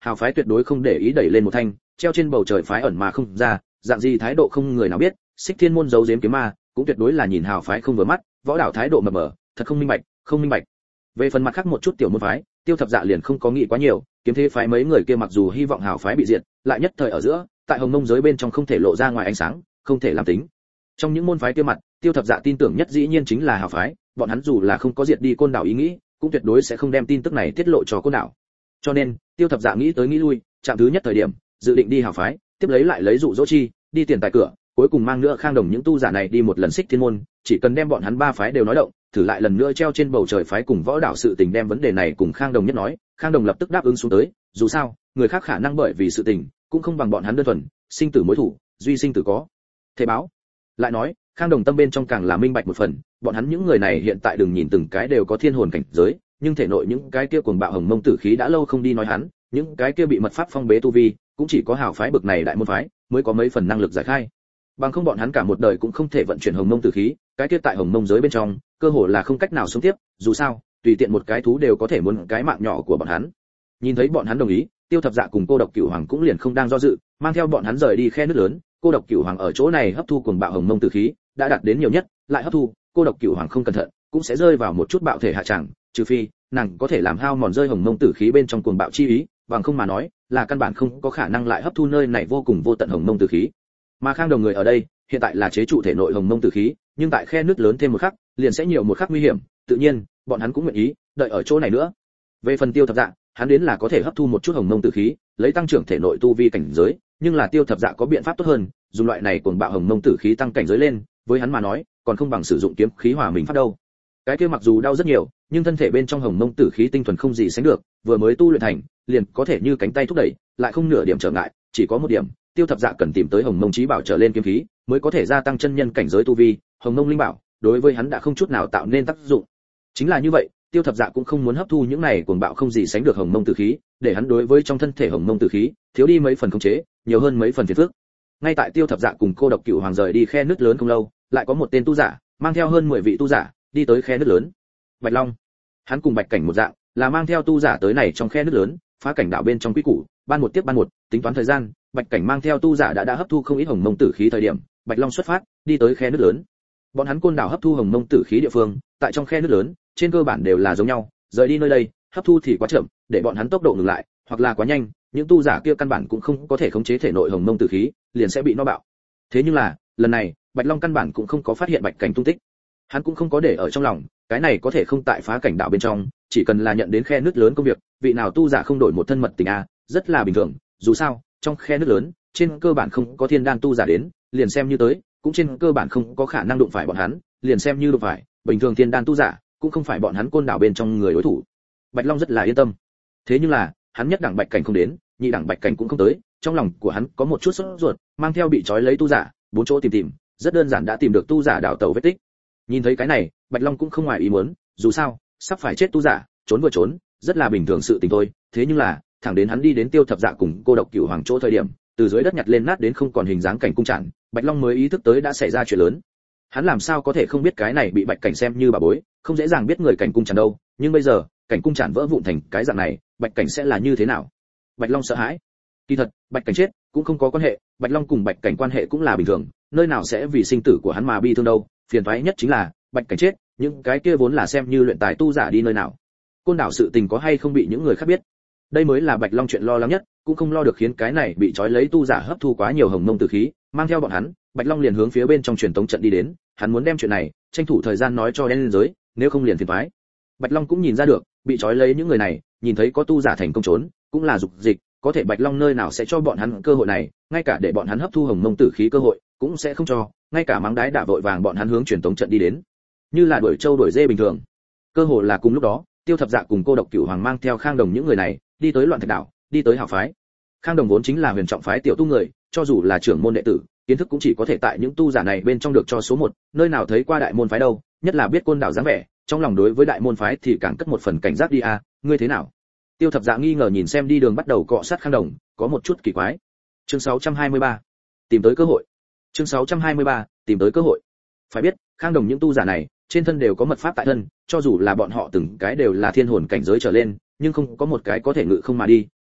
hào phái tuyệt đối không để ý đẩy lên một thanh treo trên bầu trời phái ẩn mà không ra, dạng gì thái độ không người nào biết. Xích Thiên môn giấu giếm kiếm ma cũng tuyệt đối là nhìn hào phái không vừa mắt, võ đảo thái độ mờ mờ, thật không minh bạch, không minh bạch. Về phần mặt khác một chút tiểu môn phái, Tiêu Thập Dạ liền không có nghĩ quá nhiều, kiếm thế phái mấy người kia mặc dù hy vọng hào phái bị diệt, lại nhất thời ở giữa, tại Hồng Mông giới bên trong không thể lộ ra ngoài ánh sáng, không thể làm tính. Trong những môn phái kia mặt, Tiêu Thập Dạ tin tưởng nhất dĩ nhiên chính là hào phái, bọn hắn dù là không có diệt đi Côn Đảo ý nghĩ, cũng tuyệt đối sẽ không đem tin tức này tiết lộ cho Côn Đảo. Cho nên, Tiêu Thập Dạ nghĩ tới nghĩ lui, chạm thứ nhất thời điểm, dự định đi hào phái, tiếp lấy lại lấy dụ dỗ chi, đi tiền tài cửa, cuối cùng mang nữa Khang Đồng những tu giả này đi một lần Xích Thiên môn, chỉ cần đem bọn hắn ba phái đều nói động, thử lại lần nữa treo trên bầu trời phái cùng võ đảo sự tình đem vấn đề này cùng Khang Đồng nhất nói, Khang Đồng lập tức đáp ứng xuống tới, dù sao, người khác khả năng bởi vì sự tình, cũng không bằng bọn hắn đơn thuần, sinh tử mối thủ, duy sinh tử có thể báo. Lại nói, Khang Đồng tâm bên trong càng là minh bạch một phần, bọn hắn những người này hiện tại đừng nhìn từng cái đều có thiên hồn cảnh giới, nhưng thể nội những cái kia cuồng bạo hồng mông tử khí đã lâu không đi nói hắn, những cái kia bị mật pháp phong bế tu vi, cũng chỉ có hào phái bực này đại môn phái mới có mấy phần năng lực giải khai. Bằng không bọn hắn cả một đời cũng không thể vận chuyển hồng mông tử khí, cái kia tại hồng mông giới bên trong, cơ hồ là không cách nào sống tiếp, dù sao, tùy tiện một cái thú đều có thể muốn cái mạng nhỏ của bọn hắn. Nhìn thấy bọn hắn đồng ý, Tiêu Thập Dạ cùng Cô Độc Cửu Hoàng cũng liền không đang do dự, mang theo bọn hắn rời đi khe nước lớn. Cô Độc Cửu Hoàng ở chỗ này hấp thu cuồng bạo hồng mông tử khí, đã đạt đến nhiều nhất, lại hấp thu, Cô Độc Cửu Hoàng không cẩn thận, cũng sẽ rơi vào một chút bạo thể hạ trạng, trừ phi nàng có thể làm hao mòn rơi hồng mông tử khí bên trong cuồng bạo chi ý, bằng không mà nói, là căn bản không có khả năng lại hấp thu nơi này vô cùng vô tận hồng mông tử khí. Mà Khang Đồng người ở đây, hiện tại là chế trụ thể nội hồng mông tử khí, nhưng tại khe nước lớn thêm một khắc, liền sẽ nhiều một khắc nguy hiểm, tự nhiên, bọn hắn cũng nguyện ý đợi ở chỗ này nữa. Về phần Tiêu Thập Dạ, hắn đến là có thể hấp thu một chút hồng mông tử khí, lấy tăng trưởng thể nội tu vi cảnh giới, nhưng là Tiêu Thập Dạ có biện pháp tốt hơn, dùng loại này cuồng bạo hồng mông tử khí tăng cảnh giới lên, với hắn mà nói, còn không bằng sử dụng kiếm khí hỏa mình phát đâu. Cái kia mặc dù đau rất nhiều, nhưng thân thể bên trong hồng mông tử khí tinh thuần không gì sánh được, vừa mới tu luyện thành, liền có thể như cánh tay thúc đẩy, lại không nửa điểm trở ngại, chỉ có một điểm, Tiêu Thập Dạ cần tìm tới hồng mông chí bảo trở lên kiếm khí, mới có thể gia tăng chân nhân cảnh giới tu vi, hồng mông linh bảo, đối với hắn đã không chút nào tạo nên tác dụng. Chính là như vậy, Tiêu Thập Dạ cũng không muốn hấp thu những này cuồng bạo không gì sánh được hồng mông tử khí, để hắn đối với trong thân thể hồng mông tử khí thiếu đi mấy phần khống chế, nhiều hơn mấy phần phiền phức. Ngay tại Tiêu Thập Dạ cùng Cô Độc Cửu Hoàng rời đi khe nước lớn không lâu, lại có một tên tu giả, mang theo hơn mười vị tu giả, đi tới khe nước lớn. Bạch Long, hắn cùng Bạch Cảnh một dạng, là mang theo tu giả tới này trong khe nước lớn, phá cảnh đạo bên trong quy củ, ban một tiếp ban một, tính toán thời gian, Bạch Cảnh mang theo tu giả đã đã hấp thu không ít hồng mông tử khí thời điểm, Bạch Long xuất phát, đi tới khe nước lớn. Bọn hắn Côn Đảo hấp thu hồng mông tử khí địa phương, tại trong khe nước lớn, trên cơ bản đều là giống nhau, rời đi nơi đây, hấp thu thì quá chậm, để bọn hắn tốc độ ngừng lại, hoặc là quá nhanh, những tu giả kia căn bản cũng không có thể khống chế thể nội hồng mông tử khí, liền sẽ bị nó bạo. Thế nhưng là, lần này, Bạch Long căn bản cũng không có phát hiện Bạch Cảnh tung tích. Hắn cũng không có để ở trong lòng, cái này có thể không tại phá cảnh đạo bên trong, chỉ cần là nhận đến khe nước lớn công việc, vị nào tu giả không đổi một thân mật tình a, rất là bình thường, dù sao, trong khe nước lớn, trên cơ bản không có thiên đan tu giả đến, liền xem như tới, cũng trên cơ bản không có khả năng đụng phải bọn hắn, liền xem như đụng phải, bình thường thiên đan tu giả, cũng không phải bọn hắn Côn Đảo bên trong người đối thủ. Bạch Long rất là yên tâm. Thế nhưng là, hắn nhất đẳng Bạch Cảnh không đến, nhị đẳng Bạch Cảnh cũng không tới, trong lòng của hắn có một chút sốt ruột, mang theo bị trói lấy tu giả, bốn chỗ tìm tìm, rất đơn giản đã tìm được tu giả đảo tẩu vết tích. Nhìn thấy cái này, Bạch Long cũng không ngoài ý muốn, dù sao, sắp phải chết tu giả, trốn vừa trốn, rất là bình thường sự tình thôi, thế nhưng là, thẳng đến hắn đi đến Tiêu Thập Dạ cùng Cô Độc Cửu Hoàng chỗ thời điểm, từ dưới đất nhặt lên nát đến không còn hình dáng cảnh cung trản, Bạch Long mới ý thức tới đã xảy ra chuyện lớn. Hắn làm sao có thể không biết cái này bị Bạch Cảnh xem như bà bối, không dễ dàng biết người cảnh cung trản đâu, nhưng bây giờ, cảnh cung trản vỡ vụn thành cái dạng này, Bạch Cảnh sẽ là như thế nào? Bạch Long sợ hãi. Kỳ thật, Bạch Cảnh chết cũng không có quan hệ, Bạch Long cùng Bạch Cảnh quan hệ cũng là bình thường, nơi nào sẽ vì sinh tử của hắn mà bi thương đâu, phiền toái nhất chính là, Bạch Cảnh chết, những cái kia vốn là xem như luyện tài tu giả đi nơi nào? Côn Đảo sự tình có hay không bị những người khác biết? Đây mới là Bạch Long chuyện lo lắng nhất, cũng không lo được khiến cái này bị trói lấy tu giả hấp thu quá nhiều hồng mông tử khí, mang theo bọn hắn, Bạch Long liền hướng phía bên trong truyền tống trận đi đến, hắn muốn đem chuyện này tranh thủ thời gian nói cho đen giới, nếu không liền phiền toái. Bạch Long cũng nhìn ra được, bị trói lấy những người này, nhìn thấy có tu giả thành công trốn, cũng là dục dịch, có thể Bạch Long nơi nào sẽ cho bọn hắn cơ hội này, ngay cả để bọn hắn hấp thu hồng mông tử khí cơ hội, cũng sẽ không cho, ngay cả mắng đái đả vội vàng bọn hắn hướng truyền tống trận đi đến, như là đuổi trâu đuổi dê bình thường. Cơ hội là cùng lúc đó, Tiêu Thập Dạ cùng Cô Độc Cửu Hoàng mang theo Khang Đồng những người này, đi tới Loạn Thạch đảo, đi tới Hào phái. Khang Đồng vốn chính là huyền trọng phái tiểu tu người, cho dù là trưởng môn đệ tử, kiến thức cũng chỉ có thể tại những tu giả này bên trong được cho số một, nơi nào thấy qua đại môn phái đâu, nhất là biết Côn Đảo dáng vẻ, trong lòng đối với đại môn phái thì càng cất một phần cảnh giác đi a, ngươi thế nào? Tiêu Thập Dạ nghi ngờ nhìn xem đi đường bắt đầu cọ sát Khang Đồng, có một chút kỳ quái. Chương sáu trăm hai mươi ba, tìm tới cơ hội. Chương sáu trăm hai mươi ba, tìm tới cơ hội. Phải biết, Khang Đồng những tu giả này, trên thân đều có mật pháp tại thân, cho dù là bọn họ từng cái đều là thiên hồn cảnh giới trở lên, nhưng không có một cái có thể ngự không mà đi,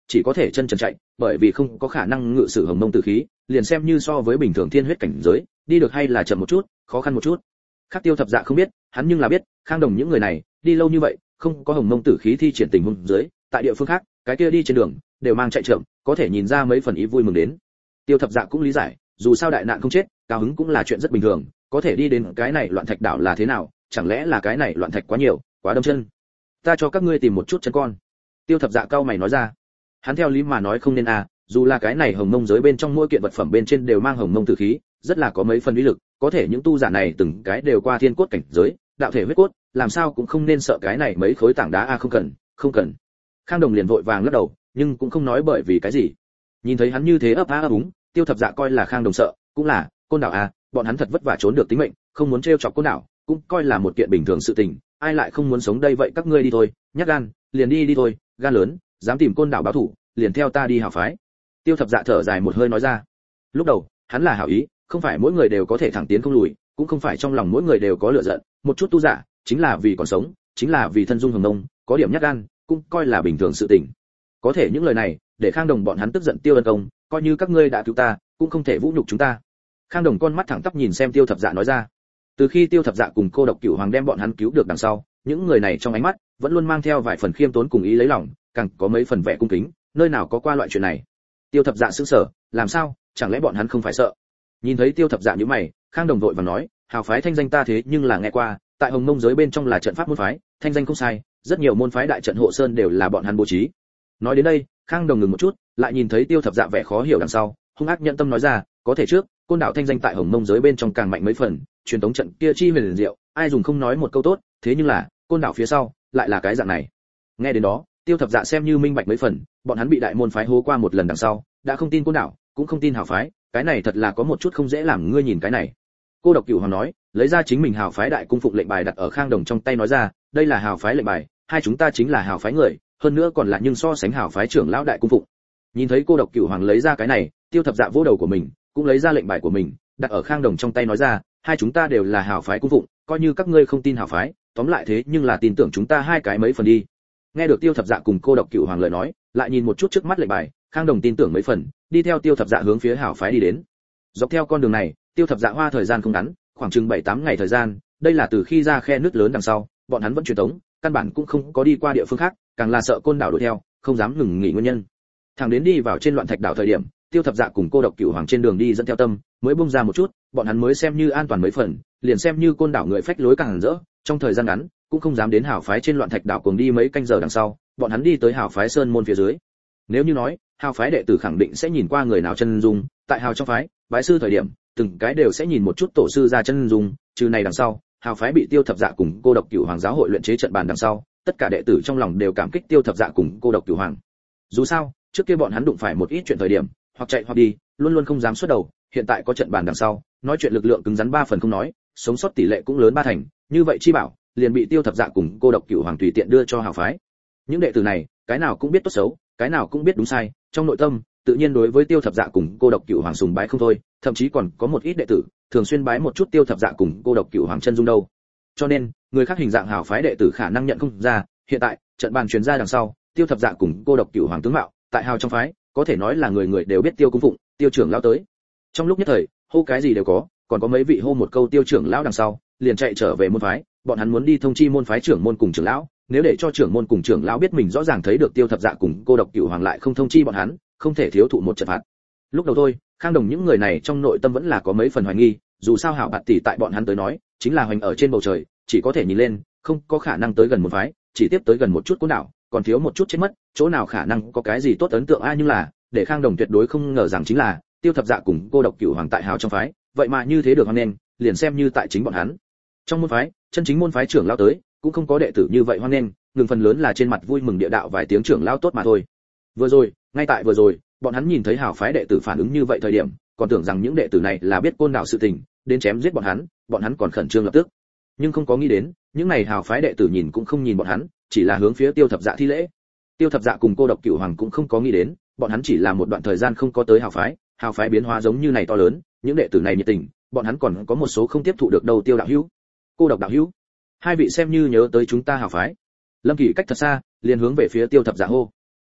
chỉ có thể chân trần chạy, bởi vì không có khả năng ngự sử hồng mông tử khí, liền xem như so với bình thường thiên huyết cảnh giới, đi được hay là chậm một chút, khó khăn một chút. Khác Tiêu Thập Dạ không biết, hắn nhưng là biết, Khang Đồng những người này, đi lâu như vậy, không có hồng mông tử khí thi triển tình huống dưới, tại địa phương khác, cái kia đi trên đường, đều mang chạy chậm, có thể nhìn ra mấy phần ý vui mừng đến. Tiêu Thập Dạ cũng lý giải, dù sao đại nạn không chết, cao hứng cũng là chuyện rất bình thường, có thể đi đến cái này loạn thạch đảo là thế nào, chẳng lẽ là cái này loạn thạch quá nhiều, quá đâm chân. Ta cho các ngươi tìm một chút chân con. Tiêu Thập Dạ cao mày nói ra. Hắn theo lý mà nói không nên à, dù là cái này hồng mông giới bên trong mỗi kiện vật phẩm bên trên đều mang hồng mông tử khí, rất là có mấy phần uy lực, có thể những tu giả này từng cái đều qua thiên cốt cảnh giới, đạo thể huyết cốt, làm sao cũng không nên sợ cái này mấy khối tảng đá a à, không cần, không cần. Khang Đồng liền vội vàng lắc đầu, nhưng cũng không nói bởi vì cái gì. Nhìn thấy hắn như thế ấp a ấp úng, Tiêu Thập Dạ coi là Khang Đồng sợ, cũng là, Côn Đảo à, bọn hắn thật vất vả trốn được tính mệnh, không muốn trêu chọc Côn Đảo, cũng coi là một kiện bình thường sự tình, ai lại không muốn sống đây vậy các ngươi đi thôi, nhát gan, liền đi đi thôi, gan lớn, dám tìm Côn Đảo báo thủ, liền theo ta đi hảo phái. Tiêu Thập Dạ thở dài một hơi nói ra. Lúc đầu, hắn là hảo ý, không phải mỗi người đều có thể thẳng tiến không lùi, cũng không phải trong lòng mỗi người đều có lửa giận, một chút tu giả, chính là vì còn sống, chính là vì thân dung hồng nông, có điểm nhát gan, cũng coi là bình thường sự tình. Có thể những lời này, để Khang Đồng bọn hắn tức giận Tiêu Ân Công, coi như các ngươi đã cứu ta, cũng không thể vũ nhục chúng ta. Khang Đồng con mắt thẳng tắp nhìn xem Tiêu Thập Dạ nói ra. Từ khi Tiêu Thập Dạ cùng Cô Độc Cửu Hoàng đem bọn hắn cứu được đằng sau, những người này trong ánh mắt vẫn luôn mang theo vài phần khiêm tốn cùng ý lấy lòng, càng có mấy phần vẻ cung kính, nơi nào có qua loại chuyện này. Tiêu Thập Dạ sững sờ, làm sao, chẳng lẽ bọn hắn không phải sợ? Nhìn thấy Tiêu Thập Dạ nhíu mày, Khang Đồng vội vàng nói, hào phái thanh danh ta thế nhưng là nghe qua, tại Hồng Mông giới bên trong là trận pháp môn phái, thanh danh không sai, rất nhiều môn phái đại trận hộ sơn đều là bọn hắn bố trí. Nói đến đây, Khang Đồng ngừng một chút, lại nhìn thấy Tiêu Thập Dạ vẻ khó hiểu đằng sau, hung ác nhận tâm nói ra, có thể trước, Côn Đảo thanh danh tại Hồng Mông giới bên trong càng mạnh mấy phần, truyền tống trận kia chi huyền diệu, ai dùng không nói một câu tốt, thế nhưng là, Côn Đảo phía sau, lại là cái dạng này. Nghe đến đó, Tiêu Thập Dạ xem như minh bạch mấy phần, bọn hắn bị đại môn phái hố qua một lần đằng sau, đã không tin Côn Đảo, cũng không tin hào phái, cái này thật là có một chút không dễ làm, ngươi nhìn cái này. Cô Độc Cửu Hoàng nói, lấy ra chính mình hào phái đại cung phụng lệnh bài đặt ở Khang Đồng trong tay nói ra, đây là hào phái lệnh bài, hai chúng ta chính là hào phái người, hơn nữa còn là nhưng so sánh hào phái trưởng lão đại cung phụng. Nhìn thấy Cô Độc Cửu Hoàng lấy ra cái này, Tiêu Thập Dạ vỗ đầu của mình, cũng lấy ra lệnh bài của mình, đặt ở Khang Đồng trong tay nói ra, hai chúng ta đều là hào phái cung phụng, coi như các ngươi không tin hào phái, tóm lại thế nhưng là tin tưởng chúng ta hai cái mấy phần đi. Nghe được Tiêu Thập Dạ cùng Cô Độc Cửu Hoàng lời nói, lại nhìn một chút trước mắt lệnh bài, Khang Đồng tin tưởng mấy phần, đi theo Tiêu Thập Dạ hướng phía hào phái đi đến. Dọc theo con đường này, Tiêu Thập Dạ hoa thời gian không ngắn, khoảng chừng bảy tám ngày thời gian, đây là từ khi ra khe nước lớn đằng sau, bọn hắn vẫn truyền tống, căn bản cũng không có đi qua địa phương khác, càng là sợ Côn Đảo đuổi theo, không dám ngừng nghỉ nguyên nhân. Thẳng đến đi vào trên loạn thạch đảo thời điểm, Tiêu Thập Dạ cùng Cô Độc Cửu Hoàng trên đường đi dẫn theo tâm, mới bung ra một chút, bọn hắn mới xem như an toàn mấy phần, liền xem như Côn Đảo người phách lối càng rỡ, trong thời gian ngắn, cũng không dám đến hào phái trên loạn thạch đảo cùng đi mấy canh giờ đằng sau, bọn hắn đi tới hào phái sơn môn phía dưới. Nếu như nói, hào phái đệ tử khẳng định sẽ nhìn qua người nào chân dung, tại hào trong phái, bái sư thời điểm, từng cái đều sẽ nhìn một chút tổ sư ra chân dung, trừ này đằng sau, hào phái bị Tiêu Thập Dạ cùng Cô Độc Cửu Hoàng giáo hội luyện chế trận bàn đằng sau, tất cả đệ tử trong lòng đều cảm kích Tiêu Thập Dạ cùng Cô Độc Cửu Hoàng. Dù sao, trước kia bọn hắn đụng phải một ít chuyện thời điểm, hoặc chạy hoặc đi, luôn luôn không dám xuất đầu, hiện tại có trận bàn đằng sau, nói chuyện lực lượng cứng rắn ba phần không nói, sống sót tỷ lệ cũng lớn ba thành, như vậy chi bảo, liền bị Tiêu Thập Dạ cùng Cô Độc Cửu Hoàng tùy tiện đưa cho hào phái. Những đệ tử này, cái nào cũng biết tốt xấu, cái nào cũng biết đúng sai, trong nội tâm, tự nhiên đối với Tiêu Thập Dạ cùng Cô Độc Cửu Hoàng sùng bái không thôi, thậm chí còn có một ít đệ tử thường xuyên bái một chút Tiêu Thập Dạ cùng Cô Độc Cửu Hoàng chân dung đâu. Cho nên, người khác hình dạng hào phái đệ tử khả năng nhận không ra, hiện tại, trận bàn truyền ra đằng sau, Tiêu Thập Dạ cùng Cô Độc Cửu Hoàng tướng mạo, tại hào trong phái, có thể nói là người người đều biết Tiêu cung phụng, Tiêu trưởng lão tới. Trong lúc nhất thời, hô cái gì đều có, còn có mấy vị hô một câu Tiêu trưởng lão đằng sau, liền chạy trở về môn phái, bọn hắn muốn đi thông chi môn phái trưởng môn cùng trưởng lão, nếu để cho trưởng môn cùng trưởng lão biết mình rõ ràng thấy được Tiêu Thập Dạ cùng Cô Độc Cửu Hoàng lại không thông chi bọn hắn, không thể thiếu thụ một trận phạt. Lúc đầu thôi, Khang Đồng những người này trong nội tâm vẫn là có mấy phần hoài nghi, dù sao hảo bạt tỷ tại bọn hắn tới nói, chính là hoành ở trên bầu trời, chỉ có thể nhìn lên, không có khả năng tới gần một phái, chỉ tiếp tới gần một chút Côn Đảo, còn thiếu một chút chết mất, chỗ nào khả năng có cái gì tốt ấn tượng a, nhưng là, để Khang Đồng tuyệt đối không ngờ rằng chính là, Tiêu Thập Dạ cùng Cô Độc Cửu Hoàng tại hào trong phái, vậy mà như thế được hoan nghênh, liền xem như tại chính bọn hắn. Trong môn phái, chân chính môn phái trưởng lão tới, cũng không có đệ tử như vậy hoan nghênh, ngừng phần lớn là trên mặt vui mừng địa đạo vài tiếng trưởng lão tốt mà thôi. Vừa rồi, ngay tại vừa rồi, bọn hắn nhìn thấy hào phái đệ tử phản ứng như vậy thời điểm, còn tưởng rằng những đệ tử này là biết Côn Đảo sự tình, đến chém giết bọn hắn, bọn hắn còn khẩn trương lập tức. Nhưng không có nghĩ đến, những này hào phái đệ tử nhìn cũng không nhìn bọn hắn, chỉ là hướng phía Tiêu Thập Dạ thi lễ. Tiêu Thập Dạ cùng Cô Độc Cửu Hoàng cũng không có nghĩ đến, bọn hắn chỉ là một đoạn thời gian không có tới hào phái, hào phái biến hóa giống như này to lớn, những đệ tử này nhiệt tình, bọn hắn còn có một số không tiếp thụ được đâu. Tiêu đạo hữu, Cô Độc đạo hữu, hai vị xem như nhớ tới chúng ta hào phái. Lâm Kỷ cách thật xa, liền hướng về phía Tiêu Thập Dạ hô.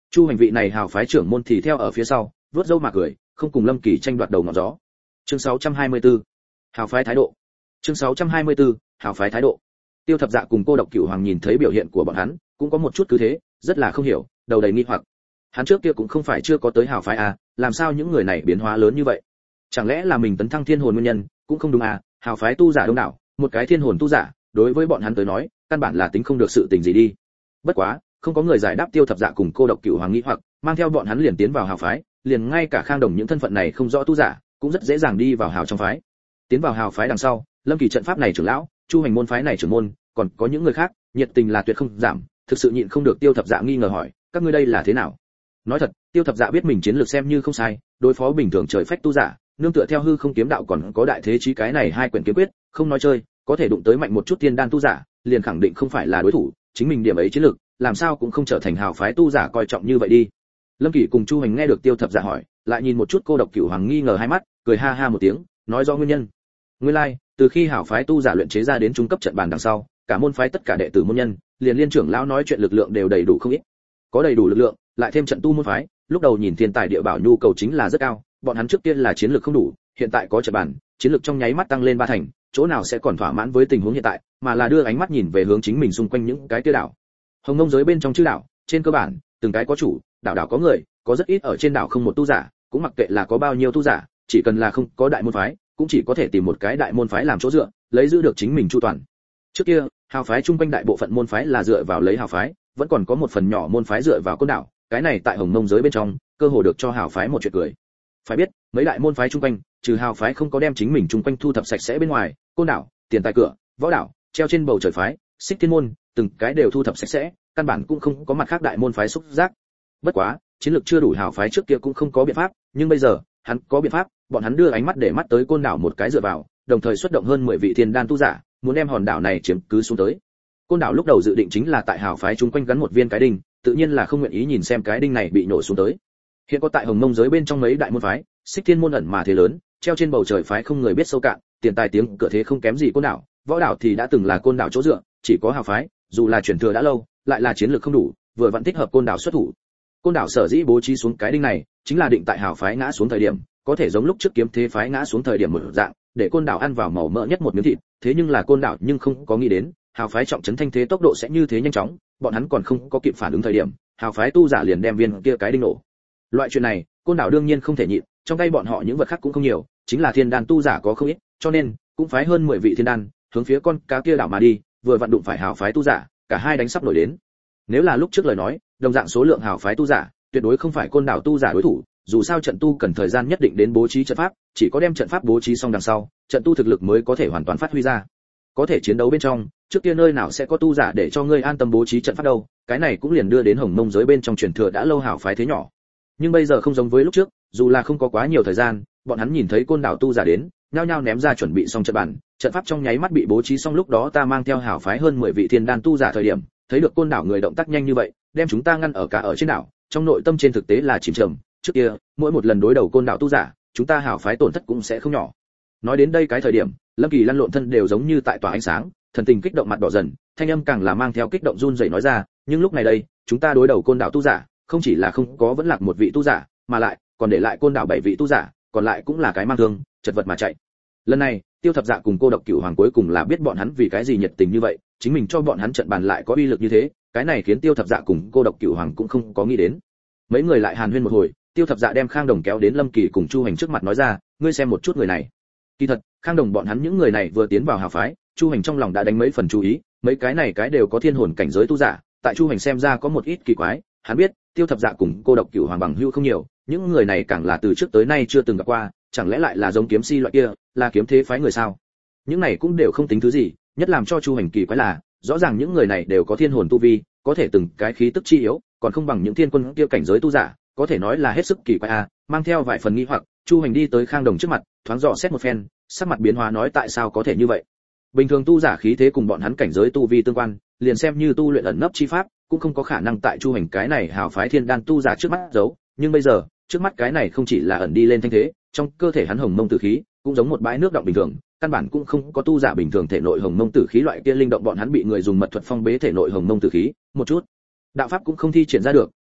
Chu hành vị này hào phái trưởng môn thì theo ở phía sau, vuốt râu mà cười, không cùng Lâm Kỳ tranh đoạt đầu ngọn gió. Chương sáu trăm hai mươi tư, hào phái thái độ. Chương sáu trăm hai mươi tư, hào phái thái độ. Tiêu Thập Dạ cùng Cô Độc Cửu Hoàng nhìn thấy biểu hiện của bọn hắn, cũng có một chút cứ thế, rất là không hiểu, đầu đầy nghi hoặc. Hắn trước kia cũng không phải chưa có tới hào phái à, làm sao những người này biến hóa lớn như vậy? Chẳng lẽ là mình tấn thăng thiên hồn nguyên nhân? Cũng không đúng à, hào phái tu giả đông đảo, một cái thiên hồn tu giả, đối với bọn hắn tới nói, căn bản là tính không được sự tình gì đi. Bất quá, không có người giải đáp Tiêu Thập Dạ cùng Cô Độc Cửu Hoàng nghi hoặc, mang theo bọn hắn liền tiến vào hào phái, liền ngay cả Khang Đồng những thân phận này không rõ tu giả, cũng rất dễ dàng đi vào hào trong phái. Tiến vào hào phái đằng sau, Lâm Kỳ trận pháp này trưởng lão, Chu hành môn phái này trưởng môn, còn có những người khác, nhiệt tình là tuyệt không giảm, thực sự nhịn không được Tiêu Thập Dạ nghi ngờ hỏi, các ngươi đây là thế nào? Nói thật, Tiêu Thập Dạ biết mình chiến lược xem như không sai, đối phó bình thường trời phách tu giả, nương tựa theo hư không kiếm đạo còn có đại thế chí cái này hai quyển kiếm quyết, không nói chơi, có thể đụng tới mạnh một chút tiên đan tu giả, liền khẳng định không phải là đối thủ, chính mình điểm ấy chiến lược, làm sao cũng không trở thành hào phái tu giả coi trọng như vậy đi. Lâm Kỳ cùng Chu hành nghe được Tiêu Thập Dạ hỏi, lại nhìn một chút Cô Độc Cửu Hoàng nghi ngờ hai mắt, cười ha ha một tiếng, nói rõ nguyên nhân. Nguyên lai, like, từ khi hào phái tu giả luyện chế ra đến trung cấp trận bàn đằng sau, cả môn phái tất cả đệ tử môn nhân, liền liên trưởng lão nói chuyện lực lượng đều đầy đủ không ít. Có đầy đủ lực lượng, lại thêm trận tu môn phái, lúc đầu nhìn thiên tài địa bảo nhu cầu chính là rất cao, bọn hắn trước tiên là chiến lược không đủ, hiện tại có trận bàn, chiến lược trong nháy mắt tăng lên ba thành, chỗ nào sẽ còn thỏa mãn với tình huống hiện tại, mà là đưa ánh mắt nhìn về hướng chính mình xung quanh những cái kia đảo. Hồng Nông giới bên trong chư đảo, trên cơ bản, từng cái có chủ, đảo đảo có người, có rất ít ở trên đảo không một tu giả, cũng mặc kệ là có bao nhiêu tu giả, chỉ cần là không có đại môn phái, cũng chỉ có thể tìm một cái đại môn phái làm chỗ dựa, lấy giữ được chính mình chu toàn. Trước kia, hào phái chung quanh đại bộ phận môn phái là dựa vào lấy hào phái, vẫn còn có một phần nhỏ môn phái dựa vào côn đảo, cái này tại Hồng Nông giới bên trong, cơ hồ được cho hào phái một chuyện cười. Phải biết, mấy đại môn phái chung quanh, trừ hào phái không có đem chính mình chung quanh thu thập sạch sẽ bên ngoài, côn đảo, tiền tài cửa, võ đảo, treo trên bầu trời phái, xích thiên môn, từng cái đều thu thập sạch sẽ, căn bản cũng không có mặt khác đại môn phái xúc giác. Bất quá, chiến lược chưa đủ hào phái trước kia cũng không có biện pháp, nhưng bây giờ, hắn có biện pháp, bọn hắn đưa ánh mắt để mắt tới côn đảo một cái dựa vào, đồng thời xuất động hơn mười vị thiên đan tu giả, muốn đem hòn đảo này chiếm cứ xuống tới. Côn đảo lúc đầu dự định chính là tại hào phái chúng quanh gắn một viên cái đinh, tự nhiên là không nguyện ý nhìn xem cái đinh này bị nổ xuống tới. Hiện có tại Hồng Mông giới bên trong mấy đại môn phái, xích thiên môn ẩn mà thế lớn, treo trên bầu trời phái không người biết sâu cạn, tiền tài tiếng cửa thế không kém gì côn đảo, võ đảo thì đã từng là côn đảo chỗ dựa, chỉ có hào phái, dù là chuyển thừa đã lâu, lại là chiến lược không đủ, vừa vẫn thích hợp côn đảo xuất thủ. Côn đảo sở dĩ bố trí xuống cái đinh này, chính là định tại hào phái ngã xuống thời điểm, có thể giống lúc trước kiếm thế phái ngã xuống thời điểm một dạng, để côn đảo ăn vào màu mỡ nhất một miếng thịt, thế nhưng là côn đảo nhưng không có nghĩ đến, hào phái trọng trấn thanh thế tốc độ sẽ như thế nhanh chóng, bọn hắn còn không có kịp phản ứng thời điểm, hào phái tu giả liền đem viên kia cái đinh nổ. Loại chuyện này, côn đảo đương nhiên không thể nhịn, trong tay bọn họ những vật khác cũng không nhiều, chính là thiên đan tu giả có không ít, cho nên cũng phái hơn mười vị thiên đan, hướng phía con cá kia đảo mà đi, vừa vặn đụng phải hào phái tu giả, cả hai đánh sắp nổi đến. Nếu là lúc trước lời nói, đồng dạng số lượng hào phái tu giả, tuyệt đối không phải côn đảo tu giả đối thủ, dù sao trận tu cần thời gian nhất định đến bố trí trận pháp, chỉ có đem trận pháp bố trí xong đằng sau, trận tu thực lực mới có thể hoàn toàn phát huy ra. Có thể chiến đấu bên trong, trước kia nơi nào sẽ có tu giả để cho ngươi an tâm bố trí trận pháp đâu, cái này cũng liền đưa đến Hồng Mông giới bên trong truyền thừa đã lâu hào phái thế nhỏ. Nhưng bây giờ không giống với lúc trước, dù là không có quá nhiều thời gian, bọn hắn nhìn thấy côn đảo tu giả đến, nhao nhao ném ra chuẩn bị xong trận bàn, trận pháp trong nháy mắt bị bố trí xong, lúc đó ta mang theo hào phái hơn mười vị thiên đan tu giả thời điểm, thấy được côn đảo người động tác nhanh như vậy, đem chúng ta ngăn ở cả ở trên đảo, trong nội tâm trên thực tế là chìm trầm, trước kia, mỗi một lần đối đầu côn đảo tu giả, chúng ta hào phái tổn thất cũng sẽ không nhỏ. Nói đến đây cái thời điểm, Lâm Kỳ lăn lộn thân đều giống như tại tỏa ánh sáng, thần tình kích động mặt đỏ dần, thanh âm càng là mang theo kích động run rẩy nói ra, nhưng lúc này đây, chúng ta đối đầu côn đảo tu giả, không chỉ là không có vẫn lạc một vị tu giả, mà lại còn để lại côn đảo bảy vị tu giả, còn lại cũng là cái mang thương, chật vật mà chạy. Lần này, Tiêu Thập Dạ cùng Cô Độc Cửu Hoàng cuối cùng là biết bọn hắn vì cái gì nhiệt tình như vậy, chính mình cho bọn hắn trận bàn lại có uy lực như thế, cái này khiến Tiêu Thập Dạ cùng Cô Độc Cửu Hoàng cũng không có nghĩ đến. Mấy người lại hàn huyên một hồi, Tiêu Thập Dạ đem Khang Đồng kéo đến Lâm Kỳ cùng Chu Hành trước mặt nói ra, ngươi xem một chút người này. Kỳ thật, Khang Đồng bọn hắn những người này vừa tiến vào hào phái, Chu Hành trong lòng đã đánh mấy phần chú ý, mấy cái này cái đều có thiên hồn cảnh giới tu giả, tại Chu Hành xem ra có một ít kỳ quái, hắn biết, Tiêu Thập Dạ cùng Cô Độc Cửu Hoàng bằng hữu không nhiều, những người này càng là từ trước tới nay chưa từng gặp qua, chẳng lẽ lại là giống kiếm si loại kia, là kiếm thế phái người sao? Những này cũng đều không tính thứ gì, nhất làm cho Chu Hành kỳ quái là, rõ ràng những người này đều có thiên hồn tu vi, có thể từng cái khí tức chi yếu, còn không bằng những thiên quân kia cảnh giới tu giả, có thể nói là hết sức kỳ quái a. Mang theo vài phần nghi hoặc, Chu Hành đi tới Khang Đồng trước mặt, thoáng dò xét một phen, sắc mặt biến hóa nói tại sao có thể như vậy. Bình thường tu giả khí thế cùng bọn hắn cảnh giới tu vi tương quan, liền xem như tu luyện ẩn nấp chi pháp, cũng không có khả năng tại Chu Hành cái này hào phái thiên đan tu giả trước mắt giấu, nhưng bây giờ, trước mắt cái này không chỉ là ẩn đi lên thanh thế, trong cơ thể hắn hồng mông tử khí, cũng giống một bãi nước động bình thường, căn bản cũng không có tu giả bình thường thể nội hồng mông tử khí loại kia linh động, bọn hắn bị người dùng mật thuật phong bế thể nội hồng mông tử khí, một chút đạo pháp cũng không thi triển ra được,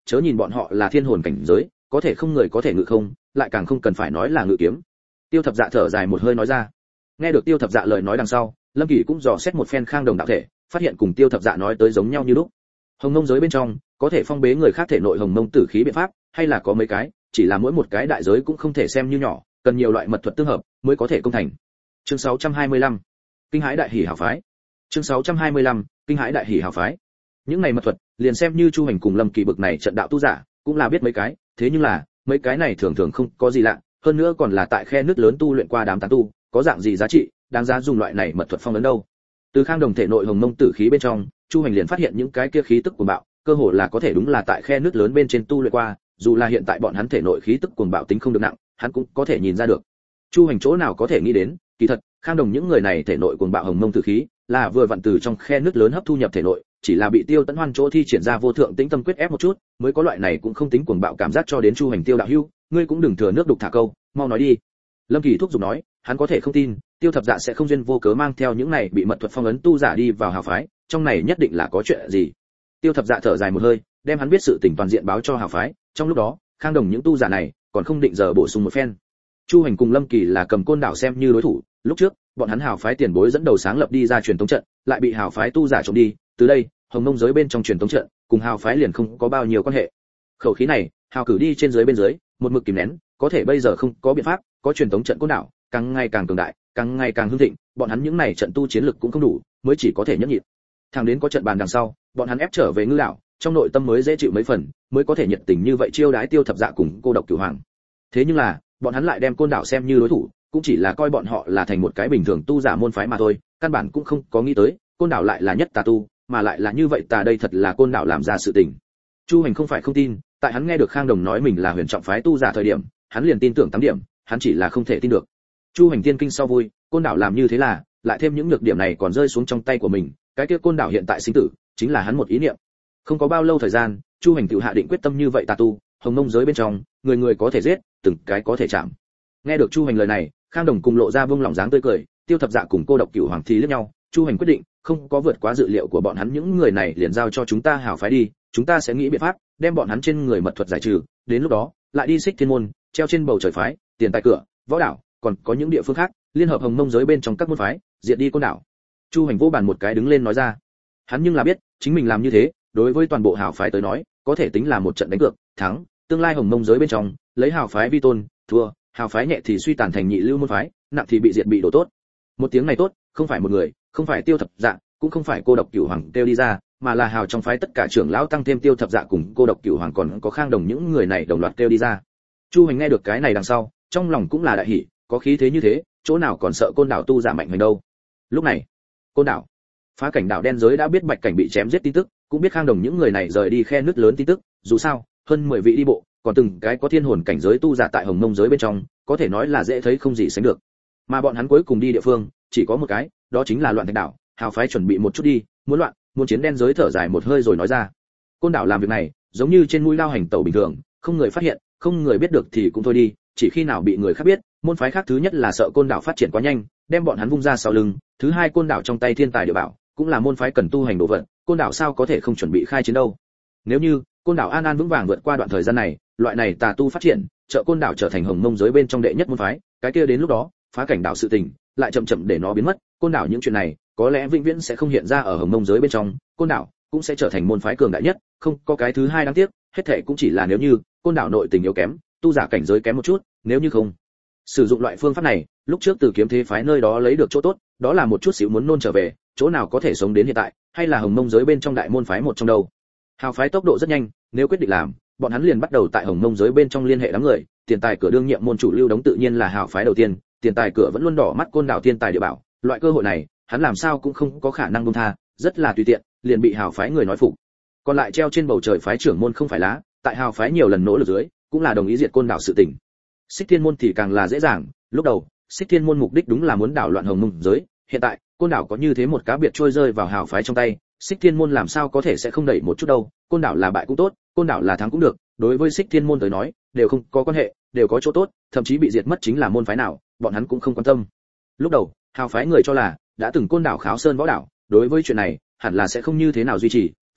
chớ nhìn bọn họ là thiên hồn cảnh giới, có thể không người có thể ngự không, lại càng không cần phải nói là ngự kiếm. Tiêu Thập Dạ thở dài một hơi nói ra. Nghe được Tiêu Thập Dạ lời nói đằng sau, Lâm Kỳ cũng dò xét một phen Khang Đồng đạo thể, phát hiện cùng Tiêu Thập Dạ nói tới giống nhau như lúc. Hồng Mông giới bên trong, có thể phong bế người khác thể nội hồng mông tử khí biện pháp, hay là có mấy cái, chỉ là mỗi một cái đại giới cũng không thể xem như nhỏ, cần nhiều loại mật thuật tương hợp mới có thể công thành. Chương sáu trăm hai mươi lăm, Kinh hãi đại hỉ hào phái. Chương sáu trăm hai mươi lăm, Kinh hãi đại hỉ hào phái. Những này mật thuật, liền xem như Chu Hành cùng Lâm Kỳ bực này trận đạo tu giả, cũng là biết mấy cái, thế nhưng là, mấy cái này thường thường không có gì lạ, hơn nữa còn là tại khe nước lớn tu luyện qua đám tán tu, có dạng gì giá trị, đáng giá dùng loại này mật thuật phong ấn đâu. Từ Khang Đồng thể nội hồng mông tử khí bên trong, Chu Hành liền phát hiện những cái kia khí tức cuồng bạo, cơ hồ là có thể đúng là tại khe nước lớn bên trên tu luyện qua, dù là hiện tại bọn hắn thể nội khí tức cuồng bạo tính không được nặng, hắn cũng có thể nhìn ra được. Chu Hành chỗ nào có thể nghĩ đến, kỳ thật, Khang Đồng những người này thể nội cuồng bạo hồng mông tử khí, là vừa vặn từ trong khe nước lớn hấp thu nhập thể nội, chỉ là bị Tiêu Tấn Hoan chỗ thi triển ra vô thượng tĩnh tâm quyết ép một chút, mới có loại này cũng không tính cuồng bạo cảm giác cho đến Chu Hành Tiêu đạo hữu, ngươi cũng đừng thừa nước đục thả câu, mau nói đi. Lâm Kỳ thúc giục nói, hắn có thể không tin, Tiêu Thập Dạ sẽ không duyên vô cớ mang theo những này bị mật thuật phong ấn tu giả đi vào hào phái, trong này nhất định là có chuyện gì. Tiêu Thập Dạ thở dài một hơi, đem hắn biết sự tình toàn diện báo cho hào phái, trong lúc đó, Khang Đồng những tu giả này còn không định giờ bổ sung một phen. Chu Hành cùng Lâm Kỳ là cầm côn đảo xem như đối thủ, lúc trước, bọn hắn hào phái tiền bối dẫn đầu sáng lập đi ra truyền tống trận, lại bị hào phái tu giả trộm đi, từ đây, Hồng Mông giới bên trong truyền tống trận, cùng hào phái liền không có bao nhiêu quan hệ. Khẩu khí này, hào cử đi trên dưới bên dưới, một mực kìm nén, có thể bây giờ không có biện pháp, có truyền tống trận côn đảo, càng ngày càng cường đại, càng ngày càng hưng thịnh, bọn hắn những này trận tu chiến lực cũng không đủ, mới chỉ có thể nhẫn nhịn. Thẳng đến có trận bàn đằng sau, bọn hắn ép trở về ngư đảo, trong nội tâm mới dễ chịu mấy phần, mới có thể nhiệt tình như vậy chiêu đái Tiêu Thập Dạ cùng Cô Độc Cửu Hoàng. Thế nhưng là, bọn hắn lại đem côn đảo xem như đối thủ, cũng chỉ là coi bọn họ là thành một cái bình thường tu giả môn phái mà thôi, căn bản cũng không có nghĩ tới, côn đảo lại là nhất tà tu, mà lại là như vậy tà đây thật là côn đảo làm ra sự tình. Chu Hành không phải không tin, tại hắn nghe được Khang Đồng nói mình là huyền trọng phái tu giả thời điểm, hắn liền tin tưởng tám điểm, hắn chỉ là không thể tin được. Chu Hành tiên kinh sau vui, côn đảo làm như thế là, lại thêm những nhược điểm này còn rơi xuống trong tay của mình, cái kia côn đảo hiện tại sinh tử, chính là hắn một ý niệm. Không có bao lâu thời gian, Chu Hành tự hạ định quyết tâm như vậy tà tu, Hồng Mông giới bên trong, người người có thể giết, từng cái có thể chạm. Nghe được Chu Hành lời này, Khang Đồng cùng lộ ra vương lòng dáng tươi cười, Tiêu Thập Dạ cùng Cô Độc Cửu Hoàng thì liếc nhau, Chu Hành quyết định, không có vượt quá dự liệu của bọn hắn những người này liền giao cho chúng ta hảo phái đi, chúng ta sẽ nghĩ biện pháp, đem bọn hắn trên người mật thuật giải trừ, đến lúc đó, lại đi Xích Thiên môn, treo trên bầu trời phái, tiền tài cửa, võ đảo, còn có những địa phương khác, liên hợp Hồng Mông giới bên trong các môn phái, diệt đi côn đảo. Chu Hành vô bàn một cái đứng lên nói ra. Hắn nhưng là biết, chính mình làm như thế, đối với toàn bộ hảo phái tới nói, có thể tính là một trận đánh cược, thắng, tương lai Hồng Mông giới bên trong, lấy hảo phái vi tôn, thua, hảo phái nhẹ thì suy tàn thành nhị lưu môn phái, nặng thì bị diệt bị đổ tốt. Một tiếng này tốt, không phải một người, không phải Tiêu Thập Dạ, cũng không phải Cô Độc Cửu Hoàng kêu đi ra, mà là hào trong phái tất cả trưởng lão tăng thêm Tiêu Thập Dạ cùng Cô Độc Cửu Hoàng còn có Khang Đồng những người này đồng loạt kêu đi ra. Chu Hành nghe được cái này đằng sau, trong lòng cũng là đại hỉ, có khí thế như thế, chỗ nào còn sợ côn đảo tu giả mạnh hơn đâu. Lúc này, côn đảo, phá cảnh đảo đen giới đã biết Bạch Cảnh bị chém giết tin tức, cũng biết Khang Đồng những người này rời đi khe nước lớn tin tức, dù sao, hơn mười vị đi bộ, còn từng cái có thiên hồn cảnh giới tu giả tại Hồng Mông giới bên trong, có thể nói là dễ thấy không gì sánh được. Mà bọn hắn cuối cùng đi địa phương, chỉ có một cái, đó chính là Loạn Thạch đảo, hào phái chuẩn bị một chút đi, muốn loạn, muốn chiến đen giới thở dài một hơi rồi nói ra. Côn đảo làm việc này, giống như trên mũi lao hành tẩu bình thường, không người phát hiện, không người biết được thì cũng thôi đi, chỉ khi nào bị người khác biết, môn phái khác thứ nhất là sợ côn đảo phát triển quá nhanh, đem bọn hắn vung ra sau lưng, thứ hai côn đảo trong tay thiên tài địa bảo, cũng là môn phái cần tu hành đồ vật, côn đảo sao có thể không chuẩn bị khai chiến đâu. Nếu như côn đảo an an vững vàng vượt qua đoạn thời gian này, loại này tà tu phát triển, trợ côn đảo trở thành Hồng Mông giới bên trong đệ nhất môn phái, cái kia đến lúc đó, phá cảnh đảo sự tình, lại chậm chậm để nó biến mất, côn đảo những chuyện này, có lẽ vĩnh viễn sẽ không hiện ra ở Hồng Mông giới bên trong, côn đảo cũng sẽ trở thành môn phái cường đại nhất, không có cái thứ hai đáng tiếc, hết thảy cũng chỉ là nếu như côn đảo nội tình yếu kém, tu giả cảnh giới kém một chút, nếu như không sử dụng loại phương pháp này, lúc trước từ kiếm thế phái nơi đó lấy được chỗ tốt, đó là một chút xíu muốn nôn trở về, chỗ nào có thể sống đến hiện tại, hay là Hồng Mông giới bên trong đại môn phái một trong đâu. Hào phái tốc độ rất nhanh, nếu quyết định làm, bọn hắn liền bắt đầu tại Hồng Mông giới bên trong liên hệ đám người, tiền tài cửa đương nhiệm môn chủ Lưu Đống tự nhiên là hào phái đầu tiên, tiền tài cửa vẫn luôn đỏ mắt côn đảo thiên tài địa bảo, loại cơ hội này, hắn làm sao cũng không có khả năng buông tha, rất là tùy tiện, liền bị hào phái người nói phục. Còn lại treo trên bầu trời phái trưởng môn không phải lá, tại hào phái nhiều lần nỗ lực dưới, cũng là đồng ý diệt côn đảo sự tình. Xích Thiên môn thì càng là dễ dàng, lúc đầu, Xích Thiên môn mục đích đúng là muốn đảo loạn Hồng Mông giới, hiện tại, côn đảo có như thế một cá biệt trôi rơi vào hào phái trong tay, Xích Thiên môn làm sao có thể sẽ không đẩy một chút đâu, côn đảo là bại cũng tốt, côn đảo là thắng cũng được, đối với Xích Thiên môn tới nói, đều không có quan hệ, đều có chỗ tốt, thậm chí bị diệt mất chính là môn phái nào, bọn hắn cũng không quan tâm. Lúc đầu, hào phái người cho là đã từng côn đảo kháo sơn võ đảo, đối với chuyện này, hẳn là sẽ không như thế nào duy trì,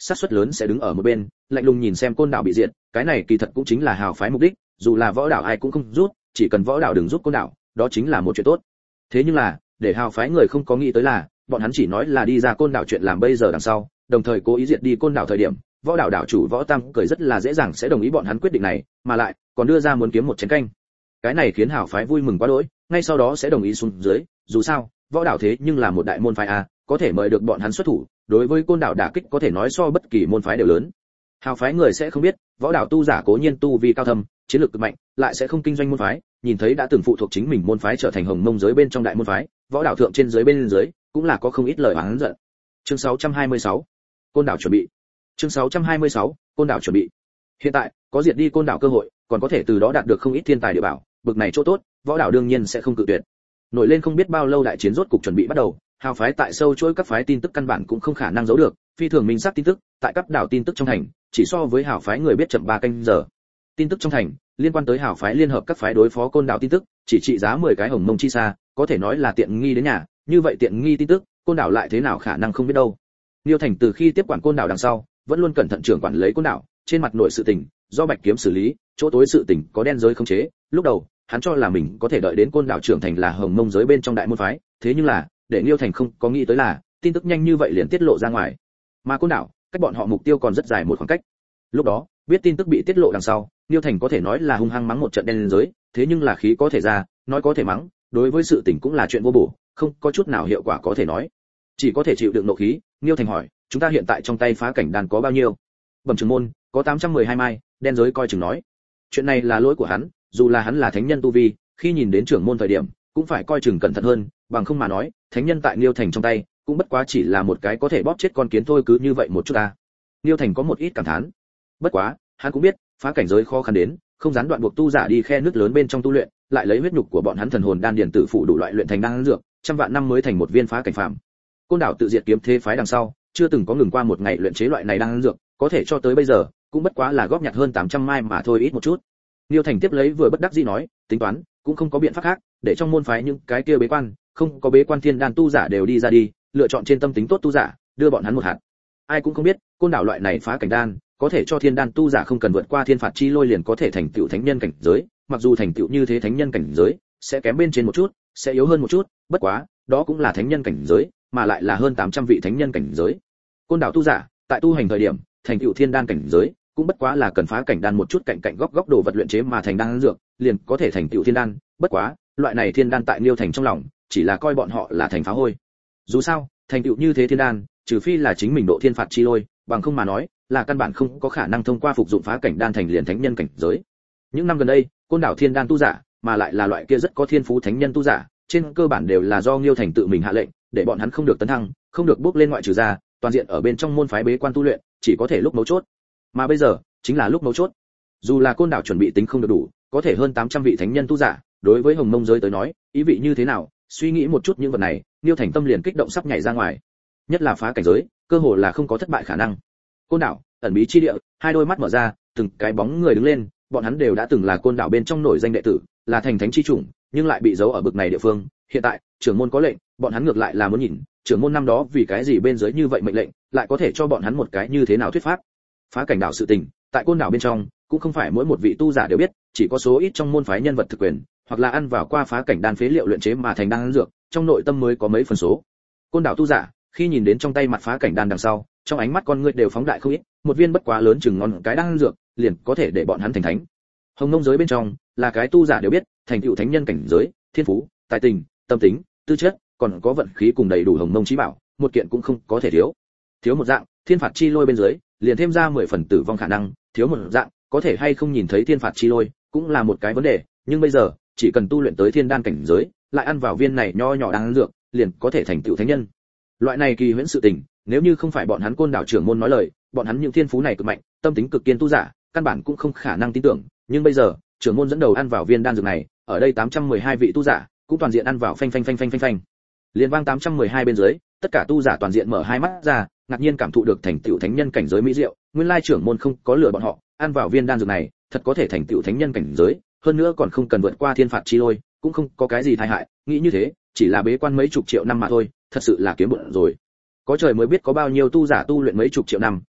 xác suất lớn sẽ đứng ở một bên, lạnh lùng nhìn xem Côn đảo bị diệt, cái này kỳ thật cũng chính là hào phái mục đích, dù là võ đảo ai cũng không rút, chỉ cần võ đảo đừng giúp Côn đảo, đó chính là một chuyện tốt. Thế nhưng là, để hào phái người không có nghĩ tới là, bọn hắn chỉ nói là đi ra Côn đảo chuyện làm bây giờ đằng sau, đồng thời cố ý diệt đi Côn đảo thời điểm, võ đảo đảo chủ Võ Tam cười rất là dễ dàng sẽ đồng ý bọn hắn quyết định này, mà lại còn đưa ra muốn kiếm một chén canh. Cái này khiến hào phái vui mừng quá đỗi, ngay sau đó sẽ đồng ý xuống dưới, dù sao, võ đảo thế nhưng là một đại môn phái a, có thể mời được bọn hắn xuất thủ, đối với Côn đảo đả kích có thể nói so bất kỳ môn phái đều lớn. Hào phái người sẽ không biết, võ đảo tu giả cố nhiên tu vi cao thâm, chiến lược cực mạnh, lại sẽ không kinh doanh môn phái, nhìn thấy đã từng phụ thuộc chính mình môn phái trở thành hồng mông giới bên trong đại môn phái, võ đảo thượng trên dưới bên dưới, cũng là có không ít lời oán giận. Chương sáu trăm hai mươi sáu, Côn đảo chuẩn bị. Chương sáu trăm hai mươi sáu, Côn đảo chuẩn bị. Hiện tại, có diệt đi Côn đảo cơ hội, còn có thể từ đó đạt được không ít thiên tài địa bảo, bực này chỗ tốt, võ đảo đương nhiên sẽ không cự tuyệt. Nổi lên không biết bao lâu đại chiến rốt cục chuẩn bị bắt đầu, hào phái tại sâu chuỗi các phái tin tức căn bản cũng không khả năng giấu được, phi thường minh xác tin tức, tại các đảo tin tức trong thành, chỉ so với hào phái người biết chậm ba canh giờ. Tin tức trong thành, liên quan tới hào phái liên hợp các phái đối phó Côn đảo tin tức, chỉ trị giá mười cái hồng mông chi xa, có thể nói là tiện nghi đến nhà, như vậy tiện nghi tin tức, Côn đảo lại thế nào khả năng không biết đâu. Liêu Thành từ khi tiếp quản Côn đảo đằng sau, vẫn luôn cẩn thận trưởng quản lấy Côn đảo, trên mặt nội sự tình, do Bạch Kiếm xử lý, chỗ tối sự tình có đen giới khống chế, lúc đầu, hắn cho là mình có thể đợi đến Côn đảo trưởng thành là hồng mông giới bên trong đại môn phái, thế nhưng là, để Liêu Thành không có nghĩ tới là, tin tức nhanh như vậy liền tiết lộ ra ngoài. Mà Côn đảo, cách bọn họ mục tiêu còn rất dài một khoảng cách. Lúc đó, biết tin tức bị tiết lộ đằng sau, Liêu Thành có thể nói là hung hăng mắng một trận đen giới, thế nhưng là khí có thể ra, nói có thể mắng, đối với sự tình cũng là chuyện vô bổ, không có chút nào hiệu quả có thể nói. Chỉ có thể chịu đựng nộ khí, Liêu Thành hỏi, chúng ta hiện tại trong tay phá cảnh đàn có bao nhiêu? Bẩm trưởng môn, có tám trăm mười hai mai, đen giới coi chừng nói. Chuyện này là lỗi của hắn, dù là hắn là thánh nhân tu vi, khi nhìn đến trưởng môn thời điểm, cũng phải coi chừng cẩn thận hơn, bằng không mà nói, thánh nhân tại Liêu Thành trong tay, cũng bất quá chỉ là một cái có thể bóp chết con kiến thôi, cứ như vậy một chút ta. Liêu Thành có một ít cảm thán. Bất quá, hắn cũng biết, phá cảnh giới khó khăn đến, không gián đoạn buộc tu giả đi khe nước lớn bên trong tu luyện, lại lấy huyết nhục của bọn hắn thần hồn đan điển tử phụ đủ loại luyện thành đan dược, trăm vạn năm mới thành một viên phá cảnh phàm. Côn đảo tự diệt kiếm thế phái đằng sau, chưa từng có ngừng qua một ngày luyện chế loại này đan dược, có thể cho tới bây giờ, cũng bất quá là góp nhặt hơn tám trăm mai mà thôi, ít một chút. Liêu Thành tiếp lấy vừa bất đắc dĩ nói, tính toán, cũng không có biện pháp khác, để trong môn phái những cái kia bế quan, không có bế quan thiên đan tu giả đều đi ra đi, lựa chọn trên tâm tính tốt tu giả, đưa bọn hắn một hạt. Ai cũng không biết, Côn đảo loại này phá cảnh đan, có thể cho thiên đan tu giả không cần vượt qua thiên phạt chi lôi liền có thể thành tựu thánh nhân cảnh giới, mặc dù thành tựu như thế thánh nhân cảnh giới sẽ kém bên trên một chút, sẽ yếu hơn một chút, bất quá, đó cũng là thánh nhân cảnh giới, mà lại là hơn tám trăm vị thánh nhân cảnh giới. Côn đảo tu giả, tại tu hành thời điểm, thành tựu thiên đan cảnh giới, cũng bất quá là cần phá cảnh đan một chút cạnh cạnh góc góc đồ vật luyện chế mà thành đan dược, liền có thể thành tựu thiên đan, bất quá, loại này thiên đan tại Liêu Thành trong lòng, chỉ là coi bọn họ là thành phá hôi. Dù sao, thành tựu như thế thiên đan, trừ phi là chính mình độ thiên phạt chi lôi, bằng không mà nói, là căn bản không có khả năng thông qua phục dụng phá cảnh đan thành liền thánh nhân cảnh giới. Những năm gần đây, Côn đảo thiên đan tu giả, mà lại là loại kia rất có thiên phú thánh nhân tu giả, trên cơ bản đều là do Liêu Thành tự mình hạ lệnh, để bọn hắn không được tấn thăng, không được bước lên ngoại trừ ra, toàn diện ở bên trong môn phái bế quan tu luyện, chỉ có thể lúc mấu chốt. Mà bây giờ, chính là lúc mấu chốt. Dù là Côn đảo chuẩn bị tính không được đủ, có thể hơn tám trăm vị thánh nhân tu giả, đối với hồng mông giới tới nói, ý vị như thế nào, suy nghĩ một chút những vật này, Liêu Thành tâm liền kích động sắp nhảy ra ngoài. Nhất là phá cảnh giới, cơ hồ là không có thất bại khả năng. Côn đảo, ẩn bí chi địa, hai đôi mắt mở ra, từng cái bóng người đứng lên, bọn hắn đều đã từng là Côn đảo bên trong nổi danh đệ tử, là thành thánh chi chủng, nhưng lại bị giấu ở bực này địa phương. Hiện tại, trưởng môn có lệnh, bọn hắn ngược lại là muốn nhìn, trưởng môn năm đó vì cái gì bên dưới như vậy mệnh lệnh, lại có thể cho bọn hắn một cái như thế nào thuyết pháp. Phá cảnh đảo sự tình, tại Côn đảo bên trong, cũng không phải mỗi một vị tu giả đều biết, chỉ có số ít trong môn phái nhân vật thực quyền, hoặc là ăn vào qua phá cảnh đan phế liệu luyện chế mà thành đan dược, trong nội tâm mới có mấy phần số. Côn đảo tu giả, khi nhìn đến trong tay mặt phá cảnh đan đằng sau, trong ánh mắt con người đều phóng đại không ít, một viên bất quá lớn chừng ngón cái đan dược, liền có thể để bọn hắn thành thánh. Hồng Nông giới bên trong, là cái tu giả đều biết, thành tựu thánh nhân cảnh giới, thiên phú, tài tình, tâm tính, tư chất, còn có vận khí cùng đầy đủ Hồng Nông chí bảo, một kiện cũng không có thể thiếu. Thiếu một dạng, thiên phạt chi lôi bên dưới, liền thêm ra mười phần tử vong khả năng, thiếu một dạng, có thể hay không nhìn thấy thiên phạt chi lôi, cũng là một cái vấn đề, nhưng bây giờ, chỉ cần tu luyện tới thiên đan cảnh giới, lại ăn vào viên này nho nhỏ đan dược, liền có thể thành tựu thánh nhân. Loại này kỳ huyễn sự tình, nếu như không phải bọn hắn Côn đảo trưởng môn nói lời, bọn hắn những thiên phú này cực mạnh, tâm tính cực kiên tu giả, căn bản cũng không khả năng tin tưởng, nhưng bây giờ, trưởng môn dẫn đầu ăn vào viên đan dược này, ở đây tám trăm mười hai vị tu giả, cũng toàn diện ăn vào phanh phanh phanh phanh phanh phanh. Liên vang tám trăm mười hai bên dưới, tất cả tu giả toàn diện mở hai mắt ra, ngạc nhiên cảm thụ được thành tựu thánh nhân cảnh giới mỹ diệu, nguyên lai trưởng môn không có lừa bọn họ, ăn vào viên đan dược này, thật có thể thành tựu thánh nhân cảnh giới, hơn nữa còn không cần vượt qua thiên phạt chi lôi, cũng không có cái gì tai hại, nghĩ như thế, chỉ là bế quan mấy chục triệu năm mà thôi, thật sự là kiếm bộn rồi. Có trời mới biết có bao nhiêu tu giả tu luyện mấy chục triệu năm,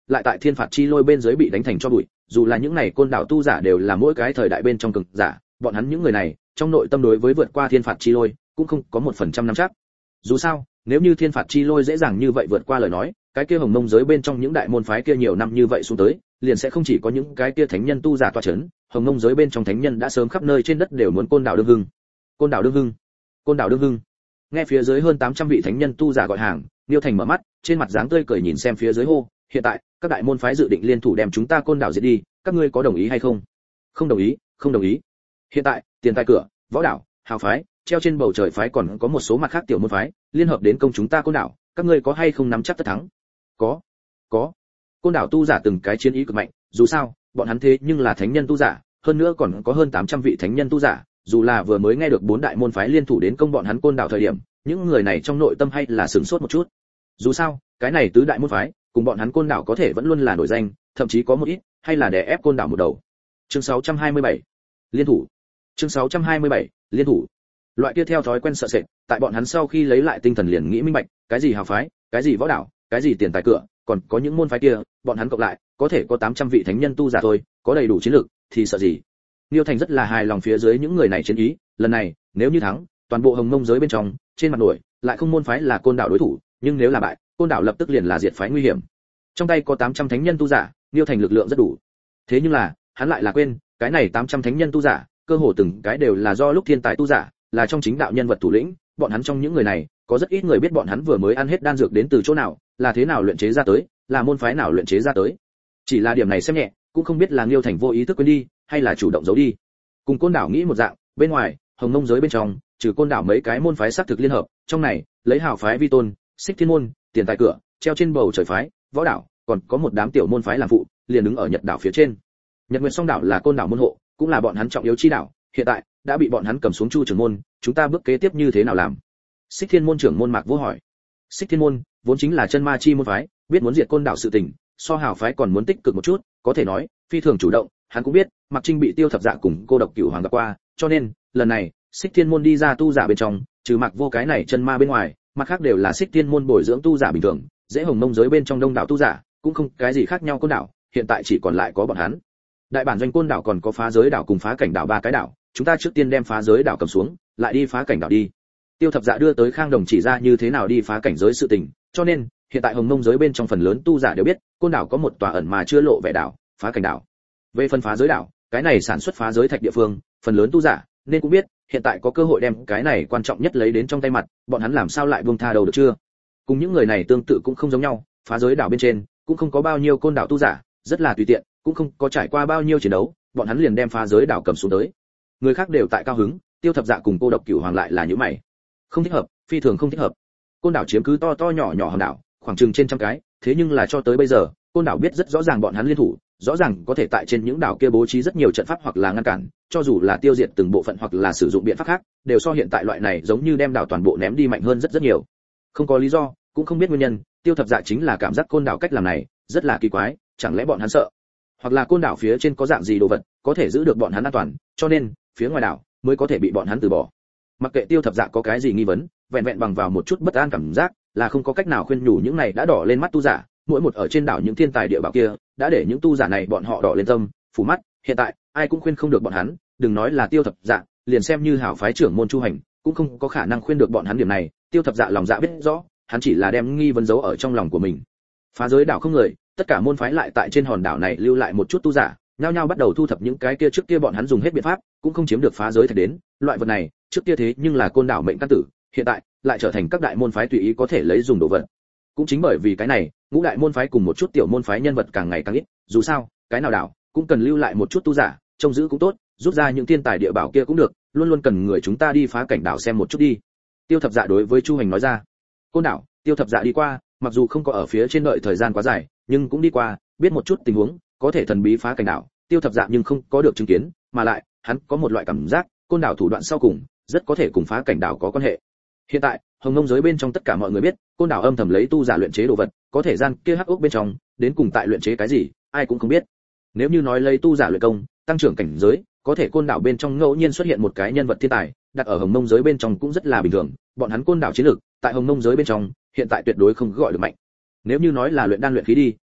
lại tại thiên phạt chi lôi bên dưới bị đánh thành cho bụi, dù là những này côn đảo tu giả đều là mỗi cái thời đại bên trong cường giả, bọn hắn những người này trong nội tâm đối với vượt qua thiên phạt chi lôi cũng không có một phần trăm nắm chắc. Dù sao, nếu như thiên phạt chi lôi dễ dàng như vậy vượt qua lời nói, cái kia hồng mông giới bên trong những đại môn phái kia nhiều năm như vậy xuống tới, liền sẽ không chỉ có những cái kia thánh nhân tu giả tọa chấn, hồng mông giới bên trong thánh nhân đã sớm khắp nơi trên đất đều muốn côn đảo đương hưng. Côn đảo đương hưng, côn đảo đương hưng. Nghe phía dưới hơn tám trăm vị thánh nhân tu giả gọi hàng, Niêu Thành mở mắt, trên mặt dáng tươi cười nhìn xem phía dưới hô, hiện tại, các đại môn phái dự định liên thủ đem chúng ta côn đảo diệt đi, các ngươi có đồng ý hay không? Không đồng ý, không đồng ý. Hiện tại, tiền tài cửa, võ đảo, hào phái, treo trên bầu trời phái còn có một số mặt khác tiểu môn phái, liên hợp đến công chúng ta côn đảo, các ngươi có hay không nắm chắc tất thắng? Có, có. Côn đảo tu giả từng cái chiến ý cực mạnh, dù sao, bọn hắn thế nhưng là thánh nhân tu giả, hơn nữa còn có hơn tám trăm vị thánh nhân tu giả, dù là vừa mới nghe được bốn đại môn phái liên thủ đến công bọn hắn côn đảo thời điểm, những người này trong nội tâm hay là sửng sốt một chút. Dù sao, cái này tứ đại môn phái, cùng bọn hắn côn đảo có thể vẫn luôn là nổi danh, thậm chí có một ít hay là đè ép côn đảo một đầu. Chương sáu trăm hai mươi bảy, liên thủ. Chương sáu trăm hai mươi bảy, liên thủ. Loại kia theo thói quen sợ sệt, tại bọn hắn sau khi lấy lại tinh thần liền nghĩ minh bạch, cái gì hào phái, cái gì võ đảo, cái gì tiền tài cửa, còn có những môn phái kia, bọn hắn cộng lại, có thể có tám trăm vị thánh nhân tu giả thôi, có đầy đủ chiến lược, thì sợ gì? Niêu Thành rất là hài lòng phía dưới những người này chiến ý, lần này, nếu như thắng, toàn bộ hồng mông giới bên trong, trên mặt nổi, lại không môn phái là côn đảo đối thủ, nhưng nếu là bại, côn đảo lập tức liền là diệt phái nguy hiểm. Trong tay có tám trăm thánh nhân tu giả, Niêu Thành lực lượng rất đủ. Thế nhưng là, hắn lại là quên, cái này tám trăm thánh nhân tu giả, cơ hồ từng cái đều là do lúc thiên tài tu giả, là trong chính đạo nhân vật thủ lĩnh, bọn hắn trong những người này, có rất ít người biết bọn hắn vừa mới ăn hết đan dược đến từ chỗ nào, là thế nào luyện chế ra tới, là môn phái nào luyện chế ra tới. Chỉ là điểm này xem nhẹ, cũng không biết là Niêu Thành vô ý thức quên đi, hay là chủ động giấu đi. Cùng côn đảo nghĩ một dạng, bên ngoài, hồng mông giới bên trong, trừ côn đảo mấy cái môn phái xác thực liên hợp, trong này, lấy hào phái vi tôn, xích thiên môn, tiền tài cửa, treo trên bầu trời phái, võ đảo, còn có một đám tiểu môn phái làm phụ, liền đứng ở Nhật đảo phía trên. Nhật Nguyệt Song đảo là côn đảo môn hộ, cũng là bọn hắn trọng yếu chi đảo, hiện tại đã bị bọn hắn cầm xuống Chu trưởng môn, chúng ta bước kế tiếp như thế nào làm? Xích Thiên môn trưởng môn Mạc Vô hỏi. Xích Thiên môn vốn chính là chân ma chi môn phái, biết muốn diệt côn đảo sự tình, so hào phái còn muốn tích cực một chút, có thể nói phi thường chủ động. Hắn cũng biết Mạc Trinh bị Tiêu Thập Dạ cùng Cô Độc Cửu Hoàng gặp qua, cho nên lần này Xích Thiên môn đi ra tu giả bên trong, trừ Mạc Vô cái này chân ma bên ngoài, mặt khác đều là Xích Thiên môn bồi dưỡng tu giả bình thường, dễ hồng mông giới bên trong đông đảo tu giả, cũng không cái gì khác nhau côn đảo, hiện tại chỉ còn lại có bọn hắn. Đại bản doanh côn đảo còn có phá giới đảo cùng phá cảnh đảo ba cái đảo, chúng ta trước tiên đem phá giới đảo cầm xuống, lại đi phá cảnh đảo đi. Tiêu Thập Dạ đưa tới Khang Đồng chỉ ra như thế nào đi phá cảnh giới sự tình, cho nên hiện tại hồng mông giới bên trong phần lớn tu giả đều biết, côn đảo có một tòa ẩn mà chưa lộ vẻ đảo, phá cảnh đảo. Về phần phá giới đảo, cái này sản xuất phá giới thạch địa phương, phần lớn tu giả nên cũng biết, hiện tại có cơ hội đem cái này quan trọng nhất lấy đến trong tay mặt, bọn hắn làm sao lại buông tha đầu được chưa? Cùng những người này tương tự cũng không giống nhau, phá giới đảo bên trên cũng không có bao nhiêu côn đảo tu giả, rất là tùy tiện, cũng không có trải qua bao nhiêu chiến đấu, bọn hắn liền đem phá giới đảo cầm xuống tới. Người khác đều tại cao hứng, Tiêu Thập Dạ cùng Cô Độc Cửu Hoàng lại là những mày. Không thích hợp, phi thường không thích hợp. Côn đảo chiếm cứ to to nhỏ nhỏ hòn đảo, khoảng chừng trên trăm cái, thế nhưng là cho tới bây giờ, côn đảo biết rất rõ ràng bọn hắn liên thủ, rõ ràng có thể tại trên những đảo kia bố trí rất nhiều trận pháp hoặc là ngăn cản, cho dù là tiêu diệt từng bộ phận hoặc là sử dụng biện pháp khác, đều so hiện tại loại này giống như đem đảo toàn bộ ném đi mạnh hơn rất rất nhiều. Không có lý do, cũng không biết nguyên nhân, Tiêu Thập Dạ chính là cảm giác côn đảo cách làm này rất là kỳ quái, chẳng lẽ bọn hắn sợ, hoặc là côn đảo phía trên có dạng gì đồ vật có thể giữ được bọn hắn an toàn, cho nên phía ngoài đảo mới có thể bị bọn hắn từ bỏ. Mặc kệ Tiêu Thập Dạ có cái gì nghi vấn, vẹn vẹn bằng vào một chút bất an cảm giác, là không có cách nào khuyên nhủ những này đã đỏ lên mắt tu giả, mỗi một ở trên đảo những thiên tài địa bảo kia, đã để những tu giả này bọn họ đỏ lên tâm, phủ mắt, hiện tại ai cũng khuyên không được bọn hắn, đừng nói là Tiêu Thập Dạ, liền xem như hảo phái trưởng môn Chu Hành, cũng không có khả năng khuyên được bọn hắn điểm này. Tiêu Thập Dạ lòng dạ biết rõ, hắn chỉ là đem nghi vấn giấu ở trong lòng của mình. Phá giới đảo không người, tất cả môn phái lại tại trên hòn đảo này lưu lại một chút tu giả, nhao nhao bắt đầu thu thập những cái kia trước kia bọn hắn dùng hết biện pháp, cũng không chiếm được phá giới thạch đến, loại vật này, trước kia thế nhưng là côn đảo mệnh căn tử, hiện tại lại trở thành các đại môn phái tùy ý có thể lấy dùng đồ vật. Cũng chính bởi vì cái này, ngũ đại môn phái cùng một chút tiểu môn phái nhân vật càng ngày càng ít, dù sao, cái nào đảo cũng cần lưu lại một chút tu giả, trông giữ cũng tốt, rút ra những thiên tài địa bảo kia cũng được, luôn luôn cần người chúng ta đi phá cảnh đảo xem một chút đi. Tiêu Thập Dạ đối với Chu Hành nói ra. Côn đảo, Tiêu Thập Dạ đi qua, mặc dù không có ở phía trên đợi thời gian quá dài, nhưng cũng đi qua, biết một chút tình huống, có thể thần bí phá cảnh đảo, Tiêu Thập Dạ nhưng không có được chứng kiến, mà lại, hắn có một loại cảm giác, côn đảo thủ đoạn sau cùng, rất có thể cùng phá cảnh đảo có quan hệ. Hiện tại, hồng nông giới bên trong tất cả mọi người biết, côn đảo âm thầm lấy tu giả luyện chế đồ vật, có thể gian kia hắc ốc bên trong, đến cùng tại luyện chế cái gì, ai cũng không biết. Nếu như nói lấy tu giả luyện công, tăng trưởng cảnh giới, có thể côn đảo bên trong ngẫu nhiên xuất hiện một cái nhân vật thiên tài, đặt ở hồng nông giới bên trong cũng rất là bình thường, bọn hắn côn đảo chiến lược, tại hồng nông giới bên trong, hiện tại tuyệt đối không gọi được mạnh. Nếu như nói là luyện đan luyện khí đi,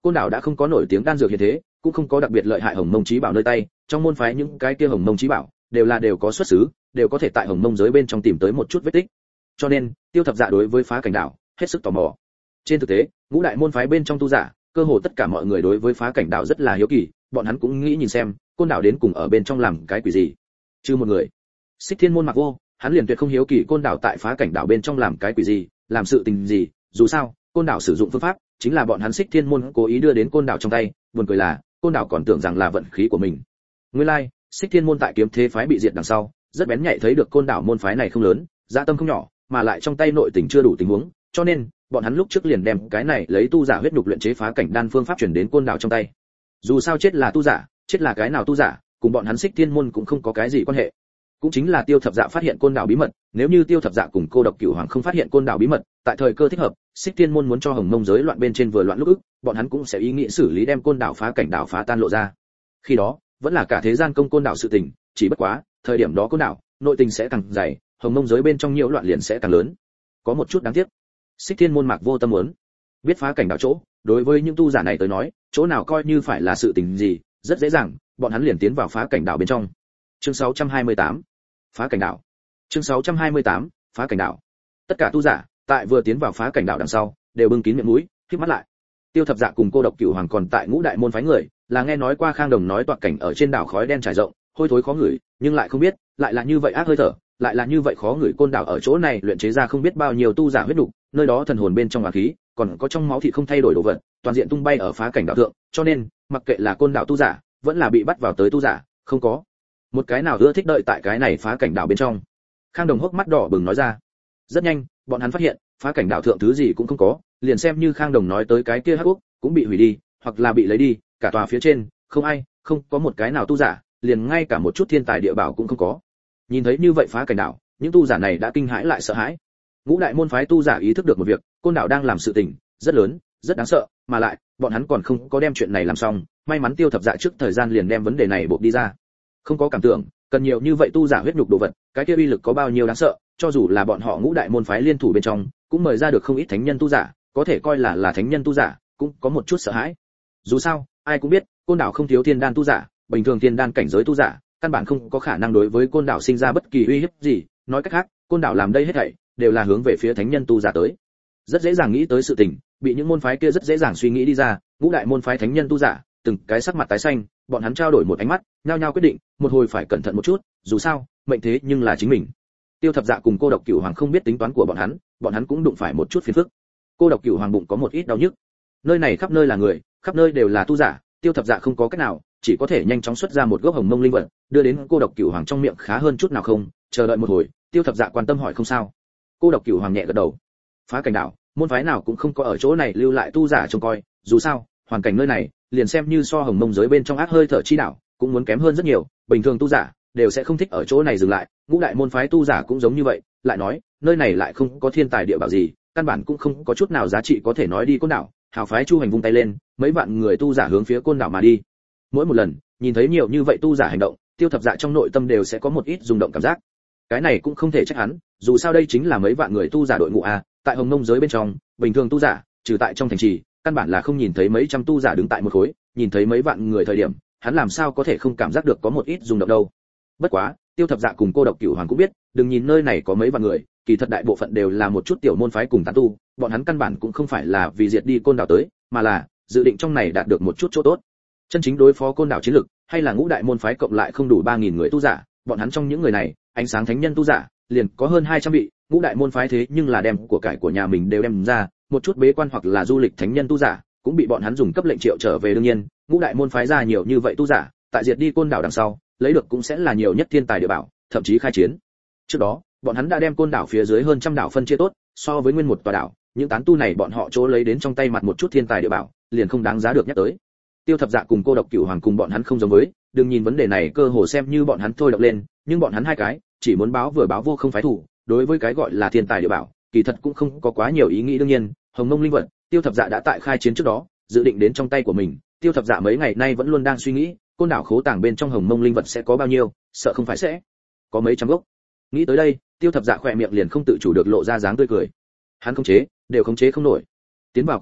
Côn đảo đã không có nổi tiếng đan dược hiện thế, cũng không có đặc biệt lợi hại hồng mông chí bảo nơi tay, trong môn phái những cái kia hồng mông chí bảo đều là đều có xuất xứ, đều có thể tại hồng mông giới bên trong tìm tới một chút vết tích. Cho nên, Tiêu Thập Dạ đối với phá cảnh đảo hết sức tò mò. Trên thực tế, ngũ đại môn phái bên trong tu giả, cơ hồ tất cả mọi người đối với phá cảnh đảo rất là hiếu kỳ, bọn hắn cũng nghĩ nhìn xem, Côn đảo đến cùng ở bên trong làm cái quỷ gì. Chứ một người, Xích Thiên môn Mặc Vô, hắn liền tuyệt không hiếu kỳ Côn đảo tại phá cảnh đảo bên trong làm cái quỷ gì, làm sự tình gì, dù sao, Côn đảo sử dụng phương pháp chính là bọn hắn Xích Thiên môn cố ý đưa đến Côn đảo trong tay, buồn cười là, Côn đảo còn tưởng rằng là vận khí của mình. Nguyên lai, like, Xích Thiên môn tại kiếm thế phái bị diệt đằng sau, rất bén nhạy thấy được Côn đảo môn phái này không lớn, dạ tâm không nhỏ, mà lại trong tay nội tình chưa đủ tình huống, cho nên bọn hắn lúc trước liền đem cái này lấy tu giả huyết nhục luyện chế phá cảnh đan phương pháp chuyển đến Côn đảo trong tay. Dù sao chết là tu giả, chết là cái nào tu giả, cùng bọn hắn Xích Thiên môn cũng không có cái gì quan hệ. Cũng chính là Tiêu Thập Dạ phát hiện Côn đảo bí mật, nếu như Tiêu Thập Dạ cùng Cô Độc Cửu Hoàng không phát hiện Côn đảo bí mật, tại thời cơ thích hợp, Xích Thiên môn muốn cho Hồng Mông giới loạn bên trên vừa loạn lúc ức, bọn hắn cũng sẽ ý nghĩ xử lý đem Côn đảo phá cảnh đảo phá tan lộ ra. Khi đó, vẫn là cả thế gian công Côn đảo sự tình, chỉ bất quá, thời điểm đó Côn đảo, nội tình sẽ càng dày, Hồng Mông giới bên trong nhiễu loạn liền sẽ càng lớn. Có một chút đáng tiếc. Xích Thiên môn Mạc Vô tâm muốn biết phá cảnh đảo chỗ, đối với những tu giả này tới nói, chỗ nào coi như phải là sự tình gì, rất dễ dàng, bọn hắn liền tiến vào phá cảnh đảo bên trong. Chương sáu trăm hai mươi tám, phá cảnh đảo. Chương sáu trăm hai mươi tám, phá cảnh đảo. Tất cả tu giả, tại vừa tiến vào phá cảnh đảo đằng sau, đều bưng kín miệng mũi, khép mắt lại. Tiêu Thập Dạ cùng Cô Độc Cửu Hoàng còn tại ngũ đại môn phái người, là nghe nói qua Khang Đồng nói toạc cảnh ở trên đảo khói đen trải rộng, hôi thối khó ngửi, nhưng lại không biết, lại là như vậy ác hơi thở, lại là như vậy khó ngửi. Côn đảo ở chỗ này luyện chế ra không biết bao nhiêu tu giả huyết đủ, nơi đó thần hồn bên trong hỏa khí, còn có trong máu thịt không thay đổi đồ vật, toàn diện tung bay ở phá cảnh đảo thượng, cho nên, mặc kệ là Côn đảo tu giả, vẫn là bị bắt vào tới tu giả, không có một cái nào ưa thích đợi tại cái này phá cảnh đảo bên trong. Khang Đồng hốc mắt đỏ bừng nói ra. Rất nhanh, bọn hắn phát hiện, phá cảnh đảo thượng thứ gì cũng không có, liền xem như Khang Đồng nói tới cái kia hắc úc, cũng bị hủy đi, hoặc là bị lấy đi, cả tòa phía trên, không ai, không có một cái nào tu giả, liền ngay cả một chút thiên tài địa bảo cũng không có. Nhìn thấy như vậy phá cảnh đảo, những tu giả này đã kinh hãi lại sợ hãi. Ngũ đại môn phái tu giả ý thức được một việc, Côn đảo đang làm sự tình rất lớn, rất đáng sợ, mà lại, bọn hắn còn không có đem chuyện này làm xong, may mắn Tiêu Thập Dạ trước thời gian liền đem vấn đề này buộc đi ra. Không có cảm tưởng, cần nhiều như vậy tu giả huyết nhục đồ vật, cái kia uy lực có bao nhiêu đáng sợ, cho dù là bọn họ ngũ đại môn phái liên thủ bên trong, cũng mời ra được không ít thánh nhân tu giả, có thể coi là là thánh nhân tu giả, cũng có một chút sợ hãi. Dù sao, ai cũng biết, Côn đảo không thiếu thiên đan tu giả, bình thường thiên đan cảnh giới tu giả, căn bản không có khả năng đối với Côn đảo sinh ra bất kỳ uy hiếp gì, nói cách khác, Côn đảo làm đây hết thảy đều là hướng về phía thánh nhân tu giả tới. Rất dễ dàng nghĩ tới sự tình, bị những môn phái kia rất dễ dàng suy nghĩ đi ra, ngũ đại môn phái thánh nhân tu giả, từng cái sắc mặt tái xanh, bọn hắn trao đổi một ánh mắt, nhao nhao quyết định, một hồi phải cẩn thận một chút, dù sao, mệnh thế nhưng là chính mình. Tiêu Thập Dạ cùng Cô Độc Cửu Hoàng không biết tính toán của bọn hắn, bọn hắn cũng đụng phải một chút phiền phức. Cô Độc Cửu Hoàng bụng có một ít đau nhức. Nơi này khắp nơi là người, khắp nơi đều là tu giả, Tiêu Thập Dạ không có cách nào, chỉ có thể nhanh chóng xuất ra một gốc hồng mông linh vật, đưa đến Cô Độc Cửu Hoàng trong miệng khá hơn chút nào không, chờ đợi một hồi, Tiêu Thập Dạ quan tâm hỏi không sao. Cô Độc Cửu Hoàng nhẹ gật đầu. Phá cảnh đảo, môn phái nào cũng không có ở chỗ này lưu lại tu giả trông coi, dù sao, hoàn cảnh nơi này, liền xem như so hồng mông giới bên trong ác hơi thở chi đảo, cũng muốn kém hơn rất nhiều, bình thường tu giả đều sẽ không thích ở chỗ này dừng lại, ngũ đại môn phái tu giả cũng giống như vậy, lại nói, nơi này lại không có thiên tài địa bảo gì, căn bản cũng không có chút nào giá trị có thể nói đi Côn đảo. Hào phái Chu Hành vung tay lên, mấy vạn người tu giả hướng phía Côn đảo mà đi. Mỗi một lần, nhìn thấy nhiều như vậy tu giả hành động, Tiêu Thập Dạ trong nội tâm đều sẽ có một ít rung động cảm giác. Cái này cũng không thể trách hắn, dù sao đây chính là mấy vạn người tu giả đội ngũ a, tại hồng mông giới bên trong, bình thường tu giả, trừ tại trong thành trì, căn bản là không nhìn thấy mấy trăm tu giả đứng tại một khối, nhìn thấy mấy vạn người thời điểm, hắn làm sao có thể không cảm giác được có một ít rung động đâu. Bất quá, Tiêu Thập Dạ cùng Cô Độc Cửu Hoàng cũng biết, đừng nhìn nơi này có mấy vạn người, kỳ thật đại bộ phận đều là một chút tiểu môn phái cùng tán tu, bọn hắn căn bản cũng không phải là vì diệt đi Côn đảo tới, mà là dự định trong này đạt được một chút chỗ tốt. Chân chính đối phó Côn đảo chiến lực, hay là ngũ đại môn phái cộng lại không đủ ba nghìn người tu giả, bọn hắn trong những người này, ánh sáng thánh nhân tu giả liền có hơn hai trăm vị, ngũ đại môn phái thế nhưng là đem của cải của nhà mình đều đem ra, một chút bế quan hoặc là du lịch thánh nhân tu giả, cũng bị bọn hắn dùng cấp lệnh triệu trở về. Đương nhiên, ngũ đại môn phái ra nhiều như vậy tu giả, tại diệt đi Côn đảo đằng sau, lấy được cũng sẽ là nhiều nhất thiên tài địa bảo, thậm chí khai chiến. Trước đó, bọn hắn đã đem Côn đảo phía dưới hơn trăm đảo phân chia tốt, so với nguyên một tòa đảo, những tán tu này bọn họ chỗ lấy đến trong tay mặt một chút thiên tài địa bảo, liền không đáng giá được nhắc tới. Tiêu Thập Dạ cùng Cô Độc Cửu Hoàng cùng bọn hắn không giống với, đừng nhìn vấn đề này cơ hồ xem như bọn hắn thôi động lên, nhưng bọn hắn hai cái chỉ muốn báo vừa báo vô không phái thủ, đối với cái gọi là thiên tài địa bảo, kỳ thật cũng không có quá nhiều ý nghĩ. Đương nhiên, hồng mông linh vật, Tiêu Thập Dạ đã tại khai chiến trước đó dự định đến trong tay của mình. Tiêu Thập Dạ mấy ngày nay vẫn luôn đang suy nghĩ, Côn đảo khố tàng bên trong hồng mông linh vật sẽ có bao nhiêu, sợ không phải sẽ có mấy trăm gốc. Nghĩ tới đây, Tiêu Thập Dạ khỏe miệng liền không tự chủ được lộ ra dáng tươi cười. Hắn khống chế, đều khống chế không nổi. Tiến vào Côn đảo,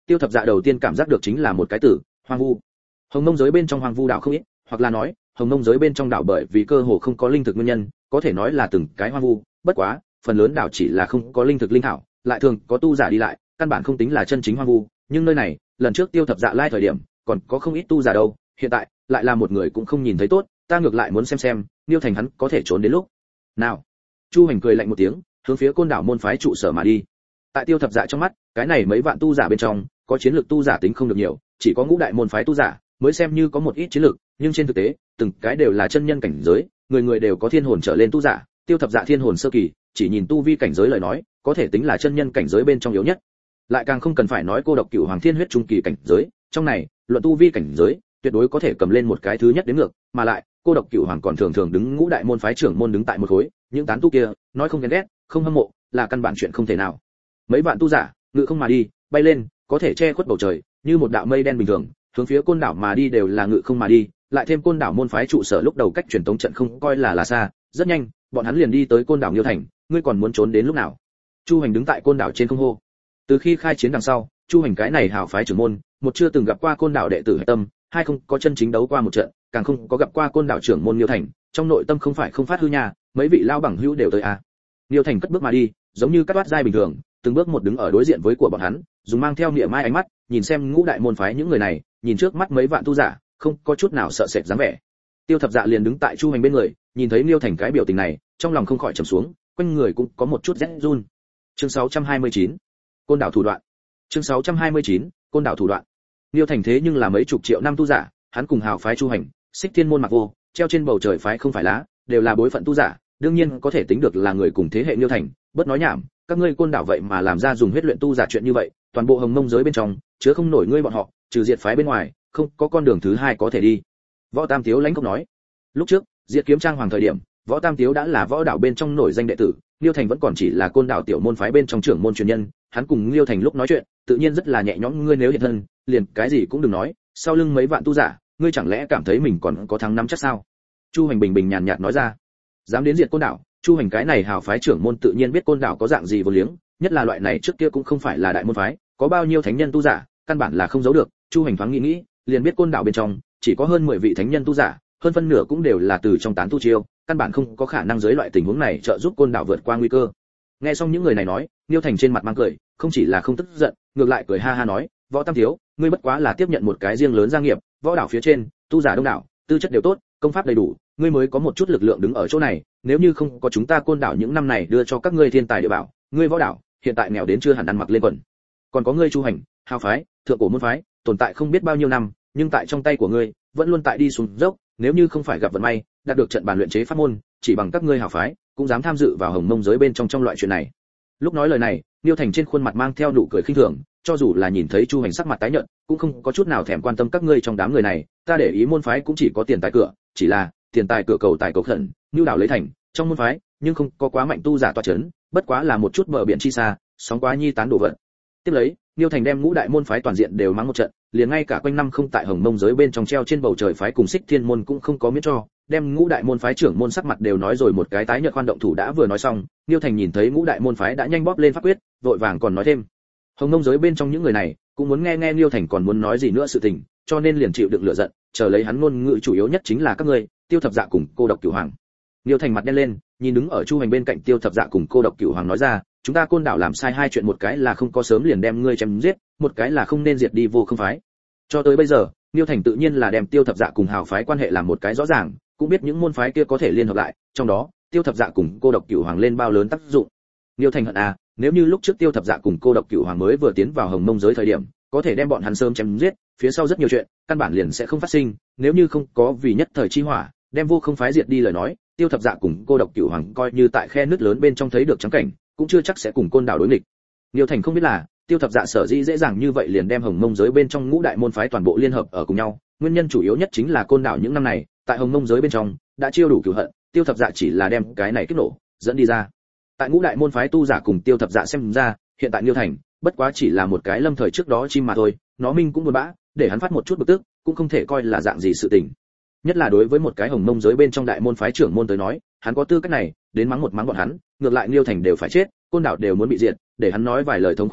Tiêu Thập Dạ đầu tiên cảm giác được chính là một cái từ, hoang vu. Hồng Mông giới bên trong hoang vu đảo không ít, hoặc là nói, Hồng Mông giới bên trong đảo bởi vì cơ hồ không có linh thực nguyên nhân, có thể nói là từng cái hoang vu, bất quá, phần lớn đảo chỉ là không có linh thực linh thảo, lại thường có tu giả đi lại, căn bản không tính là chân chính hoang vu, nhưng nơi này, lần trước Tiêu Thập Dạ lai thời điểm, còn có không ít tu giả đâu, hiện tại, lại là một người cũng không nhìn thấy tốt, ta ngược lại muốn xem xem, Niêu Thành hắn có thể trốn đến lúc nào. Chu Hành cười lạnh một tiếng, hướng phía Côn Đảo môn phái trụ sở mà đi. Tại Tiêu Thập Dạ trong mắt, cái này mấy vạn tu giả bên trong, có chiến lược tu giả tính không được nhiều, chỉ có ngũ đại môn phái tu giả mới xem như có một ít chiến lược, nhưng trên thực tế, từng cái đều là chân nhân cảnh giới, người người đều có thiên hồn trở lên tu giả, Tiêu Thập Dạ thiên hồn sơ kỳ, chỉ nhìn tu vi cảnh giới lời nói, có thể tính là chân nhân cảnh giới bên trong yếu nhất. Lại càng không cần phải nói Cô Độc Cửu Hoàng Thiên Huyết trung kỳ cảnh giới, trong này, luận tu vi cảnh giới, tuyệt đối có thể cầm lên một cái thứ nhất đến ngược, mà lại, Cô Độc Cửu Hoàng còn thường thường đứng ngũ đại môn phái trưởng môn đứng tại một khối, những tán tu kia, nói không ghen ghét, không hâm mộ, là căn bản chuyện không thể nào. Mấy vạn tu giả, ngự không mà đi, bay lên, có thể che khuất bầu trời, như một đạo mây đen bình thường, hướng phía Côn Đảo mà đi đều là ngự không mà đi, lại thêm Côn Đảo môn phái trụ sở lúc đầu cách truyền tống trận không coi là là xa, rất nhanh, bọn hắn liền đi tới Côn Đảo Liêu Thành, ngươi còn muốn trốn đến lúc nào? Chu Hành đứng tại Côn Đảo trên không hô. Từ khi khai chiến đằng sau, Chu Hành cái này hào phái trưởng môn, một chưa từng gặp qua Côn Đảo đệ tử hải tâm, hai không có chân chính đấu qua một trận, càng không có gặp qua Côn Đảo trưởng môn Liêu Thành, trong nội tâm không phải không phát hư nha, mấy vị lao bằng hữu đều tới à. Liêu Thành cất bước mà đi, giống như cắt toát dai bình thường, từng bước một đứng ở đối diện với của bọn hắn, dùng mang theo niệm mai ánh mắt, nhìn xem ngũ đại môn phái những người này, nhìn trước mắt mấy vạn tu giả, không có chút nào sợ sệt dáng vẻ. Tiêu Thập Dạ liền đứng tại Chu Hành bên người, nhìn thấy Liêu Thành cái biểu tình này, trong lòng không khỏi trầm xuống, quanh người cũng có một chút rét run. Chương sáu trăm hai mươi chín, Côn Đảo thủ đoạn. Chương sáu trăm hai mươi chín, Côn Đảo thủ đoạn. Liêu Thành thế nhưng là mấy chục triệu năm tu giả, hắn cùng hào phái Chu Hành, Xích Thiên môn mặc vô, treo trên bầu trời phái không phải lá, đều là bối phận tu giả, đương nhiên có thể tính được là người cùng thế hệ Liêu Thành, bất nói nhảm, các ngươi Côn Đảo vậy mà làm ra dùng huyết luyện tu giả chuyện như vậy, toàn bộ Hồng Mông giới bên trong, chứa không nổi ngươi bọn họ, trừ diệt phái bên ngoài, không có con đường thứ hai có thể đi. Võ Tam Tiếu lãnh không nói. Lúc trước, diệt kiếm trang hoàng thời điểm, Võ Tam Tiếu đã là võ đảo bên trong nổi danh đệ tử, Liêu Thành vẫn còn chỉ là Côn Đảo tiểu môn phái bên trong trưởng môn truyền nhân, hắn cùng Liêu Thành lúc nói chuyện, tự nhiên rất là nhẹ nhõm, ngươi nếu hiện thân, liền cái gì cũng đừng nói, sau lưng mấy vạn tu giả, ngươi chẳng lẽ cảm thấy mình còn có thắng nắm chắc sao? Chu Hành bình bình nhàn nhạt nói ra. Dám đến diệt Côn Đảo, Chu Hành cái này hào phái trưởng môn tự nhiên biết Côn Đảo có dạng gì vô liếng, nhất là loại này trước kia cũng không phải là đại môn phái, có bao nhiêu thánh nhân tu giả, căn bản là không giấu được. Chu Hành thoáng nghĩ nghĩ, liền biết Côn Đảo bên trong chỉ có hơn mười vị thánh nhân tu giả, hơn phân nửa cũng đều là từ trong tán tu chiêu, căn bản không có khả năng dưới loại tình huống này trợ giúp Côn Đảo vượt qua nguy cơ. Nghe xong những người này nói, Liêu Thành trên mặt mang cười, không chỉ là không tức giận, ngược lại cười ha ha nói, Võ Tam Thiếu, ngươi bất quá là tiếp nhận một cái riêng lớn gia nghiệp, võ đảo phía trên, tu giả đông đảo, tư chất đều tốt, công pháp đầy đủ, ngươi mới có một chút lực lượng đứng ở chỗ này, nếu như không có chúng ta Côn Đảo những năm này đưa cho các ngươi thiên tài địa bảo, ngươi võ đảo hiện tại nghèo đến chưa hẳn ăn mặc lên quần. Còn có ngươi Chu Hành, hào phái, thượng cổ môn phái, tồn tại không biết bao nhiêu năm, nhưng tại trong tay của ngươi, vẫn luôn tại đi xuống dốc, nếu như không phải gặp vận may, đạt được trận bàn luyện chế pháp môn, chỉ bằng các ngươi hào phái, cũng dám tham dự vào Hồng Mông giới bên trong trong loại chuyện này. Lúc nói lời này, Liêu Thành trên khuôn mặt mang theo nụ cười khinh thường, cho dù là nhìn thấy Chu Hành sắc mặt tái nhợt, cũng không có chút nào thèm quan tâm các ngươi trong đám người này, ta để ý môn phái cũng chỉ có tiền tài cửa, chỉ là tiền tài cửa cầu tài cầu khẩn, nưu đảo lấy thành, trong môn phái, nhưng không có quá mạnh tu giả tọa chấn, bất quá là một chút bờ biển chi xa, sóng quá nhi tán đổ vận. Tiếp lấy, Liêu Thành đem ngũ đại môn phái toàn diện đều mắng một trận, liền ngay cả quanh năm không tại Hồng Mông giới bên trong treo trên bầu trời phái cùng Xích Thiên môn cũng không có miễn cho, đem ngũ đại môn phái trưởng môn sắc mặt đều nói rồi một cái tái nhợt khoan động thủ đã vừa nói xong, Liêu Thành nhìn thấy ngũ đại môn phái đã nhanh bóp lên pháp quyết, vội vàng còn nói thêm. Hồng Mông giới bên trong những người này cũng muốn nghe nghe Liêu Thành còn muốn nói gì nữa sự tình, cho nên liền chịu đựng lửa giận, chờ lấy hắn ngôn ngữ chủ yếu nhất chính là các ngươi, Tiêu Thập Dạ cùng Cô Độc Cửu Hoàng. Liêu Thành mặt đen lên, nhìn đứng ở Chu Hành bên cạnh Tiêu Thập Dạ cùng Cô Độc Cửu Hoàng nói ra, chúng ta Côn Đảo làm sai hai chuyện, một cái là không có sớm liền đem ngươi chém giết, một cái là không nên diệt đi vô không phái. Cho tới bây giờ, Liêu Thành tự nhiên là đem Tiêu Thập Dạ cùng hào phái quan hệ làm một cái rõ ràng, cũng biết những môn phái kia có thể liên hợp lại, trong đó, Tiêu Thập Dạ cùng Cô Độc Cửu Hoàng lên bao lớn tác dụng. Liêu Thành hận à, nếu như lúc trước Tiêu Thập Dạ cùng Cô Độc Cửu Hoàng mới vừa tiến vào Hồng Mông giới thời điểm, có thể đem bọn hắn sớm chém giết, phía sau rất nhiều chuyện, căn bản liền sẽ không phát sinh, nếu như không có vì nhất thời chi hỏa, đem vô không phái diệt đi lời nói, Tiêu Thập Dạ cùng Cô Độc Cửu Hoàng coi như tại khe nứt lớn bên trong thấy được trắng cảnh, cũng chưa chắc sẽ cùng Côn Đảo đối nghịch. Liêu Thành không biết là, Tiêu Thập Dạ sở dĩ dễ dàng như vậy liền đem Hồng Mông giới bên trong ngũ đại môn phái toàn bộ liên hợp ở cùng nhau, nguyên nhân chủ yếu nhất chính là Côn Đảo những năm này, tại Hồng Mông giới bên trong đã chiêu đủ cửu hận, Tiêu Thập Dạ chỉ là đem cái này kích nổ, dẫn đi ra. Tại ngũ đại môn phái tu giả cùng Tiêu Thập Dạ xem ra, hiện tại Liêu Thành bất quá chỉ là một cái lâm thời trước đó chim mà thôi, nó minh cũng buồn bã, để hắn phát một chút bực tức, cũng không thể coi là dạng gì sự tình. Nhất là đối với một cái Hồng Mông giới bên trong đại môn phái trưởng môn tới nói, hắn có tư cách này, đến mắng một mắng bọn hắn, ngược lại Liêu Thành đều phải chết, Côn Đảo đều muốn bị diệt, để hắn nói vài lời thông khoái nói,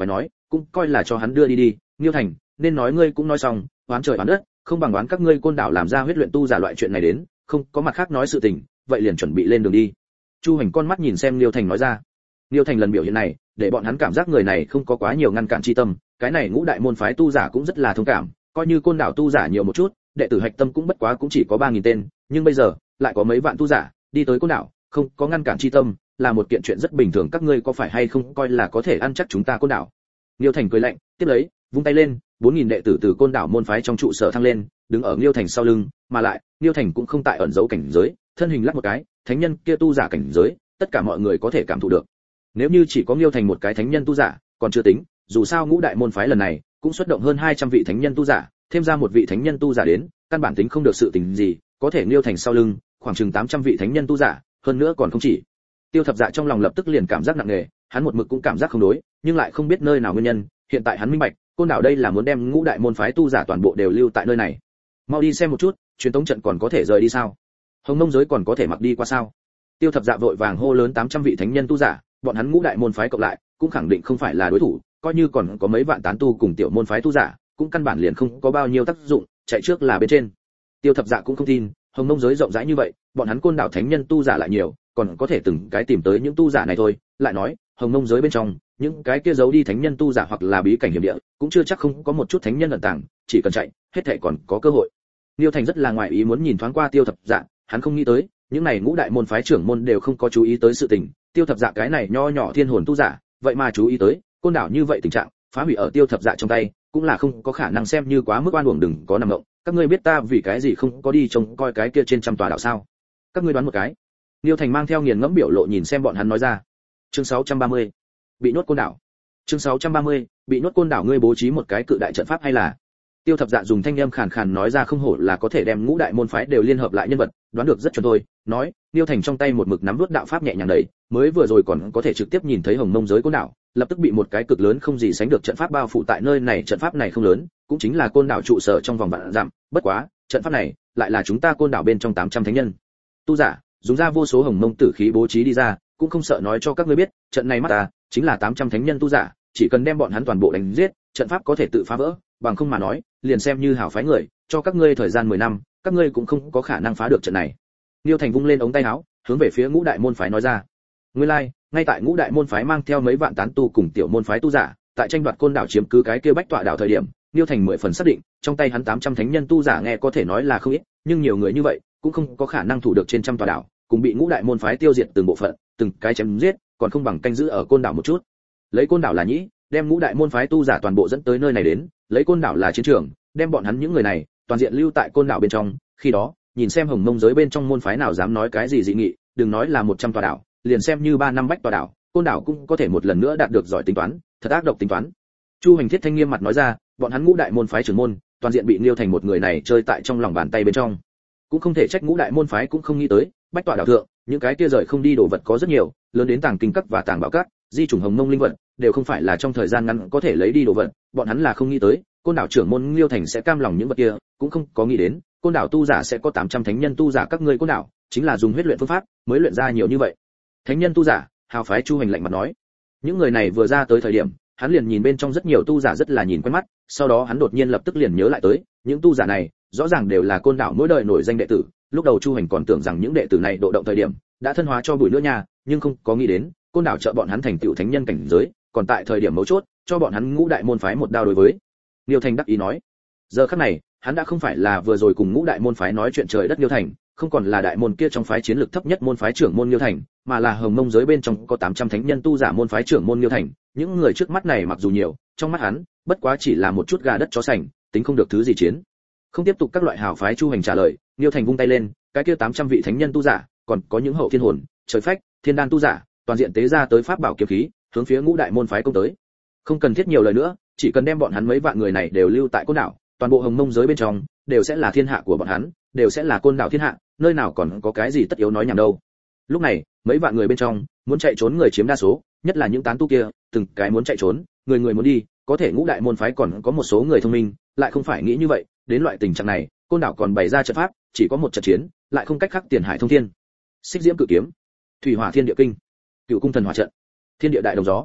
cũng coi là cho hắn đưa đi đi. Nghiêu Thành, nên nói ngươi cũng nói xong, oán trời oán đất, không bằng oán các ngươi Côn Đảo làm ra huyết luyện tu giả loại chuyện này đến, không có mặt khác nói sự tình, vậy liền chuẩn bị lên đường đi. Chu Hành con mắt nhìn xem Nghiêu Thành nói ra. Nghiêu Thành lần biểu hiện này, để bọn hắn cảm giác người này không có quá nhiều ngăn cản chi tâm, cái này ngũ đại môn phái tu giả cũng rất là thông cảm, coi như Côn Đảo tu giả nhiều một chút, đệ tử hạch tâm cũng bất quá cũng chỉ có ba nghìn tên, nhưng bây giờ lại có mấy vạn tu giả đi tới Côn Đảo, không có ngăn cản chi tâm, là một kiện chuyện rất bình thường, các ngươi có phải hay không coi là có thể ăn chắc chúng ta Côn Đảo. Nghiêu Thành cười lạnh, tiếp lấy, vung tay lên, bốn nghìn đệ tử từ Côn Đảo môn phái trong trụ sở thăng lên, đứng ở Nghiêu Thành sau lưng, mà lại, Nghiêu Thành cũng không tại ẩn giấu cảnh giới, thân hình lắc một cái, thánh nhân kia tu giả cảnh giới, tất cả mọi người có thể cảm thụ được. Nếu như chỉ có Nghiêu Thành một cái thánh nhân tu giả, còn chưa tính, dù sao ngũ đại môn phái lần này cũng xuất động hơn hai trăm vị thánh nhân tu giả, thêm ra một vị thánh nhân tu giả đến, căn bản tính không được sự tình gì, có thể Nghiêu Thành sau lưng, khoảng chừng tám trăm vị thánh nhân tu giả, hơn nữa còn không chỉ. Tiêu Thập Dạ trong lòng lập tức liền cảm giác nặng nề, hắn một mực cũng cảm giác không đối, nhưng lại không biết nơi nào nguyên nhân, hiện tại hắn minh bạch, Côn Đảo đây là muốn đem ngũ đại môn phái tu giả toàn bộ đều lưu tại nơi này. Mau đi xem một chút, truyền tống trận còn có thể rời đi sao? Hồng Mông giới còn có thể mặc đi qua sao? Tiêu Thập Dạ vội vàng hô lớn tám trăm vị thánh nhân tu giả, bọn hắn ngũ đại môn phái cộng lại, cũng khẳng định không phải là đối thủ, coi như còn có mấy vạn tán tu cùng tiểu môn phái tu giả, cũng căn bản liền không có bao nhiêu tác dụng, chạy trước là bên trên. Tiêu Thập Dạ cũng không tin, Hồng Mông giới rộng rãi như vậy, bọn hắn Côn Đảo thánh nhân tu giả lại nhiều, còn có thể từng cái tìm tới những tu giả này thôi, lại nói, Hồng Mông giới bên trong, những cái kia giấu đi thánh nhân tu giả hoặc là bí cảnh hiểm địa, cũng chưa chắc không có một chút thánh nhân ẩn tàng, chỉ cần chạy, hết thảy còn có cơ hội. Liêu Thành rất là ngoài ý muốn nhìn thoáng qua Tiêu Thập Dạ, hắn không nghĩ tới, những này ngũ đại môn phái trưởng môn đều không có chú ý tới sự tình, Tiêu Thập Dạ cái này nho nhỏ thiên hồn tu giả, vậy mà chú ý tới, Côn Đảo như vậy tình trạng, phá hủy ở Tiêu Thập Dạ trong tay, cũng là không có khả năng xem như quá mức oan uổng, đừng có nằm ngộng, các ngươi biết ta vì cái gì không có đi trông coi cái kia trên trăm tòa đảo sao? Các ngươi đoán một cái. Liêu Thành mang theo nghiền ngẫm biểu lộ nhìn xem bọn hắn nói ra. Chương sáu trăm ba mươi, bị nhốt Côn Đảo. Chương sáu trăm ba mươi, bị nhốt Côn Đảo, ngươi bố trí một cái cự đại trận pháp hay là? Tiêu Thập Dạ dùng thanh âm khàn khàn nói ra, không hổ là có thể đem ngũ đại môn phái đều liên hợp lại nhân vật, đoán được rất chuẩn thôi. Nói, Liêu Thành trong tay một mực nắm vút đạo pháp nhẹ nhàng đẩy, mới vừa rồi còn có thể trực tiếp nhìn thấy Hồng Mông giới Côn Đảo, lập tức bị một cái cực lớn không gì sánh được trận pháp bao phủ tại nơi này. Trận pháp này không lớn, cũng chính là Côn Đảo trụ sở trong vòng vạn dặm, bất quá, trận pháp này lại là chúng ta Côn Đảo bên trong tám trăm thánh nhân tu giả, dùng ra vô số hồng mông tử khí bố trí đi ra, cũng không sợ nói cho các ngươi biết, trận này mắt ta chính là tám trăm thánh nhân tu giả, chỉ cần đem bọn hắn toàn bộ đánh giết, trận pháp có thể tự phá vỡ, bằng không mà nói, liền xem như hảo phái người, cho các ngươi thời gian mười năm, các ngươi cũng không có khả năng phá được trận này. Liêu Thành vung lên ống tay áo, hướng về phía ngũ đại môn phái nói ra. Nguyên lai, like, ngay tại ngũ đại môn phái mang theo mấy vạn tán tu cùng tiểu môn phái tu giả, tại tranh đoạt Côn Đảo chiếm cứ cái kia bách tọa đảo thời điểm, Liêu Thành mười phần xác định, trong tay hắn tám trăm thánh nhân tu giả nghe có thể nói là không ít, nhưng nhiều người như vậy, cũng không có khả năng thủ được trên trăm tòa đảo, cùng bị ngũ đại môn phái tiêu diệt từng bộ phận, từng cái chém giết, còn không bằng canh giữ ở Côn Đảo một chút. Lấy Côn Đảo là nhĩ, đem ngũ đại môn phái tu giả toàn bộ dẫn tới nơi này đến, lấy Côn Đảo là chiến trường, đem bọn hắn những người này toàn diện lưu tại Côn Đảo bên trong, khi đó, nhìn xem Hồng Mông giới bên trong môn phái nào dám nói cái gì dị nghị, đừng nói là một trăm tòa đảo, liền xem như ba năm bách tòa đảo, Côn Đảo cũng có thể một lần nữa đạt được giỏi tính toán, thật ác độc tính toán. Chu Hành Thiết thanh nghiêm mặt nói ra, bọn hắn ngũ đại môn phái trưởng môn, toàn diện bị Liêu Thành một người này chơi tại trong lòng bàn tay bên trong. Cũng không thể trách ngũ đại môn phái cũng không nghĩ tới, bách tọa đảo thượng, những cái kia rời không đi đồ vật có rất nhiều, lớn đến tàng kinh các và tàng bảo các, di chủng hồng mông linh vật, đều không phải là trong thời gian ngắn có thể lấy đi đồ vật, bọn hắn là không nghĩ tới, Côn Đảo trưởng môn Liêu Thành sẽ cam lòng những vật kia, cũng không có nghĩ đến, Côn Đảo tu giả sẽ có tám trăm thánh nhân tu giả, các ngươi Côn Đảo chính là dùng huyết luyện phương pháp mới luyện ra nhiều như vậy. Thánh nhân tu giả, hào phái Chu Hành lạnh mặt nói. Những người này vừa ra tới thời điểm, hắn liền nhìn bên trong rất nhiều tu giả rất là nhìn quen mắt, sau đó hắn đột nhiên lập tức liền nhớ lại tới, những tu giả này, rõ ràng đều là Côn Đảo mỗi đời nổi danh đệ tử, lúc đầu Chu Hành còn tưởng rằng những đệ tử này độ động thời điểm đã thân hóa cho bụi nữa nha, nhưng không có nghĩ đến, Côn Đảo trợ bọn hắn thành tựu thánh nhân cảnh giới, còn tại thời điểm mấu chốt, cho bọn hắn ngũ đại môn phái một đao đối với. Liêu Thành đắc ý nói, giờ khắc này, hắn đã không phải là vừa rồi cùng ngũ đại môn phái nói chuyện trời đất Liêu Thành, không còn là đại môn kia trong phái chiến lược thấp nhất môn phái trưởng môn Liêu Thành, mà là Hồng Mông giới bên trong có tám trăm thánh nhân tu giả môn phái trưởng môn Liêu Thành. Những người trước mắt này mặc dù nhiều, trong mắt hắn, bất quá chỉ là một chút gà đất chó sành, tính không được thứ gì chiến. Không tiếp tục các loại hào phái Chu Hành trả lời, Liêu Thành vung tay lên, cái kia tám trăm vị thánh nhân tu giả, còn có những hậu thiên hồn, trời phách, thiên đan tu giả, toàn diện tế ra tới pháp bảo kiếm khí, hướng phía ngũ đại môn phái công tới. Không cần thiết nhiều lời nữa, chỉ cần đem bọn hắn mấy vạn người này đều lưu tại Côn Đảo, toàn bộ Hồng Mông giới bên trong đều sẽ là thiên hạ của bọn hắn, đều sẽ là Côn Đảo thiên hạ, nơi nào còn có cái gì tất yếu nói nhảm đâu. Lúc này, mấy vạn người bên trong, muốn chạy trốn người chiếm đa số, nhất là những tán tu kia, từng cái muốn chạy trốn, người người muốn đi, có thể ngũ đại môn phái còn có một số người thông minh, lại không phải nghĩ như vậy, đến loại tình trạng này, Côn Đảo còn bày ra trận pháp, chỉ có một trận chiến, lại không cách khác tiền hải thông thiên. Xích diễm cự kiếm, thủy hỏa thiên địa kinh, cựu cung thần hỏa trận, thiên địa đại đồng gió.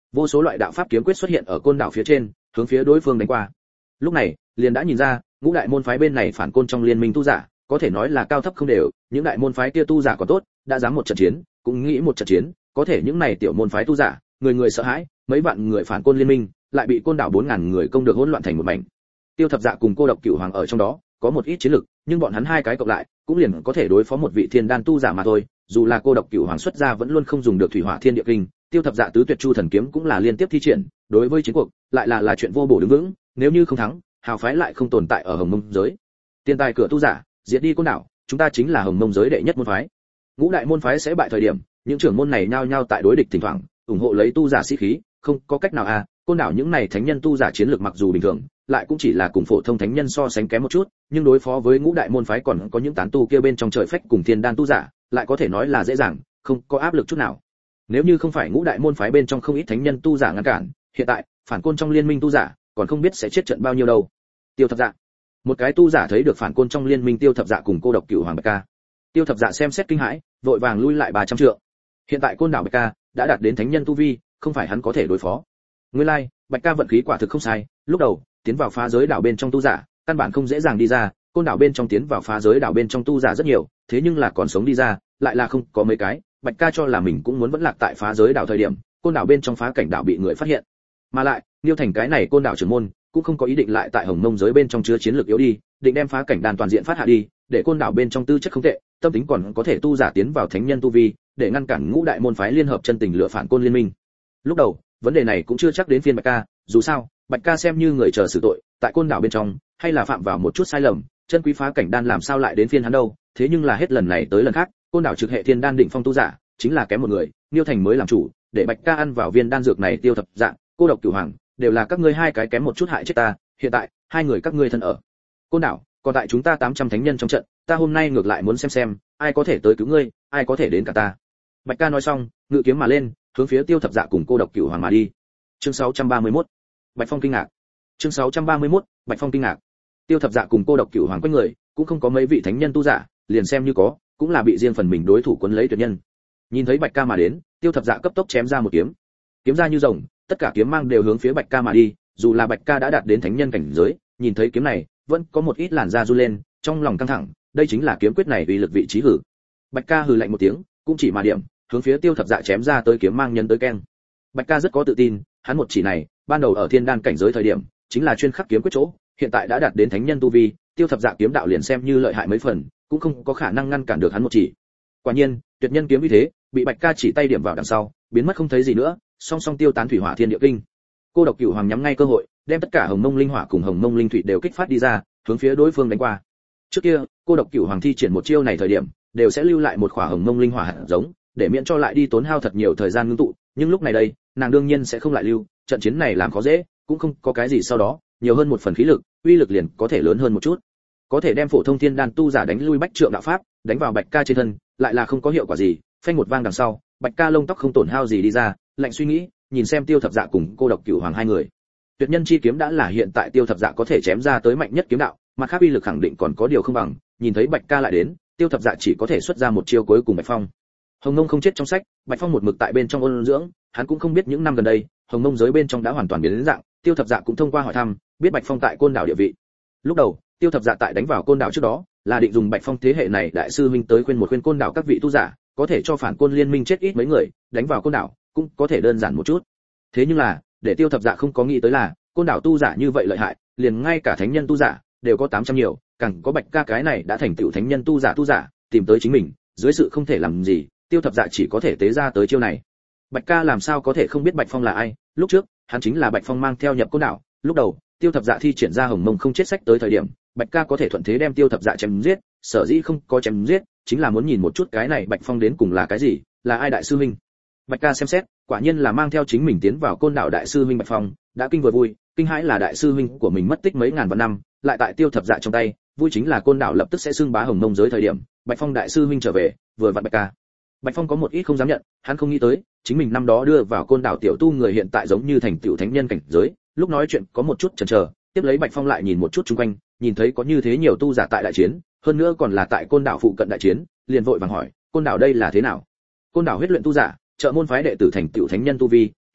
Vô số loại đạo pháp kiếm quyết xuất hiện ở côn đảo phía trên, hướng phía đối phương đánh qua. Lúc này, liền đã nhìn ra, ngũ đại môn phái bên này phản côn trong liên minh tu giả, có thể nói là cao thấp không đều, những đại môn phái kia tu giả còn tốt, đã dám một trận chiến, cũng nghĩ một trận chiến, có thể những này tiểu môn phái tu giả, người người sợ hãi, mấy vạn người phản côn liên minh, lại bị côn đảo bốn ngàn người công được hỗn loạn thành một mảnh. Tiêu Thập Dạ cùng Cô Độc Cửu Hoàng ở trong đó, có một ít chiến lực, nhưng bọn hắn hai cái cộng lại, cũng liền có thể đối phó một vị thiên đan tu giả mà thôi, dù là Cô Độc Cửu Hoàng xuất ra vẫn luôn không dùng được thủy hỏa thiên địa kinh, Tiêu Thập Dạ tứ tuyệt chu thần kiếm cũng là liên tiếp thi triển, đối với chiến cuộc, lại là là chuyện vô bổ đứng vững, nếu như không thắng, hào phái lại không tồn tại ở Hồng Mông giới. Tiên tài cửa tu giả, diệt đi côn đảo, chúng ta chính là Hồng Mông giới đệ nhất môn phái. Ngũ đại môn phái sẽ bại thời điểm, những trưởng môn này nhao nhao tại đối địch thỉnh thoảng, ủng hộ lấy tu giả sĩ khí, không có cách nào à, côn đảo những này thánh nhân tu giả chiến lược mặc dù bình thường, lại cũng chỉ là cùng phổ thông thánh nhân so sánh kém một chút, nhưng đối phó với ngũ đại môn phái còn có những tán tu kia bên trong trời phách cùng thiên đan tu giả, lại có thể nói là dễ dàng, không có áp lực chút nào. Nếu như không phải ngũ đại môn phái bên trong không ít thánh nhân tu giả ngăn cản, hiện tại phản côn trong liên minh tu giả còn không biết sẽ chết trận bao nhiêu đâu. Tiêu Thập Dạ, một cái tu giả thấy được phản côn trong liên minh Tiêu Thập Dạ cùng Cô Độc Cửu Hoàng Bạch Ca. Tiêu Thập Dạ xem xét kinh hãi, vội vàng lui lại ba trăm trượng. Hiện tại côn đảo Bạch Ca đã đạt đến thánh nhân tu vi, không phải hắn có thể đối phó. Nguyên lai, like, Bạch Ca vận khí quả thực không sai, lúc đầu tiến vào phá giới đảo bên trong tu giả, căn bản không dễ dàng đi ra, côn đảo bên trong tiến vào phá giới đảo bên trong tu giả rất nhiều, thế nhưng là còn sống đi ra, lại là không có mấy cái. Bạch Ca cho là mình cũng muốn vẫn lạc tại phá giới đảo thời điểm, côn đảo bên trong phá cảnh đảo bị người phát hiện. Mà lại, Niêu Thành cái này côn đảo trưởng môn, cũng không có ý định lại tại Hồng Mông giới bên trong chứa chiến lược yếu đi, định đem phá cảnh đàn toàn diện phát hạ đi, để côn đảo bên trong tư chất không tệ, tâm tính còn có thể tu giả tiến vào thánh nhân tu vi, để ngăn cản ngũ đại môn phái liên hợp chân tình lựa phản côn liên minh. Lúc đầu, vấn đề này cũng chưa chắc đến phiên Bạch Ca, dù sao, Bạch Ca xem như người chờ xử tội, tại côn đảo bên trong, hay là phạm vào một chút sai lầm, chân quý phá cảnh đan làm sao lại đến phiên hắn đâu, thế nhưng là hết lần này tới lần khác, côn đảo trực hệ thiên đan định phong tu giả, chính là kém một người, Niêu Thành mới làm chủ, để Bạch Ca ăn vào viên đan dược này Tiêu Thập Dạ, Cô Độc Cửu Hoàng, đều là các ngươi hai cái kém một chút hại chết ta, hiện tại, hai người các ngươi thân ở côn đảo, còn tại chúng ta tám trăm thánh nhân trong trận, ta hôm nay ngược lại muốn xem xem, ai có thể tới cứu ngươi, ai có thể đến cả ta. Bạch Ca nói xong, ngự kiếm mà lên, hướng phía Tiêu Thập Dạ cùng Cô Độc Cửu Hoàng mà đi. Chương sáu trăm ba mươi mốt, Bạch Phong kinh ngạc. Chương sáu trăm ba mươi mốt, Bạch Phong kinh ngạc. Tiêu Thập Dạ cùng Cô Độc Cửu Hoàng quanh người, cũng không có mấy vị thánh nhân tu giả, liền xem như có, cũng là bị riêng phần mình đối thủ cuốn lấy tuyệt nhân. Nhìn thấy Bạch Ca mà đến, Tiêu Thập Dạ cấp tốc chém ra một kiếm. Kiếm ra như rồng, tất cả kiếm mang đều hướng phía Bạch Ca mà đi, dù là Bạch Ca đã đạt đến thánh nhân cảnh giới, nhìn thấy kiếm này, vẫn có một ít làn da run lên, trong lòng căng thẳng, đây chính là kiếm quyết này uy lực vị trí hử. Bạch Ca hừ lạnh một tiếng, cũng chỉ mà điểm, hướng phía Tiêu Thập Dạ chém ra tới kiếm mang nhân tới keng. Bạch Ca rất có tự tin, hắn một chỉ này, ban đầu ở thiên đan cảnh giới thời điểm, chính là chuyên khắc kiếm quyết chỗ, hiện tại đã đạt đến thánh nhân tu vi, Tiêu Thập Dạ kiếm đạo liền xem như lợi hại mấy phần, cũng không có khả năng ngăn cản được hắn một chỉ. Quả nhiên, tuyệt nhân kiếm uy thế, bị Bạch Ca chỉ tay điểm vào đằng sau, biến mất không thấy gì nữa, song song tiêu tán thủy hỏa thiên địa kinh. Cô Độc Cửu Hoàng nhắm ngay cơ hội, đem tất cả Hồng Mông linh hỏa cùng Hồng Mông linh thủy đều kích phát đi ra, hướng phía đối phương đánh qua. Trước kia, Cô Độc Cửu Hoàng thi triển một chiêu này thời điểm, đều sẽ lưu lại một khỏa Hồng Mông linh hỏa hạt giống, để miễn cho lại đi tốn hao thật nhiều thời gian ngưng tụ, nhưng lúc này đây, nàng đương nhiên sẽ không lại lưu, trận chiến này làm khó dễ, cũng không có cái gì sau đó, nhiều hơn một phần khí lực, uy lực liền có thể lớn hơn một chút. Có thể đem phổ thông thiên đan tu giả đánh lui bách trượng đạo pháp, đánh vào Bạch Ca trên thân, lại là không có hiệu quả gì, phanh một vang đằng sau, Bạch Ca lông tóc không tổn hao gì đi ra, lạnh suy nghĩ, nhìn xem Tiêu Thập Dạ cùng Cô Độc Cửu Hoàng hai người. Tuyệt nhân chi kiếm đã là hiện tại Tiêu Thập Dạ có thể chém ra tới mạnh nhất kiếm đạo, mặt khác uy lực khẳng định còn có điều không bằng, nhìn thấy Bạch Ca lại đến, Tiêu Thập Dạ chỉ có thể xuất ra một chiêu cuối cùng Bạch Phong. Hồng Mông không chết trong sách, Bạch Phong một mực tại bên trong ôn dưỡng, hắn cũng không biết những năm gần đây, Hồng Mông giới bên trong đã hoàn toàn biến đến dạng, Tiêu Thập Dạ cũng thông qua hỏi thăm, biết Bạch Phong tại Côn Đảo địa vị. Lúc đầu, Tiêu Thập Dạ tại đánh vào Côn Đảo trước đó, là định dùng Bạch Phong thế hệ này đại sư huynh tới khuyên một khuyên Côn Đảo các vị tu giả, có thể cho phản Côn liên minh chết ít mấy người, đánh vào Côn Đảo, cũng có thể đơn giản một chút. Thế nhưng là, để Tiêu Thập Dạ không có nghĩ tới là, Côn Đảo tu giả như vậy lợi hại, liền ngay cả thánh nhân tu giả đều có tám trăm nhiều, càng có Bạch Ca cái này đã thành tựu thánh nhân tu giả tu giả, tìm tới chính mình, dưới sự không thể làm gì, Tiêu Thập Dạ chỉ có thể tế ra tới chiêu này. Bạch Ca làm sao có thể không biết Bạch Phong là ai, lúc trước, hắn chính là Bạch Phong mang theo nhập Côn Đảo, lúc đầu, Tiêu Thập Dạ thi triển ra Hồng Mông không chết sách tới thời điểm, Bạch Ca có thể thuận thế đem Tiêu Thập Dạ chém giết, sở dĩ không có chém giết, chính là muốn nhìn một chút cái này Bạch Phong đến cùng là cái gì, là ai đại sư huynh. Bạch Ca xem xét, quả nhiên là mang theo chính mình tiến vào Côn Đảo đại sư huynh Bạch Phong, đã kinh vừa vui, kinh hãi là đại sư huynh của mình mất tích mấy ngàn vạn năm, lại tại Tiêu Thập Dạ trong tay, vui chính là Côn Đảo lập tức sẽ xưng bá Hồng Mông giới thời điểm, Bạch Phong đại sư huynh trở về, vừa vặn Bạch Ca. Bạch Phong có một ít không dám nhận, hắn không nghĩ tới, chính mình năm đó đưa vào Côn Đảo tiểu tu người hiện tại giống như thành tiểu thánh nhân cảnh giới, lúc nói chuyện có một chút chần chờ, tiếp lấy Bạch Phong lại nhìn một chút xung quanh, nhìn thấy có như thế nhiều tu giả tại đại chiến, hơn nữa còn là tại Côn Đảo phụ cận đại chiến, liền vội vàng hỏi, Côn Đảo đây là thế nào? Côn Đảo huyết luyện tu giả, trợ môn phái đệ tử thành tiểu thánh nhân tu vi, hiện tại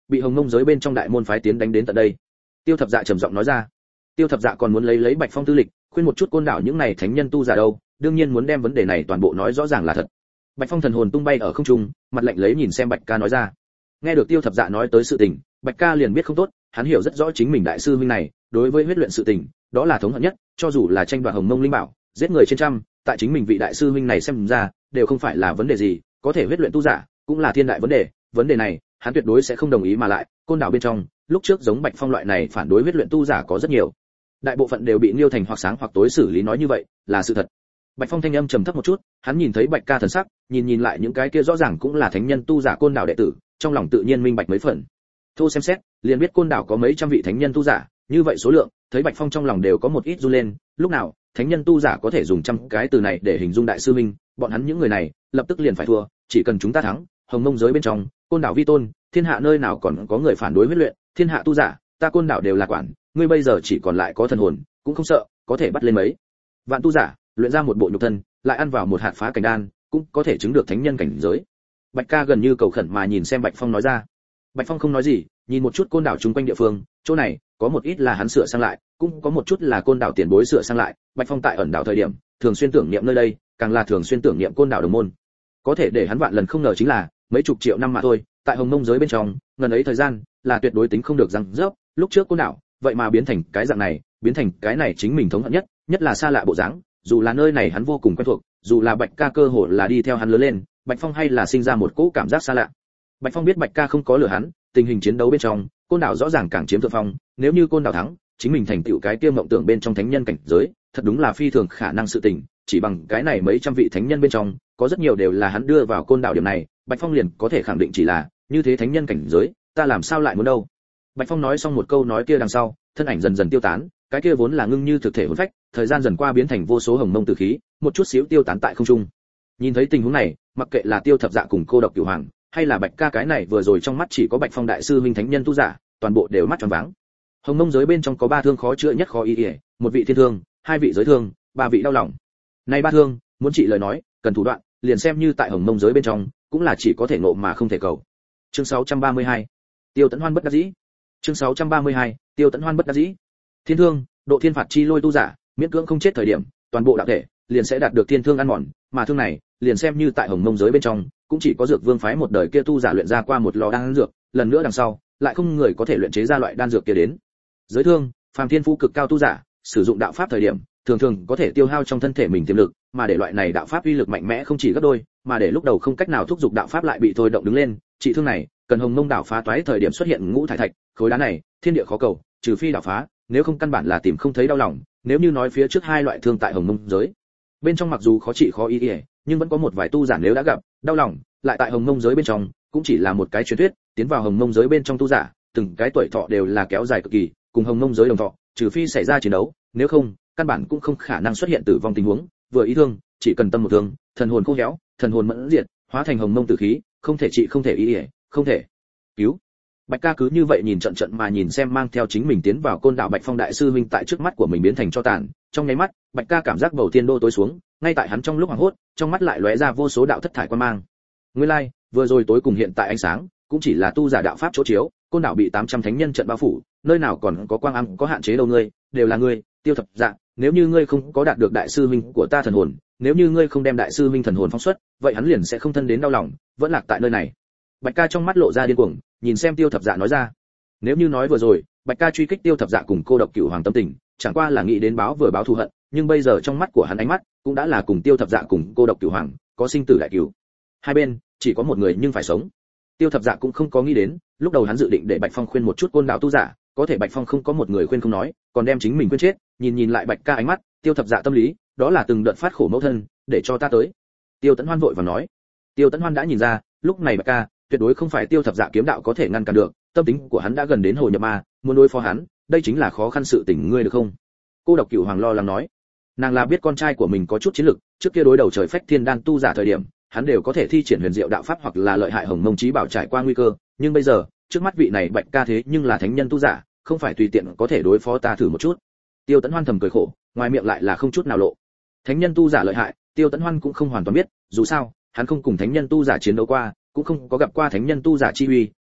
bị hồng mông giới bên trong đại môn phái tiến đánh đến tận đây. Tiêu Thập Dạ trầm giọng nói ra. Tiêu Thập Dạ còn muốn lấy lấy Bạch Phong tư lịch, khuyên một chút côn đảo những này thánh nhân tu giả đâu, đương nhiên muốn đem vấn đề này toàn bộ nói rõ ràng là thật. Bạch Phong thần hồn tung bay ở không trung, mặt lạnh lấy nhìn xem Bạch Ca nói ra. Nghe được Tiêu Thập Dạ nói tới sự tình, Bạch Ca liền biết không tốt, hắn hiểu rất rõ chính mình đại sư huynh này, đối với huyết luyện sự tình, đó là thống hận nhất, cho dù là tranh đoạt hồng mông linh bảo, giết người trên trăm, tại chính mình vị đại sư huynh này xem ra, đều không phải là vấn đề gì, có thể huyết luyện tu giả, cũng là thiên đại vấn đề, vấn đề này, hắn tuyệt đối sẽ không đồng ý mà lại, côn đảo bên trong, lúc trước giống Bạch Phong loại này phản đối huyết luyện tu giả có rất nhiều. Đại bộ phận đều bị Liêu Thành hoặc sáng hoặc tối xử lý nói như vậy, là sự thật. Bạch Phong thanh âm trầm thấp một chút, hắn nhìn thấy Bạch Ca thần sắc, nhìn nhìn lại những cái kia rõ ràng cũng là thánh nhân tu giả côn đảo đệ tử, trong lòng tự nhiên minh bạch mấy phần. Thu xem xét, liền biết côn đảo có mấy trăm vị thánh nhân tu giả, như vậy số lượng, thấy Bạch Phong trong lòng đều có một ít run lên, lúc nào, thánh nhân tu giả có thể dùng trăm cái từ này để hình dung đại sư minh, bọn hắn những người này, lập tức liền phải thua, chỉ cần chúng ta thắng, hồng mông giới bên trong, côn đảo vi tôn, thiên hạ nơi nào còn có người phản đối huyết luyện, thiên hạ tu giả, ta côn đảo đều là quản, ngươi bây giờ chỉ còn lại có thần hồn, cũng không sợ, có thể bắt lên mấy vạn tu giả, luyện ra một bộ nhục thân, lại ăn vào một hạt phá cảnh đan, cũng có thể chứng được thánh nhân cảnh giới. Bạch Ca gần như cầu khẩn mà nhìn xem Bạch Phong nói ra. Bạch Phong không nói gì, nhìn một chút côn đảo chung quanh địa phương, chỗ này có một ít là hắn sửa sang lại, cũng có một chút là côn đảo tiền bối sửa sang lại. Bạch Phong tại ẩn đảo thời điểm, thường xuyên tưởng niệm nơi đây, càng là thường xuyên tưởng niệm côn đảo đồng môn. Có thể để hắn vạn lần không ngờ chính là, mấy chục triệu năm mà thôi, tại hồng mông giới bên trong, ngần ấy thời gian, là tuyệt đối tính không được răng rớp. Lúc trước côn đảo, vậy mà biến thành cái dạng này, biến thành cái này chính mình thống hận nhất, nhất là xa lạ bộ dáng. Dù là nơi này hắn vô cùng quen thuộc, dù là Bạch Ca cơ hội là đi theo hắn lớn lên, Bạch Phong hay là sinh ra một cỗ cảm giác xa lạ. Bạch Phong biết Bạch Ca không có lừa hắn, tình hình chiến đấu bên trong, côn đảo rõ ràng càng chiếm thượng phong, nếu như côn đảo thắng, chính mình thành tựu cái kia mộng tưởng bên trong thánh nhân cảnh giới, thật đúng là phi thường khả năng sự tình, chỉ bằng cái này mấy trăm vị thánh nhân bên trong, có rất nhiều đều là hắn đưa vào côn đảo điểm này, Bạch Phong liền có thể khẳng định chỉ là, như thế thánh nhân cảnh giới, ta làm sao lại muốn đâu. Bạch Phong nói xong một câu nói kia đằng sau, thân ảnh dần dần tiêu tán, cái kia vốn là ngưng như thực thể hồn phách, thời gian dần qua biến thành vô số hồng mông tử khí, một chút xíu tiêu tán tại không trung. Nhìn thấy tình huống này, mặc kệ là Tiêu Thập Dạ cùng Cô Độc Cửu Hoàng, hay là Bạch Ca cái này vừa rồi trong mắt chỉ có Bạch Phong đại sư minh thánh nhân tu giả, toàn bộ đều mắt tròn váng. Hồng mông giới bên trong có ba thương khó chữa nhất khó y y, một vị thiên thương, hai vị giới thương, ba vị đau lòng. Này ba thương, muốn trị lời nói, cần thủ đoạn, liền xem như tại hồng mông giới bên trong, cũng là chỉ có thể ngộ mà không thể cầu. Chương sáu trăm ba mươi hai, Tiêu Tấn Hoan bất đắc dĩ. Chương sáu trăm ba mươi hai, Tiêu Tấn Hoan bất đắc dĩ. Thiên thương, độ thiên phạt chi lôi tu giả, miễn cưỡng không chết thời điểm, toàn bộ đạo thể liền sẽ đạt được thiên thương ăn mòn, mà thương này, liền xem như tại hồng mông giới bên trong, cũng chỉ có dược vương phái một đời kia tu giả luyện ra qua một lò đan dược, lần nữa đằng sau, lại không người có thể luyện chế ra loại đan dược kia đến. Giới thương, phàm thiên phú cực cao tu giả, sử dụng đạo pháp thời điểm, thường thường có thể tiêu hao trong thân thể mình tiềm lực, mà để loại này đạo pháp uy lực mạnh mẽ không chỉ gấp đôi, mà để lúc đầu không cách nào thúc giục đạo pháp lại bị thôi động đứng lên, trị thương này, cần hồng mông đảo phá toái thời điểm xuất hiện ngũ thải thạch, khối đá này, thiên địa khó cầu, trừ phi đạo phá, nếu không căn bản là tìm không thấy đau lòng. Nếu như nói phía trước hai loại thương tại hồng mông giới bên trong mặc dù khó trị khó y y, nhưng vẫn có một vài tu giả nếu đã gặp đau lòng, lại tại hồng mông giới bên trong cũng chỉ là một cái truyền thuyết. Tiến vào hồng mông giới bên trong tu giả, từng cái tuổi thọ đều là kéo dài cực kỳ, cùng hồng mông giới đồng thọ, trừ phi xảy ra chiến đấu, nếu không căn bản cũng không khả năng xuất hiện tử vong tình huống. Vừa ý thương, chỉ cần tâm một thương, thần hồn khô héo, thần hồn mẫn diệt, hóa thành hồng mông tử khí, không thể trị không thể y y, không thể cứu. Bạch Ca cứ như vậy nhìn trận trận mà nhìn xem mang theo chính mình tiến vào côn đảo Bạch Phong đại sư huynh tại trước mắt của mình biến thành cho tàn, trong nháy mắt, Bạch Ca cảm giác bầu thiên đô tối xuống, ngay tại hắn trong lúc hoảng hốt, trong mắt lại lóe ra vô số đạo thất thải quan mang. Nguyên lai, like, vừa rồi tối cùng hiện tại ánh sáng, cũng chỉ là tu giả đạo pháp chỗ chiếu, côn đảo bị tám trăm thánh nhân trận bao phủ, nơi nào còn có quang âm có hạn chế đâu ngươi, đều là ngươi, Tiêu Thập Dạ, nếu như ngươi không có đạt được đại sư huynh của ta thần hồn, nếu như ngươi không đem đại sư huynh thần hồn phóng xuất, vậy hắn liền sẽ không thân đến đau lòng, vẫn lạc tại nơi này. Bạch Ca trong mắt lộ ra điên cuồng, nhìn xem Tiêu Thập Dạ nói ra. Nếu như nói vừa rồi, Bạch Ca truy kích Tiêu Thập Dạ cùng Cô Độc Cửu Hoàng tâm tình, chẳng qua là nghĩ đến báo vừa báo thù hận, nhưng bây giờ trong mắt của hắn ánh mắt cũng đã là cùng Tiêu Thập Dạ cùng Cô Độc Cửu Hoàng có sinh tử đại cửu. Hai bên chỉ có một người nhưng phải sống. Tiêu Thập Dạ cũng không có nghĩ đến, lúc đầu hắn dự định để Bạch Phong khuyên một chút côn đạo tu giả, có thể Bạch Phong không có một người khuyên không nói, còn đem chính mình khuyên chết. Nhìn nhìn lại Bạch Ca ánh mắt, Tiêu Thập Dạ tâm lý, đó là từng đợt phát khổ mẫu thân, để cho ta tới. Tiêu Tấn Hoan vội vàng nói. Tiêu Tấn Hoan đã nhìn ra, lúc này Bạch Ca tuyệt đối không phải Tiêu Thập Dạ kiếm đạo có thể ngăn cản được, tâm tính của hắn đã gần đến hồi nhập ma, muốn đối phó hắn, đây chính là khó khăn sự tình, ngươi được không? Cô Độc Cửu Hoàng lo lắng nói. Nàng là biết con trai của mình có chút chiến lực, trước kia đối đầu trời phách thiên đan tu giả thời điểm, hắn đều có thể thi triển huyền diệu đạo pháp hoặc là lợi hại hồng mông chí bảo trải qua nguy cơ, nhưng bây giờ, trước mắt vị này Bạch Ca thế nhưng là thánh nhân tu giả, không phải tùy tiện có thể đối phó ta thử một chút. Tiêu Tấn Hoan thầm cười khổ, ngoài miệng lại là không chút nào lộ. Thánh nhân tu giả lợi hại, Tiêu Tấn Hoan cũng không hoàn toàn biết, dù sao, hắn không cùng thánh nhân tu giả chiến đấu qua, cũng không có gặp qua thánh nhân tu giả chi uy,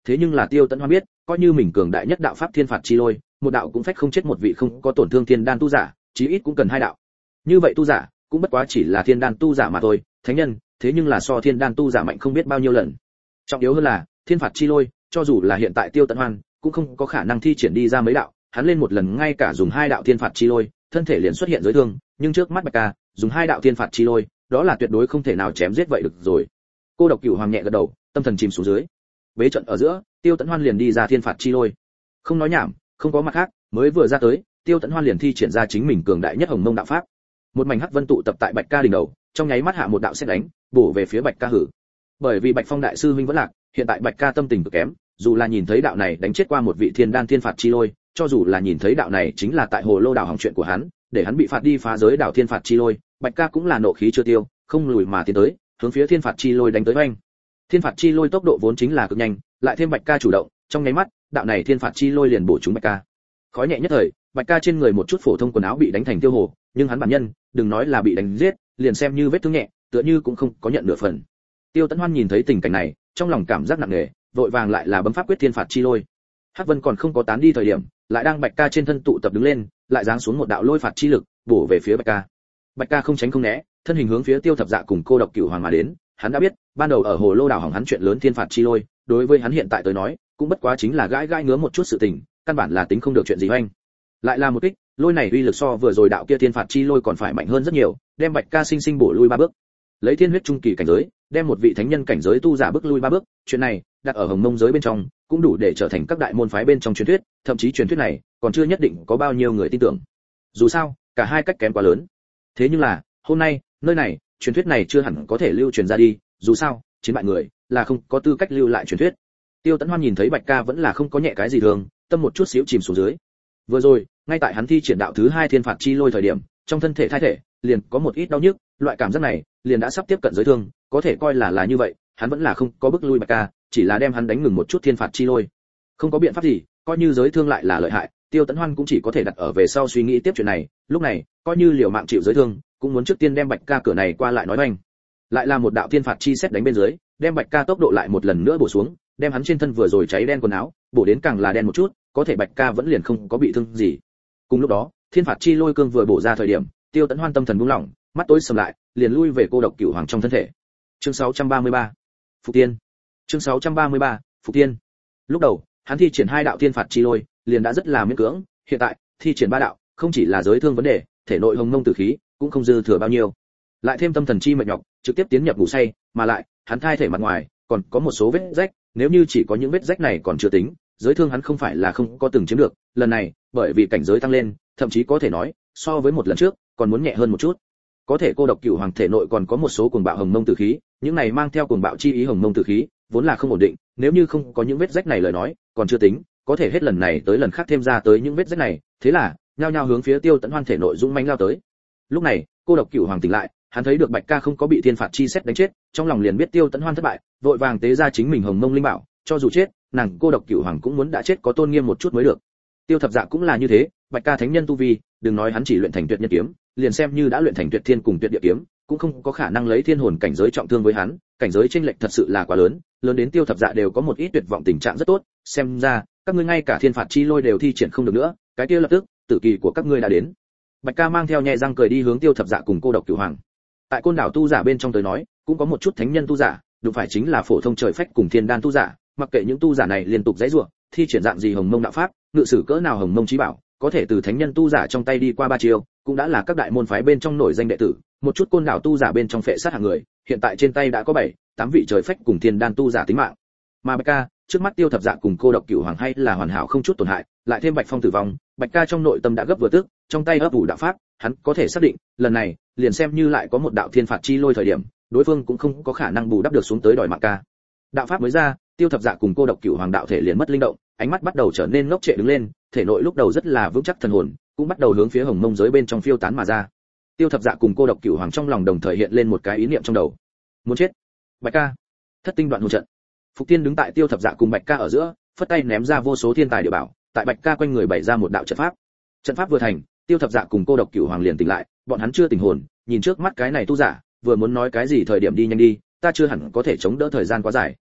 thế nhưng là Tiêu Tấn Hoan biết, coi như mình cường đại nhất đạo pháp thiên phạt chi lôi, một đạo cũng phách không chết một vị không có tổn thương thiên đan tu giả, chí ít cũng cần hai đạo. Như vậy tu giả, cũng bất quá chỉ là thiên đan tu giả mà thôi, thánh nhân, thế nhưng là so thiên đan tu giả mạnh không biết bao nhiêu lần. Trọng yếu hơn là, thiên phạt chi lôi, cho dù là hiện tại Tiêu Tấn Hoan, cũng không có khả năng thi triển đi ra mấy đạo, hắn lên một lần ngay cả dùng hai đạo thiên phạt chi lôi, thân thể liền xuất hiện giới thương, nhưng trước mắt Bạch Ca, dùng hai đạo thiên phạt chi lôi, đó là tuyệt đối không thể nào chém giết vậy được rồi. Cô độc cửu hoàng nhẹ gật đầu, tâm thần chìm xuống dưới. Bế trận ở giữa, Tiêu Tấn Hoan liền đi ra thiên phạt chi lôi. Không nói nhảm, không có mặt khác, mới vừa ra tới, Tiêu Tấn Hoan liền thi triển ra chính mình cường đại nhất Hồng Mông đạo pháp. Một mảnh hắc vân tụ tập tại Bạch Ca đỉnh đầu, trong nháy mắt hạ một đạo sét đánh, bổ về phía Bạch Ca hử. Bởi vì Bạch Phong đại sư huynh vẫn lạc, hiện tại Bạch Ca tâm tình cực kém, dù là nhìn thấy đạo này đánh chết qua một vị thiên đan thiên phạt chi lôi, cho dù là nhìn thấy đạo này chính là tại Hồ Lô đảo hỏng chuyện của hắn, để hắn bị phạt đi phá giới đảo thiên phạt chi lôi, Bạch Ca cũng là nộ khí chưa tiêu, không lùi mà tiến tới, hướng phía thiên phạt chi lôi đánh tới oanh. Thiên phạt chi lôi tốc độ vốn chính là cực nhanh, lại thêm Bạch Ca chủ động, trong nháy mắt, đạo này thiên phạt chi lôi liền bổ trúng Bạch Ca. Khói nhẹ nhất thời, Bạch Ca trên người một chút phổ thông quần áo bị đánh thành tiêu hồ, nhưng hắn bản nhân, đừng nói là bị đánh giết, liền xem như vết thương nhẹ, tựa như cũng không có nhận nửa phần. Tiêu Tấn Hoan nhìn thấy tình cảnh này, trong lòng cảm giác nặng nề, vội vàng lại là bấm pháp quyết thiên phạt chi lôi. Hắc Vân còn không có tán đi thời điểm, lại đang Bạch Ca trên thân tụ tập đứng lên, lại giáng xuống một đạo lôi phạt chi lực, bổ về phía Bạch Ca. Bạch Ca không tránh không né, thân hình hướng phía Tiêu Thập Dạ cùng Cô Độc Cửu Hoàng mà đến, hắn đã biết, ban đầu ở Hồ Lô đảo hỏng hắn chuyện lớn thiên phạt chi lôi, đối với hắn hiện tại tới nói, cũng bất quá chính là gãi gãi ngứa một chút sự tình, căn bản là tính không được chuyện gì hoành. Lại là một kích, lôi này uy lực so vừa rồi đạo kia thiên phạt chi lôi còn phải mạnh hơn rất nhiều, đem Bạch Ca sinh sinh bổ lui ba bước. Lấy thiên huyết trung kỳ cảnh giới, đem một vị thánh nhân cảnh giới tu giả bước lui ba bước, chuyện này, đặt ở Hồng Mông giới bên trong, cũng đủ để trở thành các đại môn phái bên trong truyền thuyết, thậm chí truyền thuyết này còn chưa nhất định có bao nhiêu người tin tưởng. Dù sao, cả hai cách kém quá lớn. Thế nhưng là, hôm nay, nơi này, truyền thuyết này chưa hẳn có thể lưu truyền ra đi, dù sao, chiến bại người là không có tư cách lưu lại truyền thuyết. Tiêu Tấn Hoan nhìn thấy Bạch Ca vẫn là không có nhẹ cái gì thường, tâm một chút xíu chìm xuống dưới. Vừa rồi, ngay tại hắn thi triển đạo thứ hai thiên phạt chi lôi thời điểm, trong thân thể thai thể liền có một ít đau nhức, loại cảm giác này liền đã sắp tiếp cận giới thương, có thể coi là là như vậy, hắn vẫn là không có bức lui Bạch Ca, chỉ là đem hắn đánh ngừng một chút thiên phạt chi lôi. Không có biện pháp gì, coi như giới thương lại là lợi hại, Tiêu Tấn Hoan cũng chỉ có thể đặt ở về sau suy nghĩ tiếp chuyện này, lúc này, coi như liều mạng chịu giới thương, cũng muốn trước tiên đem Bạch Ca cửa này qua lại nói oanh. Lại là một đạo thiên phạt chi xét đánh bên dưới, đem Bạch Ca tốc độ lại một lần nữa bổ xuống, đem hắn trên thân vừa rồi cháy đen quần áo, bổ đến càng là đen một chút, có thể Bạch Ca vẫn liền không có bị thương gì. Cùng lúc đó, thiên phạt chi lôi cương vừa bổ ra thời điểm, Tiêu Tấn Hoan tâm thần buông lỏng, mắt tối sầm lại, liền lui về Cô Độc Cửu Hoàng trong thân thể. Chương sáu trăm ba mươi ba, Phục Tiên. Chương sáu trăm ba mươi ba, Phục Tiên. Lúc đầu, hắn thi triển hai đạo thiên phạt chi lôi, liền đã rất là miễn cưỡng, hiện tại, thi triển ba đạo, không chỉ là giới thương vấn đề, thể nội hồng mông tử khí cũng không dư thừa bao nhiêu. Lại thêm tâm thần chi mệt nhọc, trực tiếp tiến nhập ngủ say, mà lại, hắn thai thể mặt ngoài còn có một số vết rách, nếu như chỉ có những vết rách này còn chưa tính, giới thương hắn không phải là không có từng chiếm được, lần này, bởi vì cảnh giới tăng lên, thậm chí có thể nói, so với một lần trước, còn muốn nhẹ hơn một chút. Có thể Cô Độc Cửu Hoàng thể nội còn có một số cuồng bạo hồng mông tử khí, những này mang theo cuồng bạo chi ý hồng mông tử khí, vốn là không ổn định, nếu như không có những vết rách này lời nói, còn chưa tính, có thể hết lần này tới lần khác thêm ra tới những vết rách này, thế là, nhao nhao hướng phía Tiêu Tấn Hoan thể nội dũng mãnh lao tới. Lúc này, Cô Độc Cửu Hoàng tỉnh lại, hắn thấy được Bạch Ca không có bị thiên phạt chi xét đánh chết, trong lòng liền biết Tiêu Tấn Hoan thất bại, vội vàng tế ra chính mình hồng mông linh bảo, cho dù chết, nàng Cô Độc Cửu Hoàng cũng muốn đã chết có tôn nghiêm một chút mới được. Tiêu Thập Dạ cũng là như thế, Bạch Ca thánh nhân tu vi, đừng nói hắn chỉ luyện thành tuyệt nhân kiếm, liền xem như đã luyện thành tuyệt thiên cùng tuyệt địa kiếm, cũng không có khả năng lấy thiên hồn cảnh giới trọng thương với hắn, cảnh giới chênh lệch thật sự là quá lớn, lớn đến Tiêu Thập Dạ đều có một ít tuyệt vọng tình trạng rất tốt, xem ra, các ngươi ngay cả thiên phạt chi lôi đều thi triển không được nữa, cái kia lập tức, tử kỳ của các ngươi đã đến. Bạch Ca mang theo nhẹ răng cười đi hướng Tiêu Thập Dạ cùng Cô Độc Cửu Hoàng. Tại Côn đảo tu giả bên trong tới nói, cũng có một chút thánh nhân tu giả, đúng phải chính là phổ thông trời phách cùng thiên đan tu giả, mặc kệ những tu giả này liên tục dãy rủa, thi triển dạng gì hồng mông đạo pháp, ngự sử cỡ nào hồng mông chí bảo, có thể từ thánh nhân tu giả trong tay đi qua ba chiêu, cũng đã là các đại môn phái bên trong nổi danh đệ tử, một chút Côn đảo tu giả bên trong phệ sát hạng người, hiện tại trên tay đã có bảy, tám vị trời phách cùng thiên đan tu giả tính mạng. Mà Bạch Ca, trước mắt Tiêu Thập Dạ cùng Cô Độc Cửu Hoàng hay là hoàn hảo không chút tổn hại, lại thêm Bạch Phong tử vong, Bạch Ca trong nội tâm đã gấp vừa tức, trong tay ấp ủ đạo pháp, hắn có thể xác định, lần này, liền xem như lại có một đạo thiên phạt chi lôi thời điểm, đối phương cũng không có khả năng bù đắp được xuống tới đòi mạng ca. Đạo pháp mới ra, Tiêu Thập Dạ cùng Cô Độc Cửu Hoàng đạo thể liền mất linh động, ánh mắt bắt đầu trở nên ngốc trệ đứng lên, thể nội lúc đầu rất là vững chắc thần hồn, cũng bắt đầu hướng phía hồng mông giới bên trong phiêu tán mà ra. Tiêu Thập Dạ cùng Cô Độc Cửu Hoàng trong lòng đồng thời hiện lên một cái ý niệm trong đầu. Muốn chết. Bạch Ca. Thất tinh đoạn hồn trận. Phục Tiên đứng tại Tiêu Thập Dạ cùng Bạch Ca ở giữa, phất tay ném ra vô số thiên tài địa bảo, tại Bạch Ca quanh người bày ra một đạo trận pháp. Trận pháp vừa thành, Tiêu Thập Dạ cùng Cô Độc Cửu Hoàng liền tỉnh lại, bọn hắn chưa tỉnh hồn, nhìn trước mắt cái này tu giả, vừa muốn nói cái gì thời điểm đi nhanh đi, ta chưa hẳn có thể chống đỡ thời gian quá dài.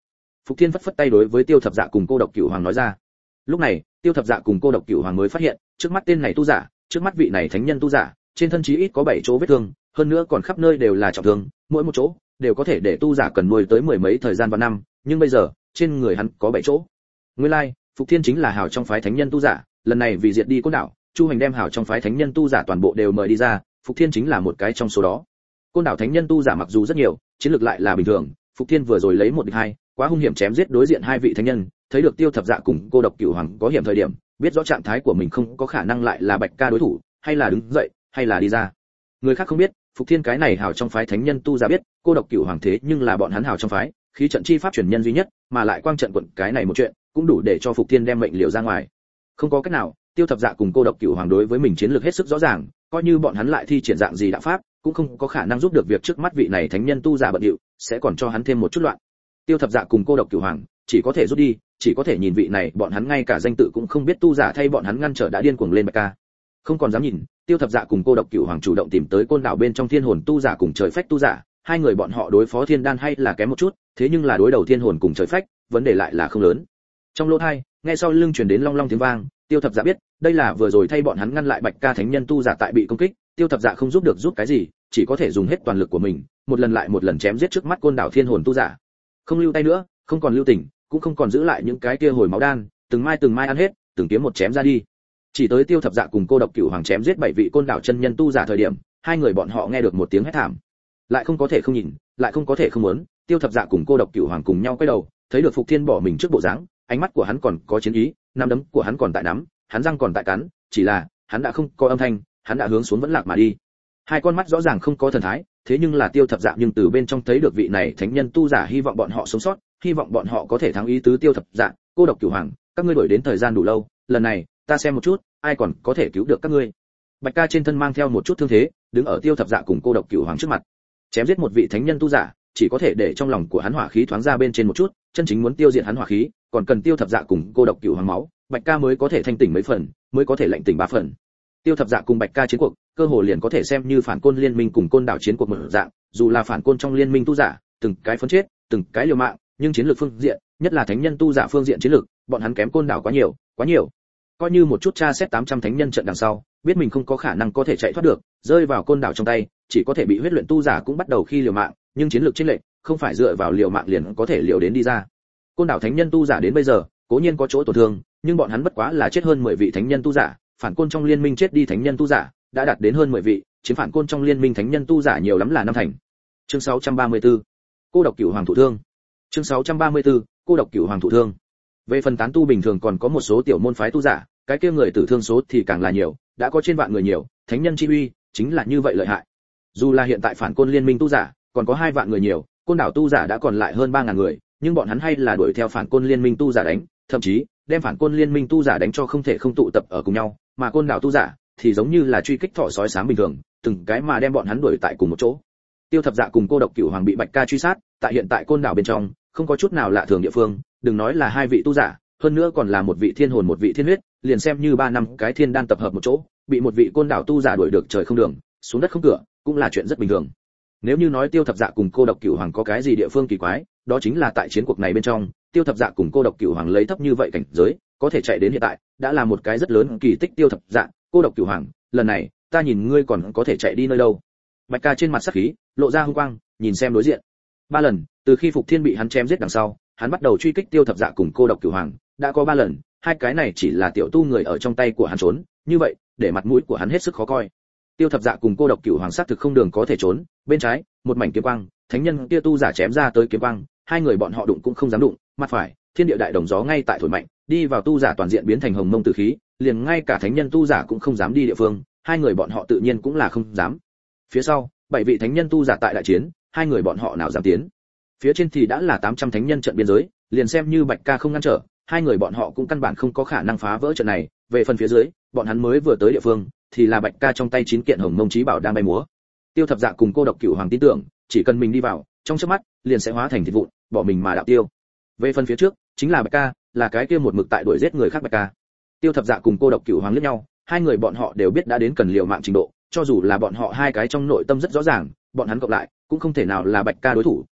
Phục Thiên phất phất tay đối với Tiêu Thập Dạ cùng Cô Độc Cửu Hoàng nói ra. Lúc này, Tiêu Thập Dạ cùng Cô Độc Cửu Hoàng mới phát hiện, trước mắt tên này tu giả, trước mắt vị này thánh nhân tu giả, trên thân chí ít có bảy chỗ vết thương, hơn nữa còn khắp nơi đều là trọng thương, mỗi một chỗ đều có thể để tu giả cần nuôi tới mười mấy thời gian và năm, nhưng bây giờ, trên người hắn có bảy chỗ. Nguyên lai, like, Phục Thiên chính là hảo trong phái thánh nhân tu giả, lần này vì diệt đi Côn đảo, Chu Hành đem hảo trong phái thánh nhân tu giả toàn bộ đều mời đi ra, Phục Thiên chính là một cái trong số đó. Côn đảo thánh nhân tu giả mặc dù rất nhiều, chiến lược lại là bình thường, Phục Thiên vừa rồi lấy một địch hai, quá hung hiểm chém giết đối diện hai vị thánh nhân, thấy được Tiêu Thập Dạ cùng Cô Độc Cửu Hoàng có hiểm thời điểm, biết rõ trạng thái của mình không có khả năng lại là Bạch Ca đối thủ, hay là đứng dậy, hay là đi ra. Người khác không biết, Phục Thiên cái này hảo trong phái thánh nhân tu giả biết, Cô Độc Cửu Hoàng thế nhưng là bọn hắn hảo trong phái, khí trận chi pháp truyền nhân duy nhất, mà lại quang trận quận cái này một chuyện, cũng đủ để cho Phục Thiên đem mệnh liều ra ngoài. Không có cách nào, Tiêu Thập Dạ cùng Cô Độc Cửu Hoàng đối với mình chiến lược hết sức rõ ràng, coi như bọn hắn lại thi triển dạng gì đạo pháp, cũng không có khả năng giúp được việc trước mắt vị này thánh nhân tu giả bận rộn, sẽ còn cho hắn thêm một chút loạn. Tiêu Thập Dạ cùng Cô Độc Cửu Hoàng chỉ có thể rút đi, chỉ có thể nhìn vị này, bọn hắn ngay cả danh tự cũng không biết tu giả thay bọn hắn ngăn trở đã điên cuồng lên Bạch Ca. Không còn dám nhìn, Tiêu Thập Dạ cùng Cô Độc Cửu Hoàng chủ động tìm tới Côn đảo bên trong thiên hồn tu giả cùng trời phách tu giả, hai người bọn họ đối phó thiên đan hay là kém một chút, thế nhưng là đối đầu thiên hồn cùng trời phách, vấn đề lại là không lớn. Trong lỗ tai, nghe sau lưng truyền đến long long tiếng vang, Tiêu Thập Dạ biết, đây là vừa rồi thay bọn hắn ngăn lại Bạch Ca thánh nhân tu giả tại bị công kích, Tiêu Thập Dạ không giúp được giúp cái gì, chỉ có thể dùng hết toàn lực của mình, một lần lại một lần chém giết trước mắt Côn đảo thiên hồn tu giả. Không lưu tay nữa, không còn lưu tình, cũng không còn giữ lại những cái kia hồi máu đan, từng mai từng mai ăn hết, từng kiếm một chém ra đi. Chỉ tới Tiêu Thập Dạ cùng Cô Độc Cửu Hoàng chém giết bảy vị Côn đảo chân nhân tu giả thời điểm, hai người bọn họ nghe được một tiếng hét thảm, lại không có thể không nhìn, lại không có thể không muốn. Tiêu Thập Dạ cùng Cô Độc Cửu Hoàng cùng nhau quay đầu, thấy được Phục Thiên bỏ mình trước bộ dáng, ánh mắt của hắn còn có chiến ý, nắm đấm của hắn còn tại nắm, hắn răng còn tại cắn, chỉ là hắn đã không có âm thanh, hắn đã hướng xuống vẫn lạc mà đi. Hai con mắt rõ ràng không có thần thái, thế nhưng là Tiêu Thập Dạ nhưng từ bên trong thấy được vị này thánh nhân tu giả hy vọng bọn họ sống sót, hy vọng bọn họ có thể thắng ý tứ. Tiêu Thập Dạ, Cô Độc Cửu Hoàng, các ngươi đuổi đến thời gian đủ lâu, lần này ta xem một chút, ai còn có thể cứu được các ngươi. Bạch Ca trên thân mang theo một chút thương thế, đứng ở Tiêu Thập Dạ cùng Cô Độc Cửu Hoàng trước mặt. Chém giết một vị thánh nhân tu giả, chỉ có thể để trong lòng của hắn hỏa khí thoáng ra bên trên một chút, chân chính muốn tiêu diệt hắn hỏa khí, còn cần Tiêu Thập Dạ cùng Cô Độc Cửu Hoàng máu, Bạch Ca mới có thể thanh tỉnh mấy phần, mới có thể lạnh tỉnh ba phần. Tiêu Thập Dạ cùng Bạch Ca chiến cuộc, cơ hồ liền có thể xem như phản côn liên minh cùng côn đảo chiến cuộc một dạng, dù là phản côn trong liên minh tu giả, từng cái phấn chết, từng cái liều mạng, nhưng chiến lược phương diện, nhất là thánh nhân tu giả phương diện chiến lược, bọn hắn kém côn đảo quá nhiều, quá nhiều. Coi như một chút tra xét tám trăm thánh nhân trận đằng sau, biết mình không có khả năng có thể chạy thoát được, rơi vào côn đảo trong tay, chỉ có thể bị huyết luyện tu giả cũng bắt đầu khi liều mạng, nhưng chiến lược chênh lệch, không phải dựa vào liều mạng liền có thể liều đến đi ra. Côn đảo thánh nhân tu giả đến bây giờ, cố nhiên có chỗ tổn thương, nhưng bọn hắn bất quá là chết hơn mười vị thánh nhân tu giả, phản côn trong liên minh chết đi thánh nhân tu giả đã đạt đến hơn mười vị, chiếm phản côn trong liên minh thánh nhân tu giả nhiều lắm là năm thành. Chương sáu trăm ba mươi tư, Cô Độc Cửu Hoàng thụ thương. Chương sáu trăm ba mươi tư, Cô Độc Cửu Hoàng thụ thương. Về phần tán tu bình thường còn có một số tiểu môn phái tu giả, cái kia người tử thương số thì càng là nhiều, đã có trên vạn người nhiều, thánh nhân chi uy chính là như vậy lợi hại. Dù là hiện tại phản côn liên minh tu giả còn có hai vạn người nhiều, côn đảo tu giả đã còn lại hơn ba ngàn người, nhưng bọn hắn hay là đuổi theo phản côn liên minh tu giả đánh, thậm chí đem phản côn liên minh tu giả đánh cho không thể không tụ tập ở cùng nhau, mà côn đảo tu giả thì giống như là truy kích thỏ sói xám bình thường, từng cái mà đem bọn hắn đuổi tại cùng một chỗ. Tiêu Thập Dạ cùng Cô Độc Cửu Hoàng bị Bạch Ca truy sát, tại hiện tại côn đảo bên trong, không có chút nào lạ thường địa phương, đừng nói là hai vị tu giả, hơn nữa còn là một vị thiên hồn một vị thiên huyết, liền xem như ba năm cái thiên đan tập hợp một chỗ, bị một vị côn đảo tu giả đuổi được trời không đường, xuống đất không cửa, cũng là chuyện rất bình thường. Nếu như nói Tiêu Thập Dạ cùng Cô Độc Cửu Hoàng có cái gì địa phương kỳ quái, đó chính là tại chiến cuộc này bên trong, Tiêu Thập Dạ cùng Cô Độc Cửu Hoàng lấy thấp như vậy cảnh giới, có thể chạy đến hiện tại, đã là một cái rất lớn kỳ tích. Tiêu Thập Dạ, Cô Độc Cửu Hoàng, lần này, ta nhìn ngươi còn có thể chạy đi nơi đâu? Bạch Ca trên mặt sắc khí, lộ ra hung quang, nhìn xem đối diện. Ba lần, từ khi Phục Thiên bị hắn chém giết đằng sau, hắn bắt đầu truy kích Tiêu Thập Dạ cùng Cô Độc Cửu Hoàng, đã có ba lần, hai cái này chỉ là tiểu tu người ở trong tay của hắn trốn, như vậy, để mặt mũi của hắn hết sức khó coi. Tiêu Thập Dạ cùng Cô Độc Cửu Hoàng sát thực không đường có thể trốn, bên trái, một mảnh kiếm quang, thánh nhân kia tu giả chém ra tới kiếm quang, hai người bọn họ đụng cũng không dám đụng, mặt phải, thiên địa đại đồng gió ngay tại thổi mạnh, đi vào tu giả toàn diện biến thành hồng mông tử khí, liền ngay cả thánh nhân tu giả cũng không dám đi địa phương, hai người bọn họ tự nhiên cũng là không dám. Phía sau, bảy vị thánh nhân tu giả tại đại chiến, hai người bọn họ nào dám tiến. Phía trên thì đã là tám trăm thánh nhân trận biên giới, liền xem như Bạch Ca không ngăn trở, hai người bọn họ cũng căn bản không có khả năng phá vỡ trận này. Về phần phía dưới, bọn hắn mới vừa tới địa phương, thì là Bạch Ca trong tay chín kiện hồng mông chí bảo đang bay múa. Tiêu Thập Dạ cùng Cô Độc Cửu Hoàng tin tưởng, chỉ cần mình đi vào, trong chớp mắt, liền sẽ hóa thành thịt vụn, bỏ mình mà đạo tiêu. Về phần phía trước, chính là Bạch Ca, là cái kia một mực tại đuổi giết người khác Bạch Ca. Tiêu Thập Dạ cùng Cô Độc Cửu Hoàng liếc nhau, hai người bọn họ đều biết đã đến cần liều mạng trình độ, cho dù là bọn họ hai cái trong nội tâm rất rõ ràng, bọn hắn cộng lại cũng không thể nào là Bạch Ca đối thủ,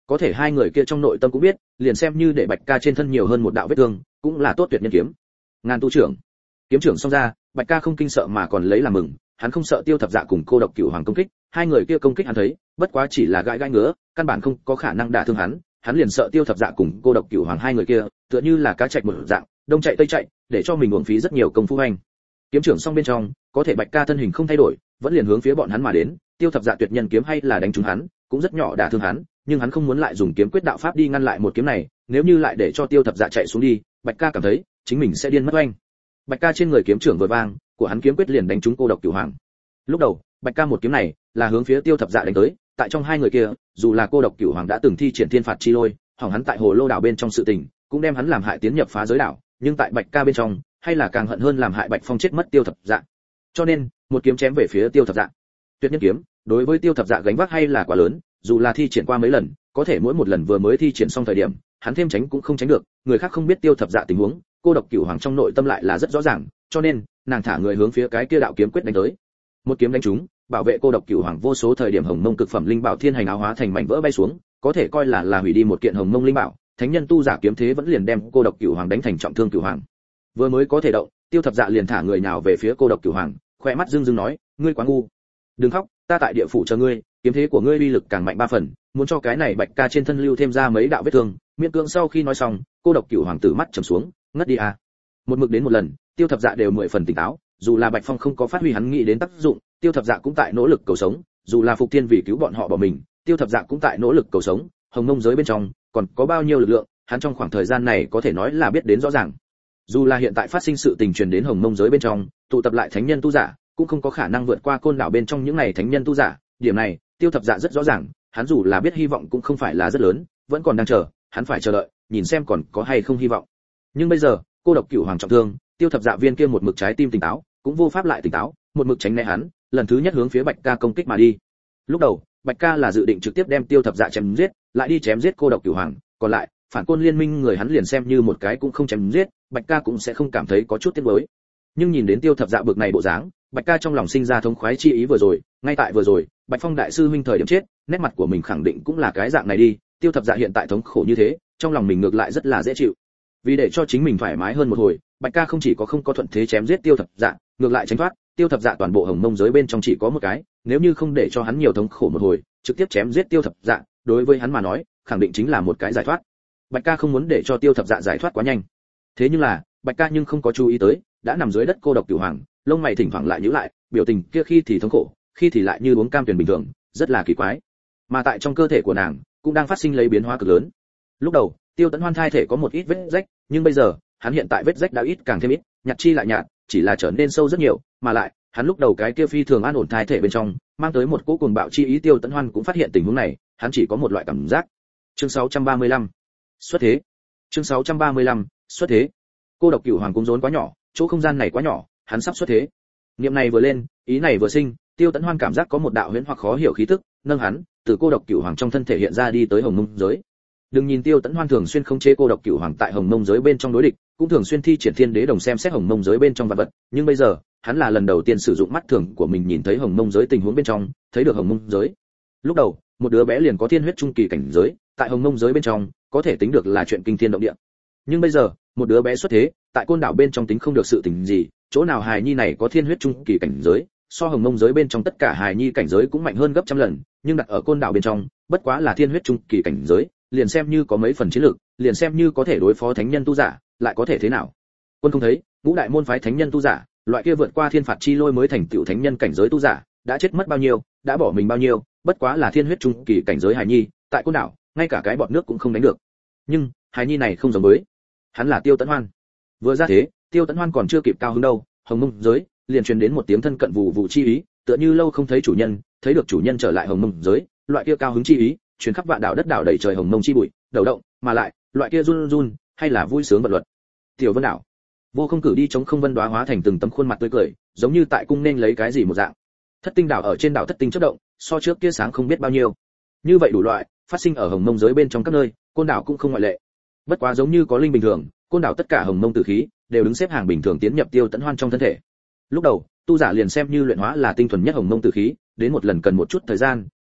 có thể hai người kia trong nội tâm cũng biết, liền xem như để Bạch Ca trên thân nhiều hơn một đạo vết thương, cũng là tốt tuyệt nhân kiếm. Ngàn tu trưởng, kiếm trưởng xong ra, Bạch Ca không kinh sợ mà còn lấy làm mừng, hắn không sợ Tiêu Thập Dạ cùng Cô Độc Cửu Hoàng công kích, hai người kia công kích hắn thấy, bất quá chỉ là gãi gãi ngứa, căn bản không có khả năng đả thương hắn, hắn liền sợ Tiêu Thập Dạ cùng Cô Độc Cửu Hoàng hai người kia, tựa như là cá trạch một dạng, đông chạy tây chạy, để cho mình uổng phí rất nhiều công phu hành. Kiếm trưởng xong bên trong, có thể Bạch Ca thân hình không thay đổi, vẫn liền hướng phía bọn hắn mà đến, Tiêu Thập Dạ tuyệt nhân kiếm hay là đánh trúng hắn, cũng rất nhỏ đả thương hắn, nhưng hắn không muốn lại dùng kiếm quyết đạo pháp đi ngăn lại một kiếm này, nếu như lại để cho Tiêu Thập Dạ chạy xuống đi, Bạch Ca cảm thấy chính mình sẽ điên mất oanh. Bạch Ca trên người kiếm trưởng vừa vang, của hắn kiếm quyết liền đánh trúng Cô Độc Cửu Hoàng. Lúc đầu, Bạch Ca một kiếm này là hướng phía Tiêu Thập Dạ đánh tới, tại trong hai người kia, dù là Cô Độc Cửu Hoàng đã từng thi triển thiên phạt chi lôi, hỏng hắn tại Hồ Lô đảo bên trong sự tình, cũng đem hắn làm hại tiến nhập phá giới đảo, nhưng tại Bạch Ca bên trong, hay là càng hận hơn làm hại Bạch Phong chết mất Tiêu Thập Dạ. Cho nên, một kiếm chém về phía Tiêu Thập Dạ. Tuyệt nhân kiếm, đối với Tiêu Thập Dạ gánh vác hay là quá lớn, dù là thi triển qua mấy lần, có thể mỗi một lần vừa mới thi triển xong thời điểm, hắn thêm tránh cũng không tránh được, người khác không biết Tiêu Thập Dạ tình huống, Cô Độc Cửu Hoàng trong nội tâm lại là rất rõ ràng, cho nên, nàng thả người hướng phía cái kia đạo kiếm quyết đánh tới. Một kiếm đánh trúng, bảo vệ Cô Độc Cửu Hoàng vô số thời điểm hồng mông cực phẩm linh bảo thiên hành áo hóa thành mảnh vỡ bay xuống, có thể coi là là hủy đi một kiện hồng mông linh bảo, thánh nhân tu giả kiếm thế vẫn liền đem Cô Độc Cửu Hoàng đánh thành trọng thương Cửu Hoàng. Vừa mới có thể động, Tiêu Thập Dạ liền thả người nhào về phía Cô Độc Cửu Hoàng, khóe mắt dương dương nói, ngươi quá ngu. Đừng khóc, ta tại địa phủ chờ ngươi, kiếm thế của ngươi uy lực càng mạnh ba phần, muốn cho cái này Bạch Ca trên thân lưu thêm ra mấy đạo vết thương. Miễn cưỡng sau khi nói xong, Cô Độc Cửu Hoàng tử mắt trầm xuống, ngất đi à. Một mực đến một lần, Tiêu Thập Dạ đều mười phần tỉnh táo, dù là Bạch Phong không có phát huy hắn nghĩ đến tác dụng, Tiêu Thập Dạ cũng tại nỗ lực cầu sống, dù là Phục Thiên vì cứu bọn họ bỏ mình, Tiêu Thập Dạ cũng tại nỗ lực cầu sống, hồng mông giới bên trong còn có bao nhiêu lực lượng, hắn trong khoảng thời gian này có thể nói là biết đến rõ ràng. Dù là hiện tại phát sinh sự tình truyền đến hồng mông giới bên trong, tụ tập lại thánh nhân tu giả, cũng không có khả năng vượt qua côn đảo bên trong những này thánh nhân tu giả, điểm này, Tiêu Thập Dạ rất rõ ràng, hắn dù là biết hy vọng cũng không phải là rất lớn, vẫn còn đang chờ, hắn phải chờ đợi, nhìn xem còn có hay không hy vọng. Nhưng bây giờ, Cô Độc Cửu Hoàng trọng thương, Tiêu Thập Dạ viên kia một mực trái tim tỉnh táo, cũng vô pháp lại tỉnh táo, một mực tránh né hắn, lần thứ nhất hướng phía Bạch Ca công kích mà đi. Lúc đầu, Bạch Ca là dự định trực tiếp đem Tiêu Thập Dạ chém giết, lại đi chém giết Cô Độc Cửu Hoàng, còn lại, phản côn liên minh người hắn liền xem như một cái cũng không chém giết, Bạch Ca cũng sẽ không cảm thấy có chút tiếc nuối. Nhưng nhìn đến Tiêu Thập Dạ bực này bộ dáng, Bạch Ca trong lòng sinh ra thống khoái chi ý vừa rồi, ngay tại vừa rồi, Bạch Phong đại sư huynh thời điểm chết, nét mặt của mình khẳng định cũng là cái dạng này đi, Tiêu Thập Dạ hiện tại thống khổ như thế, trong lòng mình ngược lại rất là dễ chịu. Vì để cho chính mình thoải mái hơn một hồi, Bạch Ca không chỉ có không có thuận thế chém giết Tiêu Thập Dạ, ngược lại tránh thoát, Tiêu Thập Dạ toàn bộ hồng mông giới bên trong chỉ có một cái, nếu như không để cho hắn nhiều thống khổ một hồi, trực tiếp chém giết Tiêu Thập Dạ, đối với hắn mà nói, khẳng định chính là một cái giải thoát. Bạch Ca không muốn để cho Tiêu Thập Dạ giải thoát quá nhanh. Thế nhưng là, Bạch Ca nhưng không có chú ý tới, đã nằm dưới đất Cô Độc Cửu Hoàng, lông mày thỉnh thoảng lại nhíu lại, biểu tình kia khi thì thống khổ, khi thì lại như uống cam tuyền bình thường, rất là kỳ quái. Mà tại trong cơ thể của nàng, cũng đang phát sinh lấy biến hóa cực lớn. Lúc đầu, Tiêu Tấn Hoan thai thể có một ít vết rách, nhưng bây giờ, hắn hiện tại vết rách đã ít càng thêm ít, nhạt chi lại nhạt, chỉ là trở nên sâu rất nhiều, mà lại, hắn lúc đầu cái kia phi thường an ổn thai thể bên trong, mang tới một cỗ cuồng bạo chi ý. Tiêu Tấn Hoan cũng phát hiện tình huống này, hắn chỉ có một loại cảm giác. Chương sáu trăm ba mươi lăm, xuất thế. Chương sáu trăm ba mươi lăm, xuất thế. Cô Độc Cửu Hoàng cung rốn quá nhỏ, chỗ không gian này quá nhỏ, hắn sắp xuất thế. Niệm này vừa lên, ý này vừa sinh, Tiêu Tấn Hoan cảm giác có một đạo huyễn hoặc khó hiểu khí tức, nâng hắn từ Cô Độc Cửu Hoàng trong thân thể hiện ra đi tới hồng mông giới. Đừng nhìn Tiêu Tấn Hoan thường xuyên khống chế Cô Độc Cửu Hoàng tại hồng mông giới bên trong đối địch, cũng thường xuyên thi triển thiên đế đồng xem xét hồng mông giới bên trong vật vật, nhưng bây giờ, hắn là lần đầu tiên sử dụng mắt thường của mình nhìn thấy hồng mông giới tình huống bên trong, thấy được hồng mông giới. Lúc đầu, một đứa bé liền có thiên huyết trung kỳ cảnh giới, tại hồng mông giới bên trong, có thể tính được là chuyện kinh thiên động địa. Nhưng bây giờ, một đứa bé xuất thế, tại côn đảo bên trong tính không được sự tình gì, chỗ nào hài nhi này có thiên huyết trung kỳ cảnh giới, so hồng mông giới bên trong tất cả hài nhi cảnh giới cũng mạnh hơn gấp trăm lần, nhưng đặt ở côn đảo bên trong, bất quá là thiên huyết trung kỳ cảnh giới, liền xem như có mấy phần chiến lực, liền xem như có thể đối phó thánh nhân tu giả, lại có thể thế nào? Quân không thấy, ngũ đại môn phái thánh nhân tu giả, loại kia vượt qua thiên phạt chi lôi mới thành tựu thánh nhân cảnh giới tu giả, đã chết mất bao nhiêu, đã bỏ mình bao nhiêu, bất quá là thiên huyết trung kỳ cảnh giới hài nhi, tại côn đảo, ngay cả cái bọt nước cũng không đánh được. Nhưng, hài nhi này không giống với, hắn là Tiêu Tấn Hoan. Vừa ra thế, Tiêu Tấn Hoan còn chưa kịp cao hứng đâu, hồng mông giới liền truyền đến một tiếng thân cận vụ vụ chi ý, tựa như lâu không thấy chủ nhân, thấy được chủ nhân trở lại hồng mông giới, loại kia cao hứng chi ý, truyền khắp vạn đảo đất đảo đầy trời hồng mông chi bụi, đầu động, mà lại, loại kia run run, hay là vui sướng vật luật. Tiểu Vân đảo, Vô Không cử đi chống không vân đóa hóa thành từng tấm khuôn mặt tươi cười, giống như tại cung nên lấy cái gì một dạng. Thất tinh đảo ở trên đảo thất tinh chớp động, so trước kia sáng không biết bao nhiêu. Như vậy đủ loại, phát sinh ở hồng mông giới bên trong các nơi, côn đảo cũng không ngoại lệ. Bất quá giống như có linh bình thường, côn đảo tất cả hồng mông tử khí đều đứng xếp hàng bình thường tiến nhập Tiêu Tấn Hoan trong thân thể. Lúc đầu, tu giả liền xem như luyện hóa là tinh thuần nhất hồng mông tử khí, đến một lần cần một chút thời gian,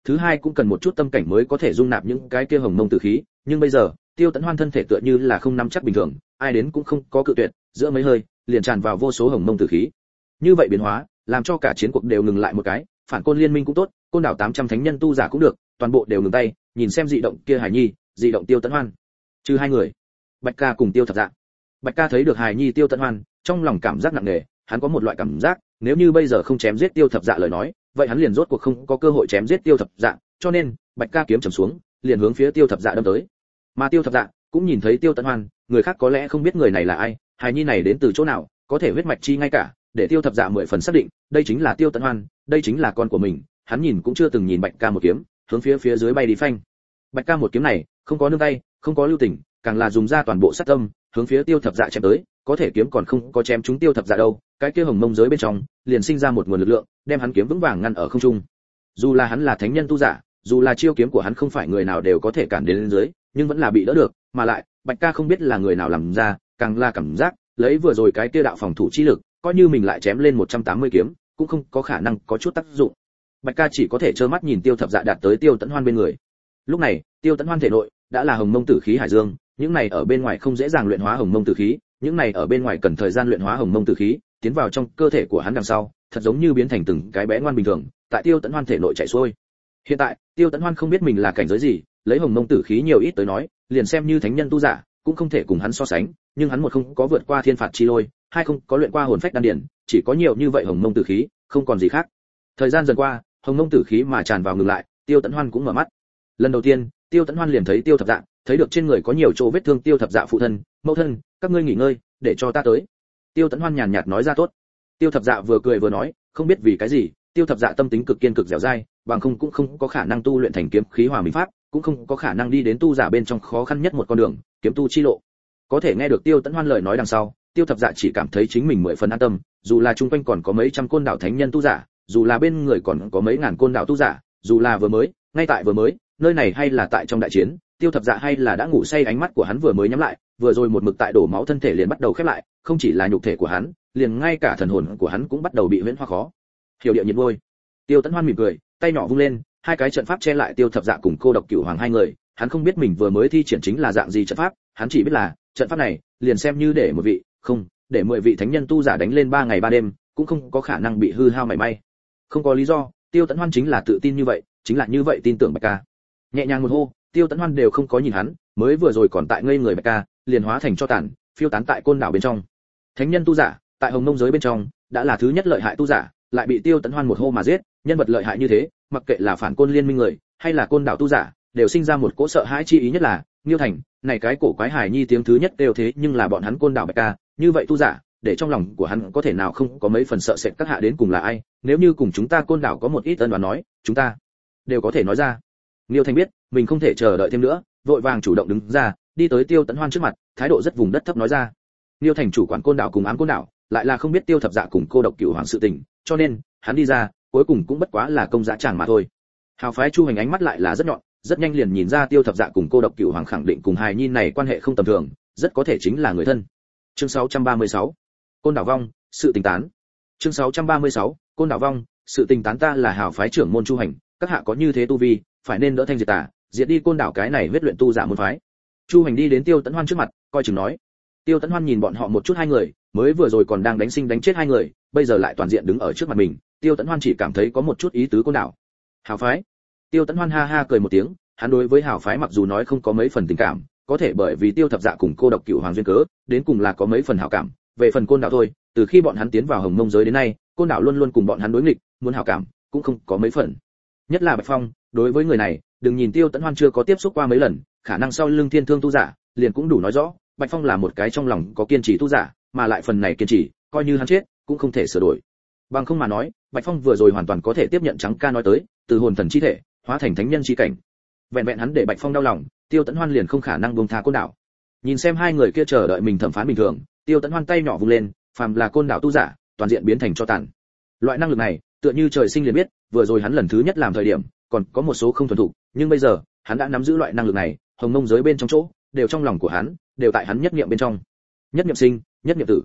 thứ hai cũng cần một chút tâm cảnh mới có thể dung nạp những cái kia hồng mông tử khí, nhưng bây giờ, Tiêu Tấn Hoan thân thể tựa như là không nắm chắc bình thường, ai đến cũng không có cự tuyệt, giữa mấy hơi, liền tràn vào vô số hồng mông tử khí. Như vậy biến hóa, làm cho cả chiến cuộc đều ngừng lại một cái, phản côn liên minh cũng tốt, côn đảo tám trăm thánh nhân tu giả cũng được, toàn bộ đều ngừng tay, nhìn xem dị động kia Hải Nhi, dị động Tiêu Tấn Hoan. Trừ hai người, Bạch Ca cùng Tiêu Thập Dạ. Bạch Ca thấy được Hải Nhi Tiêu Tấn Hoan, trong lòng cảm giác nặng nề, hắn có một loại cảm giác, nếu như bây giờ không chém giết Tiêu Thập Dạ lời nói, vậy hắn liền rốt cuộc không có cơ hội chém giết Tiêu Thập Dạ, cho nên, Bạch Ca kiếm chầm xuống, liền hướng phía Tiêu Thập Dạ đâm tới. Mà Tiêu Thập Dạ cũng nhìn thấy Tiêu Tấn Hoan, người khác có lẽ không biết người này là ai, Hải Nhi này đến từ chỗ nào, có thể huyết mạch chi ngay cả, để Tiêu Thập Dạ mười phần xác định, đây chính là Tiêu Tấn Hoan, đây chính là con của mình, hắn nhìn cũng chưa từng nhìn Bạch Ca một kiếm, hướng phía phía dưới bay đi phanh. Bạch Ca một kiếm này, không có nương tay, không có lưu tình, càng là dùng ra toàn bộ sát tâm, hướng phía Tiêu Thập Dạ chém tới, có thể kiếm còn không có chém trúng Tiêu Thập Dạ đâu, cái kia hồng mông giới bên trong, liền sinh ra một nguồn lực lượng, đem hắn kiếm vững vàng ngăn ở không trung. Dù là hắn là thánh nhân tu giả, dù là chiêu kiếm của hắn không phải người nào đều có thể cản đến lên dưới, nhưng vẫn là bị đỡ được, mà lại, Bạch Ca không biết là người nào làm ra, càng là cảm giác, lấy vừa rồi cái kia đạo phòng thủ chi lực, coi như mình lại chém lên một trăm tám mươi kiếm, cũng không có khả năng có chút tác dụng. Bạch Ca chỉ có thể trơ mắt nhìn Tiêu Thập Dạ đạt tới Tiêu Tấn Hoan bên người. Lúc này, Tiêu Tấn Hoan thể nội đã là hồng mông tử khí hải dương, những này ở bên ngoài không dễ dàng luyện hóa hồng mông tử khí, những này ở bên ngoài cần thời gian luyện hóa hồng mông tử khí, tiến vào trong cơ thể của hắn đằng sau, thật giống như biến thành từng cái bé ngoan bình thường, tại Tiêu Tấn Hoan thể nội chảy xuôi. Hiện tại, Tiêu Tấn Hoan không biết mình là cảnh giới gì, lấy hồng mông tử khí nhiều ít tới nói, liền xem như thánh nhân tu giả, cũng không thể cùng hắn so sánh, nhưng hắn một không có vượt qua thiên phạt chi lôi, hai không có luyện qua hồn phách đan điển, chỉ có nhiều như vậy hồng mông tử khí, không còn gì khác. Thời gian dần qua, hồng mông tử khí mà tràn vào ngừng lại, Tiêu Tấn Hoan cũng mở mắt. Lần đầu tiên, Tiêu Tấn Hoan liền thấy Tiêu Thập Dạ, thấy được trên người có nhiều chỗ vết thương Tiêu Thập Dạ phụ thân, mẫu thân, các ngươi nghỉ ngơi, để cho ta tới. Tiêu Tấn Hoan nhàn nhạt nói ra tốt. Tiêu Thập Dạ vừa cười vừa nói, không biết vì cái gì, Tiêu Thập Dạ tâm tính cực kiên cực dẻo dai, bằng không cũng không có khả năng tu luyện thành kiếm khí hòa minh pháp, cũng không có khả năng đi đến tu giả bên trong khó khăn nhất một con đường, kiếm tu chi lộ. Có thể nghe được Tiêu Tấn Hoan lời nói đằng sau, Tiêu Thập Dạ chỉ cảm thấy chính mình mười phần an tâm, dù là chung quanh còn có mấy trăm côn đảo thánh nhân tu giả, dù là bên người còn có mấy ngàn côn đảo tu giả, dù là vừa mới, ngay tại vừa mới, nơi này hay là tại trong đại chiến, Tiêu Thập Dạ hay là đã ngủ say, ánh mắt của hắn vừa mới nhắm lại, vừa rồi một mực tại đổ máu thân thể liền bắt đầu khép lại, không chỉ là nhục thể của hắn, liền ngay cả thần hồn của hắn cũng bắt đầu bị huyễn hóa khó. Hiểu địa nhiệt vôi. Tiêu Tấn Hoan mỉm cười, tay nhỏ vung lên, hai cái trận pháp che lại Tiêu Thập Dạ cùng Cô Độc Cửu Hoàng hai người, hắn không biết mình vừa mới thi triển chính là dạng gì trận pháp, hắn chỉ biết là trận pháp này, liền xem như để một vị, không, để mười vị thánh nhân tu giả đánh lên ba ngày ba đêm, cũng không có khả năng bị hư hao mảy may. Không có lý do, Tiêu Tấn Hoan chính là tự tin như vậy, chính là như vậy tin tưởng Bạch Ca. Nhẹ nhàng một hô, Tiêu Tấn Hoan đều không có nhìn hắn, mới vừa rồi còn tại ngây người Bạch Ca, liền hóa thành cho tàn, phiêu tán tại côn đảo bên trong. Thánh nhân tu giả, tại hồng mông giới bên trong, đã là thứ nhất lợi hại tu giả, lại bị Tiêu Tấn Hoan một hô mà giết, nhân vật lợi hại như thế, mặc kệ là phản côn liên minh người, hay là côn đảo tu giả, đều sinh ra một cỗ sợ hãi chi ý, nhất là Nghiêu Thành, này cái cổ quái Hải Nhi tiếng thứ nhất đều thế, nhưng là bọn hắn côn đảo Bạch Ca, như vậy tu giả, để trong lòng của hắn có thể nào không có mấy phần sợ sệt các hạ đến cùng là ai, nếu như cùng chúng ta côn đảo có một ít ân oán nói, chúng ta đều có thể nói ra. Nghiêu Thành biết, mình không thể chờ đợi thêm nữa, vội vàng chủ động đứng ra, đi tới Tiêu Tấn Hoan trước mặt, thái độ rất vùng đất thấp nói ra. Nghiêu Thành chủ quản côn đảo cùng ám côn đảo, lại là không biết Tiêu Thập Dạ cùng Cô Độc Cửu Hoàng sự tình, cho nên, hắn đi ra, cuối cùng cũng bất quá là công giá chàng mà thôi. Hào phái Chu Hành ánh mắt lại là rất nhọn, rất nhanh liền nhìn ra Tiêu Thập Dạ cùng Cô Độc Cửu Hoàng khẳng định cùng Hài Nhi này quan hệ không tầm thường, rất có thể chính là người thân. Chương sáu trăm ba mươi sáu, Côn đảo vong, sự tình tán. Chương sáu trăm ba mươi sáu, Côn đảo vong, sự tình tán. Ta là hào phái trưởng môn Chu Hành, các hạ có như thế tu vi, phải nên đỡ thanh diệt tà, diệt đi côn đảo cái này huyết luyện tu giả môn phái. Chu Hành đi đến Tiêu Tấn Hoan trước mặt, coi chừng nói. Tiêu Tấn Hoan nhìn bọn họ một chút, hai người, mới vừa rồi còn đang đánh sinh đánh chết hai người, bây giờ lại toàn diện đứng ở trước mặt mình, Tiêu Tấn Hoan chỉ cảm thấy có một chút ý tứ côn đảo. Hào phái. Tiêu Tấn Hoan ha ha cười một tiếng, hắn đối với hào phái mặc dù nói không có mấy phần tình cảm, có thể bởi vì Tiêu Thập Dạ cùng Cô Độc Cửu Hoàng duyên cớ, đến cùng là có mấy phần hảo cảm. Về phần côn đảo thôi, từ khi bọn hắn tiến vào hồng mông giới đến nay, côn đảo luôn luôn cùng bọn hắn đối nghịch, muốn hảo cảm cũng không có mấy phần. Nhất là Bạch Phong, đối với người này, đừng nhìn Tiêu Tấn Hoan chưa có tiếp xúc qua mấy lần, khả năng sau lưng thiên thương tu giả, liền cũng đủ nói rõ, Bạch Phong là một cái trong lòng có kiên trì tu giả, mà lại phần này kiên trì, coi như hắn chết, cũng không thể sửa đổi. Bằng không mà nói, Bạch Phong vừa rồi hoàn toàn có thể tiếp nhận Trắng Ca nói tới, từ hồn thần chi thể, hóa thành thánh nhân chi cảnh. Vẹn vẹn hắn để Bạch Phong đau lòng, Tiêu Tấn Hoan liền không khả năng buông tha côn đảo. Nhìn xem hai người kia chờ đợi mình thẩm phán bình thường, Tiêu Tấn Hoan tay nhỏ vung lên, phàm là côn đảo tu giả, toàn diện biến thành cho tàn. Loại năng lực này, tựa như trời sinh liền biết, vừa rồi hắn lần thứ nhất làm thời điểm, còn có một số không thuần thục, nhưng bây giờ, hắn đã nắm giữ loại năng lực này, hồng mông giới bên trong chỗ, đều trong lòng của hắn, đều tại hắn nhất niệm bên trong. Nhất niệm sinh, nhất niệm tử.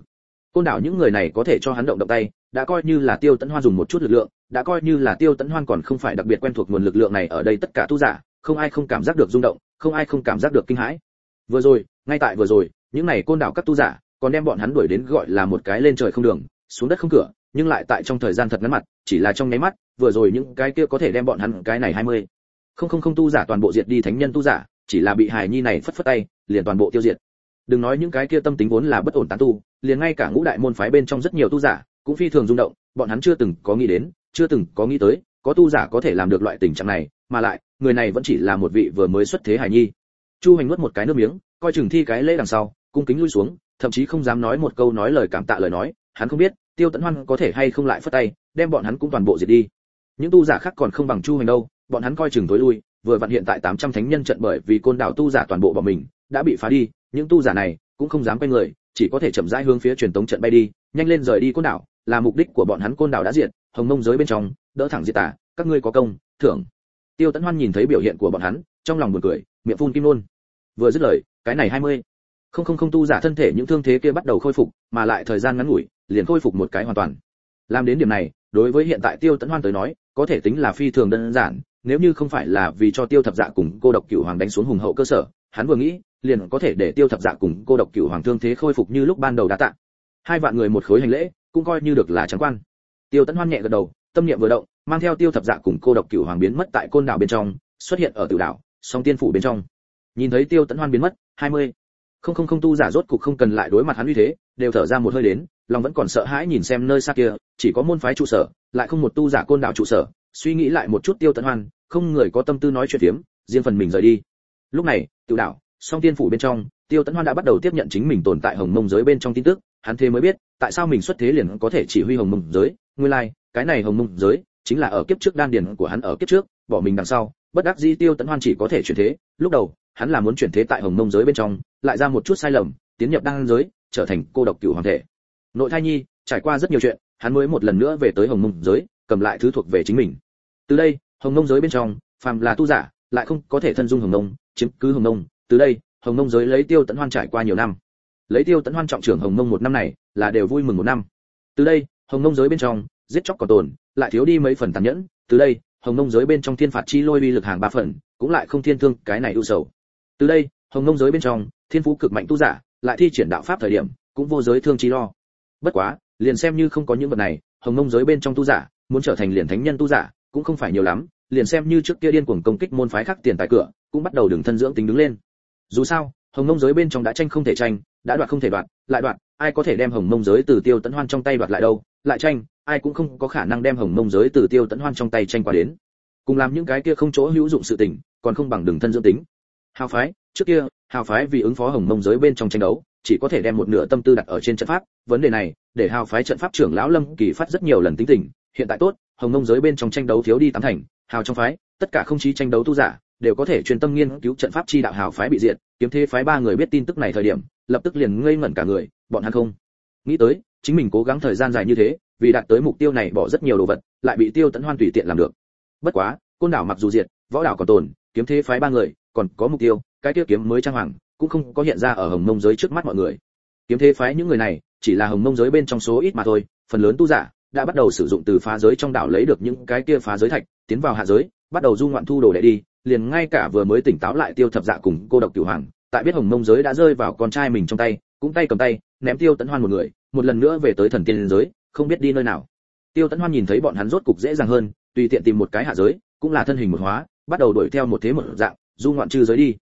Côn đảo những người này có thể cho hắn động động tay, đã coi như là Tiêu Tấn Hoan dùng một chút lực lượng, đã coi như là Tiêu Tấn Hoan còn không phải đặc biệt quen thuộc nguồn lực lượng này, ở đây tất cả tu giả, không ai không cảm giác được rung động, không ai không cảm giác được kinh hãi. Vừa rồi, ngay tại vừa rồi, những này côn đảo các tu giả, còn đem bọn hắn đuổi đến gọi là một cái lên trời không đường, xuống đất không cửa, nhưng lại tại trong thời gian thật ngắn mặt, chỉ là trong nháy mắt, vừa rồi những cái kia có thể đem bọn hắn cái này hai mươi không không không tu giả toàn bộ diệt đi thánh nhân tu giả, chỉ là bị hài nhi này phất phất tay, liền toàn bộ tiêu diệt. Đừng nói những cái kia tâm tính vốn là bất ổn tán tu, liền ngay cả ngũ đại môn phái bên trong rất nhiều tu giả, cũng phi thường rung động, bọn hắn chưa từng có nghĩ đến, chưa từng có nghĩ tới, có tu giả có thể làm được loại tình trạng này, mà lại, người này vẫn chỉ là một vị vừa mới xuất thế hài nhi. Chu Hành nuốt một cái nước miếng, coi chừng thi cái lễ đằng sau, cung kính lui xuống, thậm chí không dám nói một câu nói lời cảm tạ lời nói, hắn không biết, Tiêu Tấn Hoan có thể hay không lại phất tay, đem bọn hắn cũng toàn bộ diệt đi. Những tu giả khác còn không bằng Chu Hành đâu, bọn hắn coi chừng tối lui, vừa vặn hiện tại tám trăm thánh nhân trận bởi vì côn đảo tu giả toàn bộ bọn mình đã bị phá đi, những tu giả này cũng không dám quay người, chỉ có thể chậm rãi hướng phía truyền tống trận bay đi, nhanh lên rời đi côn đảo, là mục đích của bọn hắn. Côn đảo đã diệt, hồng mông giới bên trong đỡ thẳng diệt tà, các ngươi có công thưởng. Tiêu Tấn Hoan nhìn thấy biểu hiện của bọn hắn, trong lòng buồn cười, miệng phun kim nôn. Vừa dứt lời, cái này hai mươi không không không tu giả thân thể những thương thế kia bắt đầu khôi phục, mà lại thời gian ngắn ngủi liền khôi phục một cái hoàn toàn. Làm đến điểm này, đối với hiện tại Tiêu Tấn Hoan tới nói, có thể tính là phi thường đơn giản, nếu như không phải là vì cho Tiêu Thập Dạ cùng Cô Độc Cửu Hoàng đánh xuống hùng hậu cơ sở, hắn vừa nghĩ, liền có thể để Tiêu Thập Dạ cùng Cô Độc Cửu Hoàng thương thế khôi phục như lúc ban đầu đã tạ. Hai vạn người một khối hành lễ, cũng coi như được là trắng quan. Tiêu Tấn Hoan nhẹ gật đầu, tâm niệm vừa động, mang theo Tiêu Thập Dạ cùng Cô Độc Cửu Hoàng biến mất tại côn đảo bên trong, xuất hiện ở Tử đảo, Song Tiên phủ bên trong. Nhìn thấy Tiêu Tấn Hoan biến mất, hai mươi không không không tu giả rốt cục không cần lại đối mặt hắn uy thế, đều thở ra một hơi đến, lòng vẫn còn sợ hãi nhìn xem nơi xa kia, chỉ có môn phái trụ sở, lại không một tu giả côn đảo trụ sở. Suy nghĩ lại một chút Tiêu Tấn Hoan, không người có tâm tư nói chuyện phiếm, riêng phần mình rời đi. Lúc này, Tử đảo, Song Tiên phủ bên trong, Tiêu Tấn Hoan đã bắt đầu tiếp nhận chính mình tồn tại hồng mông giới bên trong tin tức, hắn thế mới biết, tại sao mình xuất thế liền có thể chỉ huy hồng mông giới, nguyên lai, like, cái này hồng mông giới chính là ở kiếp trước đan điền của hắn ở kiếp trước, bỏ mình đằng sau, bất đắc dĩ Tiêu Tấn Hoan chỉ có thể chuyển thế, lúc đầu, hắn là muốn chuyển thế tại hồng mông giới bên trong, lại ra một chút sai lầm, tiến nhập đan giới, trở thành cô độc cửu hoàng thể. Nội thai nhi, trải qua rất nhiều chuyện, hắn mới một lần nữa về tới hồng mông giới, cầm lại thứ thuộc về chính mình. Từ đây, hồng mông giới bên trong, phàm là tu giả, lại không có thể thân dung hồng mông, chiếm cứ hồng mông. Từ đây, hồng mông giới lấy Tiêu Tấn Hoan trải qua nhiều năm, lấy Tiêu Tấn Hoan trọng trưởng hồng mông một năm này, là đều vui mừng một năm. Từ đây, hồng mông giới bên trong, giết chóc còn tồn, lại thiếu đi mấy phần tàn nhẫn. Từ đây, hồng mông giới bên trong thiên phạt chi lôi uy lực hàng ba phần, cũng lại không thiên thương cái này ưu sầu. Từ đây, hồng mông giới bên trong, thiên phú cực mạnh tu giả, lại thi triển đạo pháp thời điểm, cũng vô giới thương chi lo. Bất quá, liền xem như không có những vật này, hồng mông giới bên trong tu giả, muốn trở thành liền thánh nhân tu giả, cũng không phải nhiều lắm, liền xem như trước kia điên cuồng công kích môn phái khác tiền tài cửa, cũng bắt đầu đường thân dưỡng tính đứng lên. Dù sao, hồng mông giới bên trong đã tranh không thể tranh, đã đoạt không thể đoạt, lại đoạt, ai có thể đem hồng mông giới từ Tiêu Tấn Hoan trong tay đoạt lại đâu, lại tranh, ai cũng không có khả năng đem hồng mông giới từ Tiêu Tấn Hoan trong tay tranh qua đến. Cùng làm những cái kia không chỗ hữu dụng sự tình, còn không bằng đường thân dưỡng tính. Hào phái, trước kia, hào phái vì ứng phó hồng mông giới bên trong tranh đấu, chỉ có thể đem một nửa tâm tư đặt ở trên trận pháp, vấn đề này, để hào phái trận pháp trưởng lão Lâm Kỳ phát rất nhiều lần tính tình, hiện tại tốt, hồng mông giới bên trong tranh đấu thiếu đi tám thành, hào trong phái, tất cả không chí tranh đấu tu giả, đều có thể chuyên tâm nghiên cứu trận pháp chi đạo. Hào phái bị diệt, kiếm thế phái ba người biết tin tức này thời điểm, lập tức liền ngây ngẩn cả người, bọn hắn không nghĩ tới, chính mình cố gắng thời gian dài như thế, vì đạt tới mục tiêu này bỏ rất nhiều đồ vật, lại bị Tiêu Tấn Hoan tùy tiện làm được. Bất quá, côn đảo mặc dù diệt, võ đảo còn tồn, kiếm thế phái ba người còn có mục tiêu, cái tiêu kiếm mới trang hoàng, cũng không có hiện ra ở hồng mông giới trước mắt mọi người. Kiếm thế phái những người này, chỉ là hồng mông giới bên trong số ít mà thôi, phần lớn tu giả đã bắt đầu sử dụng từ phá giới trong đảo lấy được những cái kia phá giới thạch, tiến vào hạ giới, bắt đầu du ngoạn thu đồ để đi, liền ngay cả vừa mới tỉnh táo lại Tiêu Thập Dạ cùng Cô Độc Cửu Hoàng, tại biết hồng mông giới đã rơi vào con trai mình trong tay, cũng tay cầm tay, ném Tiêu Tấn Hoan một người, một lần nữa về tới thần tiên giới, không biết đi nơi nào. Tiêu Tấn Hoan nhìn thấy bọn hắn rốt cục dễ dàng hơn, tùy tiện tìm một cái hạ giới, cũng là thân hình một hóa, bắt đầu đuổi theo một thế một dạng, du ngoạn chư giới đi.